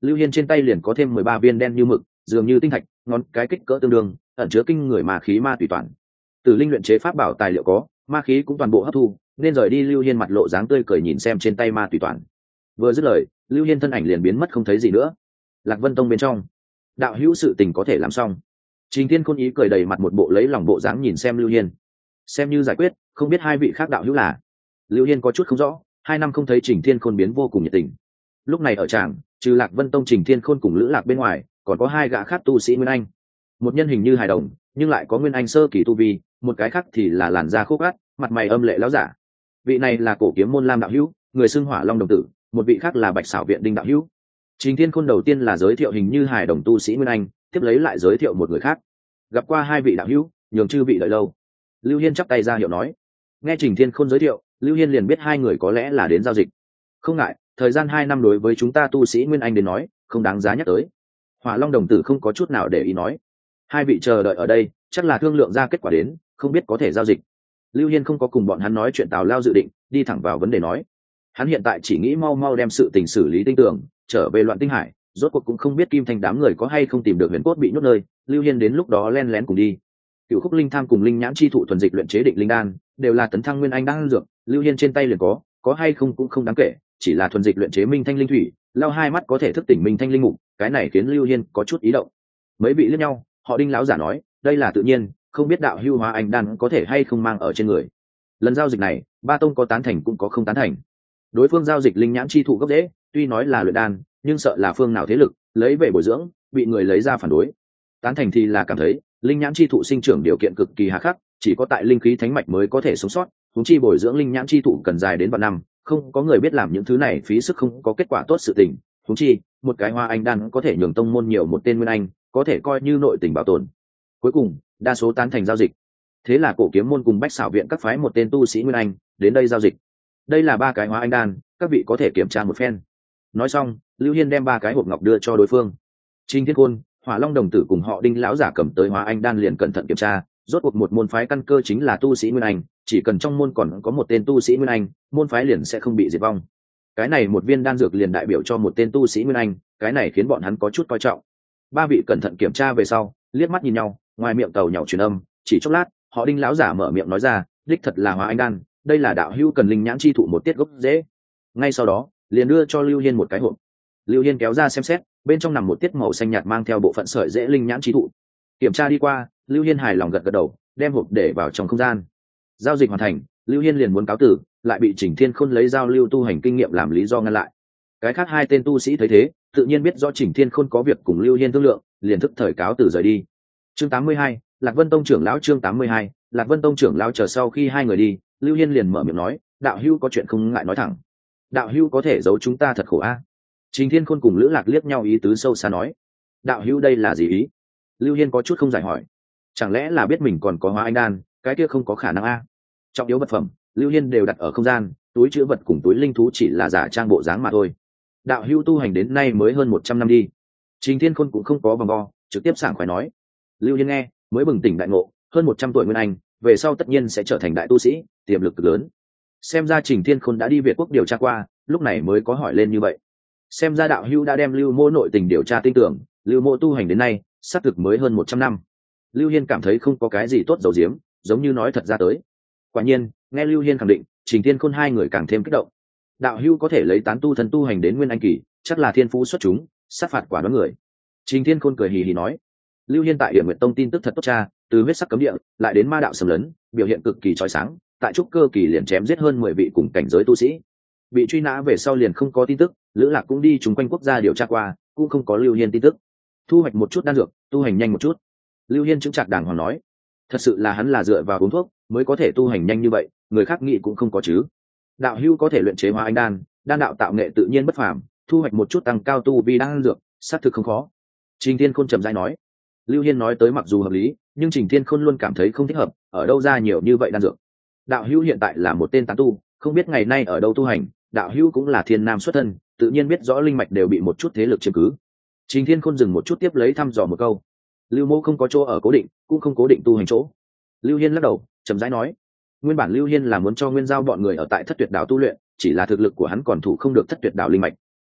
Lưu Hiên trên tay liền có thêm mười ba viên đen như mực, dường như tinh thạch, ngón cái kích cỡ tương đương, ẩn chứa kinh người ma khí ma tùy toàn. Từ linh luyện chế pháp bảo tài liệu có, ma khí cũng toàn bộ hấp thu, nên rời đi. Lưu Hiên mặt lộ dáng tươi cười nhìn xem trên tay ma tùy toàn. Vừa dứt lời, Lưu Hiên thân ảnh liền biến mất không thấy gì nữa. Lạc Vân Tông bên trong, đạo hữu sự tình có thể làm xong. Trình Thiên Khôn ý cười đầy mặt một bộ lấy lòng bộ dáng nhìn xem Lưu Hiên. Xem như giải quyết, không biết hai vị khác đạo hữu là. Lưu Hiên có chút không rõ, hai năm không thấy Trình Thiên Khôn biến vô cùng nhiệt tình. Lúc này ở tràng, trừ Lạc Vân Tông Trình Thiên Khôn cùng Lữ Lạc bên ngoài, còn có hai gã khác tu sĩ Nguyên Anh. Một nhân hình như hài đồng, nhưng lại có Nguyên Anh sơ kỳ tu vi, một cái khác thì là làn da khô cát, mặt mày âm lệ lão giả. Vị này là Cổ Kiếm môn Lam đạo hữu, người xưng Hỏa Long đồng tử, một vị khác là Bạch Xảo viện Đinh đạo hữu. Trình Thiên Khôn đầu tiên là giới thiệu hình như hài đồng tu sĩ Nguyên Anh, tiếp lấy lại giới thiệu một người khác. Gặp qua hai vị đạo hữu, nhường chư vị đợi lâu. Lưu Hiên chắp tay ra hiệu nói. Nghe Trình Thiên Khôn giới thiệu, Lưu Hiên liền biết hai người có lẽ là đến giao dịch. Không ngại, thời gian hai năm đối với chúng ta tu sĩ Nguyên Anh đến nói, không đáng giá nhắc tới. Hỏa Long đồng tử không có chút nào để ý nói. Hai vị chờ đợi ở đây, chắc là thương lượng ra kết quả đến, không biết có thể giao dịch. Lưu Hiên không có cùng bọn hắn nói chuyện tào lao dự định, đi thẳng vào vấn đề nói. Hắn hiện tại chỉ nghĩ mau mau đem sự tình xử lý tinh tường, trở về Loạn Tinh Hải, rốt cuộc cũng không biết Kim Thành đám người có hay không tìm được huyền cốt bị nhốt nơi, Lưu Hiên đến lúc đó len lén cùng đi. Cựu Khúc Linh Tham cùng Linh Nhãn chi thụ thuần dịch luyện chế định linh đan, đều là tấn thăng nguyên anh đan dược, Lưu Hiên trên tay liền có, có hay không cũng không đáng kể, chỉ là thuần dịch luyện chế minh thanh linh thủy, lao hai mắt có thể thức tỉnh minh thanh linh mục, cái này khiến Lưu Hiên có chút ý động. Mấy vị liếc nhau, họ Đinh lão giả nói, đây là tự nhiên, không biết đạo hưu hóa anh đan có thể hay không mang ở trên người. Lần giao dịch này, ba tông có tán thành cũng có không tán thành. Đối phương giao dịch linh nhãn chi thụ gốc rễ, tuy nói là luyện đan, nhưng sợ là phương nào thế lực lấy về bồi dưỡng, bị người lấy ra phản đối. Tán thành thì là cảm thấy linh nhãn chi thụ sinh trưởng điều kiện cực kỳ hà khắc, chỉ có tại linh khí thánh mạch mới có thể sống sót, huống chi bồi dưỡng linh nhãn chi thụ cần dài đến vạn năm, không có người biết làm những thứ này phí sức không có kết quả tốt sự tình. Huống chi một cái hoa anh đan có thể nhường tông môn nhiều một tên nguyên anh, có thể coi như nội tình bảo tồn. Cuối cùng đa số tán thành giao dịch, thế là Cổ Kiếm môn cùng Bách Xảo viện các phái một tên tu sĩ nguyên anh đến đây giao dịch. Đây là ba cái hóa anh đan, các vị có thể kiểm tra một phen. Nói xong, Lưu Hiên đem ba cái hộp ngọc đưa cho đối phương. Trình Thiên Khôn, Hỏa Long đồng tử cùng họ Đinh lão giả cầm tới hóa anh đan liền cẩn thận kiểm tra, rốt cuộc một môn phái căn cơ chính là tu sĩ nguyên anh, chỉ cần trong môn còn có một tên tu sĩ nguyên anh, môn phái liền sẽ không bị diệt vong. Cái này một viên đan dược liền đại biểu cho một tên tu sĩ nguyên anh, cái này khiến bọn hắn có chút coi trọng. Ba vị cẩn thận kiểm tra về sau, liếc mắt nhìn nhau, ngoài miệng tàu nhàu truyền âm, chỉ chốc lát, họ Đinh lão giả mở miệng nói ra, đích thật là hóa anh đan, đây là đạo hữu cần linh nhãn chi thụ một tiết gốc dễ. Ngay sau đó, liền đưa cho Lưu Hiên một cái hộp. Lưu Hiên kéo ra xem xét, bên trong nằm một tiết màu xanh nhạt mang theo bộ phận sợi dễ linh nhãn chi thụ. Kiểm tra đi qua, Lưu Hiên hài lòng gật gật đầu, đem hộp để vào trong không gian. Giao dịch hoàn thành, Lưu Hiên liền muốn cáo tử, lại bị Trình Thiên Khôn lấy giao lưu tu hành kinh nghiệm làm lý do ngăn lại. Cái khác hai tên tu sĩ thấy thế, tự nhiên biết rõ Trình Thiên Khôn có việc cùng Lưu Hiên thương lượng, liền thức thời cáo tử rời đi. Chương tám mươi hai, Lạc Vân Tông trưởng lão. Chương tám mươi hai, Lạc Vân Tông trưởng lão. Chờ sau khi hai người đi, Lưu Hiên liền mở miệng nói, đạo hữu có chuyện không ngại nói thẳng. Đạo hữu có thể giấu chúng ta thật khổ a. Trình Thiên Khôn cùng Lữ Lạc liếc nhau ý tứ sâu xa nói, đạo hữu đây là gì ý? Lưu Hiên có chút không giải hỏi, chẳng lẽ là biết mình còn có hóa anh đan, cái kia không có khả năng a. Trọng yếu vật phẩm, Lưu Hiên đều đặt ở không gian, túi chữ vật cùng túi linh thú chỉ là giả trang bộ dáng mà thôi. Đạo hữu tu hành đến nay mới hơn một trăm năm đi. Trình Thiên Khôn cũng không có vòng vo, trực tiếp sảng khoái nói. Lưu Hiên nghe, mới bừng tỉnh đại ngộ, hơn một trăm tuổi nguyên anh, về sau tất nhiên sẽ trở thành đại tu sĩ, tiềm lực cực lớn. Xem ra Trình Thiên Khôn đã đi Việt quốc điều tra qua, lúc này mới có hỏi lên như vậy. Xem ra đạo hữu đã đem Lưu Mô nội tình điều tra tin tưởng, Lưu Mô tu hành đến nay, xác thực mới hơn một trăm năm. Lưu Hiên cảm thấy không có cái gì tốt giấu giếm, giống như nói thật ra tới. Quả nhiên, nghe Lưu Hiên khẳng định, Trình Thiên Khôn hai người càng thêm kích động. Đạo hữu có thể lấy tán tu thân tu hành đến nguyên anh kỳ, chắc là thiên phú xuất chúng, sát phạt quả đoán người. Trình Thiên Khôn cười hì hì nói. Lưu Hiên tại Hiển Nguyệt Tông tin tức thật tốt cha, từ huyết sắc cấm địa lại đến ma đạo xâm lấn, biểu hiện cực kỳ chói sáng, tại trúc cơ kỳ liền chém giết hơn mười vị cùng cảnh giới tu sĩ. Bị truy nã về sau liền không có tin tức, Lữ Lạc cũng đi chúng quanh quốc gia điều tra qua, cũng không có Lưu Hiên tin tức. Thu hoạch một chút đan dược, tu hành nhanh một chút. Lưu Hiên chứng chặt đàng hoàng nói, thật sự là hắn là dựa vào uống thuốc mới có thể tu hành nhanh như vậy, người khác nghĩ cũng không có chứ. Đạo hữu có thể luyện chế hóa anh đan, đan đạo tạo nghệ tự nhiên bất phàm, thu hoạch một chút tăng cao tu vi đan dược, xác thực không khó. Trình Thiên Khôn trầm rãi nói. Lưu Hiên nói tới mặc dù hợp lý, nhưng Trình Thiên Khôn luôn cảm thấy không thích hợp, ở đâu ra nhiều như vậy đan dược. Đạo hữu hiện tại là một tên tán tu, không biết ngày nay ở đâu tu hành, đạo hữu cũng là thiên nam xuất thân, tự nhiên biết rõ linh mạch đều bị một chút thế lực chiếm cứ. Trình Thiên Khôn dừng một chút tiếp lấy thăm dò một câu. Lưu Mô không có chỗ ở cố định, cũng không cố định tu hành chỗ. Lưu Hiên lắc đầu, chậm rãi nói, nguyên bản Lưu Hiên là muốn cho Nguyên Giao bọn người ở tại Thất Tuyệt Đảo tu luyện, chỉ là thực lực của hắn còn thủ không được Thất Tuyệt Đảo linh mạch.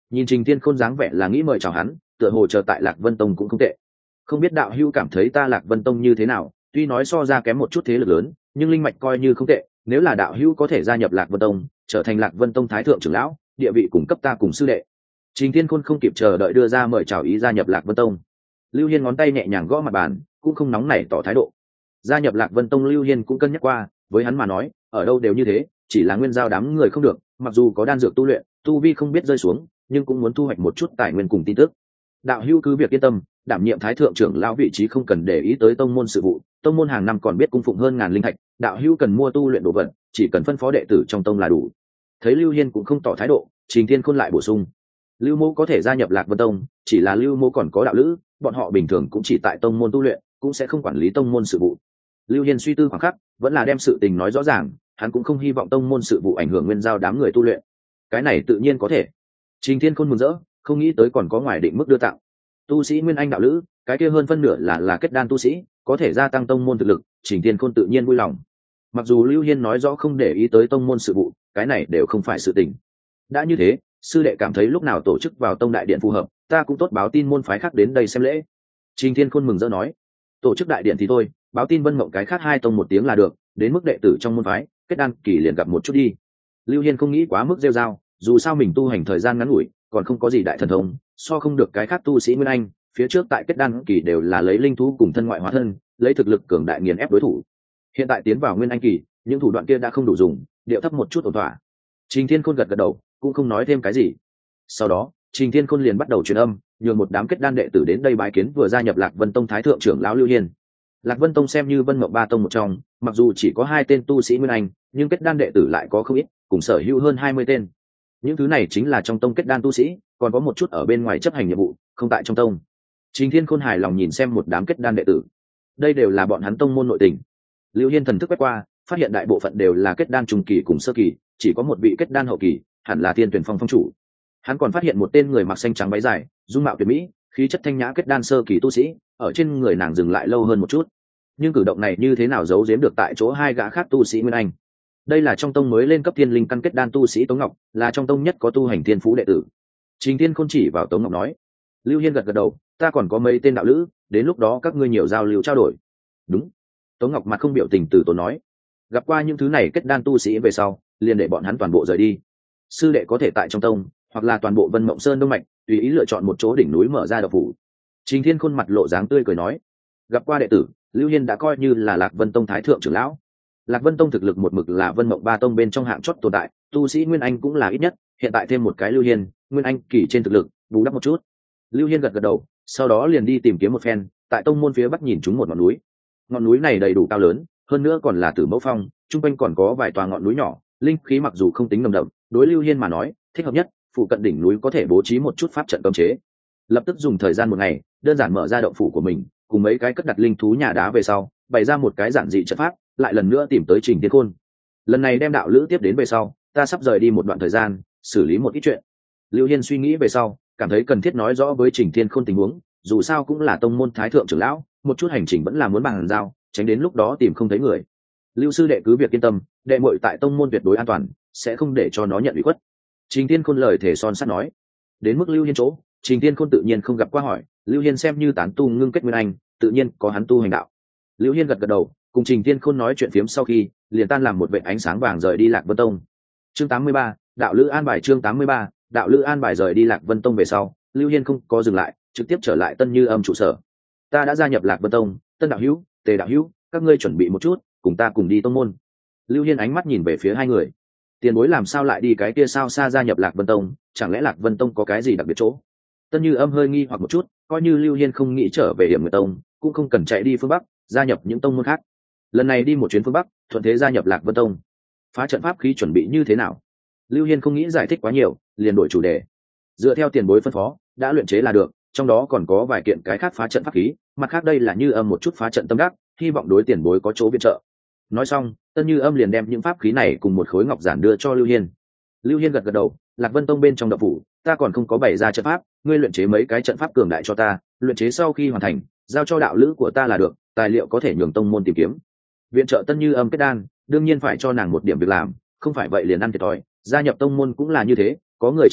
Nhìn Trình Thiên Khôn dáng vẻ là nghĩ mời chào hắn, tựa hồ chờ tại Lạc Vân Tông cũng không tệ. Không biết đạo hữu cảm thấy ta Lạc Vân Tông như thế nào, tuy nói so ra kém một chút thế lực lớn, nhưng linh mạch coi như không tệ, nếu là đạo hữu có thể gia nhập Lạc Vân Tông, trở thành Lạc Vân Tông thái thượng trưởng lão, địa vị cùng cấp ta cùng sư đệ. Trình Thiên Khôn không kịp chờ đợi đưa ra mời chào ý gia nhập Lạc Vân Tông. Lưu Hiên ngón tay nhẹ nhàng gõ mặt bàn, cũng không nóng nảy tỏ thái độ. Gia nhập Lạc Vân Tông Lưu Hiên cũng cân nhắc qua, với hắn mà nói, ở đâu đều như thế, chỉ là nguyên giao đám người không được, mặc dù có đan dược tu luyện, tu vi không biết rơi xuống, nhưng cũng muốn thu hoạch một chút tài nguyên cùng tin tức. Đạo hữu cứ việc yên tâm, đảm nhiệm thái thượng trưởng lão vị trí không cần để ý tới tông môn sự vụ, tông môn hàng năm còn biết cung phụng hơn ngàn linh thạch, đạo hữu cần mua tu luyện đồ vật, chỉ cần phân phó đệ tử trong tông là đủ. Thấy Lưu Hiên cũng không tỏ thái độ, Trình Thiên Khôn lại bổ sung: Lưu Mô có thể gia nhập Lạc Vân Tông, chỉ là Lưu Mô còn có đạo lữ, bọn họ bình thường cũng chỉ tại tông môn tu luyện, cũng sẽ không quản lý tông môn sự vụ. Lưu Hiên suy tư khoảng khắc, vẫn là đem sự tình nói rõ ràng, hắn cũng không hy vọng tông môn sự vụ ảnh hưởng nguyên giao đám người tu luyện. Cái này tự nhiên có thể. Trình Thiên Khôn mừng rỡ, không nghĩ tới còn có ngoài định mức đưa tặng. Tu sĩ nguyên anh đạo lữ, cái kia hơn phân nửa là là kết đan tu sĩ, có thể gia tăng tông môn thực lực, Trình Thiên Khôn tự nhiên vui lòng. Mặc dù Lưu Hiên nói rõ không để ý tới tông môn sự vụ, cái này đều không phải sự tình. Đã như thế, sư đệ cảm thấy lúc nào tổ chức vào tông đại điện phù hợp, ta cũng tốt báo tin môn phái khác đến đây xem lễ. Trình Thiên Khôn mừng rỡ nói, tổ chức đại điện thì thôi, báo tin Vân Mộng cái khác hai tông một tiếng là được, đến mức đệ tử trong môn phái, kết đan kỳ liền gặp một chút đi. Lưu Hiên không nghĩ quá mức rêu rao, dù sao mình tu hành thời gian ngắn ngủi, còn không có gì đại thần thông, so không được cái khác tu sĩ nguyên anh, phía trước tại kết đan kỳ đều là lấy linh thú cùng thân ngoại hóa thân, lấy thực lực cường đại nghiền ép đối thủ. Hiện tại tiến vào nguyên anh kỳ, những thủ đoạn kia đã không đủ dùng, điệu thấp một chút ổn thỏa. Trình Thiên Khôn gật gật đầu, cũng không nói thêm cái gì. Sau đó, Trình Thiên Khôn liền bắt đầu truyền âm, nhường một đám kết đan đệ tử đến đây bái kiến vừa gia nhập Lạc Vân Tông thái thượng trưởng lão Lưu Hiên. Lạc Vân Tông xem như Vân Mộng ba tông một trong, mặc dù chỉ có hai tên tu sĩ nguyên anh, nhưng kết đan đệ tử lại có không ít, cùng sở hữu hơn hai mươi tên. Những thứ này chính là trong tông kết đan tu sĩ, còn có một chút ở bên ngoài chấp hành nhiệm vụ, không tại trong tông. Trình Thiên Khôn hài lòng nhìn xem một đám kết đan đệ tử. Đây đều là bọn hắn tông môn nội tình. Lưu Hiên thần thức quét qua, phát hiện đại bộ phận đều là kết đan trung kỳ cùng sơ kỳ, chỉ có một vị kết đan hậu kỳ, hẳn là Thiên Tuyển Phong phong chủ. Hắn còn phát hiện một tên người mặc xanh trắng váy dài, dung mạo tuyệt mỹ, khí chất thanh nhã kết đan sơ kỳ tu sĩ, ở trên người nàng dừng lại lâu hơn một chút. Nhưng cử động này như thế nào giấu giếm được tại chỗ hai gã khác tu sĩ nguyên anh? Đây là trong tông mới lên cấp thiên linh căn kết đan tu sĩ Tống Ngọc, là trong tông nhất có tu hành thiên phú đệ tử. Trình Thiên Khôn chỉ vào Tống Ngọc nói. Lưu Hiên gật gật đầu, ta còn có mấy tên đạo lữ, đến lúc đó các ngươi nhiều giao lưu trao đổi. Đúng. Tống Ngọc mặt không biểu tình từ tốn nói. Gặp qua những thứ này kết đan tu sĩ về sau, liền để bọn hắn toàn bộ rời đi. Sư đệ có thể tại trong tông, hoặc là toàn bộ Vân Mộng Sơn Đông Mạch, tùy ý lựa chọn một chỗ đỉnh núi mở ra độc phủ. Trình Thiên Khôn mặt lộ dáng tươi cười nói. Gặp qua đệ tử, Lưu Hiên đã coi như là Lạc Vân Tông thái thượng trưởng lão. Lạc Vân Tông thực lực một mực là Vân Mộng ba tông bên trong hạng chót tồn tại, tu sĩ nguyên anh cũng là ít nhất, hiện tại thêm một cái Lưu Hiên, nguyên anh kỳ trên thực lực, bù đắp một chút. Lưu Hiên gật gật đầu, sau đó liền đi tìm kiếm một phen, tại tông môn phía bắc nhìn trúng một ngọn núi. Ngọn núi này đầy đủ cao lớn, hơn nữa còn là Tử Mẫu Phong, trung quanh còn có vài tòa ngọn núi nhỏ, linh khí mặc dù không tính nồng đậm, đối Lưu Hiên mà nói, thích hợp nhất, phụ cận đỉnh núi có thể bố trí một chút pháp trận cấm chế. Lập tức dùng thời gian một ngày, đơn giản mở ra động phủ của mình, cùng mấy cái cất đặt linh thú nhà đá về sau, bày ra một cái giản dị trận pháp, lại lần nữa tìm tới Trình Thiên Khôn. Lần này đem đạo lữ tiếp đến về sau, ta sắp rời đi một đoạn thời gian, xử lý một ít chuyện. Lưu Hiên suy nghĩ về sau, cảm thấy cần thiết nói rõ với Trình Thiên Khôn tình huống, dù sao cũng là tông môn thái thượng trưởng lão, một chút hành trình vẫn là muốn bàn giao, tránh đến lúc đó tìm không thấy người. Lưu sư đệ cứ việc yên tâm, đệ muội tại tông môn tuyệt đối an toàn, sẽ không để cho nó nhận ủy khuất. Trình Thiên Khôn lời thể son sắt nói. Đến mức Lưu Hiên chỗ, Trình Thiên Khôn tự nhiên không gặp qua hỏi, Lưu Hiên xem như tán tu ngưng kết nguyên anh, tự nhiên có hắn tu hành đạo. Lưu Hiên gật gật đầu, cùng Trình Thiên Khôn nói chuyện phiếm sau khi, liền tan làm một vệt ánh sáng vàng rời đi Lạc Vân Tông. Chương tám mươi ba, đạo lữ an bài. Chương tám mươi ba, đạo lữ an bài rời đi Lạc Vân Tông về sau, Lưu Hiên không có dừng lại, trực tiếp trở lại Tân Như Âm trụ sở. Ta đã gia nhập Lạc Vân Tông, Tân đạo hữu, Tề đạo hữu, các ngươi chuẩn bị một chút, cùng ta cùng đi tông môn. Lưu Hiên ánh mắt nhìn về phía hai người. Tiền bối làm sao lại đi cái kia sao xa gia nhập Lạc Vân Tông, chẳng lẽ Lạc Vân Tông có cái gì đặc biệt chỗ? Tân Như Âm hơi nghi hoặc một chút, coi như Lưu Hiên không nghĩ trở về Hiểm Nguyệt Tông, cũng không cần chạy đi phương Bắc, gia nhập những tông môn khác. Lần này đi một chuyến phương Bắc, thuận thế gia nhập Lạc Vân Tông. Phá trận pháp khí chuẩn bị như thế nào? Lưu Hiên không nghĩ giải thích quá nhiều, liền đổi chủ đề. Dựa theo tiền bối phân phó, đã luyện chế là được, trong đó còn có vài kiện cái khác phá trận pháp khí, mặt khác đây là Như Âm một chút phá trận tâm đắc, hy vọng đối tiền bối có chỗ viện trợ. Nói xong, Tân Như Âm liền đem những pháp khí này cùng một khối ngọc giản đưa cho Lưu Hiên. Lưu Hiên gật gật đầu, Lạc Vân Tông bên trong động phủ, ta còn không có bày ra trận pháp, ngươi luyện chế mấy cái trận pháp cường đại cho ta, luyện chế sau khi hoàn thành, giao cho đạo lữ của ta là được, tài liệu có thể nhường tông môn tìm kiếm. Viện trợ Tân Như Âm kết đan, đương nhiên phải cho nàng một điểm việc làm, không phải vậy liền ăn thiệt thòi, gia nhập tông môn cũng là như thế, có người chân chạy,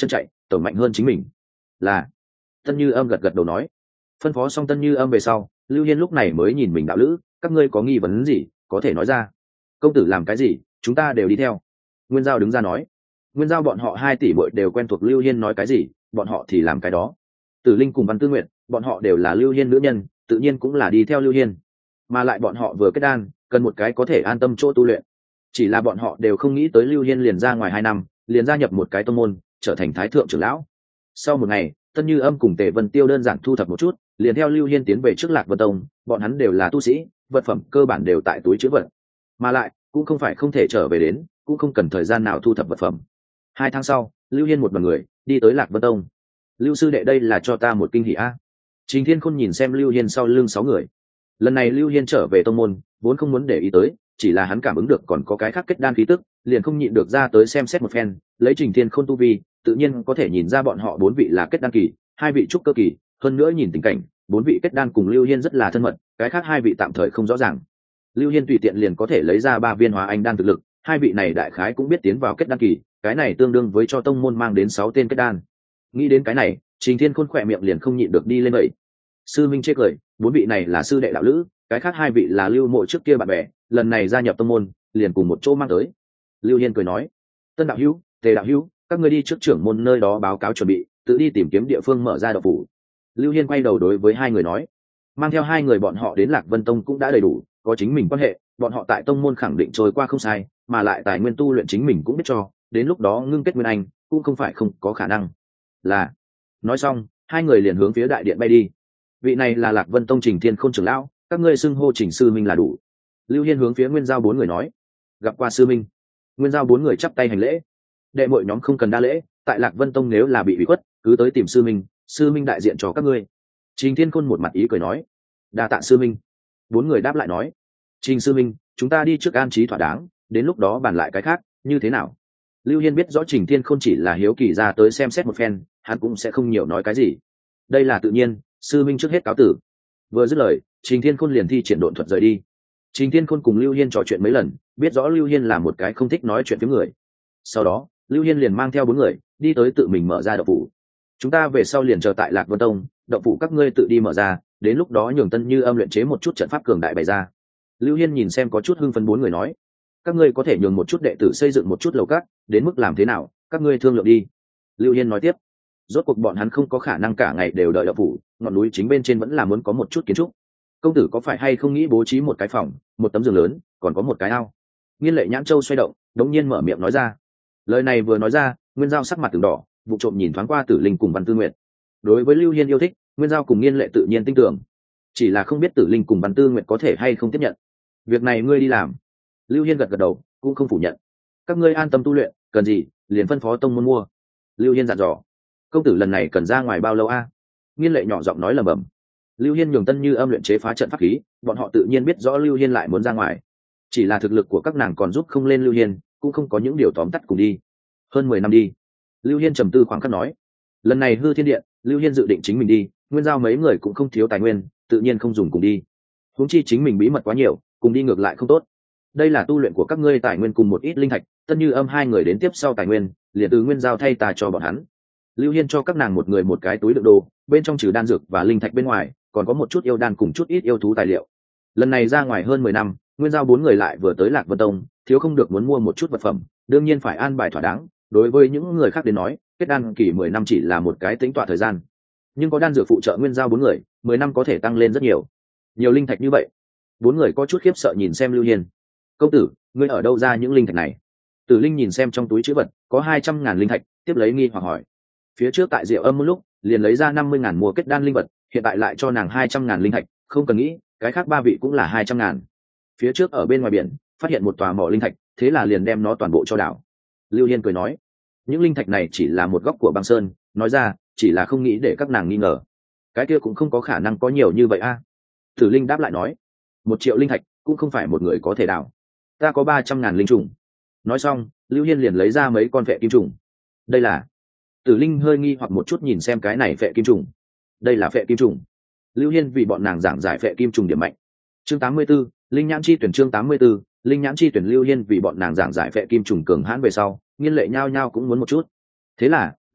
tổng mạnh hơn chính mình. Là. Tân Như Âm gật gật đầu nói. Phân phó xong Tân Như Âm về sau, Lưu Hiên lúc này mới nhìn mình đạo lữ, các ngươi có nghi vấn gì có thể nói ra. Công tử làm cái gì chúng ta đều đi theo. Nguyên Giao đứng ra nói. Nguyên Giao bọn họ hai tỷ muội đều quen thuộc Lưu Hiên nói cái gì, bọn họ thì làm cái đó. Tử Linh cùng Văn Tư Nguyệt, bọn họ đều là Lưu Hiên nữ nhân, tự nhiên cũng là đi theo Lưu Hiên. Mà lại bọn họ vừa kết đan, cần một cái có thể an tâm chỗ tu luyện. Chỉ là bọn họ đều không nghĩ tới Lưu Hiên liền ra ngoài hai năm, liền gia nhập một cái tông môn, trở thành thái thượng trưởng lão. Sau một ngày, Tân Như Âm cùng Tề Vân Tiêu đơn giản thu thập một chút, liền theo Lưu Hiên tiến về trước Lạc Vân Tông. Bọn hắn đều là tu sĩ, vật phẩm cơ bản đều tại túi trữ vật, mà lại cũng không phải không thể trở về đến, cũng không cần thời gian nào thu thập vật phẩm. Hai tháng sau, Lưu Hiên một đoàn người đi tới Lạc Vân Tông. Lưu sư đệ, đây là cho ta một kinh hỉ a. Trình Thiên Khôn nhìn xem Lưu Hiên sau lưng sáu người. Lần này Lưu Hiên trở về tông môn, vốn không muốn để ý tới, chỉ là hắn cảm ứng được còn có cái khác kết đan khí tức, liền không nhịn được ra tới xem xét một phen. Lấy Trình Thiên Khôn tu vi, tự nhiên có thể nhìn ra bọn họ bốn vị là kết đan kỳ, hai vị trúc cơ kỳ, hơn nữa nhìn tình cảnh, bốn vị kết đan cùng Lưu Hiên rất là thân mật, cái khác hai vị tạm thời không rõ ràng. Lưu Hiên tùy tiện liền có thể lấy ra ba viên hóa anh đan thực lực, hai vị này đại khái cũng biết tiến vào kết đan kỳ, cái này tương đương với cho tông môn mang đến sáu tên kết đan. Nghĩ đến cái này, Trình Thiên Khôn khỏe miệng liền không nhịn được đi lên vậy. Sư minh chê cười, bốn vị này là sư đệ đạo lữ, cái khác hai vị là Lưu Mộ trước kia bạn bè, lần này gia nhập tông môn, liền cùng một chỗ mang tới. Lưu Hiên cười nói, Tân đạo hữu, Tề đạo hữu, các ngươi đi trước trưởng môn nơi đó báo cáo chuẩn bị, tự đi tìm kiếm địa phương mở ra đạo phủ. Lưu Hiên quay đầu đối với hai người nói, mang theo hai người bọn họ đến Lạc Vân Tông cũng đã đầy đủ, có chính mình quan hệ, bọn họ tại tông môn khẳng định trôi qua không sai, mà lại tài nguyên tu luyện chính mình cũng biết cho, đến lúc đó ngưng kết nguyên anh cũng không phải không có khả năng. Là. Nói xong, hai người liền hướng phía đại điện bay đi. Vị này là Lạc Vân Tông Trình Thiên Khôn trưởng lão, các ngươi xưng hô Trình sư minh là đủ. Lưu Hiên hướng phía Nguyên Giao bốn người nói, gặp qua sư minh. Nguyên Giao bốn người chắp tay hành lễ. Đệ muội nhóm không cần đa lễ, tại Lạc Vân Tông nếu là bị ủy khuất, cứ tới tìm sư minh, sư minh đại diện cho các ngươi. Trình Thiên Khôn một mặt ý cười nói, đa tạ sư minh. Bốn người đáp lại nói, Trình sư minh, chúng ta đi trước an trí thỏa đáng, đến lúc đó bàn lại cái khác, như thế nào? Lưu Hiên biết rõ Trình Thiên Khôn chỉ là hiếu kỳ ra tới xem xét một phen, hắn cũng sẽ không nhiều nói cái gì. Đây là tự nhiên, sư minh trước hết cáo tử. Vừa dứt lời, Trình Thiên Khôn liền thi triển độn thuật rời đi. Trình Thiên Khôn cùng Lưu Hiên trò chuyện mấy lần, biết rõ Lưu Hiên là một cái không thích nói chuyện với người. Sau đó, Lưu Hiên liền mang theo bốn người đi tới tự mình mở ra động phủ. Chúng ta về sau liền chờ tại Lạc Vân Tông, động phủ các ngươi tự đi mở ra, đến lúc đó nhường Tân Như Âm luyện chế một chút trận pháp cường đại bày ra. Lưu Hiên nhìn xem có chút hưng phấn bốn người nói, các ngươi có thể nhường một chút đệ tử xây dựng một chút lầu cát, đến mức làm thế nào, các ngươi thương lượng đi. Lưu Hiên nói tiếp, rốt cuộc bọn hắn không có khả năng cả ngày đều đợi động phủ, ngọn núi chính bên trên vẫn là muốn có một chút kiến trúc. Công tử có phải hay không nghĩ bố trí một cái phòng, một tấm giường lớn, còn có một cái ao? Nghiên Lệ nhãn châu xoay động, đống nhiên mở miệng nói ra. Lời này vừa nói ra, Nguyên Giao sắc mặt từng đỏ, vụ trộm nhìn thoáng qua Tử Linh cùng Văn Tư Nguyệt. Đối với Lưu Hiên yêu thích, Nguyên Giao cùng Nghiên Lệ tự nhiên tin tưởng, chỉ là không biết Tử Linh cùng Văn Tư Nguyệt có thể hay không tiếp nhận. Việc này ngươi đi làm. Lưu Hiên gật gật đầu, cũng không phủ nhận. Các ngươi an tâm tu luyện, cần gì liền phân phó tông môn mua. Lưu Hiên dặn dò. Công tử lần này cần ra ngoài bao lâu a? À? Nghiên Lệ nhỏ giọng nói lẩm bẩm. Lưu Hiên nhường Tân Như Âm luyện chế phá trận pháp khí, bọn họ tự nhiên biết rõ Lưu Hiên lại muốn ra ngoài. Chỉ là thực lực của các nàng còn giúp không lên Lưu Hiên, cũng không có những điều tóm tắt cùng đi. Hơn mười năm đi. Lưu Hiên trầm tư khoảng khắc nói, lần này hư thiên điện, Lưu Hiên dự định chính mình đi, Nguyên Giao mấy người cũng không thiếu tài nguyên, tự nhiên không dùng cùng đi. Huống chi chính mình bí mật quá nhiều, cùng đi ngược lại không tốt. Đây là tu luyện của các ngươi tài nguyên cùng một ít linh thạch, Tân Như Âm hai người đến tiếp sau tài nguyên, liền từ Nguyên Giao thay tài cho bọn hắn. Lưu Hiên cho các nàng một người một cái túi đựng đồ, bên trong trừ đan dược và linh thạch bên ngoài, còn có một chút yêu đan cùng chút ít yêu thú tài liệu. Lần này ra ngoài hơn mười năm, Nguyên Giao bốn người lại vừa tới Lạc Vân Tông, thiếu không được muốn mua một chút vật phẩm, đương nhiên phải an bài thỏa đáng. Đối với những người khác đến nói, kết đan kỳ mười năm chỉ là một cái tính toán thời gian, nhưng có đan dược phụ trợ Nguyên Giao bốn người, mười năm có thể tăng lên rất nhiều. Nhiều linh thạch như vậy, bốn người có chút khiếp sợ nhìn xem Lưu Hiên. Công tử, ngươi ở đâu ra những linh thạch này? Tử Linh nhìn xem trong túi trữ vật, có hai trăm ngàn linh thạch, tiếp lấy nghi hoặc hỏi. Phía trước tại Diệu Âm một lúc, liền lấy ra năm mươi ngàn mua kết đan linh vật, hiện tại lại cho nàng hai trăm ngàn linh thạch, không cần nghĩ, cái khác ba vị cũng là hai trăm ngàn. Phía trước ở bên ngoài biển, phát hiện một tòa mỏ linh thạch, thế là liền đem nó toàn bộ cho đảo. Lưu Hiên cười nói, những linh thạch này chỉ là một góc của băng sơn, nói ra, chỉ là không nghĩ để các nàng nghi ngờ. Cái kia cũng không có khả năng có nhiều như vậy a. À? Tử Linh đáp lại nói, một triệu linh thạch cũng không phải một người có thể đảo. Ta có ba trăm ngàn linh trùng. Nói xong, Lưu Hiên liền lấy ra mấy con vệ kim trùng. Đây là. Tử Linh hơi nghi hoặc một chút nhìn xem cái này vệ kim trùng. Đây là vệ kim trùng. Lưu Hiên vì bọn nàng giảng giải vệ kim trùng điểm mạnh. Chương tám mươi 84, linh nhãn chi tuyển chương tám mươi 84, linh nhãn chi tuyển. Lưu Hiên vì bọn nàng giảng giải vệ kim trùng cường hãn về sau, Nghiên Lệ nhao nhao cũng muốn một chút. Thế là,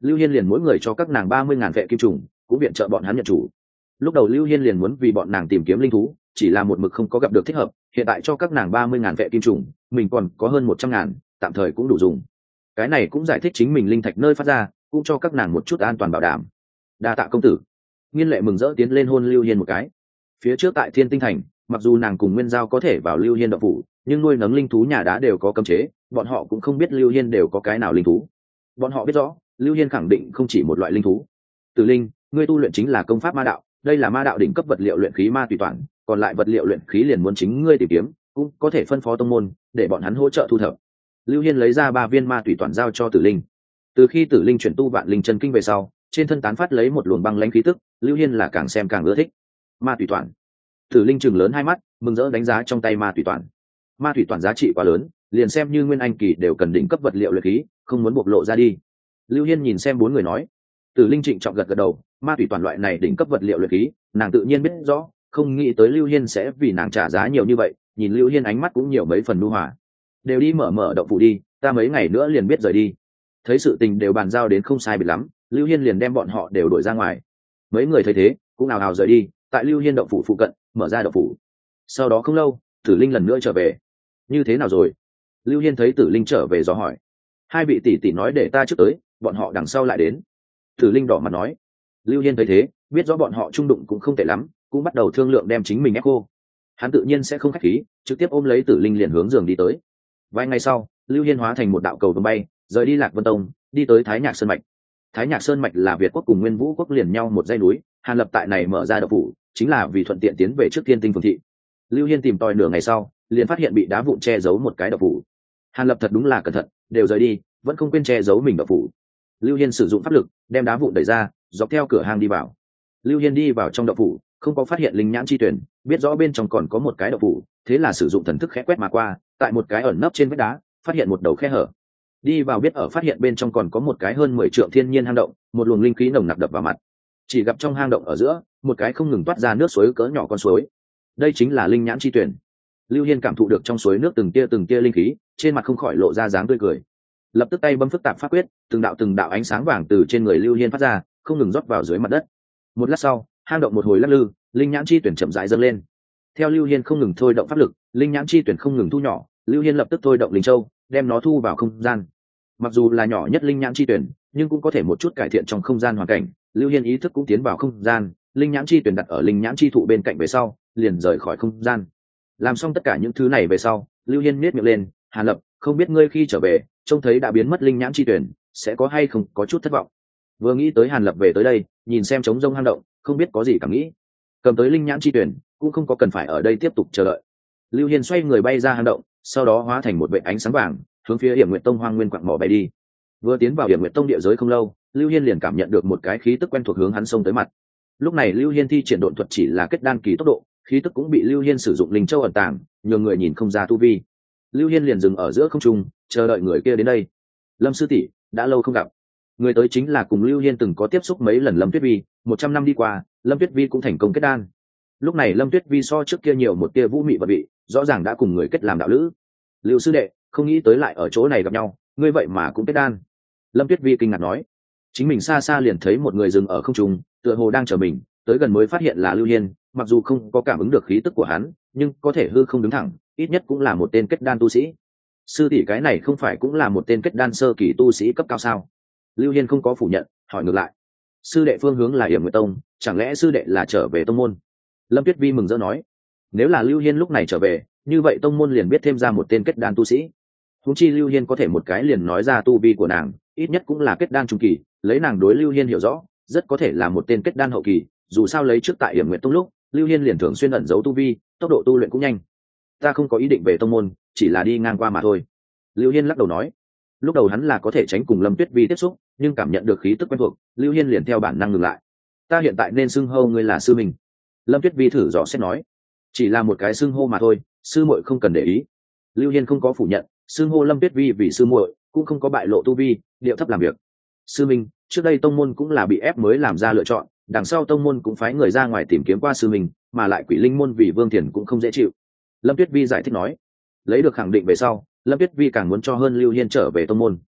Lưu Hiên liền mỗi người cho các nàng ba mươi ngàn vệ kim trùng, cũng viện trợ bọn hắn nhận chủ. Lúc đầu Lưu Hiên liền muốn vì bọn nàng tìm kiếm linh thú, chỉ là một mực không có gặp được thích hợp, hiện tại cho các nàng ba mươi ngàn vệ kim trùng, mình còn có hơn một trăm ngàn, tạm thời cũng đủ dùng. Cái này cũng giải thích chính mình linh thạch nơi phát ra, cũng cho các nàng một chút an toàn bảo đảm. Đa tạ công tử. Nghiên Lệ mừng rỡ tiến lên hôn Lưu Hiên một cái. Phía trước tại Thiên Tinh Thành, mặc dù nàng cùng Nguyên Giao có thể vào Lưu Hiên động phủ, nhưng nuôi nấng linh thú nhà đá đều có cấm chế, bọn họ cũng không biết Lưu Hiên đều có cái nào linh thú. Bọn họ biết rõ, Lưu Hiên khẳng định không chỉ một loại linh thú. Tử Linh, ngươi tu luyện chính là công pháp ma đạo, đây là ma đạo đỉnh cấp vật liệu luyện khí ma tùy toàn, còn lại vật liệu luyện khí liền muốn chính ngươi tìm kiếm, cũng có thể phân phó tông môn để bọn hắn hỗ trợ thu thập. Lưu Hiên lấy ra ba viên ma tùy toàn giao cho Tử Linh. Từ khi Tử Linh chuyển tu vạn linh chân kinh về sau, trên thân tán phát lấy một luồng băng lãnh khí tức, Lưu Hiên là càng xem càng ưa thích. Ma tùy toàn. Tử Linh chừng lớn hai mắt, mừng rỡ đánh giá trong tay ma tùy toàn. Ma tùy toàn giá trị quá lớn, liền xem như nguyên anh kỳ đều cần đỉnh cấp vật liệu luyện khí, không muốn bộc lộ ra đi. Lưu Hiên nhìn xem bốn người nói. Tử Linh trịnh trọng gật gật đầu, ma tùy toàn loại này đỉnh cấp vật liệu luyện khí, nàng tự nhiên biết rõ, không nghĩ tới Lưu Hiên sẽ vì nàng trả giá nhiều như vậy, nhìn Lưu Hiên ánh mắt cũng nhiều mấy phần nhu hòa. Đều đi mở mở động phủ đi, ta mấy ngày nữa liền biết rời đi. Thấy sự tình đều bàn giao đến không sai biệt lắm, Lưu Hiên liền đem bọn họ đều đuổi ra ngoài. Mấy người thấy thế, cũng ào ào rời đi, tại Lưu Hiên động phủ phụ cận, mở ra động phủ. Sau đó không lâu, Tử Linh lần nữa trở về. Như thế nào rồi? Lưu Hiên thấy Tử Linh trở về dò hỏi. Hai vị tỷ tỷ nói để ta trước tới, bọn họ đằng sau lại đến. Tử Linh đỏ mặt nói. Lưu Hiên thấy thế, biết rõ bọn họ trung đụng cũng không tệ lắm, cũng bắt đầu thương lượng đem chính mình ép cô. Hắn tự nhiên sẽ không khách khí, trực tiếp ôm lấy Tử Linh liền hướng giường đi tới. Vài ngày sau, Lưu Hiên hóa thành một đạo cầu vồng bay, rời đi Lạc Vân Tông, đi tới Thái Nhạc Sơn mạch. Thái Nhạc Sơn mạch là Việt quốc cùng Nguyên Vũ quốc liền nhau một dãy núi, Hàn Lập tại này mở ra động phủ, chính là vì thuận tiện tiến về trước Thiên Tinh Phường thị. Lưu Hiên tìm tòi nửa ngày sau, liền phát hiện bị đá vụn che giấu một cái động phủ. Hàn Lập thật đúng là cẩn thận, đều rời đi, vẫn không quên che giấu mình động phủ. Lưu Hiên sử dụng pháp lực, đem đá vụn đẩy ra, dọc theo cửa hang đi vào. Lưu Hiên đi vào trong động phủ, không có phát hiện linh nhãn chi tuyển, biết rõ bên trong còn có một cái động phủ, thế là sử dụng thần thức khẽ quét mà qua, tại một cái ẩn nấp trên vách đá, phát hiện một đầu khe hở. Đi vào biết ở phát hiện bên trong còn có một cái hơn mười trượng thiên nhiên hang động, một luồng linh khí nồng nặc đập vào mặt. Chỉ gặp trong hang động ở giữa, một cái không ngừng toát ra nước suối cỡ nhỏ con suối. Đây chính là linh nhãn chi tuyển. Lưu Hiên cảm thụ được trong suối nước từng tia từng tia linh khí, trên mặt không khỏi lộ ra dáng tươi cười. Lập tức tay bấm phức tạp pháp quyết, từng đạo từng đạo ánh sáng vàng từ trên người Lưu Hiên phát ra, không ngừng rót vào dưới mặt đất. Một lát sau, hang động một hồi lắc lư, linh nhãn chi tuyển chậm rãi dâng lên. Theo Lưu Hiên không ngừng thôi động pháp lực, linh nhãn chi tuyển không ngừng thu nhỏ, Lưu Hiên lập tức thôi động linh châu, đem nó thu vào không gian. Mặc dù là nhỏ nhất linh nhãn chi tuyển, nhưng cũng có thể một chút cải thiện trong không gian hoàn cảnh. Lưu Hiên ý thức cũng tiến vào không gian, linh nhãn chi tuyển đặt ở linh nhãn chi thụ bên cạnh về sau, liền rời khỏi không gian. Làm xong tất cả những thứ này về sau, Lưu Hiên nhếch miệng lên, Hàn Lập, không biết ngươi khi trở về, trông thấy đã biến mất linh nhãn chi tuyển, sẽ có hay không có chút thất vọng. Vừa nghĩ tới Hàn Lập về tới đây, nhìn xem trống rông hang động, không biết có gì cảm nghĩ. Cầm tới linh nhãn chi tuyển, cũng không có cần phải ở đây tiếp tục chờ đợi. Lưu Hiên xoay người bay ra hang động, sau đó hóa thành một vệt ánh sáng vàng, hướng phía Hiểm Nguyệt Tông Hoang Nguyên quặng mỏ bay đi. Vừa tiến vào Hiểm Nguyệt Tông địa giới không lâu, Lưu Hiên liền cảm nhận được một cái khí tức quen thuộc hướng hắn xông tới mặt. Lúc này Lưu Hiên thi triển độn thuật chỉ là kết đan kỳ tốc độ, khí tức cũng bị Lưu Hiên sử dụng linh châu ẩn tàng, nhường người nhìn không ra tu vi. Lưu Hiên liền dừng ở giữa không trung, chờ đợi người kia đến đây. Lâm sư tỷ, đã lâu không gặp. Người tới chính là cùng Lưu Hiên từng có tiếp xúc mấy lần Lâm Tuyết Vi, một trăm năm đi qua, Lâm Tuyết Vi cũng thành công kết đan. Lúc này Lâm Tuyết Vi so trước kia nhiều một tia vũ mị và vị, rõ ràng đã cùng người kết làm đạo lữ. Lưu sư đệ, không nghĩ tới lại ở chỗ này gặp nhau, ngươi vậy mà cũng kết đan. Lâm Tuyết Vi kinh ngạc nói. Chính mình xa xa liền thấy một người dừng ở không trung, tựa hồ đang chờ mình, tới gần mới phát hiện là Lưu Hiên, mặc dù không có cảm ứng được khí tức của hắn, nhưng có thể hư không đứng thẳng, ít nhất cũng là một tên kết đan tu sĩ. Sư tỷ, cái này không phải cũng là một tên kết đan sơ kỳ tu sĩ cấp cao sao? Lưu Hiên không có phủ nhận, hỏi ngược lại. Sư đệ phương hướng là Hiểm Nguyệt Tông, chẳng lẽ sư đệ là trở về tông môn? Lâm Tuyết Vi mừng rỡ nói. Nếu là Lưu Hiên lúc này trở về, như vậy tông môn liền biết thêm ra một tên kết đan tu sĩ. Huống chi Lưu Hiên có thể một cái liền nói ra tu vi của nàng, ít nhất cũng là kết đan trung kỳ, lấy nàng đối Lưu Hiên hiểu rõ, rất có thể là một tên kết đan hậu kỳ, dù sao lấy trước tại Hiểm Nguyệt Tông lúc, Lưu Hiên liền thường xuyên ẩn giấu tu vi, tốc độ tu luyện cũng nhanh. Ta không có ý định về tông môn, chỉ là đi ngang qua mà thôi. Lưu Hiên lắc đầu nói. Lúc đầu hắn là có thể tránh cùng Lâm Tuyết Vi tiếp xúc, nhưng cảm nhận được khí tức quen thuộc, Lưu Hiên liền theo bản năng ngừng lại. Ta hiện tại nên xưng hô ngươi là sư mình. Lâm Tuyết Vi thử dò xét nói. Chỉ là một cái xưng hô mà thôi, sư muội không cần để ý. Lưu Hiên không có phủ nhận, xưng hô Lâm Tuyết Vi vì sư muội, cũng không có bại lộ tu vi, điệu thấp làm việc. Sư minh, trước đây tông môn cũng là bị ép mới làm ra lựa chọn, đằng sau tông môn cũng phái người ra ngoài tìm kiếm qua sư minh, mà lại Quỷ Linh môn vì Vương Thiền cũng không dễ chịu. Lâm Tuyết Vi giải thích nói. Lấy được khẳng định về sau, Lâm Tuyết Vi càng muốn cho hơn Lưu Hiên trở về tông môn.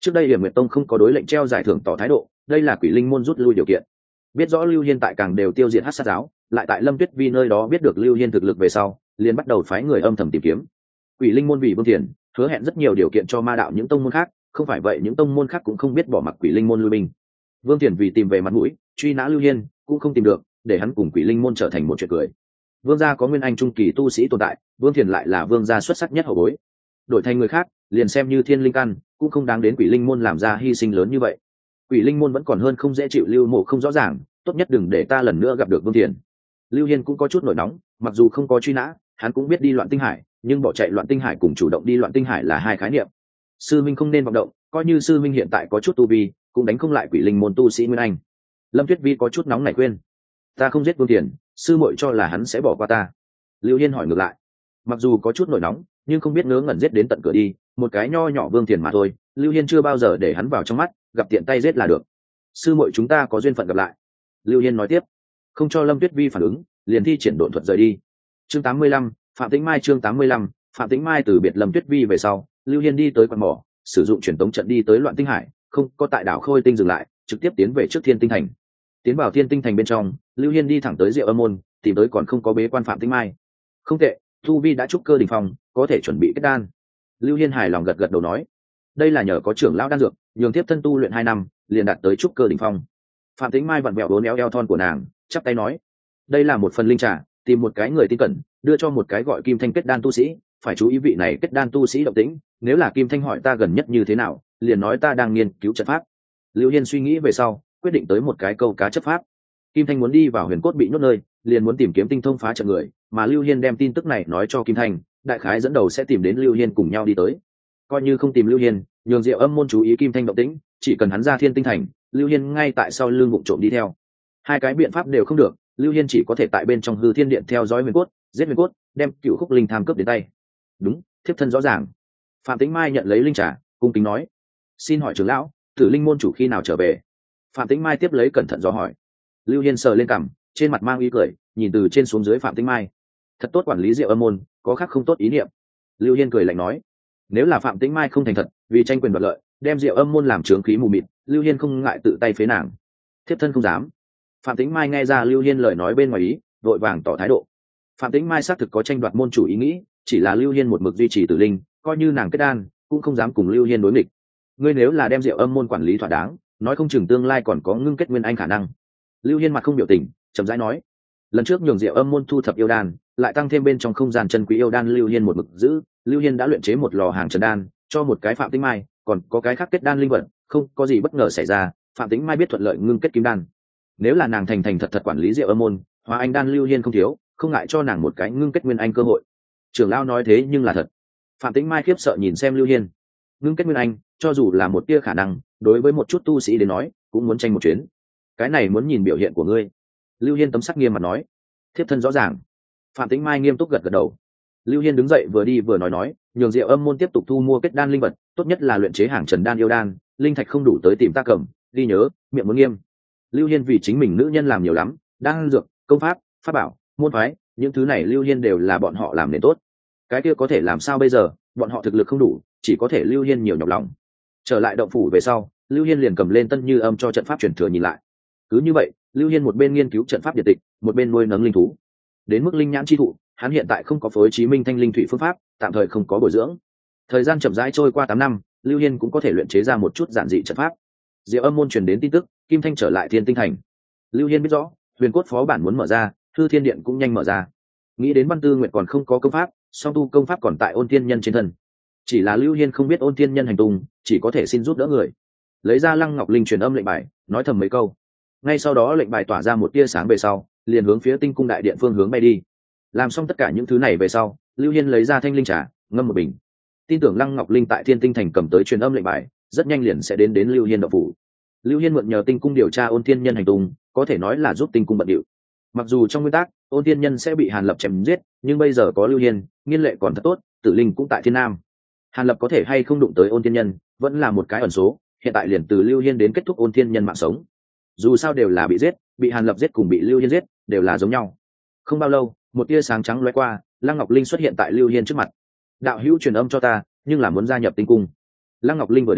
Trước đây Điểm Nguyệt Tông không có đối lệnh treo giải thưởng tỏ thái độ, đây là Quỷ Linh môn rút lui điều kiện. Biết rõ Lưu Hiên tại càng đều tiêu diệt Hắc Sát giáo, lại tại Lâm Tuyết Vi nơi đó biết được Lưu Hiên thực lực về sau, liền bắt đầu phái người âm thầm tìm kiếm. Quỷ Linh môn vì Vương Thiền, hứa hẹn rất nhiều điều kiện cho ma đạo những tông môn khác, không phải vậy những tông môn khác cũng không biết bỏ mặc Quỷ Linh môn lui binh. Vương Thiền vì tìm về mặt mũi, truy nã Lưu Hiên, cũng không tìm được, để hắn cùng Quỷ Linh môn trở thành một chuyện cười. Vương gia có nguyên anh trung kỳ tu sĩ tồn tại, Vương Thiền lại là vương gia xuất sắc nhất hậu bối. Đổi thành người khác, liền xem như thiên linh căn, cũng không đáng đến Quỷ Linh môn làm ra hy sinh lớn như vậy. Quỷ Linh môn vẫn còn hơn không dễ chịu Lưu Mộ không rõ ràng, tốt nhất đừng để ta lần nữa gặp được Vương Thiền. Lưu Hiên cũng có chút nổi nóng, mặc dù không có truy nã, hắn cũng biết đi Loạn Tinh Hải, nhưng bỏ chạy Loạn Tinh Hải cùng chủ động đi Loạn Tinh Hải là hai khái niệm. Sư minh không nên vọng động, coi như sư minh hiện tại có chút tu vi, cũng đánh không lại Quỷ Linh môn tu sĩ nguyên anh. Lâm Tuyết Vi có chút nóng nảy khuyên, ta không giết Vương Thiền, sư muội cho là hắn sẽ bỏ qua ta. Lưu Hiên hỏi ngược lại, mặc dù có chút nổi nóng, nhưng không biết ngớ ngẩn giết đến tận cửa đi, một cái nho nhỏ Vương Thiền mà thôi, Lưu Hiên chưa bao giờ để hắn vào trong mắt, gặp tiện tay giết là được. Sư muội chúng ta có duyên phận gặp lại. Lưu Hiên nói tiếp, không cho Lâm Tuyết Vi phản ứng, liền thi triển độn thuật rời đi. Chương tám mươi lăm, Phạm Tĩnh Mai chương tám mươi lăm, Phạm Tĩnh Mai từ biệt Lâm Tuyết Vi về sau, Lưu Hiên đi tới quan mỏ, sử dụng truyền tống trận đi tới Loạn Tinh Hải, không có tại đảo Khôi Tinh dừng lại, trực tiếp tiến về trước Thiên Tinh Thành. Tiến vào Thiên Tinh Thành bên trong, Lưu Hiên đi thẳng tới Diệu Âm môn, tìm tới còn không có bế quan Phạm Tĩnh Mai. Không tệ, tu vi đã trúc cơ đỉnh phong, có thể chuẩn bị kết đan. Lưu Hiên hài lòng gật gật đầu nói, đây là nhờ có trưởng lão đan dược, nhường tiếp thân tu luyện hai năm, liền đạt tới trúc cơ đỉnh phong. Phạm Tĩnh Mai vặn vẹo bốn eo eo thon của nàng, chắp tay nói, đây là một phần linh trà, tìm một cái người tin cẩn, đưa cho một cái gọi Kim Thanh kết đan tu sĩ, phải chú ý vị này kết đan tu sĩ động tĩnh, nếu là Kim Thanh hỏi ta gần nhất như thế nào, liền nói ta đang nghiên cứu trận pháp. Lưu Hiên suy nghĩ về sau, quyết định tới một cái câu cá chấp pháp. Kim Thanh muốn đi vào Huyền Cốt bị nhốt nơi, liền muốn tìm kiếm tinh thông phá trận người, mà Lưu Hiên đem tin tức này nói cho Kim Thanh, đại khái dẫn đầu sẽ tìm đến Lưu Hiên cùng nhau đi tới. Coi như không tìm Lưu Hiên, nhường Diệu Âm môn chú ý Kim Thanh động tĩnh, chỉ cần hắn ra Thiên Tinh Thành, Lưu Hiên ngay tại sau lưng bụng trộm đi theo. Hai cái biện pháp đều không được, Lưu Hiên chỉ có thể tại bên trong Hư Thiên Điện theo dõi Huyền Cốt, giết Huyền Cốt, đem Cửu Khúc Linh tham cướp đến tay. Đúng, thiếp thân rõ ràng. Phạm Tĩnh Mai nhận lấy linh trà, cung kính nói, xin hỏi trưởng lão, Tử Linh môn chủ khi nào trở về? Phạm Tĩnh Mai tiếp lấy cẩn thận dò hỏi. Lưu Hiên sờ lên cằm, trên mặt mang ý cười, nhìn từ trên xuống dưới Phạm Tĩnh Mai. Thật tốt quản lý Diệu Âm môn, có khác không tốt ý niệm. Lưu Hiên cười lạnh nói, nếu là Phạm Tĩnh Mai không thành thật, vì tranh quyền đoạt lợi, đem Diệu Âm môn làm trướng khí mù mịt, Lưu Hiên không ngại tự tay phế nàng. Thiếp thân không dám. Phạm Tĩnh Mai nghe ra Lưu Hiên lời nói bên ngoài ý, vội vàng tỏ thái độ. Phạm Tĩnh Mai xác thực có tranh đoạt môn chủ ý nghĩ, chỉ là Lưu Hiên một mực duy trì Tử Linh, coi như nàng kết đan, cũng không dám cùng Lưu Hiên đối nghịch. Ngươi nếu là đem Diệu Âm môn quản lý thỏa đáng, nói không chừng tương lai còn có ngưng kết nguyên anh khả năng. Lưu Hiên mặt không biểu tình, chậm rãi nói, lần trước nhường Diệu Âm môn thu thập yêu đan, lại tăng thêm bên trong không gian chân quý yêu đan Lưu Hiên một mực giữ, Lưu Hiên đã luyện chế một lò hàng trần đan, cho một cái Phạm Tĩnh Mai, còn có cái khác kết đan linh vật, không có gì bất ngờ xảy ra, Phạm Tĩnh Mai biết thuận lợi ngưng kết kim đan. Nếu là nàng thành thành thật thật quản lý Diệu Âm môn, hóa anh đan Lưu Hiên không thiếu, không ngại cho nàng một cái ngưng kết nguyên anh cơ hội. Trưởng lão nói thế nhưng là thật. Phạm Tĩnh Mai khiếp sợ nhìn xem Lưu Hiên. Ngưng kết nguyên anh, cho dù là một tia khả năng, đối với một chút tu sĩ đến nói, cũng muốn tranh một chuyến. Cái này muốn nhìn biểu hiện của ngươi. Lưu Hiên tấm sắc nghiêm mặt nói, thiếp thân rõ ràng. Phạm Tĩnh Mai nghiêm túc gật gật đầu. Lưu Hiên đứng dậy vừa đi vừa nói nói, nhường Diệu Âm môn tiếp tục thu mua kết đan linh vật, tốt nhất là luyện chế hàng trần đan yêu đan, linh thạch không đủ tới tìm ta cầm, ghi nhớ, miệng muốn nghiêm. Lưu Hiên vì chính mình nữ nhân làm nhiều lắm, đan dược, công pháp, pháp bảo, môn phái, những thứ này Lưu Hiên đều là bọn họ làm nền tốt. Cái kia có thể làm sao bây giờ, bọn họ thực lực không đủ, chỉ có thể Lưu Hiên nhiều nhọc lòng. Trở lại động phủ về sau, Lưu Hiên liền cầm lên Tân Như Âm cho trận pháp truyền thừa nhìn lại. Cứ như vậy, Lưu Hiên một bên nghiên cứu trận pháp điện tịch, một bên nuôi nấng linh thú. Đến mức linh nhãn chi thụ, hắn hiện tại không có phối trí minh thanh linh thủy phương pháp, tạm thời không có bồi dưỡng. Thời gian chậm rãi trôi qua tám năm, Lưu Hiên cũng có thể luyện chế ra một chút giản dị trận pháp. Diệu Âm môn truyền đến tin tức, Kim Thanh trở lại Thiên Tinh Thành. Lưu Hiên biết rõ, Huyền Cốt phó bản muốn mở ra, Hư Thiên Điện cũng nhanh mở ra. Nghĩ đến Văn Tư Nguyệt còn không có công pháp, song tu công pháp còn tại Ôn Thiên Nhân trên thân. Chỉ là Lưu Hiên không biết Ôn Thiên Nhân hành tung, chỉ có thể xin giúp đỡ người. Lấy ra Lăng Ngọc Linh truyền âm lệnh bài, nói thầm mấy câu. Ngay sau đó lệnh bài tỏa ra một tia sáng về sau, liền hướng phía Tinh Cung đại điện phương hướng bay đi. Làm xong tất cả những thứ này về sau, Lưu Hiên lấy ra thanh linh trà, ngâm một bình. Tin tưởng Lăng Ngọc Linh tại Thiên Tinh Thành cầm tới truyền âm lệnh bài, rất nhanh liền sẽ đến đến Lưu Hiên động phủ. Lưu Hiên mượn nhờ Tinh Cung điều tra Ôn Thiên Nhân hành tung, có thể nói là giúp Tinh Cung bận điệu. Mặc dù trong nguyên tắc, Ôn Thiên Nhân sẽ bị Hàn Lập chém giết, nhưng bây giờ có Lưu Hiên, nghiên lệ còn thật tốt, Tử Linh cũng tại Thiên Nam. Hàn Lập có thể hay không đụng tới Ôn Thiên Nhân, vẫn là một cái ẩn số, hiện tại liền từ Lưu Hiên đến kết thúc Ôn Thiên Nhân mạng sống. Dù sao đều là bị giết, bị Hàn Lập giết cùng bị Lưu Hiên giết, đều là giống nhau. Không bao lâu, một tia sáng trắng lóe qua, Lăng Ngọc Linh xuất hiện tại Lưu Hiên trước mặt. Đạo hữu truyền âm cho ta, nhưng là muốn gia nhập Tinh Cung. Lăng Ngọc Linh vừa đến,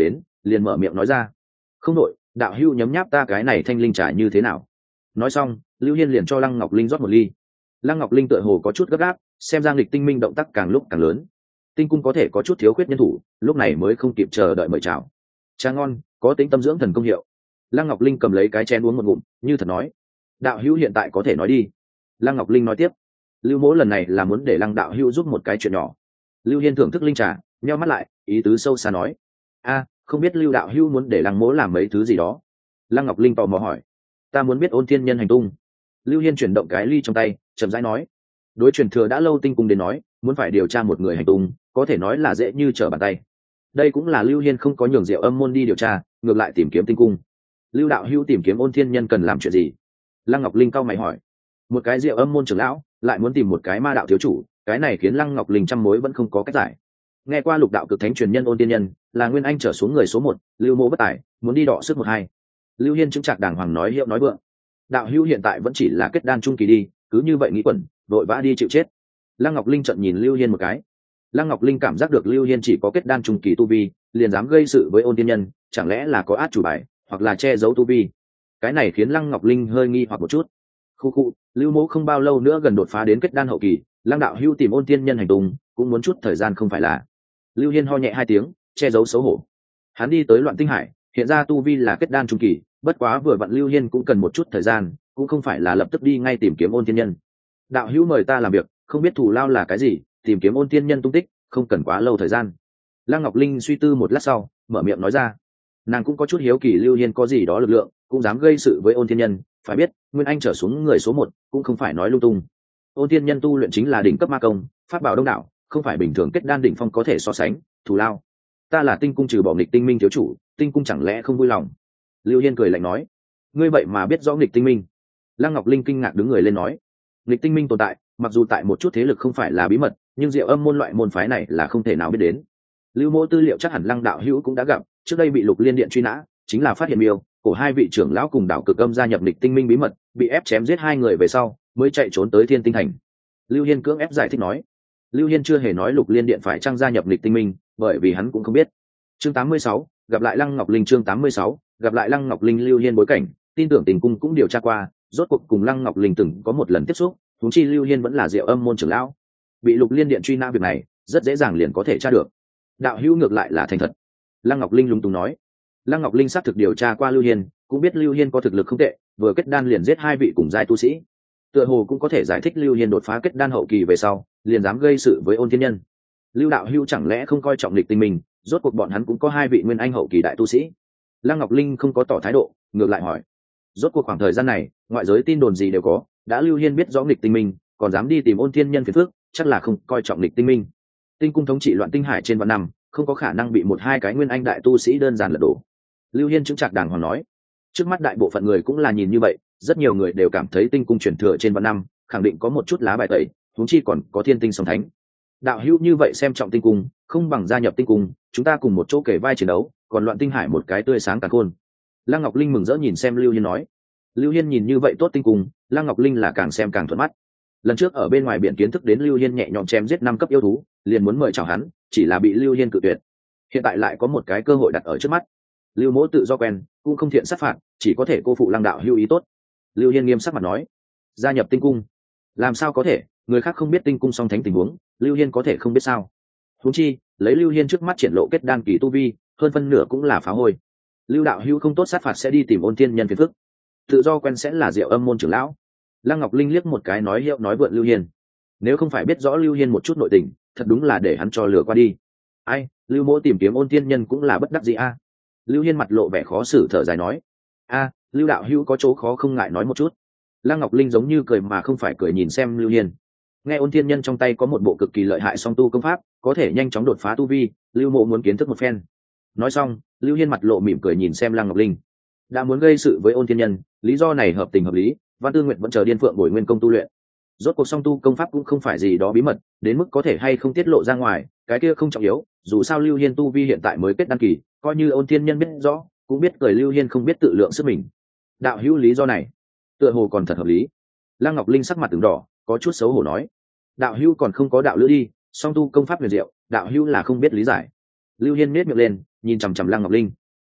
liền mở miệng nói ra. Không đội, đạo hữu nhấm nháp ta cái này thanh linh trà như thế nào? Nói xong, Lưu Hiên liền cho Lăng Ngọc Linh rót một ly. Lăng Ngọc Linh tựa hồ có chút gấp gáp, xem ra nghịch tinh minh động tác càng lúc càng lớn. Tinh cung có thể có chút thiếu khuyết nhân thủ, lúc này mới không kịp chờ đợi mời chào. Trà ngon, có tính tâm dưỡng thần công hiệu. Lăng Ngọc Linh cầm lấy cái chén uống một ngụm, như thật nói. Đạo hữu hiện tại có thể nói đi. Lăng Ngọc Linh nói tiếp. Lưu Mỗ lần này là muốn để Lăng đạo hữu giúp một cái chuyện nhỏ. Lưu Hiên thưởng thức linh trà, nheo mắt lại, ý tứ sâu xa nói. A, không biết Lưu đạo hữu muốn để Lăng Mỗ làm mấy thứ gì đó. Lăng Ngọc Linh tò mò hỏi. Ta muốn biết Ôn Thiên Nhân hành tung. Lưu Hiên chuyển động cái ly trong tay, chậm rãi nói. Đối truyền thừa đã lâu tinh cung đến nói, muốn phải điều tra một người hành tung, có thể nói là dễ như trở bàn tay. Đây cũng là Lưu Hiên không có nhường Diệu Âm môn đi điều tra, ngược lại tìm kiếm tinh cung. Lưu đạo hữu tìm kiếm Ôn Thiên Nhân cần làm chuyện gì? Lăng Ngọc Linh cau mày hỏi. Một cái Diệu Âm môn trưởng lão lại muốn tìm một cái ma đạo thiếu chủ, cái này khiến Lăng Ngọc Linh trăm mối vẫn không có cách giải. Nghe qua lục đạo cực thánh truyền nhân Ôn Thiên Nhân là nguyên anh trở xuống người số một, Lưu Mỗ bất tài, muốn đi đọ sức một hai. Lưu Hiên chứng trạc đàng hoàng nói hiệu nói vượng. Đạo hữu hiện tại vẫn chỉ là kết đan trung kỳ đi, cứ như vậy nghĩ quẩn, vội vã đi chịu chết. Lăng Ngọc Linh trợn nhìn Lưu Hiên một cái. Lăng Ngọc Linh cảm giác được Lưu Hiên chỉ có kết đan trung kỳ tu vi, liền dám gây sự với Ôn Thiên Nhân, chẳng lẽ là có át chủ bài, hoặc là che giấu tu vi. Cái này khiến Lăng Ngọc Linh hơi nghi hoặc một chút. Khu khu, Lưu Mỗ không bao lâu nữa gần đột phá đến kết đan hậu kỳ, Lăng đạo hữu tìm Ôn Thiên Nhân hành tung, cũng muốn chút thời gian không phải là. Lưu Hiên ho nhẹ hai tiếng, che giấu xấu hổ. Hắn đi tới Loạn Tinh Hải, hiện ra tu vi là kết đan trung kỳ, bất quá vừa vặn Lưu Hiên cũng cần một chút thời gian, cũng không phải là lập tức đi ngay tìm kiếm Ôn Thiên Nhân. Đạo hữu mời ta làm việc, không biết thù lao là cái gì, tìm kiếm Ôn Thiên Nhân tung tích, không cần quá lâu thời gian. Lăng Ngọc Linh suy tư một lát sau, mở miệng nói ra. Nàng cũng có chút hiếu kỳ Lưu Hiên có gì đó lực lượng, cũng dám gây sự với Ôn Thiên Nhân, phải biết, nguyên anh trở xuống người số một, cũng không phải nói lung tung. Ôn Thiên Nhân tu luyện chính là đỉnh cấp ma công, pháp bảo đông đảo, không phải bình thường kết đan đỉnh phong có thể so sánh. Thù lao, ta là tinh cung trừ bỏ nghịch tinh minh thiếu chủ, tinh cung chẳng lẽ không vui lòng? Lưu Hiên cười lạnh nói. Ngươi vậy mà biết rõ nghịch tinh minh? Lăng Ngọc Linh kinh ngạc đứng người lên nói. Nghịch tinh minh tồn tại, mặc dù tại một chút thế lực không phải là bí mật, nhưng Diệu Âm môn loại môn phái này là không thể nào biết đến. Lưu Mỗ tư liệu chắc hẳn Lăng đạo hữu cũng đã gặp, trước đây bị Lục Liên điện truy nã, chính là phát hiện miêu cổ hai vị trưởng lão cùng đảo cực âm gia nhập nghịch tinh minh bí mật, bị ép chém giết hai người về sau, mới chạy trốn tới Thiên Tinh thành. Lưu Hiên cưỡng ép giải thích nói. Lưu Hiên chưa hề nói Lục Liên điện phải trang gia nhập nghịch tinh minh, bởi vì hắn cũng không biết. Chương tám mươi sáu, gặp lại Lăng Ngọc Linh. Chương tám mươi sáu, gặp lại Lăng Ngọc Linh. Lưu Hiên bối cảnh, tin tưởng Tình cung cũng điều tra qua, rốt cuộc cùng Lăng Ngọc Linh từng có một lần tiếp xúc, huống chi Lưu Hiên vẫn là Diệu Âm môn trưởng lão, bị Lục Liên điện truy nã việc này, rất dễ dàng liền có thể tra được. Đạo hữu ngược lại là thành thật. Lăng Ngọc Linh lúng túng nói. Lăng Ngọc Linh xác thực điều tra qua Lưu Hiên, cũng biết Lưu Hiên có thực lực không tệ, vừa kết đan liền giết hai vị cùng giai tu sĩ. Tựa hồ cũng có thể giải thích Lưu Hiên đột phá kết đan hậu kỳ về sau, liền dám gây sự với Ôn Thiên Nhân. Lưu đạo hữu chẳng lẽ không coi trọng lịch tình mình, rốt cuộc bọn hắn cũng có hai vị nguyên anh hậu kỳ đại tu sĩ. Lăng Ngọc Linh không có tỏ thái độ, ngược lại hỏi. Rốt cuộc khoảng thời gian này, ngoại giới tin đồn gì đều có, đã Lưu Hiên biết rõ nghịch tinh minh, còn dám đi tìm Ôn Thiên Nhân phiền phức, chắc là không coi trọng nghịch tinh minh. Tinh cung thống trị Loạn Tinh Hải trên vạn năm, không có khả năng bị một hai cái nguyên anh đại tu sĩ đơn giản lật đổ. Lưu Hiên chứng trạc đàng hoàng nói. Trước mắt đại bộ phận người cũng là nhìn như vậy, rất nhiều người đều cảm thấy tinh cung truyền thừa trên vạn năm, khẳng định có một chút lá bài tẩy, huống chi còn có thiên tinh song thánh. Đạo hữu như vậy xem trọng tinh cung, không bằng gia nhập tinh cung, chúng ta cùng một chỗ kể vai chiến đấu, còn Loạn Tinh Hải một cái tươi sáng cả khôn. Lăng Ngọc Linh mừng rỡ nhìn xem Lưu Hiên nói. Lưu Hiên nhìn như vậy tốt tinh cung, Lăng Ngọc Linh là càng xem càng thuận mắt. Lần trước ở bên ngoài biển kiến thức đến Lưu Hiên nhẹ nhõm chém giết năm cấp yêu thú, liền muốn mời chào hắn, chỉ là bị Lưu Hiên cự tuyệt. Hiện tại lại có một cái cơ hội đặt ở trước mắt. Lưu Mỗ tự do quen, cũng không thiện sát phạt, chỉ có thể cô phụ Lăng đạo hữu ý tốt. Lưu Hiên nghiêm sắc mặt nói. Gia nhập tinh cung? Làm sao có thể, người khác không biết tinh cung song thánh tình huống, Lưu Hiên có thể không biết sao? Huống chi, lấy Lưu Hiên trước mắt triển lộ kết đan kỳ tu vi, hơn phân nửa cũng là phá hôi. Lưu đạo hữu không tốt sát phạt sẽ đi tìm Ôn Thiên Nhân phiền phức. Tự do quen sẽ là Diệu Âm môn trưởng lão. Lăng Ngọc Linh liếc một cái nói hiệu nói vượn Lưu Hiên. Nếu không phải biết rõ Lưu Hiên một chút nội tình, thật đúng là để hắn cho lừa qua đi. Ai, Lưu Mỗ tìm kiếm Ôn Thiên Nhân cũng là bất đắc dĩ a. Lưu Hiên mặt lộ vẻ khó xử thở dài nói. A, Lưu đạo hữu có chỗ khó không ngại nói một chút. Lăng Ngọc Linh giống như cười mà không phải cười nhìn xem Lưu Hiên. Nghe Ôn Thiên Nhân trong tay có một bộ cực kỳ lợi hại song tu công pháp, có thể nhanh chóng đột phá tu vi, Lưu Mộ muốn kiến thức một phen. Nói xong, Lưu Hiên mặt lộ mỉm cười nhìn xem Lăng Ngọc Linh. Đã muốn gây sự với Ôn Thiên Nhân, lý do này hợp tình hợp lý, Văn Tư Nguyệt vẫn chờ Điên Phượng bồi nguyên công tu luyện. Rốt cuộc song tu công pháp cũng không phải gì đó bí mật, đến mức có thể hay không tiết lộ ra ngoài, cái kia không trọng yếu, dù sao Lưu Hiên tu vi hiện tại mới kết đăng kỳ, coi như Ôn Thiên Nhân biết rõ, cũng biết cười Lưu Hiên không biết tự lượng sức mình. Đạo hữu lý do này, tựa hồ còn thật hợp lý. Lăng Ngọc Linh sắc mặt từng đỏ, có chút xấu hổ nói. Đạo hữu còn không có đạo lữ đi, song tu công pháp huyền diệu, đạo hữu là không biết lý giải. Lưu Hiên nhếch miệng lên, nhìn chằm chằm Lăng Ngọc Linh.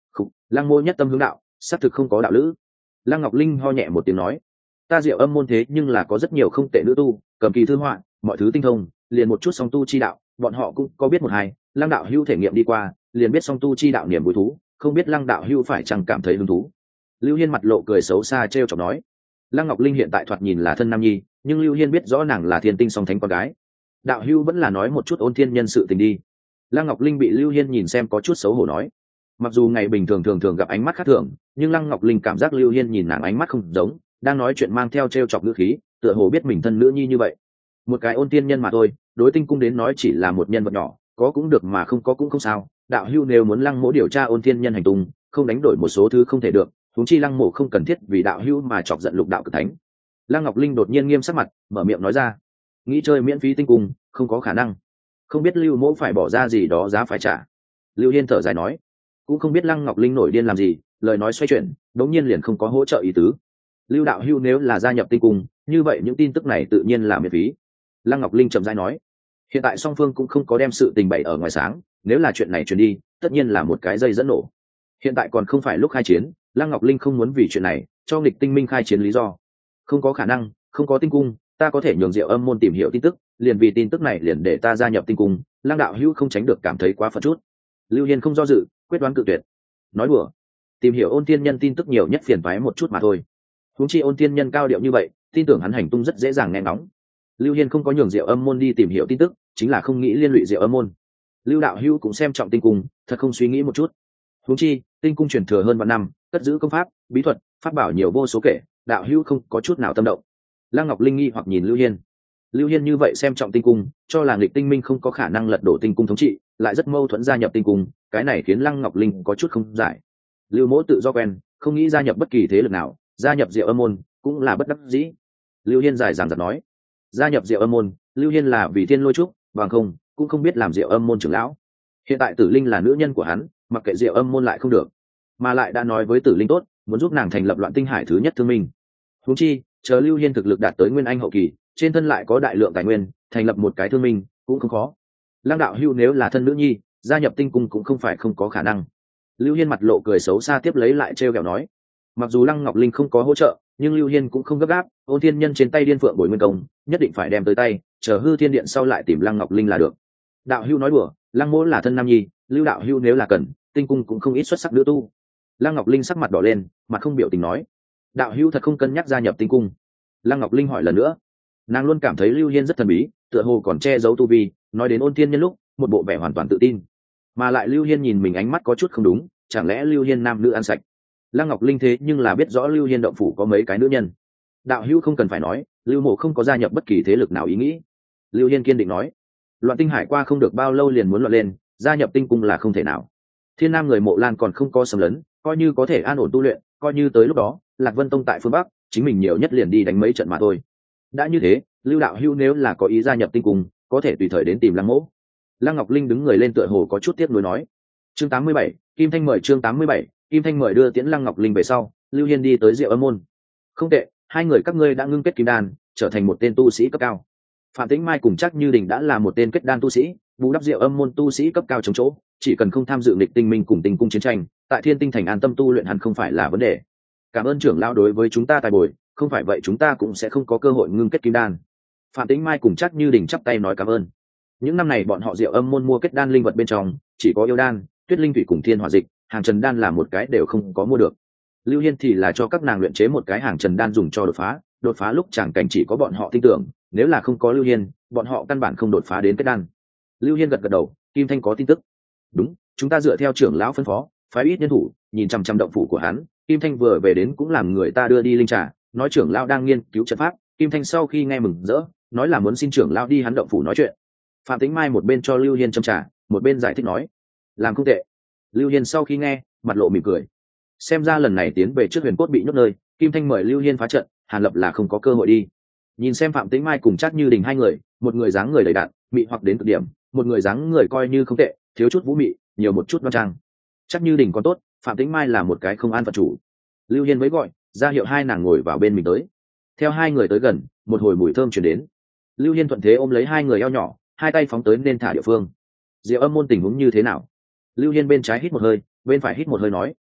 Lăng mô nhất tâm hướng đạo, xác thực không có đạo lữ. Lăng Ngọc Linh ho nhẹ một tiếng nói, ta Diệu Âm môn thế nhưng là có rất nhiều không tệ nữ tu, cầm kỳ thư họa, mọi thứ tinh thông, liền một chút song tu chi đạo bọn họ cũng có biết một hai. Lăng đạo hữu thể nghiệm đi qua, liền biết song tu chi đạo niềm vui thú, không biết Lăng đạo hữu phải chẳng cảm thấy hứng thú. Lưu Hiên mặt lộ cười xấu xa trêu chọc nói. Lăng Ngọc Linh hiện tại thoạt nhìn là thân nam nhi, nhưng Lưu Hiên biết rõ nàng là thiên tinh song thánh con gái. Đạo hữu vẫn là nói một chút ôn thiên nhân sự tình đi. Lăng Ngọc Linh bị Lưu Hiên nhìn xem có chút xấu hổ nói. Mặc dù ngày bình thường thường thường gặp ánh mắt khác thường, nhưng Lăng Ngọc Linh cảm giác Lưu Hiên nhìn nàng ánh mắt không giống, đang nói chuyện mang theo trêu chọc ngữ khí, tựa hồ biết mình thân nữ nhi như vậy. Một cái ôn tiên nhân mà thôi, đối tinh cung đến nói chỉ là một nhân vật nhỏ, có cũng được mà không có cũng không sao. Đạo hữu nếu muốn Lăng mỗ điều tra ôn tiên nhân hành tung, không đánh đổi một số thứ không thể được, huống chi Lăng mỗ không cần thiết vì đạo hữu mà chọc giận lục đạo cực thánh. Lăng Ngọc Linh đột nhiên nghiêm sắc mặt, mở miệng nói ra, nghĩ chơi miễn phí tinh cung, không có khả năng. Không biết Lưu mỗ phải bỏ ra gì đó giá phải trả. Lưu Hiên thở dài nói, cũng không biết Lăng Ngọc Linh nổi điên làm gì, lời nói xoay chuyển, đống nhiên liền không có hỗ trợ ý tứ. Lưu đạo hữu nếu là gia nhập tinh cung, như vậy những tin tức này tự nhiên là miễn phí. Lăng Ngọc Linh chậm rãi nói, hiện tại song phương cũng không có đem sự tình bày ở ngoài sáng, nếu là chuyện này truyền đi, tất nhiên là một cái dây dẫn nổ. Hiện tại còn không phải lúc khai chiến, Lăng Ngọc Linh không muốn vì chuyện này cho nghịch tinh minh khai chiến lý do. Không có khả năng, không có tinh cung, ta có thể nhường Diệu Âm môn tìm hiểu tin tức, liền vì tin tức này liền để ta gia nhập tinh cung. Lăng đạo hữu không tránh được cảm thấy quá phật chút. Lưu Hiên không do dự, quyết đoán cự tuyệt. Nói đùa, tìm hiểu ôn tiên nhân tin tức nhiều nhất phiền toái một chút mà thôi. Huống chi ôn tiên nhân cao điệu như vậy, tin tưởng hắn hành tung rất dễ dàng nghe ngóng. Lưu Hiên không có nhường Diệu Âm môn đi tìm hiểu tin tức, chính là không nghĩ liên lụy Diệu Âm môn. Lưu đạo hữu cũng xem trọng tinh cung, thật không suy nghĩ một chút. Huống chi tinh cung truyền thừa hơn vạn năm, cất giữ công pháp, bí thuật, pháp bảo nhiều vô số kể, đạo hữu không có chút nào tâm động. Lăng Ngọc Linh nghi hoặc nhìn Lưu Hiên. Lưu Hiên như vậy xem trọng tinh cung, cho là nghịch tinh minh không có khả năng lật đổ tinh cung thống trị, lại rất mâu thuẫn gia nhập tinh cung, cái này khiến Lăng Ngọc Linh có chút không giải. Lưu mỗ tự do quen, không nghĩ gia nhập bất kỳ thế lực nào, gia nhập Diệu Âm môn cũng là bất đắc dĩ. Lưu Hiên dài dằng dặc nói, gia nhập Diệu Âm môn, Lưu Hiên là vì thiên lôi trúc, bằng không cũng không biết làm Diệu Âm môn trưởng lão. Hiện tại Tử Linh là nữ nhân của hắn, mặc kệ Diệu Âm môn lại không được, mà lại đã nói với Tử Linh tốt, muốn giúp nàng thành lập Loạn Tinh Hải thứ nhất thương minh. Huống chi, chờ Lưu Hiên thực lực đạt tới nguyên anh hậu kỳ, trên thân lại có đại lượng tài nguyên, thành lập một cái thương minh cũng không khó. Lăng đạo hữu nếu là thân nữ nhi, gia nhập tinh cung cũng không phải không có khả năng. Lưu Hiên mặt lộ cười xấu xa tiếp lấy lại trêu ghẹo nói, mặc dù Lăng Ngọc Linh không có hỗ trợ, nhưng Lưu Hiên cũng không gấp gáp, ôn thiên nhân trên tay điên phượng bồi nguyên công, nhất định phải đem tới tay, chờ hư thiên điện sau lại tìm Lăng Ngọc Linh là được. Đạo hữu nói đùa, Lăng mỗ là thân nam nhi, Lưu đạo hữu nếu là cần, tinh cung cũng không ít xuất sắc nữ tu. Lăng Ngọc Linh sắc mặt đỏ lên, mặt không biểu tình nói, đạo hữu thật không cân nhắc gia nhập tinh cung. Lăng Ngọc Linh hỏi lần nữa, nàng luôn cảm thấy Lưu Hiên rất thần bí, tựa hồ còn che giấu tu vi, nói đến ôn thiên nhân lúc một bộ vẻ hoàn toàn tự tin, mà lại Lưu Hiên nhìn mình ánh mắt có chút không đúng, chẳng lẽ Lưu Hiên nam nữ ăn sạch. Lăng Ngọc Linh thế nhưng là biết rõ Lưu Hiên động phủ có mấy cái nữ nhân. Đạo hữu không cần phải nói, Lưu mộ không có gia nhập bất kỳ thế lực nào ý nghĩ. Lưu Hiên kiên định nói, Loạn Tinh Hải qua không được bao lâu liền muốn loạn lên, gia nhập tinh cung là không thể nào. Thiên Nam người Mộ Lan còn không có xâm lấn, coi như có thể an ổn tu luyện, coi như tới lúc đó Lạc Vân Tông tại phương Bắc, chính mình nhiều nhất liền đi đánh mấy trận mà thôi. Đã như thế, Lưu đạo hữu nếu là có ý gia nhập tinh cung, có thể tùy thời đến tìm Lăng mỗ. Lăng Ngọc Linh đứng người lên tựa hồ có chút tiếc nuối nói. Chương tám mươi bảy, Kim Thanh mời chương tám mươi bảy, Kim Thanh mời đưa tiễn Lăng Ngọc Linh về sau, Lưu Hiên đi tới Diệu Âm môn. Không tệ, hai người các ngươi đã ngưng kết kim đan, trở thành một tên tu sĩ cấp cao. Phạm Tĩnh Mai cùng Trác Như Đình đã là một tên kết đan tu sĩ, bù đắp Diệu Âm môn tu sĩ cấp cao chống chỗ, chỉ cần không tham dự nghịch tinh minh cùng tinh cung chiến tranh, tại Thiên Tinh thành an tâm tu luyện hẳn không phải là vấn đề. Cảm ơn trưởng lão đối với chúng ta tài bồi, không phải vậy chúng ta cũng sẽ không có cơ hội ngưng kết kim đan. Phạm Tĩnh Mai cùng Trác Như Đình chắp tay nói cảm ơn. Những năm này bọn họ Diệu Âm môn mua kết đan linh vật bên trong, chỉ có yêu đan, tuyết linh thủy cùng thiên hỏa dịch, hàng trần đan là một cái đều không có mua được. Lưu Hiên thì là cho các nàng luyện chế một cái hàng trần đan dùng cho đột phá, đột phá lúc chẳng cảnh chỉ có bọn họ tin tưởng, nếu là không có Lưu Hiên, bọn họ căn bản không đột phá đến kết đan. Lưu Hiên gật gật đầu, Kim Thanh có tin tức. Đúng, chúng ta dựa theo trưởng lão phân phó, phái ít nhân thủ, nhìn chằm chằm động phủ của hắn. Kim Thanh vừa về đến cũng làm người ta đưa đi linh trà, nói trưởng lão đang nghiên cứu trận pháp. Kim Thanh sau khi nghe mừng rỡ, nói là muốn xin trưởng lão đi hắn động phủ nói chuyện. Phạm Tĩnh Mai một bên cho Lưu Hiên châm trà, một bên giải thích nói, làm không tệ. Lưu Hiên sau khi nghe, mặt lộ mỉm cười. Xem ra lần này tiến về trước Huyền Cốt bị nhốt nơi, Kim Thanh mời Lưu Hiên phá trận, Hàn Lập là không có cơ hội đi. Nhìn xem Phạm Tĩnh Mai cùng Trác Như Đình hai người, một người dáng người đầy đặn, mị hoặc đến cực điểm, một người dáng người coi như không tệ, thiếu chút vũ mị, nhiều một chút đoan trang. Trác Như Đình còn tốt, Phạm Tĩnh Mai là một cái không an phận chủ. Lưu Hiên mới gọi, ra hiệu hai nàng ngồi vào bên mình tới. Theo hai người tới gần, một hồi mùi thơm truyền đến. Lưu Hiên thuận thế ôm lấy hai người eo nhỏ, hai tay phóng tới nên thả địa phương. Diệu Âm môn tình huống như thế nào? Lưu Hiên bên trái hít một hơi, bên phải hít một hơi nói.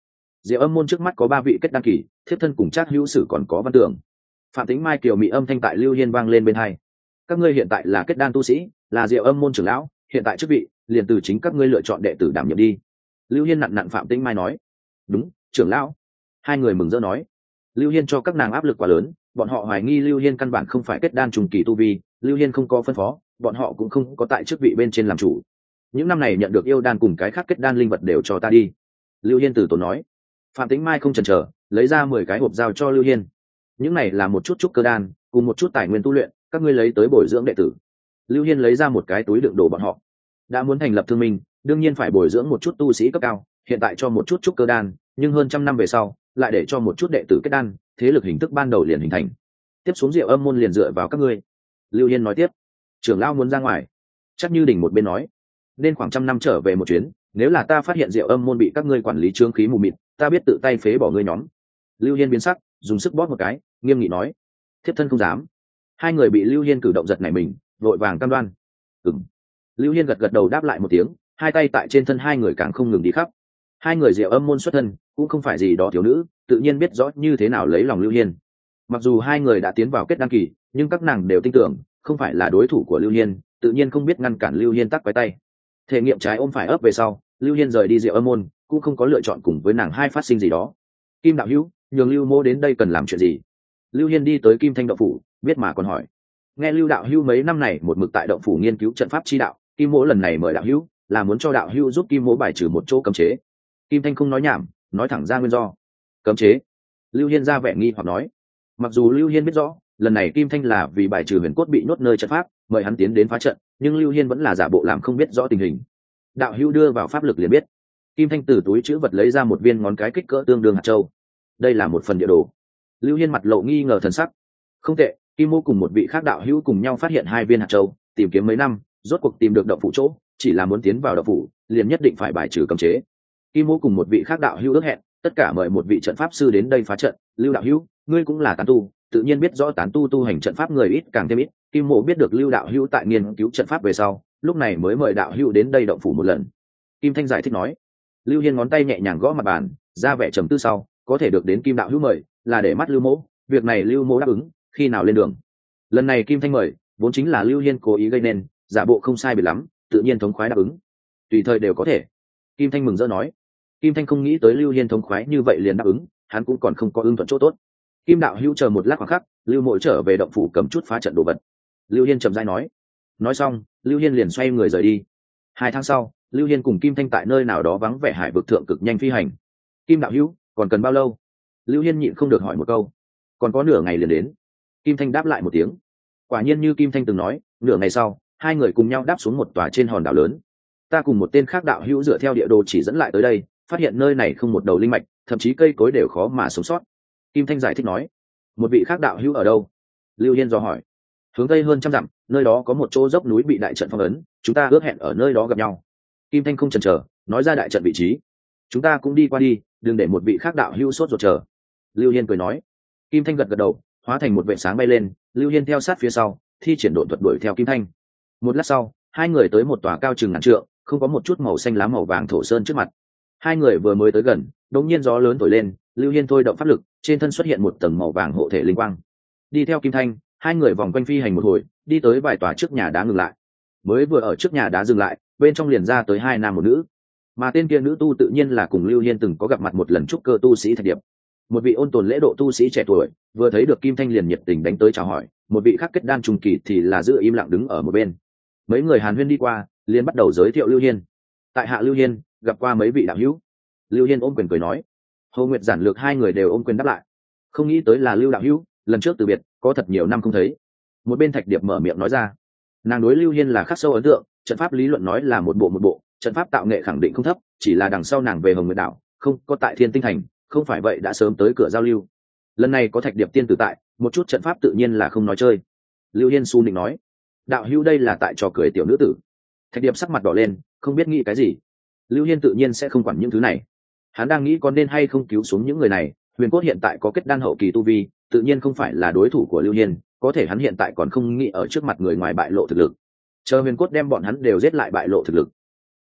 Diệu Âm môn trước mắt có ba vị kết đan kỳ, thiếp thân cùng Trác hữu sử còn có Văn Tường. Phạm Tính Mai kiều mị âm thanh tại Lưu Hiên vang lên bên hai. Các ngươi hiện tại là kết đan tu sĩ, là Diệu Âm môn trưởng lão, hiện tại chức vị liền từ chính các ngươi lựa chọn đệ tử đảm nhiệm đi. Lưu Hiên nặn nặn Phạm Tính Mai nói. Đúng, trưởng lão. Hai người mừng rỡ nói. Lưu Hiên cho các nàng áp lực quá lớn, bọn họ hoài nghi Lưu Hiên căn bản không phải kết đan trùng kỳ tu vi, Lưu Hiên không có phân phó, bọn họ cũng không có tại chức vị bên trên làm chủ. Những năm này nhận được yêu đan cùng cái khác kết đan linh vật đều cho ta đi. Lưu Hiên từ tốn nói. Phạm Tĩnh Mai không chần chờ, lấy ra mười cái hộp giao cho Lưu Hiên. Những này là một chút trúc cơ đan, cùng một chút tài nguyên tu luyện, các ngươi lấy tới bồi dưỡng đệ tử. Lưu Hiên lấy ra một cái túi đựng đồ bọn họ. Đã muốn thành lập thương minh, đương nhiên phải bồi dưỡng một chút tu sĩ cấp cao, hiện tại cho một chút trúc cơ đan, nhưng hơn trăm năm về sau, lại để cho một chút đệ tử kết đan, thế lực hình thức ban đầu liền hình thành. Tiếp xuống Diệu Âm môn liền dựa vào các ngươi. Lưu Hiên nói tiếp. Trưởng lão muốn ra ngoài. Chắc Như Đình một bên nói, nên khoảng trăm năm trở về một chuyến, nếu là ta phát hiện Diệu Âm môn bị các ngươi quản lý trướng khí mù mịt, ta biết tự tay phế bỏ ngươi nhóm. Lưu Hiên biến sắc, dùng sức bóp một cái, nghiêm nghị nói. Thiếp thân không dám. Hai người bị Lưu Hiên cử động giật nảy mình, vội vàng cam đoan. Ừm. Lưu Hiên gật gật đầu đáp lại một tiếng, hai tay tại trên thân hai người càng không ngừng đi khắp. Hai người Diệu Âm môn xuất thân, cũng không phải gì đó thiếu nữ, tự nhiên biết rõ như thế nào lấy lòng Lưu Hiên. Mặc dù hai người đã tiến vào kết đan kỳ, nhưng các nàng đều tin tưởng, không phải là đối thủ của Lưu Hiên, tự nhiên không biết ngăn cản Lưu Hiên tắc quái tay. Thể nghiệm trái ôm phải ấp về sau, Lưu Hiên rời đi Diệu Âm môn, cũng không có lựa chọn cùng với nàng hai phát sinh gì đó. Kim đạo hữu, nhường Lưu mô đến đây cần làm chuyện gì? Lưu Hiên đi tới Kim Thanh động phủ, biết mà còn hỏi. Nghe Lưu đạo hữu mấy năm này một mực tại động phủ nghiên cứu trận pháp chi đạo, Kim mỗ lần này mời đạo hữu, là muốn cho đạo hữu giúp Kim mỗ bài trừ một chỗ cấm chế. Kim Thanh không nói nhảm, nói thẳng ra nguyên do. Cấm chế? Lưu Hiên ra vẻ nghi hoặc nói. Mặc dù Lưu Hiên biết rõ, lần này Kim Thanh là vì bài trừ huyền cốt bị nhốt nơi trận pháp, mời hắn tiến đến phá trận, nhưng Lưu Hiên vẫn là giả bộ làm không biết rõ tình hình. Đạo hữu đưa vào pháp lực liền biết. Kim Thanh từ túi chữ vật lấy ra một viên ngón cái kích cỡ tương đương hạt châu. Đây là một phần địa đồ. Lưu Hiên mặt lộ nghi ngờ thần sắc. Không tệ, Kim Mô cùng một vị khác đạo hữu cùng nhau phát hiện hai viên hạt châu, tìm kiếm mấy năm, rốt cuộc tìm được động phủ chỗ, chỉ là muốn tiến vào động phủ, liền nhất định phải bài trừ cấm chế. Kim Mô cùng một vị khác đạo hữu ước hẹn, tất cả mời một vị trận pháp sư đến đây phá trận. Lưu đạo hữu, ngươi cũng là tán tu, tự nhiên biết rõ tán tu tu hành trận pháp người ít càng thêm ít. Kim Mô biết được Lưu đạo hữu tại nghiên cứu trận pháp về sau, lúc này mới mời đạo hữu đến đây động phủ một lần. Kim Thanh giải thích nói. Lưu Hiên ngón tay nhẹ nhàng gõ mặt bàn, ra vẻ trầm tư sau, có thể được đến Kim đạo hữu mời, là để mắt Lưu mỗ, việc này Lưu mỗ đáp ứng, khi nào lên đường. Lần này Kim Thanh mời, vốn chính là Lưu Hiên cố ý gây nên, giả bộ không sai biệt lắm, tự nhiên thống khoái đáp ứng. Tùy thời đều có thể. Kim Thanh mừng rỡ nói. Kim Thanh không nghĩ tới Lưu Hiên thống khoái như vậy liền đáp ứng, hắn cũng còn không có ưng thuận chỗ tốt. Kim đạo hữu chờ một lát khoảng khắc, Lưu mỗ trở về động phủ cầm chút phá trận đồ vật. Lưu Hiên chậm rãi nói. Nói xong, Lưu Hiên liền xoay người rời đi. Hai tháng sau, Lưu Hiên cùng Kim Thanh tại nơi nào đó vắng vẻ hải vực thượng cực nhanh phi hành. Kim đạo hữu, còn cần bao lâu? Lưu Hiên nhịn không được hỏi một câu. Còn có nửa ngày liền đến. Kim Thanh đáp lại một tiếng. Quả nhiên như Kim Thanh từng nói, nửa ngày sau, hai người cùng nhau đáp xuống một tòa trên hòn đảo lớn. Ta cùng một tên khác đạo hữu dựa theo địa đồ chỉ dẫn lại tới đây, phát hiện nơi này không một đầu linh mạch, thậm chí cây cối đều khó mà sống sót. Kim Thanh giải thích nói. Một vị khác đạo hữu ở đâu? Lưu Hiên dò hỏi. Hướng tây hơn trăm dặm, nơi đó có một chỗ dốc núi bị đại trận phong ấn, chúng ta ước hẹn ở nơi đó gặp nhau. Kim Thanh không chần chờ, nói ra đại trận vị trí. Chúng ta cũng đi qua đi, đừng để một vị khác đạo hữu sốt ruột chờ. Lưu Hiên cười nói. Kim Thanh gật gật đầu, hóa thành một vệt sáng bay lên, Lưu Hiên theo sát phía sau, thi triển độn thuật đuổi theo Kim Thanh. Một lát sau, hai người tới một tòa cao chừng ngàn trượng, không có một chút màu xanh lá màu vàng thổ sơn trước mặt. Hai người vừa mới tới gần, đột nhiên gió lớn thổi lên, Lưu Hiên thôi động pháp lực, trên thân xuất hiện một tầng màu vàng hộ thể linh quang. Đi theo Kim Thanh, hai người vòng quanh phi hành một hồi, đi tới vài tòa trước nhà đá ngừng lại. Mới vừa ở trước nhà đá dừng lại, bên trong liền ra tới hai nam một nữ, mà tên kia nữ tu tự nhiên là cùng Lưu Hiên từng có gặp mặt một lần trúc cơ tu sĩ Thạch Điệp. Một vị ôn tồn lễ độ tu sĩ trẻ tuổi, vừa thấy được Kim Thanh liền nhiệt tình đánh tới chào hỏi, một vị khác kết đan trùng kỳ thì là giữ im lặng đứng ở một bên. Mấy người hàn huyên đi qua, liền bắt đầu giới thiệu Lưu Hiên. Tại hạ Lưu Hiên, gặp qua mấy vị đạo hữu. Lưu Hiên ôm quyền cười nói. Hồ Nguyệt giản lược hai người đều ôm quyền đáp lại. Không nghĩ tới là Lưu đạo hữu, lần trước từ biệt, có thật nhiều năm không thấy. Một bên Thạch Điệp mở miệng nói ra. Nàng đối Lưu Hiên là khắc sâu ấn tượng, trận pháp lý luận nói là một bộ một bộ, trận pháp tạo nghệ khẳng định không thấp, chỉ là đằng sau nàng về Hồng Nguyệt đảo, không có tại Thiên Tinh thành, không phải vậy đã sớm tới cửa giao lưu. Lần này có Thạch Điệp tiên tử tại, một chút trận pháp tự nhiên là không nói chơi. Lưu Hiên su nịnh nói. Đạo hữu đây là tại trò cười tiểu nữ tử. Thạch Điệp sắc mặt đỏ lên, không biết nghĩ cái gì. Lưu Hiên tự nhiên sẽ không quản những thứ này. Hắn đang nghĩ có nên hay không cứu xuống những người này. Huyền Cốt hiện tại có kết đan hậu kỳ tu vi, tự nhiên không phải là đối thủ của Lưu Hiên, có thể hắn hiện tại còn không nghĩ ở trước mặt người ngoài bại lộ thực lực. Chờ Huyền Cốt đem bọn hắn đều giết lại bại lộ thực lực.